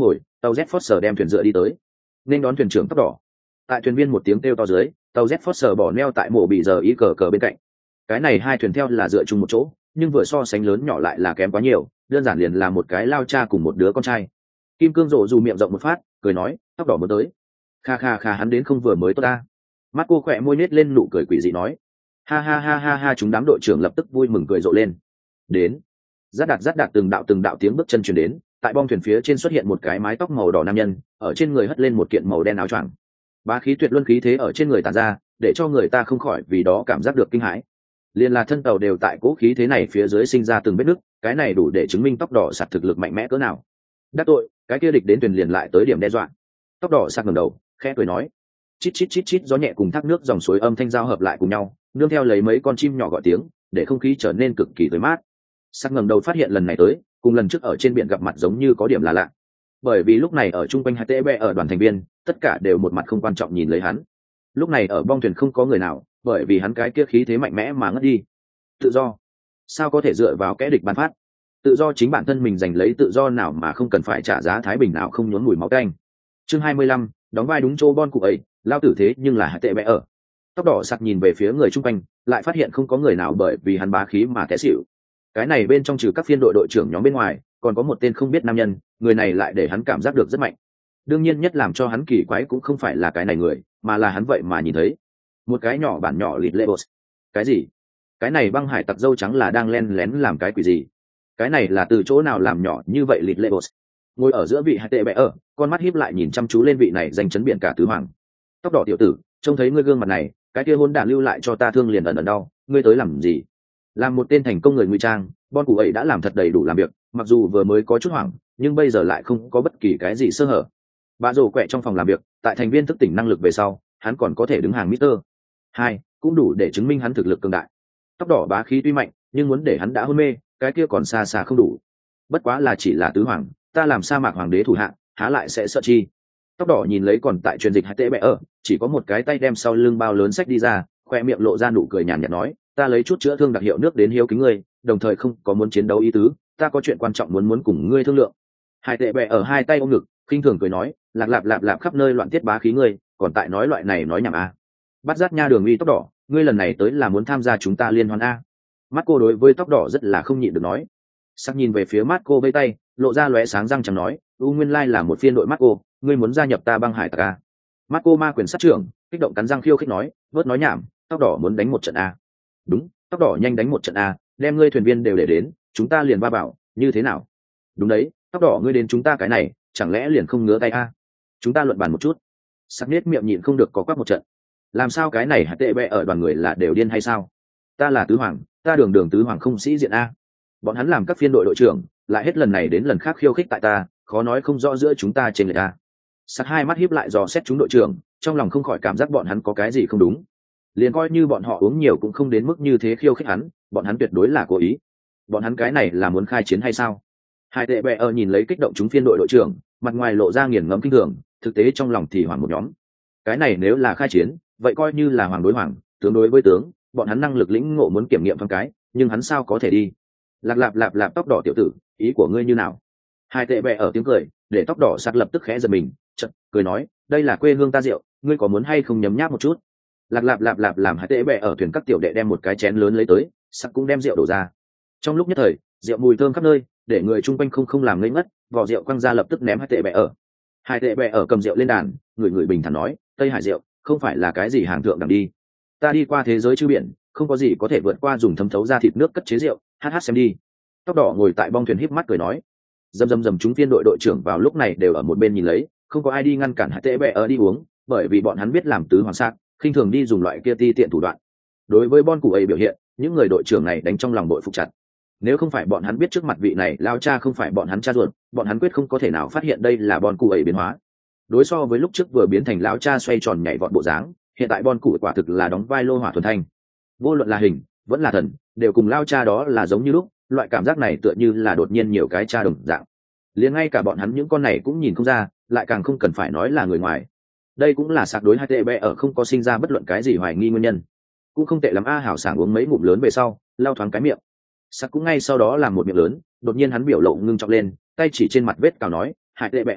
tàu Z Foster đem thuyền dựa đi tới, nên đón thuyền trưởng tóc đỏ. Tại thuyền viên một tiếng kêu to dưới, tàu Z Foster bỏ neo tại mổ bị giờ ý cờ cờ bên cạnh. Cái này hai thuyền theo là dựa chung một chỗ, nhưng vừa so sánh lớn nhỏ lại là kém quá nhiều, đơn giản liền là một cái lao cha cùng một đứa con trai. Kim Cương rộ dù miệng rộng một phát, cười nói, tóc đỏ muốn tới. Kha kha kha, hắn đến không vừa mới tốt ta. Mắt cô khỏe môi nết lên nụ cười quỷ dị nói, ha ha ha ha ha. Chúng đám đội trưởng lập tức vui mừng cười rộ lên. Đến. Rát đạt rát đạt, từng đạo từng đạo tiếng bước chân truyền đến, tại bong thuyền phía trên xuất hiện một cái mái tóc màu đỏ nam nhân, ở trên người hất lên một kiện màu đen áo choàng. Bá khí tuyệt luân khí thế ở trên người tản ra, để cho người ta không khỏi vì đó cảm giác được kinh hãi. Liên là thân tàu đều tại cố khí thế này phía dưới sinh ra từng vết nứt, cái này đủ để chứng minh tóc đỏ sạt thực lực mạnh mẽ cỡ nào. Đắc tội, cái kia địch đến thuyền liền lại tới điểm đe dọa. Tóc đỏ sạt ngẩng đầu, khẽ cười nói, chít chít chít chít, gió nhẹ cùng thác nước dòng suối âm thanh giao hợp lại cùng nhau, nương theo lấy mấy con chim nhỏ gọi tiếng, để không khí trở nên cực kỳ tươi mát. Sạt ngẩng đầu phát hiện lần này tới, cùng lần trước ở trên biển gặp mặt giống như có điểm là lạ. Bởi vì lúc này ở chung quanh hai tê bè ở đoàn thành viên, tất cả đều một mặt không quan trọng nhìn lấy hắn. Lúc này ở bong thuyền không có người nào, bởi vì hắn cái kia khí thế mạnh mẽ mà ngất đi. Tự do, sao có thể dựa vào kẻ địch ban phát? Tự do chính bản thân mình giành lấy, tự do nào mà không cần phải trả giá thái bình nào không nhốn mùi máu tanh. Chương hai mươi lăm, đóng vai đúng chỗ bon cụ ấy, lao tử thế nhưng là hai tệ bẽ ở. Tóc đỏ sặc nhìn về phía người chung quanh, lại phát hiện không có người nào bởi vì hắn bá khí mà té xỉu. Cái này bên trong trừ các phiên đội đội trưởng nhóm bên ngoài, còn có một tên không biết nam nhân, người này lại để hắn cảm giác được rất mạnh. Đương nhiên nhất làm cho hắn kỳ quái cũng không phải là cái này người, mà là hắn vậy mà nhìn thấy một cái nhỏ bản nhỏ lịt lệ bột. Cái gì? Cái này băng hải tặc dâu trắng là đang len lén làm cái quỷ gì? Cái này là từ chỗ nào làm nhỏ như vậy lịt lệ bột? Ngồi ở giữa vị hai tệ bẽ ở, con mắt híp lại nhìn chăm chú lên vị này danh chấn biển cả tứ hoàng. Tóc đỏ tiểu tử, trông thấy ngươi gương mặt này, cái kia hôn đản lưu lại cho ta thương liền ẩn ẩn đau, ngươi tới làm gì? Làm một tên thành công người ngụy trang, bon cụ ấy đã làm thật đầy đủ làm việc, mặc dù vừa mới có chút hoảng, nhưng bây giờ lại không có bất kỳ cái gì sơ hở. Bà rồ quẹ trong phòng làm việc, tại thành viên thức tỉnh năng lực về sau, hắn còn có thể đứng hàng Mister hai, cũng đủ để chứng minh hắn thực lực cường đại. Tóc đỏ bá khí tuy mạnh, nhưng muốn để hắn đã hôn mê, cái kia còn xa xa không đủ. Bất quá là chỉ là tứ hoàng, ta làm sa mạc hoàng đế thủ hạ, há lại sẽ sợ chi? Tóc đỏ nhìn lấy còn tại truyền dịch hai tệ bẽ ở, chỉ có một cái tay đem sau lưng bao lớn sách đi ra, khoe miệng lộ ra nụ cười nhàn nhạt nói, ta lấy chút chữa thương đặc hiệu nước đến hiếu kính ngươi, đồng thời không có muốn chiến đấu ý tứ, ta có chuyện quan trọng muốn muốn cùng ngươi thương lượng. Hai tệ bẽ ở hai tay ôm ngực, khinh thường cười nói, lạc lạp lạp lạp khắp nơi loạn tiết bá khí ngươi, còn tại nói loại này nói nhảm à? Bắt giác nha đường uy tóc đỏ, ngươi lần này tới là muốn tham gia chúng ta liên hoan a? Mắt cô đối với tóc đỏ rất là không nhịn được nói. Sắc nhìn về phía mắt cô vây tay, lộ ra lóe sáng răng chẳng nói, u nguyên lai là một phiên đội mắt cô, ngươi muốn gia nhập ta băng hải tặc a? Mắt cô ma quyền sát trưởng, kích động cắn răng khiêu khích nói, vớt nói nhảm, tóc đỏ muốn đánh một trận a? Đúng, tóc đỏ nhanh đánh một trận a, đem ngươi thuyền viên đều để đến, chúng ta liền ba bảo, như thế nào? Đúng đấy, tóc đỏ ngươi đến chúng ta cái này, chẳng lẽ liền không ngứa tay a? Chúng ta luận bàn một chút. Sắc nết miệng nhịn không được có quắc một trận. Làm sao cái này hạt tệ bẹ ở đoàn người là đều điên hay sao? Ta là tứ hoàng, ta đường đường tứ hoàng không sĩ diện a. Bọn hắn làm các phiên đội đội trưởng, lại hết lần này đến lần khác khiêu khích tại ta, khó nói không rõ giữa chúng ta trên người ta. Sắc hai mắt híp lại dò xét chúng đội trưởng, trong lòng không khỏi cảm giác bọn hắn có cái gì không đúng. Liền coi như bọn họ uống nhiều cũng không đến mức như thế khiêu khích hắn, bọn hắn tuyệt đối là cố ý. Bọn hắn cái này là muốn khai chiến hay sao? Hai tệ bẹ ở nhìn lấy kích động chúng phiên đội đội trưởng, mặt ngoài lộ ra nghiền ngẫm kinh thường, thực tế trong lòng thì hoảng một nhóm. Cái này nếu là khai chiến, vậy coi như là hoàng đối hoàng, tướng đối với tướng, bọn hắn năng lực lĩnh ngộ muốn kiểm nghiệm phong cái, nhưng hắn sao có thể đi? Lạc lạp lạp lạp tóc đỏ tiểu tử, ý của ngươi như nào? Hai tệ bẹ ở tiếng cười, để tóc đỏ sặc lập tức khẽ giật mình, chợt cười nói, đây là quê hương ta rượu, ngươi có muốn hay không nhấm nháp một chút? Lạc lạp lạp lạp làm hai tệ bẹ ở thuyền các tiểu đệ đem một cái chén lớn lấy tới, sặc cũng đem rượu đổ ra. Trong lúc nhất thời, rượu mùi thơm khắp nơi, để người chung quanh không không làm ngây ngất, vỏ rượu quăng ra lập tức ném hai tệ bẹ ở. Hai tệ bẹ ở cầm rượu lên đàn, người người bình thản nói, tây hải rượu không phải là cái gì hàng thượng đẳng đi. Ta đi qua thế giới chư biển, không có gì có thể vượt qua dùng thấm thấu ra thịt nước cất chế rượu, hát hát xem đi. Tóc đỏ ngồi tại bong thuyền híp mắt cười nói. Dầm dầm dầm chúng phiên đội đội trưởng vào lúc này đều ở một bên nhìn lấy, không có ai đi ngăn cản hai tệ bẹ ở đi uống, bởi vì bọn hắn biết làm tứ hoàng sạc, khinh thường đi dùng loại kia ti tiện thủ đoạn. Đối với bon cụ ấy biểu hiện, những người đội trưởng này đánh trong lòng đội phục chặt. Nếu không phải bọn hắn biết trước mặt vị này lao cha không phải bọn hắn cha ruột, bọn hắn quyết không có thể nào phát hiện đây là bon cụ ấy biến hóa. Đối so với lúc trước vừa biến thành lão cha xoay tròn nhảy vọt bộ dáng, hiện tại bon cụ quả thực là đóng vai lô hỏa thuần thanh. Vô luận là hình vẫn là thần, đều cùng lao cha đó là giống như lúc, loại cảm giác này tựa như là đột nhiên nhiều cái cha đồng dạng. Liền ngay cả bọn hắn những con này cũng nhìn không ra, lại càng không cần phải nói là người ngoài. Đây cũng là sạc đối hai tệ bẹ ở không có sinh ra bất luận cái gì hoài nghi nguyên nhân. Cũng không tệ lắm a. Hảo sảng uống mấy ngụm lớn về sau, lau thoáng cái miệng. Sạc cũng ngay sau đó làm một miệng lớn, đột nhiên hắn biểu lộ ngưng trọng lên, tay chỉ trên mặt vết cào nói, hai tệ bẹ ở,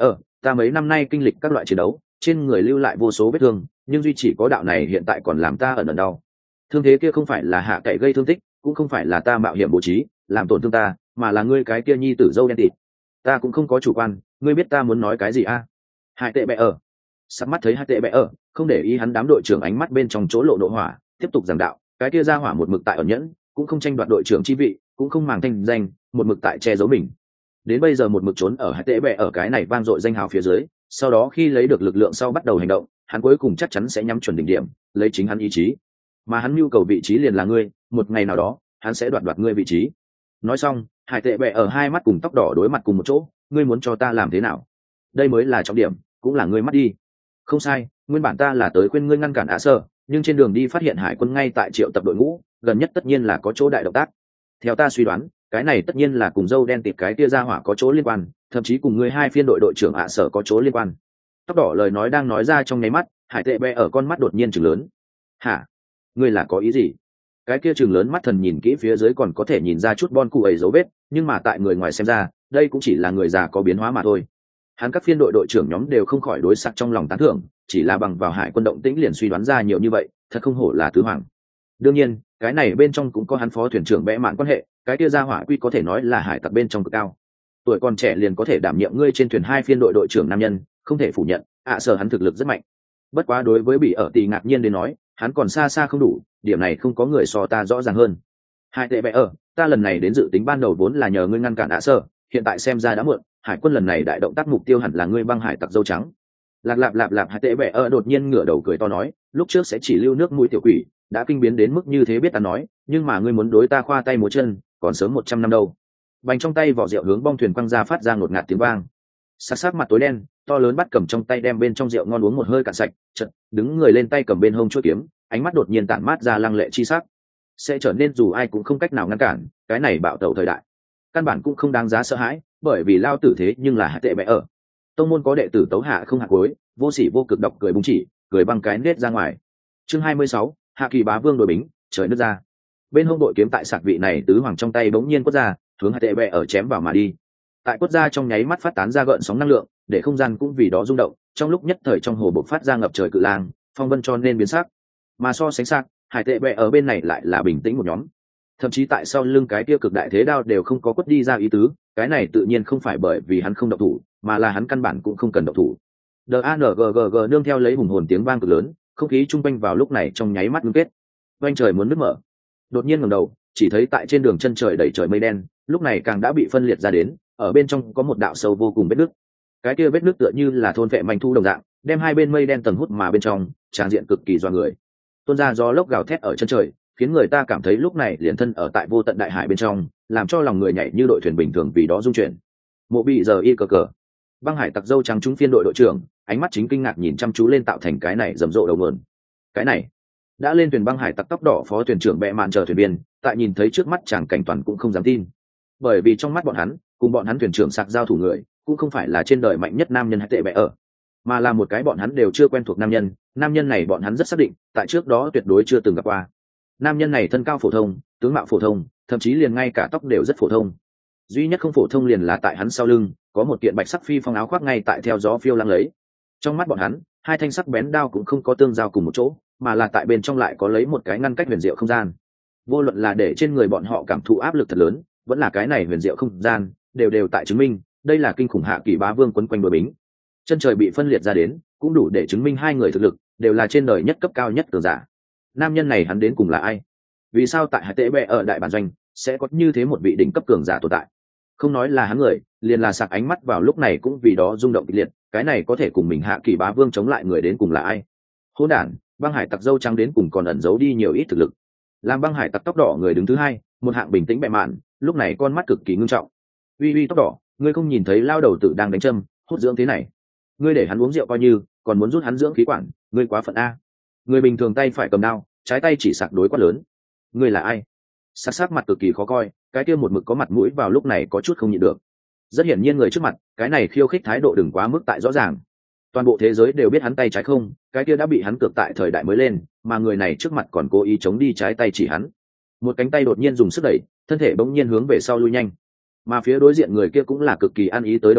ta mấy năm nay kinh lịch các loại chiến đấu, trên người lưu lại vô số vết thương, nhưng duy chỉ có đạo này hiện tại còn làm ta ẩn ẩn đau. Thương thế kia không phải là hạ cậy gây thương tích, cũng không phải là ta mạo hiểm bố trí làm tổn thương ta, mà là ngươi cái kia nhi tử dâu đen tịt. Ta cũng không có chủ quan, ngươi biết ta muốn nói cái gì a à? Hai tệ bẹ ở sắc mắt thấy hai tệ bẹ ở không để ý hắn, đám đội trưởng ánh mắt bên trong chỗ lộ nộ hỏa, tiếp tục giảng đạo. Cái kia ra hỏa một mực tại ẩn nhẫn, cũng không tranh đoạt đội trưởng chi vị, cũng không màng thanh danh, một mực tại che giấu mình, đến bây giờ một mực trốn ở hai tệ bẹ ở cái này vang dội danh hào phía dưới. Sau đó khi lấy được lực lượng sau bắt đầu hành động, hắn cuối cùng chắc chắn sẽ nhắm chuẩn đỉnh điểm, lấy chính hắn ý chí, mà hắn nhu cầu vị trí liền là ngươi, một ngày nào đó hắn sẽ đoạt đoạt ngươi vị trí. Nói xong, hải tệ bẹ ở hai mắt cùng tóc đỏ đối mặt cùng một chỗ. Ngươi muốn cho ta làm thế nào? Đây mới là trọng điểm, cũng là ngươi mắt đi. Không sai, nguyên bản ta là tới khuyên ngươi ngăn cản ạ sơ, nhưng trên đường đi phát hiện hải quân ngay tại triệu tập đội ngũ, gần nhất tất nhiên là có chỗ đại động tác. Theo ta suy đoán, cái này tất nhiên là cùng dâu đen tịt cái kia ra hỏa có chỗ liên quan, thậm chí cùng ngươi hai phiên đội đội trưởng ạ sở có chỗ liên quan. Tóc đỏ lời nói đang nói ra trong nháy mắt, hải tệ bẹ ở con mắt đột nhiên chừng lớn. Hả? Ngươi là có ý gì? Cái kia chừng lớn mắt thần nhìn kỹ phía dưới còn có thể nhìn ra chút bon cụ ấy dấu vết, nhưng mà tại người ngoài xem ra, đây cũng chỉ là người già có biến hóa mà thôi. Hắn các phiên đội đội trưởng nhóm đều không khỏi đối sặc trong lòng tán thưởng, chỉ là bằng vào hải quân động tĩnh liền suy đoán ra nhiều như vậy, thật không hổ là tứ hoàng. Đương nhiên, cái này bên trong cũng có hắn phó thuyền trưởng bẽ mạn quan hệ, cái kia ra hỏa quy có thể nói là hải tặc bên trong cực cao. Tuổi còn trẻ liền có thể đảm nhiệm ngươi trên thuyền hai phiên đội đội trưởng nam nhân, không thể phủ nhận, ạ à, sở hắn thực lực rất mạnh. Bất quá đối với bị ở tỷ ngạc nhiên đến nói, hắn còn xa xa không đủ, điểm này không có người so ta rõ ràng hơn. Hai tệ bẹ ở, ta lần này đến dự tính ban đầu vốn là nhờ ngươi ngăn cản ạ sơ, hiện tại xem ra đã muộn, hải quân lần này đại động tác mục tiêu hẳn là ngươi băng hải tặc dâu trắng. Lạp lạp lạp lạp hai tệ bẹ ở đột nhiên ngửa đầu cười to nói, lúc trước sẽ chỉ lưu nước mũi tiểu quỷ, đã kinh biến đến mức như thế biết ta nói, nhưng mà ngươi muốn đối ta khoa tay múa chân, còn sớm một trăm năm đâu. Bành trong tay vỏ rượu hướng bong thuyền quăng ra phát ra ngột ngạt tiếng vang. Sắc sắc mặt tối đen, to lớn bắt cầm trong tay đem bên trong rượu ngon uống một hơi cạn sạch, chợt đứng người lên tay cầm bên hông chuôi kiếm, ánh mắt đột nhiên tản mát ra lăng lệ chi sắc, sẽ trở nên dù ai cũng không cách nào ngăn cản. Cái này bạo tẩu thời đại, căn bản cũng không đáng giá sợ hãi, bởi vì lao tử thế nhưng là hạ tệ bẽ ở. Tông môn có đệ tử tấu hạ không hạ cuối, vô sỉ vô cực độc cười búng chỉ, cười băng cái nết ra ngoài. Chương hai mươi sáu, hạ kỳ bá vương đội bính, trời nứt ra. Bên hông đội kiếm tại sạc vị này tứ hoàng trong tay bỗng nhiên quất ra, hướng hạ tệ bẽ ở chém vào mà đi. Tại quất ra trong nháy mắt phát tán ra gợn sóng năng lượng, để không gian cũng vì đó rung động, trong lúc nhất thời trong hồ bộc phát ra ngập trời cự lang, phong vân cho nên biến sắc. Mà so sánh sắc, hải tệ bẹ ở bên này lại là bình tĩnh một nhóm, thậm chí tại sau lưng cái kia cực đại thế đao đều không có quất đi ra ý tứ. Cái này tự nhiên không phải bởi vì hắn không động thủ, mà là hắn căn bản cũng không cần động thủ. Đangggg nương theo lấy hùng hồn tiếng vang cực lớn, không khí chung quanh vào lúc này trong nháy mắt ngưng kết, vành trời muốn nứt mở. Đột nhiên ngẩng đầu, chỉ thấy tại trên đường chân trời đầy trời mây đen, lúc này càng đã bị phân liệt ra đến, ở bên trong có một đạo sâu vô cùng vết nứt. Cái kia vết nứt tựa như là thôn vệ manh thu đồng dạng, đem hai bên mây đen tầng hút mà bên trong, tràn diện cực kỳ doa người. Tuôn ra gió lốc gào thét ở chân trời, khiến người ta cảm thấy lúc này liền thân ở tại vô tận đại hải bên trong, làm cho lòng người nhảy như đội thuyền bình thường vì đó rung chuyển. Mộ bị giờ y cờ cờ, băng hải tặc dâu trắng trúng phiên đội đội trưởng, ánh mắt chính kinh ngạc nhìn chăm chú lên tạo thành cái này rầm rộ đầu nguồn. Cái này đã lên thuyền băng hải tặc tóc đỏ phó thuyền trưởng bẹ mạn chờ thuyền viên, tại nhìn thấy trước mắt chàng cảnh toàn cũng không dám tin, bởi vì trong mắt bọn hắn, cùng bọn hắn thuyền trưởng sạc giao thủ người, cũng không phải là trên đời mạnh nhất nam nhân hay tệ bẹ ở, mà là một cái bọn hắn đều chưa quen thuộc nam nhân. Nam nhân này bọn hắn rất xác định, tại trước đó tuyệt đối chưa từng gặp qua. Nam nhân này thân cao phổ thông, tướng mạo phổ thông, thậm chí liền ngay cả tóc đều rất phổ thông. Duy nhất không phổ thông liền là tại hắn sau lưng có một kiện bạch sắc phi phong áo khoác ngay tại theo gió phiêu lãng lấy. Trong mắt bọn hắn, hai thanh sắc bén đao cũng không có tương giao cùng một chỗ, mà là tại bên trong lại có lấy một cái ngăn cách huyền diệu không gian. Vô luận là để trên người bọn họ cảm thụ áp lực thật lớn, vẫn là cái này huyền diệu không gian, đều đều tại chứng minh đây là kinh khủng hạ kỳ bá vương quấn quanh đội bính. Chân trời bị phân liệt ra đến, cũng đủ để chứng minh hai người thực lực đều là trên đời nhất cấp cao nhất cường giả. Nam nhân này hắn đến cùng là ai? Vì sao tại hải tệ bẹ ở đại bản doanh sẽ có như thế một vị đỉnh cấp cường giả tồn tại? Không nói là hắn người, liền là sạc ánh mắt vào lúc này cũng vì đó rung động kịch liệt. Cái này có thể cùng mình hạ kỳ bá vương chống lại người đến cùng là ai? Hỗn đản, băng hải tặc dâu trắng đến cùng còn ẩn giấu đi nhiều ít thực lực. Làm băng hải tặc tóc đỏ người đứng thứ hai, một hạng bình tĩnh bẹ mạn, lúc này con mắt cực kỳ ngưng trọng. Uy uy tóc đỏ, ngươi không nhìn thấy lao đầu tử đang đánh châm hút dưỡng thế này, ngươi để hắn uống rượu coi như, còn muốn rút hắn dưỡng khí quản, ngươi quá phận a. Người bình thường tay phải cầm đao, trái tay chỉ sạc đối quát lớn. Ngươi là ai? Sắc sắc mặt cực kỳ khó coi, cái kia một mực có mặt mũi vào lúc này có chút không nhịn được. Rất hiển nhiên người trước mặt, cái này khiêu khích thái độ đừng quá mức tại rõ ràng. Toàn bộ thế giới đều biết hắn tay trái không, cái kia đã bị hắn cược tại thời đại mới lên, mà người này trước mặt còn cố ý chống đi trái tay chỉ hắn. Một cánh tay đột nhiên dùng sức đẩy, thân thể bỗng nhiên hướng về sau lui nhanh. Mà phía đối diện người kia cũng là cực kỳ ăn ý tới đồng bộ,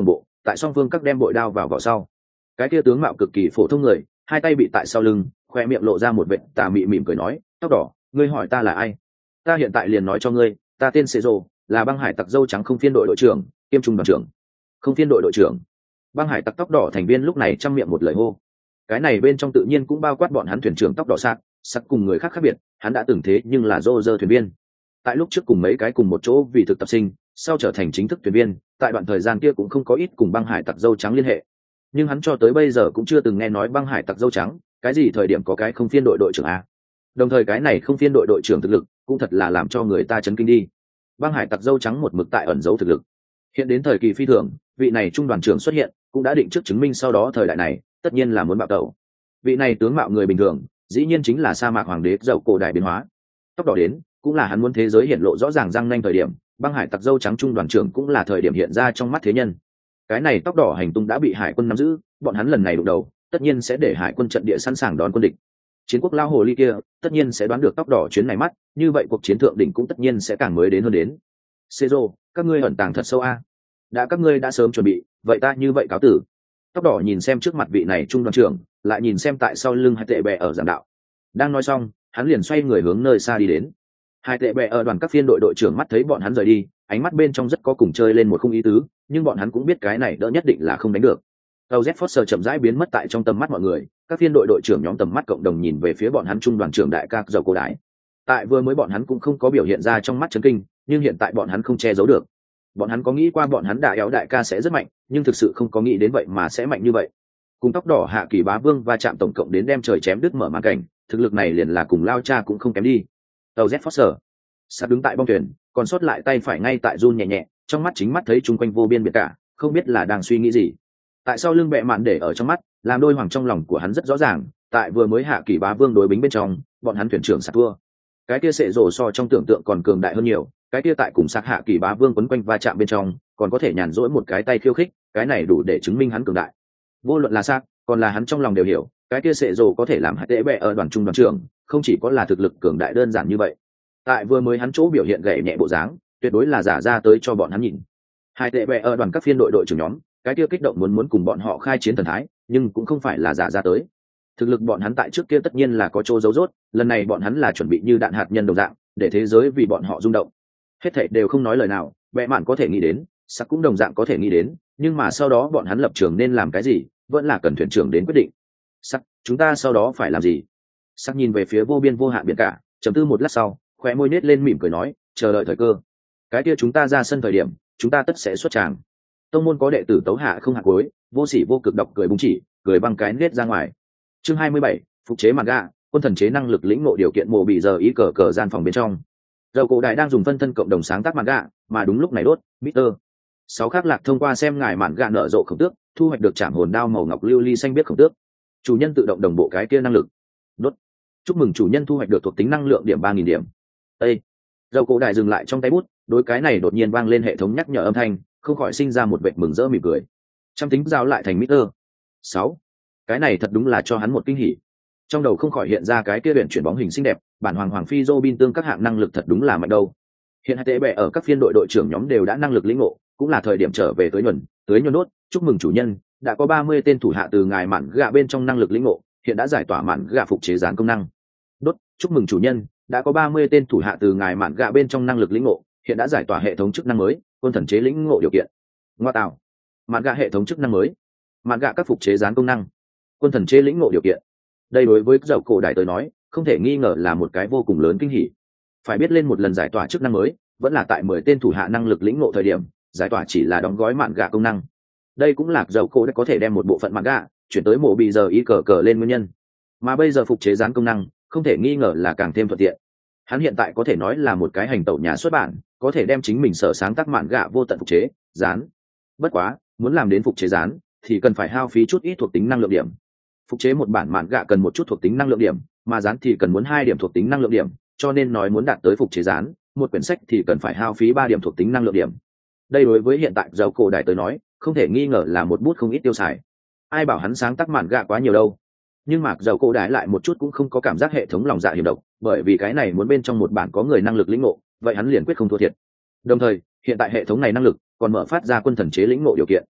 tại song phương các đem bội đao vào vỏ sau, cái kia tướng mạo cực kỳ phổ thông người hai tay bị tại sau lưng, khoe miệng lộ ra một vệt tà mị mỉm cười nói, tóc đỏ, ngươi hỏi ta là ai? Ta hiện tại liền nói cho ngươi, ta tên Sê Rô, là băng hải tặc dâu trắng không phiên đội đội trưởng kiêm trung đoàn trưởng. Không phiên đội đội trưởng. Băng hải tặc tóc đỏ thành viên lúc này trăm miệng một lời hô. Cái này bên trong tự nhiên cũng bao quát bọn hắn thuyền trưởng tóc đỏ sạc sắc cùng người khác khác biệt, hắn đã từng thế nhưng là Roger thuyền viên. Tại lúc trước cùng mấy cái cùng một chỗ vì thực tập sinh, sau trở thành chính thức thuyền viên, tại đoạn thời gian kia cũng không có ít cùng băng hải tặc dâu trắng liên hệ. Nhưng hắn cho tới bây giờ cũng chưa từng nghe nói băng hải tặc dâu trắng, cái gì thời điểm có cái không phiên đội đội trưởng a. Đồng thời cái này không phiên đội đội trưởng thực lực, cũng thật là làm cho người ta chấn kinh đi. Băng hải tặc dâu trắng một mực tại ẩn giấu thực lực. Hiện đến thời kỳ phi thường, vị này trung đoàn trưởng xuất hiện, cũng đã định trước chứng minh sau đó thời đại này, tất nhiên là muốn bạo tẩu. Vị này tướng mạo người bình thường, dĩ nhiên chính là sa mạc hoàng đế dậu cổ đại biến hóa. Tóc đỏ đến, cũng là hắn muốn thế giới hiện lộ rõ ràng răng nanh thời điểm, băng hải tặc dâu trắng trung đoàn trưởng cũng là thời điểm hiện ra trong mắt thế nhân. Cái này tóc đỏ hành tung đã bị hải quân nắm giữ, bọn hắn lần này đụng đầu, tất nhiên sẽ để hải quân trận địa sẵn sàng đón quân địch. Chiến quốc lao hồ ly kia, tất nhiên sẽ đoán được tóc đỏ chuyến này mắt, như vậy cuộc chiến thượng đỉnh cũng tất nhiên sẽ càng mới đến hơn đến. Cezro, các ngươi ẩn tàng thật sâu a. Đã các ngươi đã sớm chuẩn bị, vậy ta như vậy cáo tử. Tóc đỏ nhìn xem trước mặt vị này trung đoàn trưởng, lại nhìn xem tại sau lưng hai tệ bè ở giảng đạo. Đang nói xong, hắn liền xoay người hướng nơi xa đi đến. Hai tệ bè ở đoàn các phiên đội đội trưởng mắt thấy bọn hắn rời đi, ánh mắt bên trong rất có cùng chơi lên một không ý tứ, nhưng bọn hắn cũng biết cái này đỡ nhất định là không đánh được. Tàu Z Foster chậm rãi biến mất tại trong tầm mắt mọi người, các phiên đội đội trưởng nhóm tầm mắt cộng đồng nhìn về phía bọn hắn trung đoàn trưởng đại ca dầu cô đái. Tại vừa mới bọn hắn cũng không có biểu hiện ra trong mắt chấn kinh, nhưng hiện tại bọn hắn không che giấu được. Bọn hắn có nghĩ qua bọn hắn đại éo đại ca sẽ rất mạnh, nhưng thực sự không có nghĩ đến vậy mà sẽ mạnh như vậy. Cùng tóc đỏ hạ kỳ bá vương va chạm tổng cộng đến đem trời chém đứt mở màn cảnh, thực lực này liền là cùng lao cha cũng không kém đi. Tàu Z Foster sắp đứng tại bong thuyền, còn sót lại tay phải ngay tại run nhẹ nhẹ, trong mắt chính mắt thấy chung quanh vô biên biệt cả, không biết là đang suy nghĩ gì. Tại sao lưng bẹ mạn để ở trong mắt, làm đôi hoàng trong lòng của hắn rất rõ ràng. Tại vừa mới hạ kỳ bá vương đối bính bên trong, bọn hắn thuyền trưởng sạt thua. Cái kia sệ rổ so trong tưởng tượng còn cường đại hơn nhiều, cái kia tại cùng sạc hạ kỳ bá vương quấn quanh va chạm bên trong, còn có thể nhàn rỗi một cái tay khiêu khích, cái này đủ để chứng minh hắn cường đại. Vô luận là sạc, còn là hắn trong lòng đều hiểu, cái kia sệ rổ có thể làm hại tệ bẹ ở đoàn trung đoàn trưởng, không chỉ có là thực lực cường đại đơn giản như vậy. Tại vừa mới hắn chỗ biểu hiện gậy nhẹ bộ dáng, tuyệt đối là giả ra tới cho bọn hắn nhìn. Hai tệ bẹ ở đoàn các phiên đội đội trưởng nhóm, cái kia kích động muốn muốn cùng bọn họ khai chiến thần thái, nhưng cũng không phải là giả ra tới. Thực lực bọn hắn tại trước kia tất nhiên là có chỗ giấu rốt, lần này bọn hắn là chuẩn bị như đạn hạt nhân đồng dạng, để thế giới vì bọn họ rung động. Hết thảy đều không nói lời nào, bệ mạn có thể nghĩ đến, sắc cũng đồng dạng có thể nghĩ đến, nhưng mà sau đó bọn hắn lập trường nên làm cái gì, vẫn là cần thuyền trưởng đến quyết định. Sắc, chúng ta sau đó phải làm gì? Sắc nhìn về phía vô biên vô hạn biển cả, trầm tư một lát sau, khóe môi nết lên mỉm cười nói, chờ đợi thời cơ. Cái kia chúng ta ra sân thời điểm, chúng ta tất sẽ xuất tràng. Tông môn có đệ tử tấu hạ không hạ cuối, vô sỉ vô cực độc cười búng chỉ, cười băng cái nết ra ngoài. Chương hai mươi bảy, phục chế mặt gạ, quân thần chế năng lực lĩnh ngộ điều kiện mộ bị giờ ý cờ cờ gian phòng bên trong. Dầu cổ đại đang dùng phân thân cộng đồng sáng tác mặt gạ, mà đúng lúc này đốt, Mister sáu khắc lạc thông qua xem ngài mạn gạ nở rộ khổng tước, thu hoạch được trảm hồn đao màu ngọc lưu ly xanh biết khổng tước. Chủ nhân tự động đồng bộ cái kia năng lực. Đốt. Chúc mừng chủ nhân thu hoạch được thuộc tính năng lượng điểm ba nghìn điểm. Ê. Dầu cổ đại dừng lại trong tay bút, đối cái này đột nhiên vang lên hệ thống nhắc nhở âm thanh, không khỏi sinh ra một vẻ mừng rỡ mỉm cười. Trăm tính giao lại thành Mister sáu. Cái này thật đúng là cho hắn một kinh hỉ. Trong đầu không khỏi hiện ra cái kia luyện chuyển bóng hình xinh đẹp, bản hoàng hoàng phi Robin tương các hạng năng lực thật đúng là mạnh đâu. Hiện hai tế bè ở các phiên đội đội trưởng nhóm đều đã năng lực lĩnh ngộ, cũng là thời điểm trở về tới nhuần, tới nhuần đốt, chúc mừng chủ nhân, đã có ba mươi tên thủ hạ từ ngài mạn gạ bên trong năng lực lĩnh ngộ, hiện đã giải tỏa mạn gạ phục chế gián công năng. Đốt, chúc mừng chủ nhân, đã có ba mươi tên thủ hạ từ ngài mạn gạ bên trong năng lực lĩnh ngộ, hiện đã giải tỏa hệ thống chức năng mới, quân thần chế lĩnh ngộ điều kiện. Ngoa tạo, mạn gạ hệ thống chức năng mới, mạn gạ các phục chế gián công năng, quân thần chế lĩnh ngộ điều kiện. Đây đối với dầu cổ đại tới nói, không thể nghi ngờ là một cái vô cùng lớn kinh hỉ. Phải biết lên một lần giải tỏa chức năng mới, vẫn là tại mười tên thủ hạ năng lực lĩnh ngộ thời điểm, giải tỏa chỉ là đóng gói mạn gạ công năng. Đây cũng là dầu cổ đã có thể đem một bộ phận mạn gạ chuyển tới mộ bị giờ ý cờ cờ lên nguyên nhân. Mà bây giờ phục chế gián công năng, không thể nghi ngờ là càng thêm thuận tiện. Hắn hiện tại có thể nói là một cái hành tẩu nhà xuất bản, có thể đem chính mình sở sáng tác mạn gạ vô tận phục chế, dán. Bất quá, muốn làm đến phục chế dán, thì cần phải hao phí chút ít thuộc tính năng lượng điểm. Phục chế một bản mạn gạ cần một chút thuộc tính năng lượng điểm, mà dán thì cần muốn hai điểm thuộc tính năng lượng điểm, cho nên nói muốn đạt tới phục chế dán, một quyển sách thì cần phải hao phí ba điểm thuộc tính năng lượng điểm. Đây đối với hiện tại dầu cổ đại tới nói, không thể nghi ngờ là một bút không ít tiêu xài. Ai bảo hắn sáng tác mạn gạ quá nhiều đâu. Nhưng mà dầu cổ đại lại một chút cũng không có cảm giác hệ thống lòng dạ hiểm độc, bởi vì cái này muốn bên trong một bản có người năng lực lĩnh ngộ, vậy hắn liền quyết không thua thiệt. Đồng thời, hiện tại hệ thống này năng lực còn mở phát ra quân thần chế lĩnh ngộ điều kiện.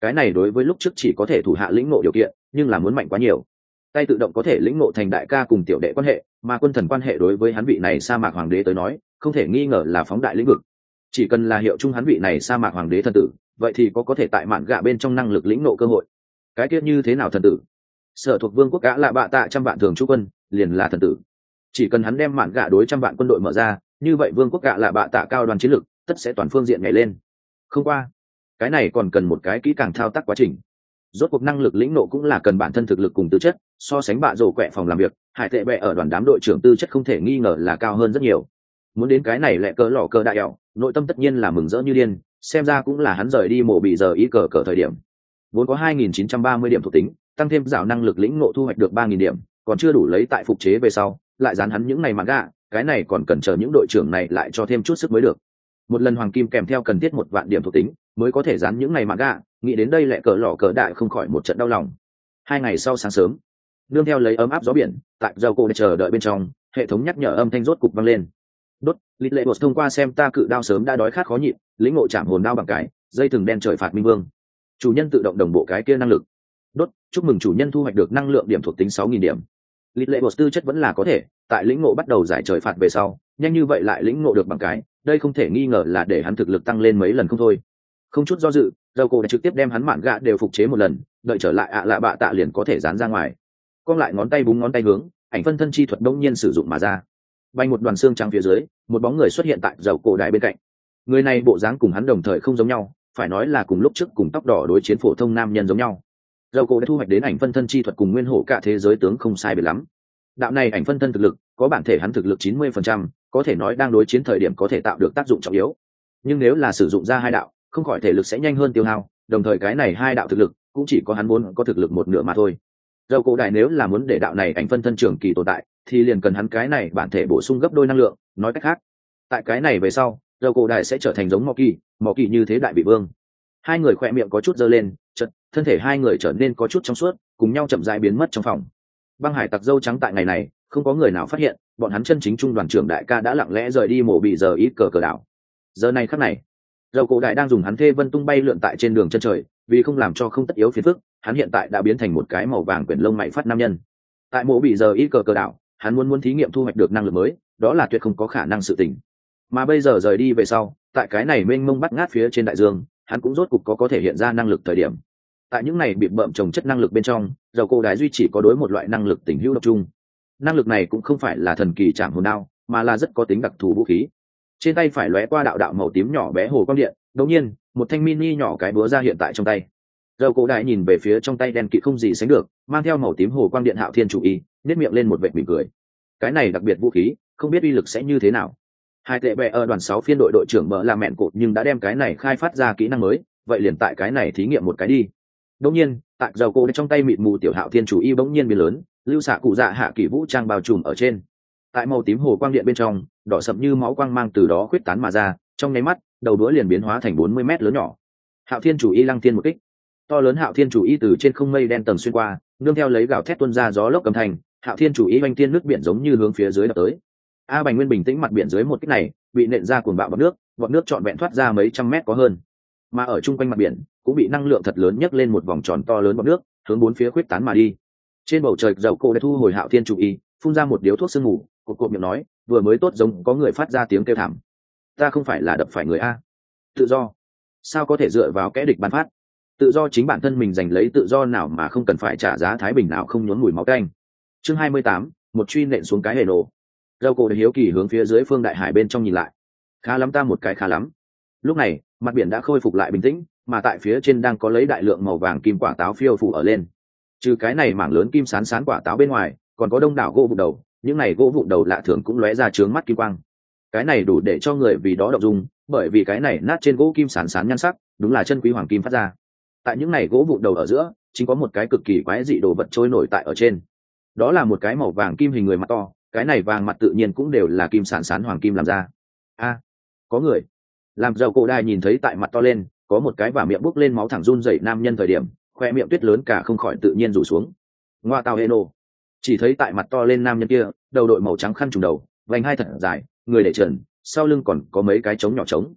cái này đối với lúc trước chỉ có thể thủ hạ lĩnh ngộ điều kiện nhưng là muốn mạnh quá nhiều. Tay tự động có thể lĩnh ngộ thành đại ca cùng tiểu đệ quan hệ, mà quân thần quan hệ đối với hắn vị này sa mạc hoàng đế tới nói không thể nghi ngờ là phóng đại lĩnh vực. Chỉ cần là hiệu chung hắn vị này sa mạc hoàng đế thần tử, vậy thì có có thể tại mạn gạ bên trong năng lực lĩnh ngộ cơ hội. Cái kia như thế nào thần tử? Sở thuộc vương quốc gã lạ bạ tạ trăm vạn thường trú quân liền là thần tử. Chỉ cần hắn đem mạn gạ đối trăm vạn quân đội mở ra, như vậy vương quốc gã lạ bạ tạ cao đoàn chiến lực tất sẽ toàn phương diện nhảy lên. Không qua cái này còn cần một cái kỹ càng thao tác quá trình. Rốt cuộc năng lực lĩnh nộ cũng là cần bản thân thực lực cùng tư chất, so sánh bạ rổ quẹ phòng làm việc, hải tệ bẹ ở đoàn đám đội trưởng tư chất không thể nghi ngờ là cao hơn rất nhiều. Muốn đến cái này lẹ cỡ lọ cờ đại ảo, nội tâm tất nhiên là mừng rỡ như điên, xem ra cũng là hắn rời đi mộ bị giờ ý cờ cờ thời điểm. Vốn có hai nghìn chín trăm ba mươi điểm thuộc tính, tăng thêm rào năng lực lĩnh nộ thu hoạch được ba nghìn điểm, còn chưa đủ lấy tại phục chế về sau, lại dán hắn những này mà gạ, cái này còn cần chờ những đội trưởng này lại cho thêm chút sức mới được. Một lần hoàng kim kèm theo cần thiết một vạn điểm thuộc tính mới có thể dán những này mà gạ, nghĩ đến đây lẹ cỡ lọ cờ đại không khỏi một trận đau lòng. Hai ngày sau sáng sớm, nương theo lấy ấm áp gió biển, tại dầu cổ để chờ đợi bên trong, hệ thống nhắc nhở âm thanh rốt cục vang lên. Đốt, lịch lệ bột thông qua xem ta cự đao sớm đã đói khát khó nhịn, lĩnh ngộ chạm hồn đao bằng cái, dây thừng đen trời phạt minh vương. Chủ nhân tự động đồng bộ cái kia năng lực. Đốt, chúc mừng chủ nhân thu hoạch được năng lượng điểm thuộc tính sáu nghìn điểm. Lịch lệ bột tư chất vẫn là có thể, tại lĩnh ngộ bắt đầu giải trời phạt về sau, nhanh như vậy lại lĩnh ngộ được bằng cái, đây không thể nghi ngờ là để hắn thực lực tăng lên mấy lần không thôi. Không chút do dự, dầu cổ đã trực tiếp đem hắn mạn gạ đều phục chế một lần, đợi trở lại ạ à lạ bạ tạ liền có thể dán ra ngoài. Cong lại ngón tay búng ngón tay hướng, ảnh phân thân chi thuật đông nhiên sử dụng mà ra. Bay một đoàn xương trắng phía dưới, một bóng người xuất hiện tại dầu cổ đại bên cạnh. Người này bộ dáng cùng hắn đồng thời không giống nhau, phải nói là cùng lúc trước cùng tóc đỏ đối chiến phổ thông nam nhân giống nhau. Dầu cổ đã thu hoạch đến ảnh phân thân chi thuật cùng nguyên hổ cả thế giới tướng không sai biệt lắm. Đạo này ảnh phân thân thực lực, có bản thể hắn thực lực chín mươi phần trăm, có thể nói đang đối chiến thời điểm có thể tạo được tác dụng trọng yếu. Nhưng nếu là sử dụng ra hai đạo, không khỏi thể lực sẽ nhanh hơn tiêu hao, đồng thời cái này hai đạo thực lực cũng chỉ có hắn muốn có thực lực một nửa mà thôi. Dầu cổ đại nếu là muốn để đạo này ảnh phân thân trường kỳ tồn tại, thì liền cần hắn cái này bản thể bổ sung gấp đôi năng lượng, nói cách khác, tại cái này về sau, dầu cổ đại sẽ trở thành giống Mọ Kỳ, Mọ Kỳ như thế đại vị vương. Hai người khỏe miệng có chút giơ lên, chợt thân thể hai người trở nên có chút trong suốt, cùng nhau chậm rãi biến mất trong phòng. Băng hải tặc dâu trắng tại ngày này, không có người nào phát hiện, bọn hắn chân chính trung đoàn trưởng đại ca đã lặng lẽ rời đi mổ bị giờ ít cờ cờ đảo. Giờ này khắc này, dầu cổ đại đang dùng hắn thê vân tung bay lượn tại trên đường chân trời, vì không làm cho không tất yếu phiền phức, hắn hiện tại đã biến thành một cái màu vàng quyển lông mày phát nam nhân. Tại mổ bị giờ ít cờ cờ đảo, hắn muốn muốn thí nghiệm thu hoạch được năng lực mới, đó là tuyệt không có khả năng sự tình. Mà bây giờ rời đi về sau, tại cái này mênh mông bắt ngát phía trên đại dương, hắn cũng rốt cục có có thể hiện ra năng lực thời điểm. Tại những này bị bợm trồng chất năng lực bên trong, dầu cổ đại duy chỉ có đối một loại năng lực tình hữu độc chung. Năng lực này cũng không phải là thần kỳ chạm hồn đao, mà là rất có tính đặc thù vũ khí. Trên tay phải lóe qua đạo đạo màu tím nhỏ bé hồ quang điện, đột nhiên, một thanh mini nhỏ cái búa ra hiện tại trong tay. Dầu cổ đại nhìn về phía trong tay đen kịt không gì sánh được, mang theo màu tím hồ quang điện Hạo Thiên chủ y, nét miệng lên một vệt mỉm cười. Cái này đặc biệt vũ khí, không biết uy lực sẽ như thế nào. Hai tệ bè ở đoàn sáu phiên đội đội trưởng mở là mẹn cột nhưng đã đem cái này khai phát ra kỹ năng mới, vậy liền tại cái này thí nghiệm một cái đi. Đột nhiên, tại dầu cổ trong tay mịt mù tiểu Hạo Thiên chủ y bỗng nhiên biến lớn, lưu xạ cụ dạ hạ kỳ vũ trang bao trùm ở trên. Tại màu tím hồ quang điện bên trong, đỏ sậm như máu quang mang từ đó khuyết tán mà ra, trong nháy mắt, đầu đũa liền biến hóa thành bốn mươi mét lớn nhỏ. Hạo Thiên chủ y lăng thiên một kích. To lớn Hạo Thiên chủ y từ trên không mây đen tầng xuyên qua, nương theo lấy gào thét tuôn ra gió lốc cầm thành, Hạo Thiên chủ y vành tiên nước biển giống như hướng phía dưới đập tới. A Bành Nguyên bình tĩnh mặt biển dưới một kích này, bị nện ra cuồng bạo bọt nước, bọt nước trọn vẹn thoát ra mấy trăm mét có hơn. Mà ở trung quanh mặt biển, cũng bị năng lượng thật lớn nhấc lên một vòng tròn to lớn bọt nước, hướng bốn phía khuyết tán mà đi. Trên bầu trời dầu cổ đã thu hồi Hạo Thiên chủ y, phun ra một điếu thuốc sương mù, cột cột miệng nói, vừa mới tốt giống có người phát ra tiếng kêu thảm. Ta không phải là đập phải người a. Tự do, sao có thể dựa vào kẻ địch ban phát? Tự do chính bản thân mình giành lấy tự do nào mà không cần phải trả giá thái bình nào không nhốn mùi máu tanh. Chương hai mươi tám, một truy nện xuống cái hề nổ. Dầu cổ đã hiếu kỳ hướng phía dưới phương đại hải bên trong nhìn lại. Khá lắm ta một cái khá lắm. Lúc này, mặt biển đã khôi phục lại bình tĩnh, mà tại phía trên đang có lấy đại lượng màu vàng kim quả táo phiêu phủ ở lên. Trừ cái này mảng lớn kim sán sán quả táo bên ngoài, còn có đông đảo gỗ vụn đầu, những này gỗ vụn đầu lạ thường cũng lóe ra trướng mắt kim quang. Cái này đủ để cho người vì đó động dung, bởi vì cái này nát trên gỗ kim sán sán nhan sắc, đúng là chân quý hoàng kim phát ra. Tại những này gỗ vụn đầu ở giữa, chính có một cái cực kỳ quái dị đồ vật trôi nổi tại ở trên. Đó là một cái màu vàng kim hình người mặt to, cái này vàng mặt tự nhiên cũng đều là kim sán sán hoàng kim làm ra. A, có người. Làm dầu cổ đài nhìn thấy tại mặt to lên, có một cái và miệng bốc lên máu thẳng run rẩy nam nhân thời điểm, khoe miệng tuyết lớn cả không khỏi tự nhiên rủ xuống. Ngoa tào hê nô. Chỉ thấy tại mặt to lên nam nhân kia, đầu đội màu trắng khăn trùng đầu, vành hai thật dài, người để trần, sau lưng còn có mấy cái trống nhỏ trống.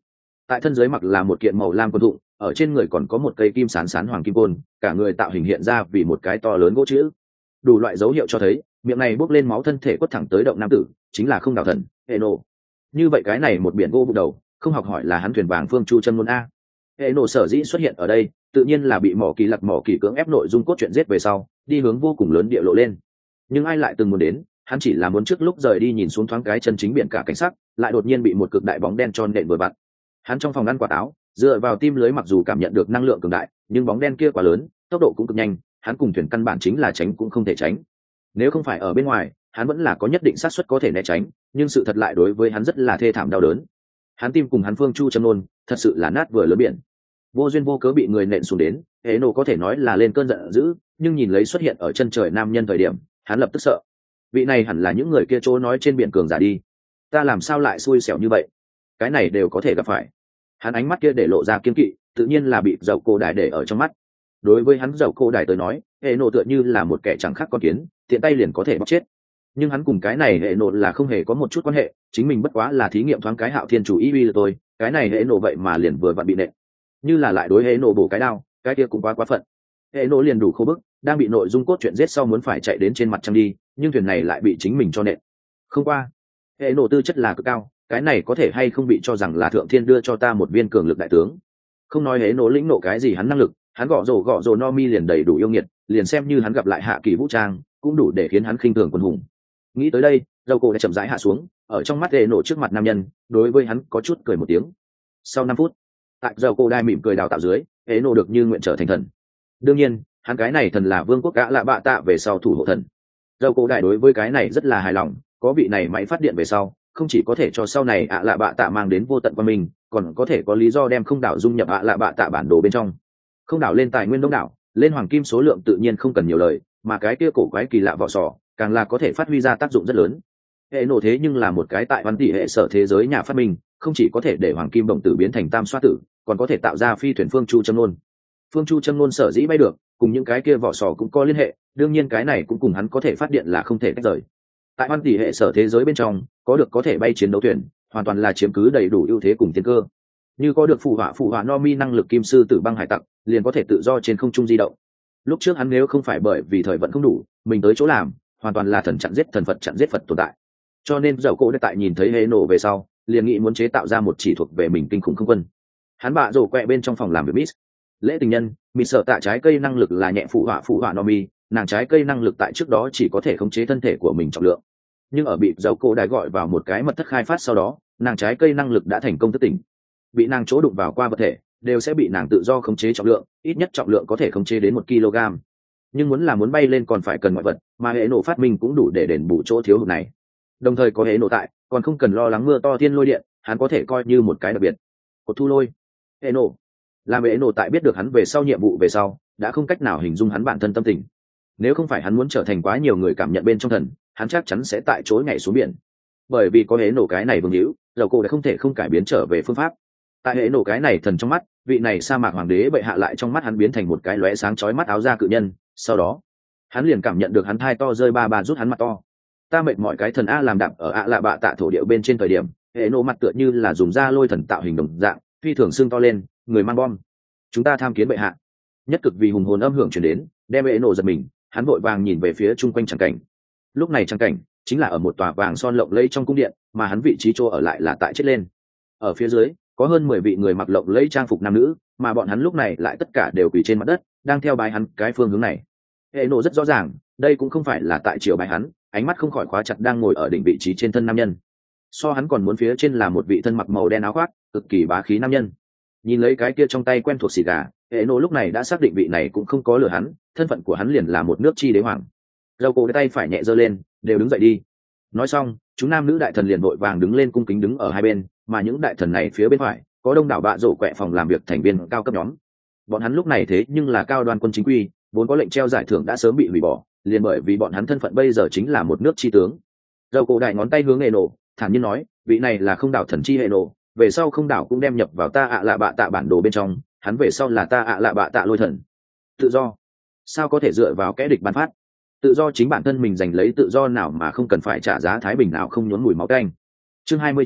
tại thân dưới mặc là một kiện màu lam quân thụng, ở trên người còn có một cây kim sán sán hoàng kim côn, cả người tạo hình hiện ra vì một cái to lớn gỗ chữ. Đủ loại dấu hiệu cho thấy miệng này bốc lên máu thân thể quất thẳng tới động nam tử chính là không đảo thần hệ nổ. Như vậy cái này một biển gỗ vụ đầu không học hỏi là hắn thuyền vàng phương chu chân ngôn a. Hệ nổ sở dĩ xuất hiện ở đây tự nhiên là bị mỏ kỳ lặc mỏ kỳ cưỡng ép nội dung cốt truyện giết về sau đi hướng vô cùng lớn địa lộ lên. Nhưng ai lại từng muốn đến, hắn chỉ là muốn trước lúc rời đi nhìn xuống thoáng cái chân chính biển cả cảnh sắc, lại đột nhiên bị một cực đại bóng đen tròn nện vừa vặn. Hắn trong phòng ăn quả táo dựa vào tim lưới, mặc dù cảm nhận được năng lượng cường đại nhưng bóng đen kia quá lớn, tốc độ cũng cực nhanh, hắn cùng thuyền căn bản chính là tránh cũng không thể tránh. Nếu không phải ở bên ngoài hắn vẫn là có nhất định xác suất có thể né tránh, nhưng sự thật lại đối với hắn rất là thê thảm đau đớn. Hắn tim cùng hắn phương chu châm nôn thật sự là nát vừa lớn biển, vô duyên vô cớ bị người nện xuống đến. Hệ nổ có thể nói là lên cơn giận dữ, nhưng nhìn lấy xuất hiện ở chân trời nam nhân thời điểm hắn lập tức sợ. Vị này hẳn là những người kia chỗ nói trên biển cường giả đi, ta làm sao lại xui xẻo như vậy, cái này đều có thể gặp phải. Hắn ánh mắt kia để lộ ra kiên kỵ, tự nhiên là bị dầu cổ đài để ở trong mắt. Đối với hắn dầu cổ đài tới nói, hệ nổ tựa như là một kẻ chẳng khác con kiến, tiện tay liền có thể bóc chết. Nhưng hắn cùng cái này hệ nổ là không hề có một chút quan hệ, chính mình bất quá là thí nghiệm thoáng cái hạo thiên chủ ý uy là tôi, cái này hệ nổ vậy mà liền vừa vặn bị nện. Như là lại đối hệ nổ bổ cái đao, cái kia cũng quá quá phận. Hệ nổ liền đủ khô bức, đang bị nội dung cốt truyện giết sau muốn phải chạy đến trên mặt trăng đi, nhưng thuyền này lại bị chính mình cho nện. Không qua, hệ nổ tư chất là cực cao, cái này có thể hay không bị cho rằng là thượng thiên đưa cho ta một viên cường lực đại tướng. Không nói hệ nổ lĩnh nộ cái gì hắn năng lực, hắn gõ rổ gõ rổ no mi liền đầy đủ yêu nghiệt, liền xem như hắn gặp lại hạ kỳ vũ trang cũng đủ để khiến hắn khinh thường quân hùng. Nghĩ tới đây, dầu cổ đã chậm rãi hạ xuống, ở trong mắt hệ nổ trước mặt nam nhân, đối với hắn có chút cười một tiếng. Sau năm phút, tại dầu cổ đai mỉm cười đào tạo dưới, hệ nổ được như nguyện trở thành thần. Đương nhiên hắn cái này thần là vương quốc gã lạ bạ tạ về sau thủ hộ thần. Dầu cổ đai đối với cái này rất là hài lòng, có vị này máy phát điện về sau không chỉ có thể cho sau này ạ lạ bạ tạ mang đến vô tận qua mình, còn có thể có lý do đem không đảo dung nhập ạ lạ bạ tạ bản đồ bên trong. Không đảo lên tài nguyên đông đảo, lên hoàng kim số lượng tự nhiên không cần nhiều lời, mà cái kia cổ quái kỳ lạ vỏ sò càng là có thể phát huy ra tác dụng rất lớn. Hệ nổ thế nhưng là một cái tại văn tỷ hệ sở thế giới nhà phát minh, không chỉ có thể để hoàng kim đồng tử biến thành tam xoa tử, còn có thể tạo ra phi thuyền phương chu châm nôn. Phương chu châm nôn sở dĩ bay được, cùng những cái kia vỏ sò cũng có liên hệ, đương nhiên cái này cũng cùng hắn có thể phát điện là không thể tách rời. Tại văn tỷ hệ sở thế giới bên trong, có được có thể bay chiến đấu thuyền, hoàn toàn là chiếm cứ đầy đủ ưu thế cùng tiên cơ. Như có được phù hỏa phù hỏa no mi năng lực kim sư tử băng hải tặc, liền có thể tự do trên không trung di động. Lúc trước hắn nếu không phải bởi vì thời vận không đủ, mình tới chỗ làm hoàn toàn là thần chặn giết thần, phật chặn giết phật tồn tại. Cho nên dầu cổ đã tại nhìn thấy hệ nổ về sau, liền nghĩ muốn chế tạo ra một chỉ thuộc về mình kinh khủng không quân. Hắn bạ rổ quẹ bên trong phòng làm việc miss lễ tình nhân, mịt sợ tạ trái cây năng lực là nhẹ phụ họa phụ họa no mi, nàng trái cây năng lực tại trước đó chỉ có thể khống chế thân thể của mình trọng lượng, nhưng ở bị dầu cổ đài gọi vào một cái mật thất khai phát sau đó, nàng trái cây năng lực đã thành công thức tỉnh. Bị nàng chỗ đụng vào qua vật thể đều sẽ bị nàng tự do khống chế trọng lượng, ít nhất trọng lượng có thể khống chế đến một kg. Nhưng muốn là muốn bay lên còn phải cần mọi vật, mà hệ nổ phát minh cũng đủ để đền bù chỗ thiếu hụt này. Đồng thời có hệ nổ tại, còn không cần lo lắng mưa to thiên lôi điện, hắn có thể coi như một cái đặc biệt. Cột thu lôi, hệ nổ, làm hệ nổ tại biết được hắn về sau nhiệm vụ về sau, đã không cách nào hình dung hắn bản thân tâm tình. Nếu không phải hắn muốn trở thành quá nhiều người cảm nhận bên trong thần, hắn chắc chắn sẽ tại chối nhảy xuống biển. Bởi vì có hệ nổ cái này vương hữu, dầu cổ đã không thể không cải biến trở về phương pháp. Tại hệ nổ cái này thần trong mắt, vị này sa mạc hoàng đế bệ hạ lại trong mắt hắn biến thành một cái lóe sáng chói mắt áo da cự nhân. Sau đó hắn liền cảm nhận được hắn thai to rơi ba ba rút hắn mặt to. Ta mệt mọi cái thần a làm đạm ở ạ lạ bạ tạ thổ điệu bên trên thời điểm, hệ nổ mặt tựa như là dùng da lôi thần tạo hình đồng dạng, phi thường xương to lên, người mang bom. Chúng ta tham kiến bệ hạ. Nhất cực vì hùng hồn âm hưởng truyền đến, đem hệ nổ giật mình, hắn vội vàng nhìn về phía chung quanh tràng cảnh. Lúc này tràng cảnh chính là ở một tòa vàng son lộng lẫy trong cung điện, mà hắn vị trí chỗ ở lại là tại chết lên. Ở phía dưới có hơn mười vị người mặc lộng lẫy trang phục nam nữ, mà bọn hắn lúc này lại tất cả đều quỳ trên mặt đất, đang theo bái hắn cái phương hướng này. Hệ nổ rất rõ ràng, đây cũng không phải là tại triều bái hắn, ánh mắt không khỏi khóa chặt đang ngồi ở đỉnh vị trí trên thân nam nhân. So hắn còn muốn phía trên là một vị thân mặc màu đen áo khoác, cực kỳ bá khí nam nhân. Nhìn lấy cái kia trong tay quen thuộc xì gà, hệ nổ lúc này đã xác định vị này cũng không có lừa hắn, thân phận của hắn liền là một nước chi đế hoàng. Dầu cổ tay phải nhẹ giơ lên, đều đứng dậy đi. Nói xong, chúng nam nữ đại thần liền vội vàng đứng lên cung kính đứng ở hai bên, mà những đại thần này phía bên phải có đông đảo bạ rổ quẹ phòng làm việc thành viên cao cấp nhóm. Bọn hắn lúc này thế nhưng là cao đoan quân chính quy, vốn có lệnh treo giải thưởng đã sớm bị hủy bỏ, liền bởi vì bọn hắn thân phận bây giờ chính là một nước chi tướng. Dầu cổ đại ngón tay hướng hệ nổ, thản nhiên nói, vị này là không đảo thần chi hệ nổ, về sau không đảo cũng đem nhập vào ta ạ lạ bạ tạ bản đồ bên trong, hắn về sau là ta ạ lạ bạ tạ lôi thần. Tự do sao có thể dựa vào kẻ địch ban phát? Tự do chính bản thân mình giành lấy, tự do nào mà không cần phải trả giá thái bình nào không nhốn mùi máu canh. Chương hai mươi chín,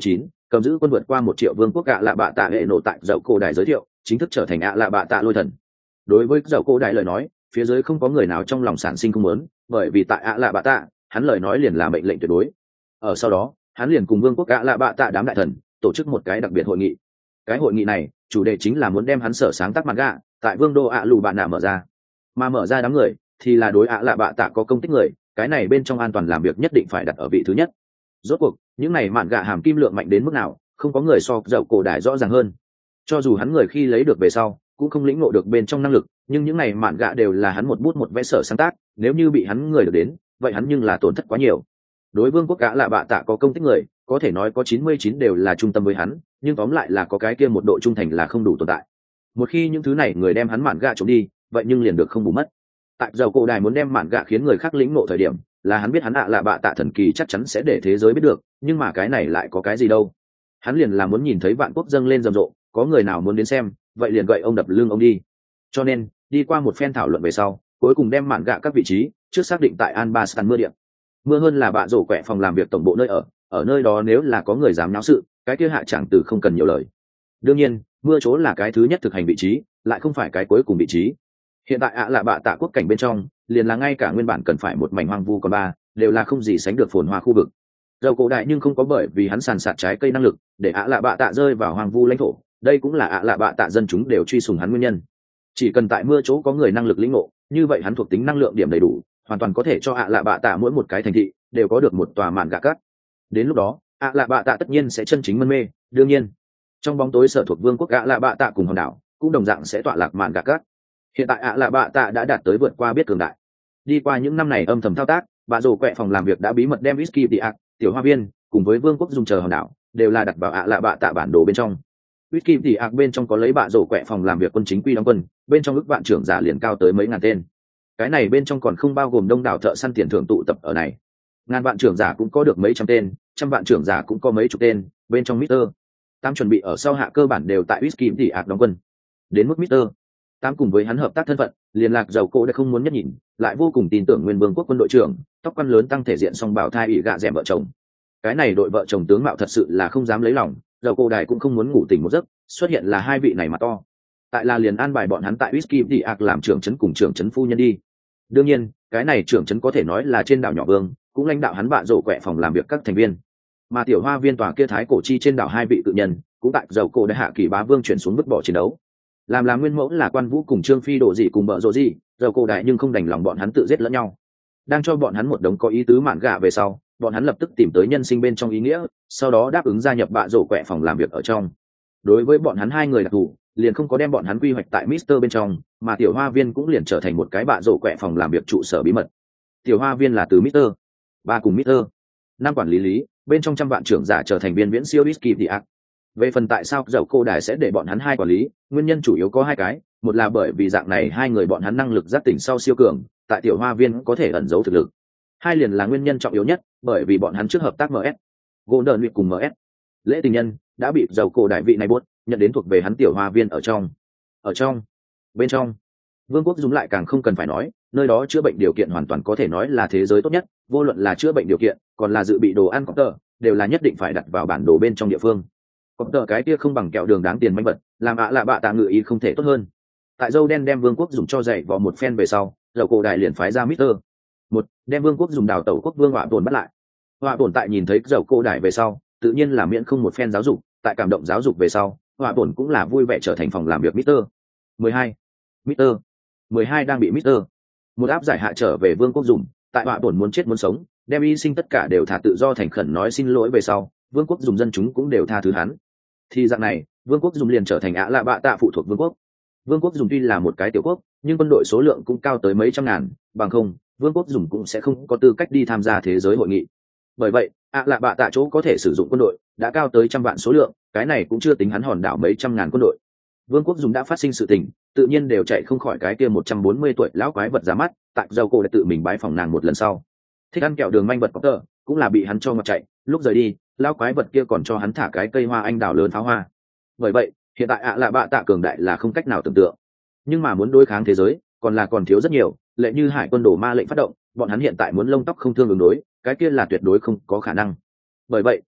cầm giữ quân vượt qua một triệu vương quốc ạ lạ bạ tạ hệ nổ tại dậu cổ đài giới thiệu chính thức trở thành ạ lạ bạ tạ lôi thần. Đối với dậu cổ đài lời nói, phía dưới không có người nào trong lòng sản sinh không muốn, bởi vì tại ạ lạ bạ tạ, hắn lời nói liền là mệnh lệnh tuyệt đối. Ở sau đó, hắn liền cùng vương quốc ạ lạ bạ tạ đám đại thần tổ chức một cái đặc biệt hội nghị. Cái hội nghị này chủ đề chính là muốn đem hắn sở sáng tác mặt gạ tại vương đô ạ lù bạn nạ mở ra, mà mở ra đám người thì là đối ạ lạ bạ tạ có công tích người, cái này bên trong an toàn làm việc nhất định phải đặt ở vị thứ nhất. Rốt cuộc những này mạn gạ hàm kim lượng mạnh đến mức nào, không có người so dậu cổ đài rõ ràng hơn. Cho dù hắn người khi lấy được về sau cũng không lĩnh ngộ được bên trong năng lực, nhưng những này mạn gạ đều là hắn một bút một vẽ sở sáng tác, nếu như bị hắn người được đến, vậy hắn nhưng là tổn thất quá nhiều. Đối vương quốc ạ lạ bạ tạ có công tích người, có thể nói có chín mươi chín đều là trung tâm với hắn, nhưng tóm lại là có cái kia một độ trung thành là không đủ tồn tại. Một khi những thứ này người đem hắn mạn gạ trộm đi, vậy nhưng liền được không bù mất. Tại dầu cổ đài muốn đem mạn gạ khiến người khác lĩnh ngộ thời điểm, là hắn biết hắn ạ lạ bạ tạ thần kỳ chắc chắn sẽ để thế giới biết được, nhưng mà cái này lại có cái gì đâu. Hắn liền là muốn nhìn thấy vạn quốc dâng lên rầm rộ, có người nào muốn đến xem, vậy liền gậy ông đập lưng ông đi. Cho nên đi qua một phen thảo luận về sau, cuối cùng đem mạn gạ các vị trí trước xác định tại An Ba Stan mưa điện. Mưa hơn là bạ rổ quẹ phòng làm việc tổng bộ nơi ở, ở nơi đó nếu là có người dám náo sự, cái kia hạ chẳng từ không cần nhiều lời. Đương nhiên mưa chỗ là cái thứ nhất thực hành vị trí, lại không phải cái cuối cùng vị trí. Hiện tại ạ là bạ tạ quốc cảnh bên trong, liền là ngay cả nguyên bản cần phải một mảnh hoang vu còn ba đều là không gì sánh được phồn hoa khu vực. Dầu cổ đại nhưng không có bởi vì hắn sàn sạt trái cây năng lực để ạ là bạ tạ rơi vào hoang vu lãnh thổ, đây cũng là ạ là bạ tạ dân chúng đều truy sùng hắn nguyên nhân. Chỉ cần tại mưa chỗ có người năng lực lĩnh ngộ, như vậy hắn thuộc tính năng lượng điểm đầy đủ, hoàn toàn có thể cho ạ là bạ tạ mỗi một cái thành thị đều có được một tòa màn gạ cát. Đến lúc đó ạ là bạ tạ tất nhiên sẽ chân chính mân mê. Đương nhiên trong bóng tối sở thuộc vương quốc ạ là bạ tạ cùng hòn đảo cũng đồng dạng sẽ tọa lạc màn gạ cát. Hiện tại ạ là bạ tạ đã đạt tới vượt qua biết cường đại. Đi qua những năm này âm thầm thao tác, bà rồ quẹ phòng làm việc đã bí mật đem whisky đi ạc tiểu hoa viên cùng với vương quốc dùng chờ hòn đảo đều là đặt vào ạ là bạ tạ bản đồ bên trong. Whisky đi ạc bên trong có lấy bà rồ quẹ phòng làm việc quân chính quy đóng quân, bên trong ước vạn trưởng giả liền cao tới mấy ngàn tên. Cái này bên trong còn không bao gồm đông đảo thợ săn tiền thưởng tụ tập ở này. Ngàn vạn trưởng giả cũng có được mấy trăm tên, trăm vạn trưởng giả cũng có mấy chục tên, bên trong Mister Tam chuẩn bị ở sau hạ cơ bản đều tại Whisky đi ạc đóng quân. Đến mức Mister Tam cùng với hắn hợp tác thân phận, liên lạc dầu cổ đã không muốn nhất nhìn, lại vô cùng tin tưởng nguyên vương quốc quân đội trưởng, tóc quan lớn tăng thể diện song bảo thai ỷ gạ dẻm vợ chồng. Cái này đội vợ chồng tướng mạo thật sự là không dám lấy lòng, dầu cổ đài cũng không muốn ngủ tỉnh một giấc, xuất hiện là hai vị này mà to. Tại là liền an bài bọn hắn tại Whisky đi ạc làm trưởng trấn cùng trưởng trấn phu nhân đi. Đương nhiên cái này trưởng trấn có thể nói là trên đảo nhỏ vương, cũng lãnh đạo hắn bạ rổ quẹ phòng làm việc các thành viên. Mà tiểu hoa viên tòa kia thái cổ chi trên đảo hai vị tự nhân cũng tại dầu cổ đã hạ kỳ bá vương chuyển xuống vứt bỏ chiến đấu. Làm là nguyên mẫu là quan vũ cùng trương phi đổ gì cùng bợ rộ gì, dầu cổ đại nhưng không đành lòng bọn hắn tự giết lẫn nhau. Đang cho bọn hắn một đống có ý tứ mạn gạ về sau, bọn hắn lập tức tìm tới nhân sinh bên trong ý nghĩa, sau đó đáp ứng gia nhập bạ rổ quẹ phòng làm việc ở trong. Đối với bọn hắn hai người đặc thù, liền không có đem bọn hắn quy hoạch tại Mister bên trong, mà tiểu hoa viên cũng liền trở thành một cái bạ rổ quẹ phòng làm việc trụ sở bí mật. Tiểu hoa viên là từ Mister ba cùng Mister năm quản lý lý, bên trong trăm vạn trưởng giả trở thành viên viễn siêu whisky thì ác. Về phần tại sao dầu cô đài sẽ để bọn hắn hai quản lý, nguyên nhân chủ yếu có hai cái, một là bởi vì dạng này hai người bọn hắn năng lực giác tỉnh sau siêu cường, tại tiểu hoa viên có thể ẩn giấu thực lực. Hai liền là nguyên nhân trọng yếu nhất, bởi vì bọn hắn trước hợp tác em ét, Golden Week cùng em ét. Lễ tình nhân đã bị dầu cô đài vị này buốt, nhận đến thuộc về hắn tiểu hoa viên ở trong. Ở trong, bên trong, vương quốc dùng lại càng không cần phải nói, nơi đó chữa bệnh điều kiện hoàn toàn có thể nói là thế giới tốt nhất, vô luận là chữa bệnh điều kiện, còn là dự bị đồ ăn cọp đều là nhất định phải đặt vào bản đồ bên trong địa phương. Cọp tờ cái kia không bằng kẹo đường đáng tiền manh vật, làm ạ là bạ tạ ngự ý không thể tốt hơn. Tại dâu đen đem vương quốc dùng cho dạy vào một phen về sau, dầu cổ đại liền phái ra Mister một đem vương quốc dùng đào tẩu quốc vương họa tồn bắt lại. Họa tồn tại nhìn thấy dầu cổ đại về sau, tự nhiên là miễn không một phen giáo dục, tại cảm động giáo dục về sau, họa tồn cũng là vui vẻ trở thành phòng làm việc Mister mười hai. Mister mười hai đang bị Mister một áp giải hạ trở về vương quốc dùng, tại họa tồn muốn chết muốn sống, đem y sinh tất cả đều thả tự do thành khẩn nói xin lỗi về sau, vương quốc dùng dân chúng cũng đều tha thứ hắn. Thì dạng này vương quốc dùng liền trở thành ạ lạ bạ tạ phụ thuộc vương quốc. Vương quốc dùng tuy là một cái tiểu quốc, nhưng quân đội số lượng cũng cao tới mấy trăm ngàn, bằng không vương quốc dùng cũng sẽ không có tư cách đi tham gia thế giới hội nghị. Bởi vậy ạ lạ bạ tạ chỗ có thể sử dụng quân đội đã cao tới trăm vạn số lượng, cái này cũng chưa tính hắn hòn đảo mấy trăm ngàn quân đội. Vương quốc dùng đã phát sinh sự tình, tự nhiên đều chạy không khỏi cái kia một trăm bốn mươi tuổi lão quái vật ra mắt. Tại dầu cổ đã tự mình bái phòng nàng một lần sau, thích ăn kẹo đường manh vật có tờ cũng là bị hắn cho ngập chạy, lúc rời đi lão quái vật kia còn cho hắn thả cái cây hoa anh đào lớn pháo hoa. Bởi vậy hiện tại ạ lạ bạ tạ cường đại là không cách nào tưởng tượng, nhưng mà muốn đối kháng thế giới còn là còn thiếu rất nhiều. Lệ như hải quân đổ ma lệnh phát động, bọn hắn hiện tại muốn lông tóc không thương ứng đối, cái kia là tuyệt đối không có khả năng. Bởi vậy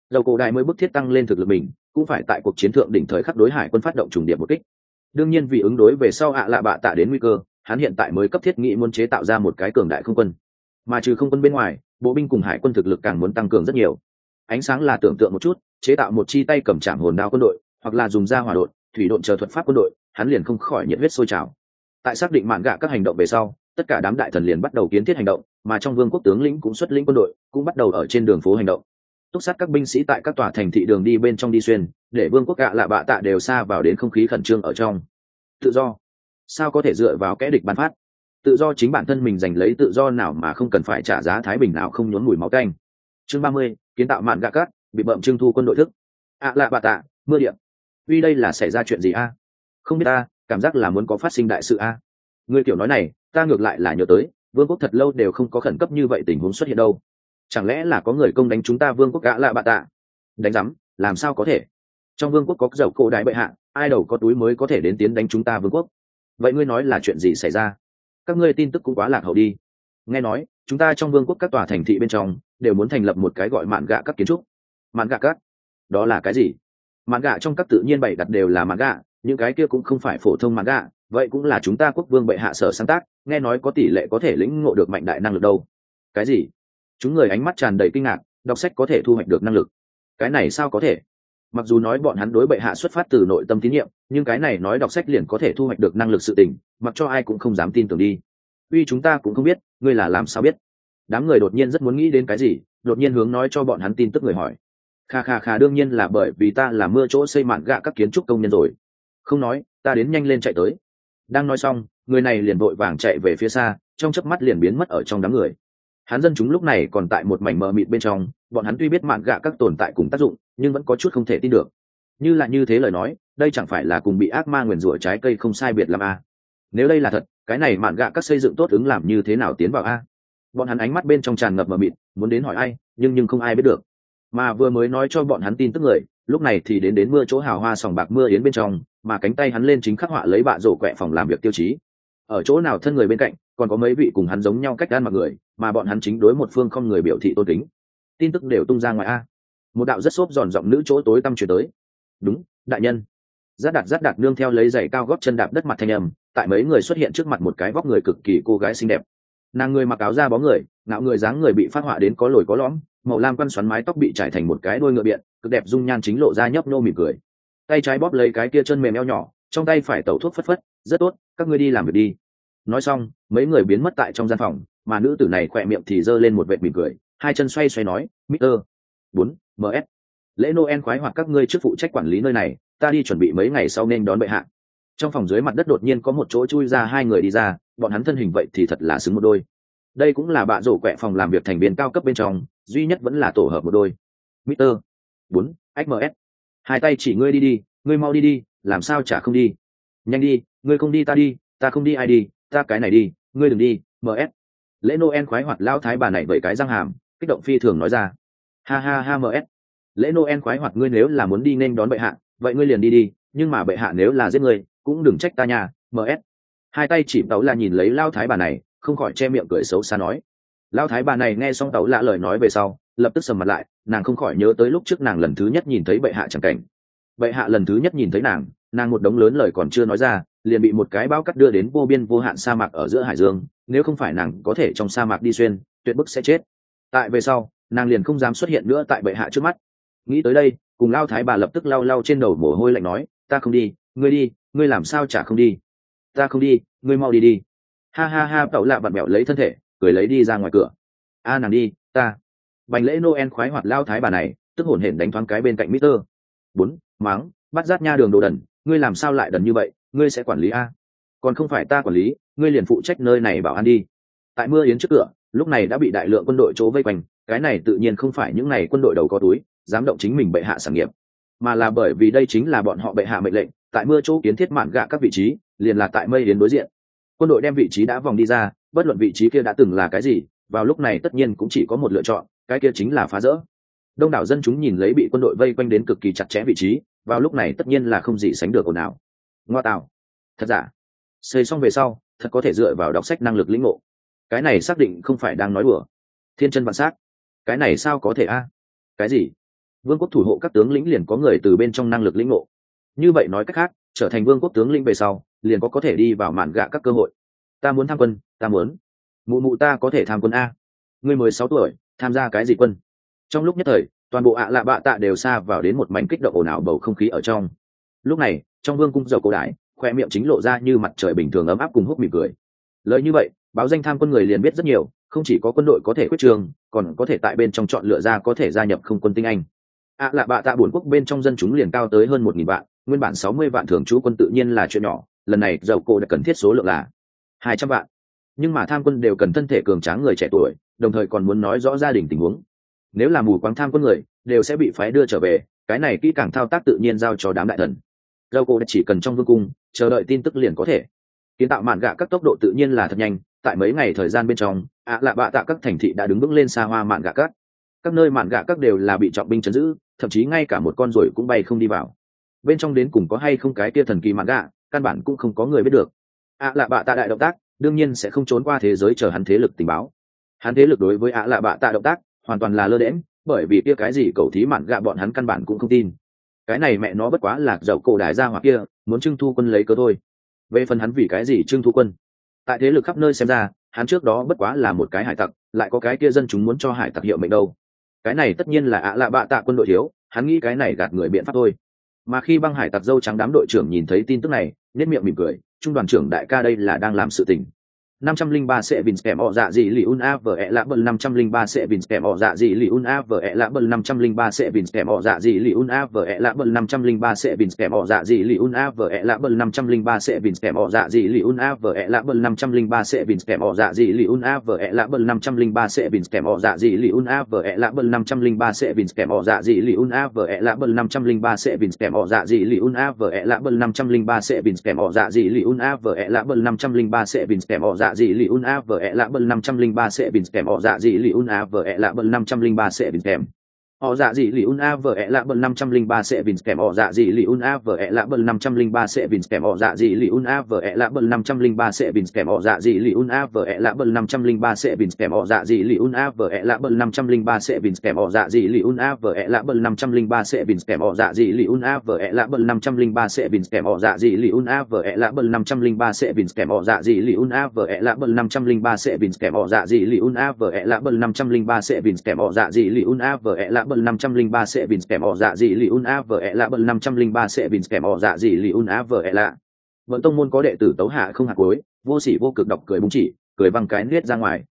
dầu cổ đại mới bức thiết tăng lên thực lực mình, cũng phải tại cuộc chiến thượng đỉnh thời khắc đối hải quân phát động trùng điệp một kích. Đương nhiên vì ứng đối về sau ạ lạ bạ tạ đến nguy cơ, hắn hiện tại mới cấp thiết nghĩ muốn chế tạo ra một cái cường đại không quân. Mà trừ không quân bên ngoài, bộ binh cùng hải quân thực lực càng muốn tăng cường rất nhiều. Ánh sáng là tưởng tượng một chút, chế tạo một chi tay cầm chạm hồn đao quân đội, hoặc là dùng ra hỏa độn, thủy độn chờ thuật pháp quân đội, hắn liền không khỏi nhiệt huyết sôi trào. Tại xác định mạn gạ các hành động về sau, tất cả đám đại thần liền bắt đầu kiến thiết hành động, mà trong vương quốc tướng lĩnh cũng xuất lĩnh quân đội, cũng bắt đầu ở trên đường phố hành động. Túc sát các binh sĩ tại các tòa thành thị đường đi bên trong đi xuyên, để vương quốc gạ lạ bạ tạ đều xa vào đến không khí khẩn trương ở trong. Tự do, sao có thể dựa vào kẻ địch ban phát? Tự do chính bản thân mình giành lấy, tự do nào mà không cần phải trả giá thái bình nào không nhốn mùi máu tanh. Chương ba mươi, kiến tạo mạn gạ cát, bị bậm trưng thu quân đội thức. ạ lạ bạ tạ, mưa điện. Uy, đây là xảy ra chuyện gì a? Không biết ta, cảm giác là muốn có phát sinh đại sự a. Ngươi kiểu nói này, ta ngược lại là nhớ tới, vương quốc thật lâu đều không có khẩn cấp như vậy tình huống xuất hiện đâu. Chẳng lẽ là có người công đánh chúng ta vương quốc gã lạ bạ tạ? Đánh rắm, làm sao có thể? Trong vương quốc có dầu cổ đại bệ hạ, ai đầu có túi mới có thể đến tiến đánh chúng ta vương quốc. Vậy ngươi nói là chuyện gì xảy ra? Các ngươi tin tức cũng quá lạc hậu đi. Nghe nói chúng ta trong vương quốc các tòa thành thị bên trong đều muốn thành lập một cái gọi mạn gạ các kiến trúc. Mạn gạ các? Đó là cái gì? Mạn gạ trong các tự nhiên bày đặt đều là mạn gạ, những cái kia cũng không phải phổ thông mạn gạ, vậy cũng là chúng ta quốc vương bệ hạ sở sáng tác, nghe nói có tỷ lệ có thể lĩnh ngộ được mạnh đại năng lực đâu. Cái gì? Chúng người ánh mắt tràn đầy kinh ngạc, đọc sách có thể thu hoạch được năng lực? Cái này sao có thể? Mặc dù nói bọn hắn đối bệ hạ xuất phát từ nội tâm tín nhiệm, nhưng cái này nói đọc sách liền có thể thu hoạch được năng lực sự tình, mặc cho ai cũng không dám tin tưởng đi. Uy, chúng ta cũng không biết, ngươi là làm sao biết? Đám người đột nhiên rất muốn nghĩ đến cái gì, đột nhiên hướng nói cho bọn hắn tin tức người hỏi. Kha kha kha, đương nhiên là bởi vì ta là mưa chỗ xây mạn gạ các kiến trúc công nhân rồi. Không nói, ta đến nhanh lên chạy tới. Đang nói xong, người này liền vội vàng chạy về phía xa, trong chớp mắt liền biến mất ở trong đám người. Hắn dân chúng lúc này còn tại một mảnh mờ mịt bên trong, bọn hắn tuy biết mạn gạ các tồn tại cùng tác dụng, nhưng vẫn có chút không thể tin được. Như là như thế lời nói, đây chẳng phải là cùng bị ác ma nguyền rủa trái cây không sai biệt lắm à? Nếu đây là thật, cái này mạn gạ các xây dựng tốt ứng làm như thế nào tiến vào a? Bọn hắn ánh mắt bên trong tràn ngập mờ mịt, muốn đến hỏi ai, nhưng nhưng không ai biết được. Mà vừa mới nói cho bọn hắn tin tức người, lúc này thì đến đến mưa chỗ hào hoa sòng bạc mưa yến bên trong, mà cánh tay hắn lên chính khắc họa lấy bạ rổ quẹ phòng làm việc tiêu chí. Ở chỗ nào thân người bên cạnh, còn có mấy vị cùng hắn giống nhau cách ăn mặc người, mà bọn hắn chính đối một phương không người biểu thị tôn kính. Tin tức đều tung ra ngoài a. Một đạo rất xốp giòn giọng nữ chỗ tối tăm truyền tới. Đúng, đại nhân. Giác đạt giác đạt nương theo lấy giày cao gót chân đạp đất mặt thanh âm, tại mấy người xuất hiện trước mặt một cái vóc người cực kỳ cô gái xinh đẹp. Nàng người mặc áo da bó người, ngạo người dáng người bị phát họa đến có lồi có lõm, màu lam quăn xoắn mái tóc bị trải thành một cái đuôi ngựa biện, cực đẹp dung nhan chính lộ ra nhấp nhô mỉm cười. Tay trái bóp lấy cái kia chân mềm eo nhỏ, trong tay phải tẩu thuốc phất phất, rất tốt, các ngươi đi làm việc đi. Nói xong, mấy người biến mất tại trong gian phòng, mà nữ tử này khỏe miệng thì giơ lên một vệt mỉm cười, hai chân xoay xoay nói, Mister bốn M S lễ Noel khoái hoặc các ngươi chức phụ trách quản lý nơi này, ta đi chuẩn bị mấy ngày sau nên đón bệ hạ. Trong phòng dưới mặt đất đột nhiên có một chỗ chui ra hai người đi ra, bọn hắn thân hình vậy thì thật là xứng một đôi. Đây cũng là bạ rổ quẹ phòng làm việc thành viên cao cấp bên trong, duy nhất vẫn là tổ hợp một đôi. Mister bốn X M S hai tay chỉ ngươi đi đi, ngươi mau đi đi, làm sao chả không đi? Nhanh đi, ngươi không đi ta đi, ta không đi ai đi, ta cái này đi, ngươi đừng đi. M S lễ Noel khoái hoạt lao thái bà này vậy cái răng hàm, kích động phi thường nói ra. Ha ha ha. M S lễ Noel khoái hoạt, ngươi nếu là muốn đi nên đón bệ hạ, vậy ngươi liền đi đi, nhưng mà bệ hạ nếu là giết ngươi, cũng đừng trách ta nhà. M S hai tay chỉ tấu là nhìn lấy lao thái bà này, không khỏi che miệng cười xấu xa nói. Lao thái bà này nghe xong tấu lạ lời nói về sau, lập tức sầm mặt lại, nàng không khỏi nhớ tới lúc trước nàng lần thứ nhất nhìn thấy bệ hạ chẳng cảnh. Bệ hạ lần thứ nhất nhìn thấy nàng, nàng một đống lớn lời còn chưa nói ra, liền bị một cái bão cắt đưa đến vô biên vô hạn sa mạc ở giữa hải dương, nếu không phải nàng có thể trong sa mạc đi xuyên, tuyệt bức sẽ chết. Tại về sau, nàng liền không dám xuất hiện nữa tại bệ hạ trước mắt. Nghĩ tới đây, cùng lao thái bà lập tức lau lau trên đầu mồ hôi lạnh nói, ta không đi, ngươi đi, ngươi làm sao chả không đi? Ta không đi, ngươi mau đi đi. Ha ha ha. Tẩu lạ vặn bẹo lấy thân thể, cười lấy đi ra ngoài cửa. A nàng đi, ta. Bành lễ Noel khoái hoạt lao thái bà này, tức hổn hển đánh thoáng cái bên cạnh Mister bốn máng, bắt rát nha đường đồ đần, ngươi làm sao lại đần như vậy, ngươi sẽ quản lý a? Còn không phải ta quản lý, ngươi liền phụ trách nơi này bảo an đi. Tại mưa yến trước cửa, lúc này đã bị đại lượng quân đội chỗ vây quanh, cái này tự nhiên không phải những này quân đội đầu có túi dám động chính mình bệ hạ sản nghiệp, mà là bởi vì đây chính là bọn họ bệ hạ mệnh lệnh, tại mưa chỗ kiến thiết mạn gạ các vị trí, liền là tại mây yến đối diện. Quân đội đem vị trí đã vòng đi ra, bất luận vị trí kia đã từng là cái gì, vào lúc này tất nhiên cũng chỉ có một lựa chọn, cái kia chính là phá rỡ. Đông đảo dân chúng nhìn lấy bị quân đội vây quanh đến cực kỳ chặt chẽ vị trí, vào lúc này tất nhiên là không gì sánh được ồn ào. Ngoa tạo, thật giả? Xây xong về sau, thật có thể dựa vào đọc sách năng lực lĩnh ngộ. Cái này xác định không phải đang nói đùa. Thiên chân vạn sắc. Cái này sao có thể a? Cái gì? vương quốc thủ hộ các tướng lĩnh liền có người từ bên trong năng lực lĩnh ngộ. Như vậy nói cách khác, trở thành vương quốc tướng lĩnh về sau liền có có thể đi vào mạn gạ các cơ hội. Ta muốn tham quân, ta muốn. Mụ mụ ta có thể tham quân a. Ngươi mười sáu tuổi, tham gia cái gì quân? Trong lúc nhất thời, toàn bộ ạ lạ bạ tạ đều xa vào đến một mảnh kích động ồn ào bầu không khí ở trong. Lúc này, trong vương cung dầu cổ đại, khoe miệng chính lộ ra như mặt trời bình thường ấm áp cùng hút mỉm cười. Lời như vậy, báo danh tham quân người liền biết rất nhiều, không chỉ có quân đội có thể quyết trường, còn có thể tại bên trong chọn lựa ra có thể gia nhập không quân tinh anh. ạ lạ bạ tạ buồn quốc bên trong dân chúng liền cao tới hơn một nghìn vạn, nguyên bản sáu mươi vạn thường trú quân tự nhiên là chuyện nhỏ, lần này dầu cổ đã cần thiết số lượng là hai trăm vạn. Nhưng mà tham quân đều cần thân thể cường tráng người trẻ tuổi, đồng thời còn muốn nói rõ gia đình tình huống. Nếu là mù quáng tham quân người, đều sẽ bị phái đưa trở về, cái này kỹ càng thao tác tự nhiên giao cho đám đại thần. Dầu cổ chỉ cần trong vương cung chờ đợi tin tức liền có thể kiến tạo mạn gạ các, tốc độ tự nhiên là thật nhanh. Tại mấy ngày thời gian bên trong, ạ lạ bạ tạ các thành thị đã đứng vững lên xa hoa mạn gạ các. Các nơi mạn gạ các đều là bị trọng binh trấn giữ, thậm chí ngay cả một con ruồi cũng bay không đi vào. Bên trong đến cùng có hay không cái kia thần kỳ mạn gạ, căn bản cũng không có người biết được. ạ lạ bạ tạ đại động tác đương nhiên sẽ không trốn qua thế giới chờ hắn thế lực tình báo. Hắn thế lực đối với ạ lạ bạ tạ động tác hoàn toàn là lơ đễnh, bởi vì kia cái gì cầu thí mạn gạ bọn hắn căn bản cũng không tin. Cái này mẹ nó bất quá là dậu cổ đại gia hoặc kia muốn trưng thu quân lấy cớ thôi. Về phần hắn vì cái gì trưng thu quân, tại thế lực khắp nơi xem ra, hắn trước đó bất quá là một cái hải tặc, lại có cái kia dân chúng muốn cho hải tặc hiệu mệnh đâu. Cái này tất nhiên là ạ lạ bạ tạ quân đội thiếu, hắn nghĩ cái này gạt người biện pháp thôi. Mà khi băng hải tặc dâu trắng đám đội trưởng nhìn thấy tin tức này, nhếch miệng mỉm cười, trung đoàn trưởng đại ca đây là đang làm sự tình. năm trăm lẻ ba sẽ Vince kèm ọ dạ gì lì un a vờ ẹ lạ bần năm trăm lẻ ba sẽ Vince kèm ọ dạ gì lì un a vờ ẹ lạ bần năm trăm lẻ ba sẽ Vince kèm ọ dạ gì lì un a vờ ẹ lạ bần năm trăm lẻ ba sẽ Vince kèm ọ dạ gì lì un a vờ ẹ lạ bần năm trăm lẻ ba sẽ Vince kèm ọ dạ gì lì un a vờ ẹ lạ bần năm trăm lẻ ba sẽ Vince kèm ọ dạ gì lì un a vờ ẹ lạ bần năm trăm lẻ ba sẽ Vince kèm ọ dạ gì lì un a vờ ẹ lạ bần năm trăm lẻ ba sẽ Vince kèm ọ dạ gì lì un a vờ ẹ lạ bần năm trăm lẻ ba sẽ Vince kèm ọ dạ gì lì un a vờ ẹ lạ bần năm trăm lẻ ba sẽ Vince kèm ọ dạ gì lì un a vờ ẹ lạ bần năm trăm lẻ ba sẽ Vince kèm ọ dạ gì lì un a vờ ẹ lạ bần năm trăm lẻ ba sẽ Vince kèm ọ dạ gì lì un a vờ ẹ lạ bần năm trăm lẻ ba sẽ Vince kèm ọ dạ gì lì un a vờ ẹ lạ bần năm trăm lẻ ba sẽ Vince kèm ọ dạ gì lì un a vờ ẹ lạ bần năm trăm lẻ ba sẽ Vince kèm ọ dạ gì lì un a vờ ẹ lạ bần năm trăm lẻ ba sẽ Vince kèm ọ dạ gì lì un a vờ ẹ lạ bần năm trăm lẻ ba sẽ Vince kèm ọ dạ gì lì un a vờ ẹ lạ bần năm trăm lẻ ba sẽ Vince kèm ọ dạ gì lì un a vờ ẹ lạ bần năm trăm lẻ ba sẽ Vince kèm ọ dạ gì lì un a vờ ẹ lạ bần năm trăm lẻ ba sẽ Vince kèm ọ dạ gì lì un a vờ ẹ lạ bần năm trăm lẻ ba sẽ Vince kèm ọ dạ gì lì un a vờ ẹ lạ bần năm trăm lẻ ba sẽ Vince kèm ọ dạ gì lì un a vờ ẹ lạ bần năm trăm lẻ ba sẽ Vince kèm ọ dạ gì lì un a vờ ẹ lạ bần năm trăm lẻ ba sẽ Vince kèm ọ dạ gì lì un a vờ ẹ lạ bần năm trăm lẻ ba sẽ Vince kèm ọ dạ gì lì un a vờ ẹ lạ. Vận tông môn có đệ tử tấu hạ không hạt cuối, vô sỉ vô cực đọc cười búng chỉ, cười văng cái nết ra ngoài.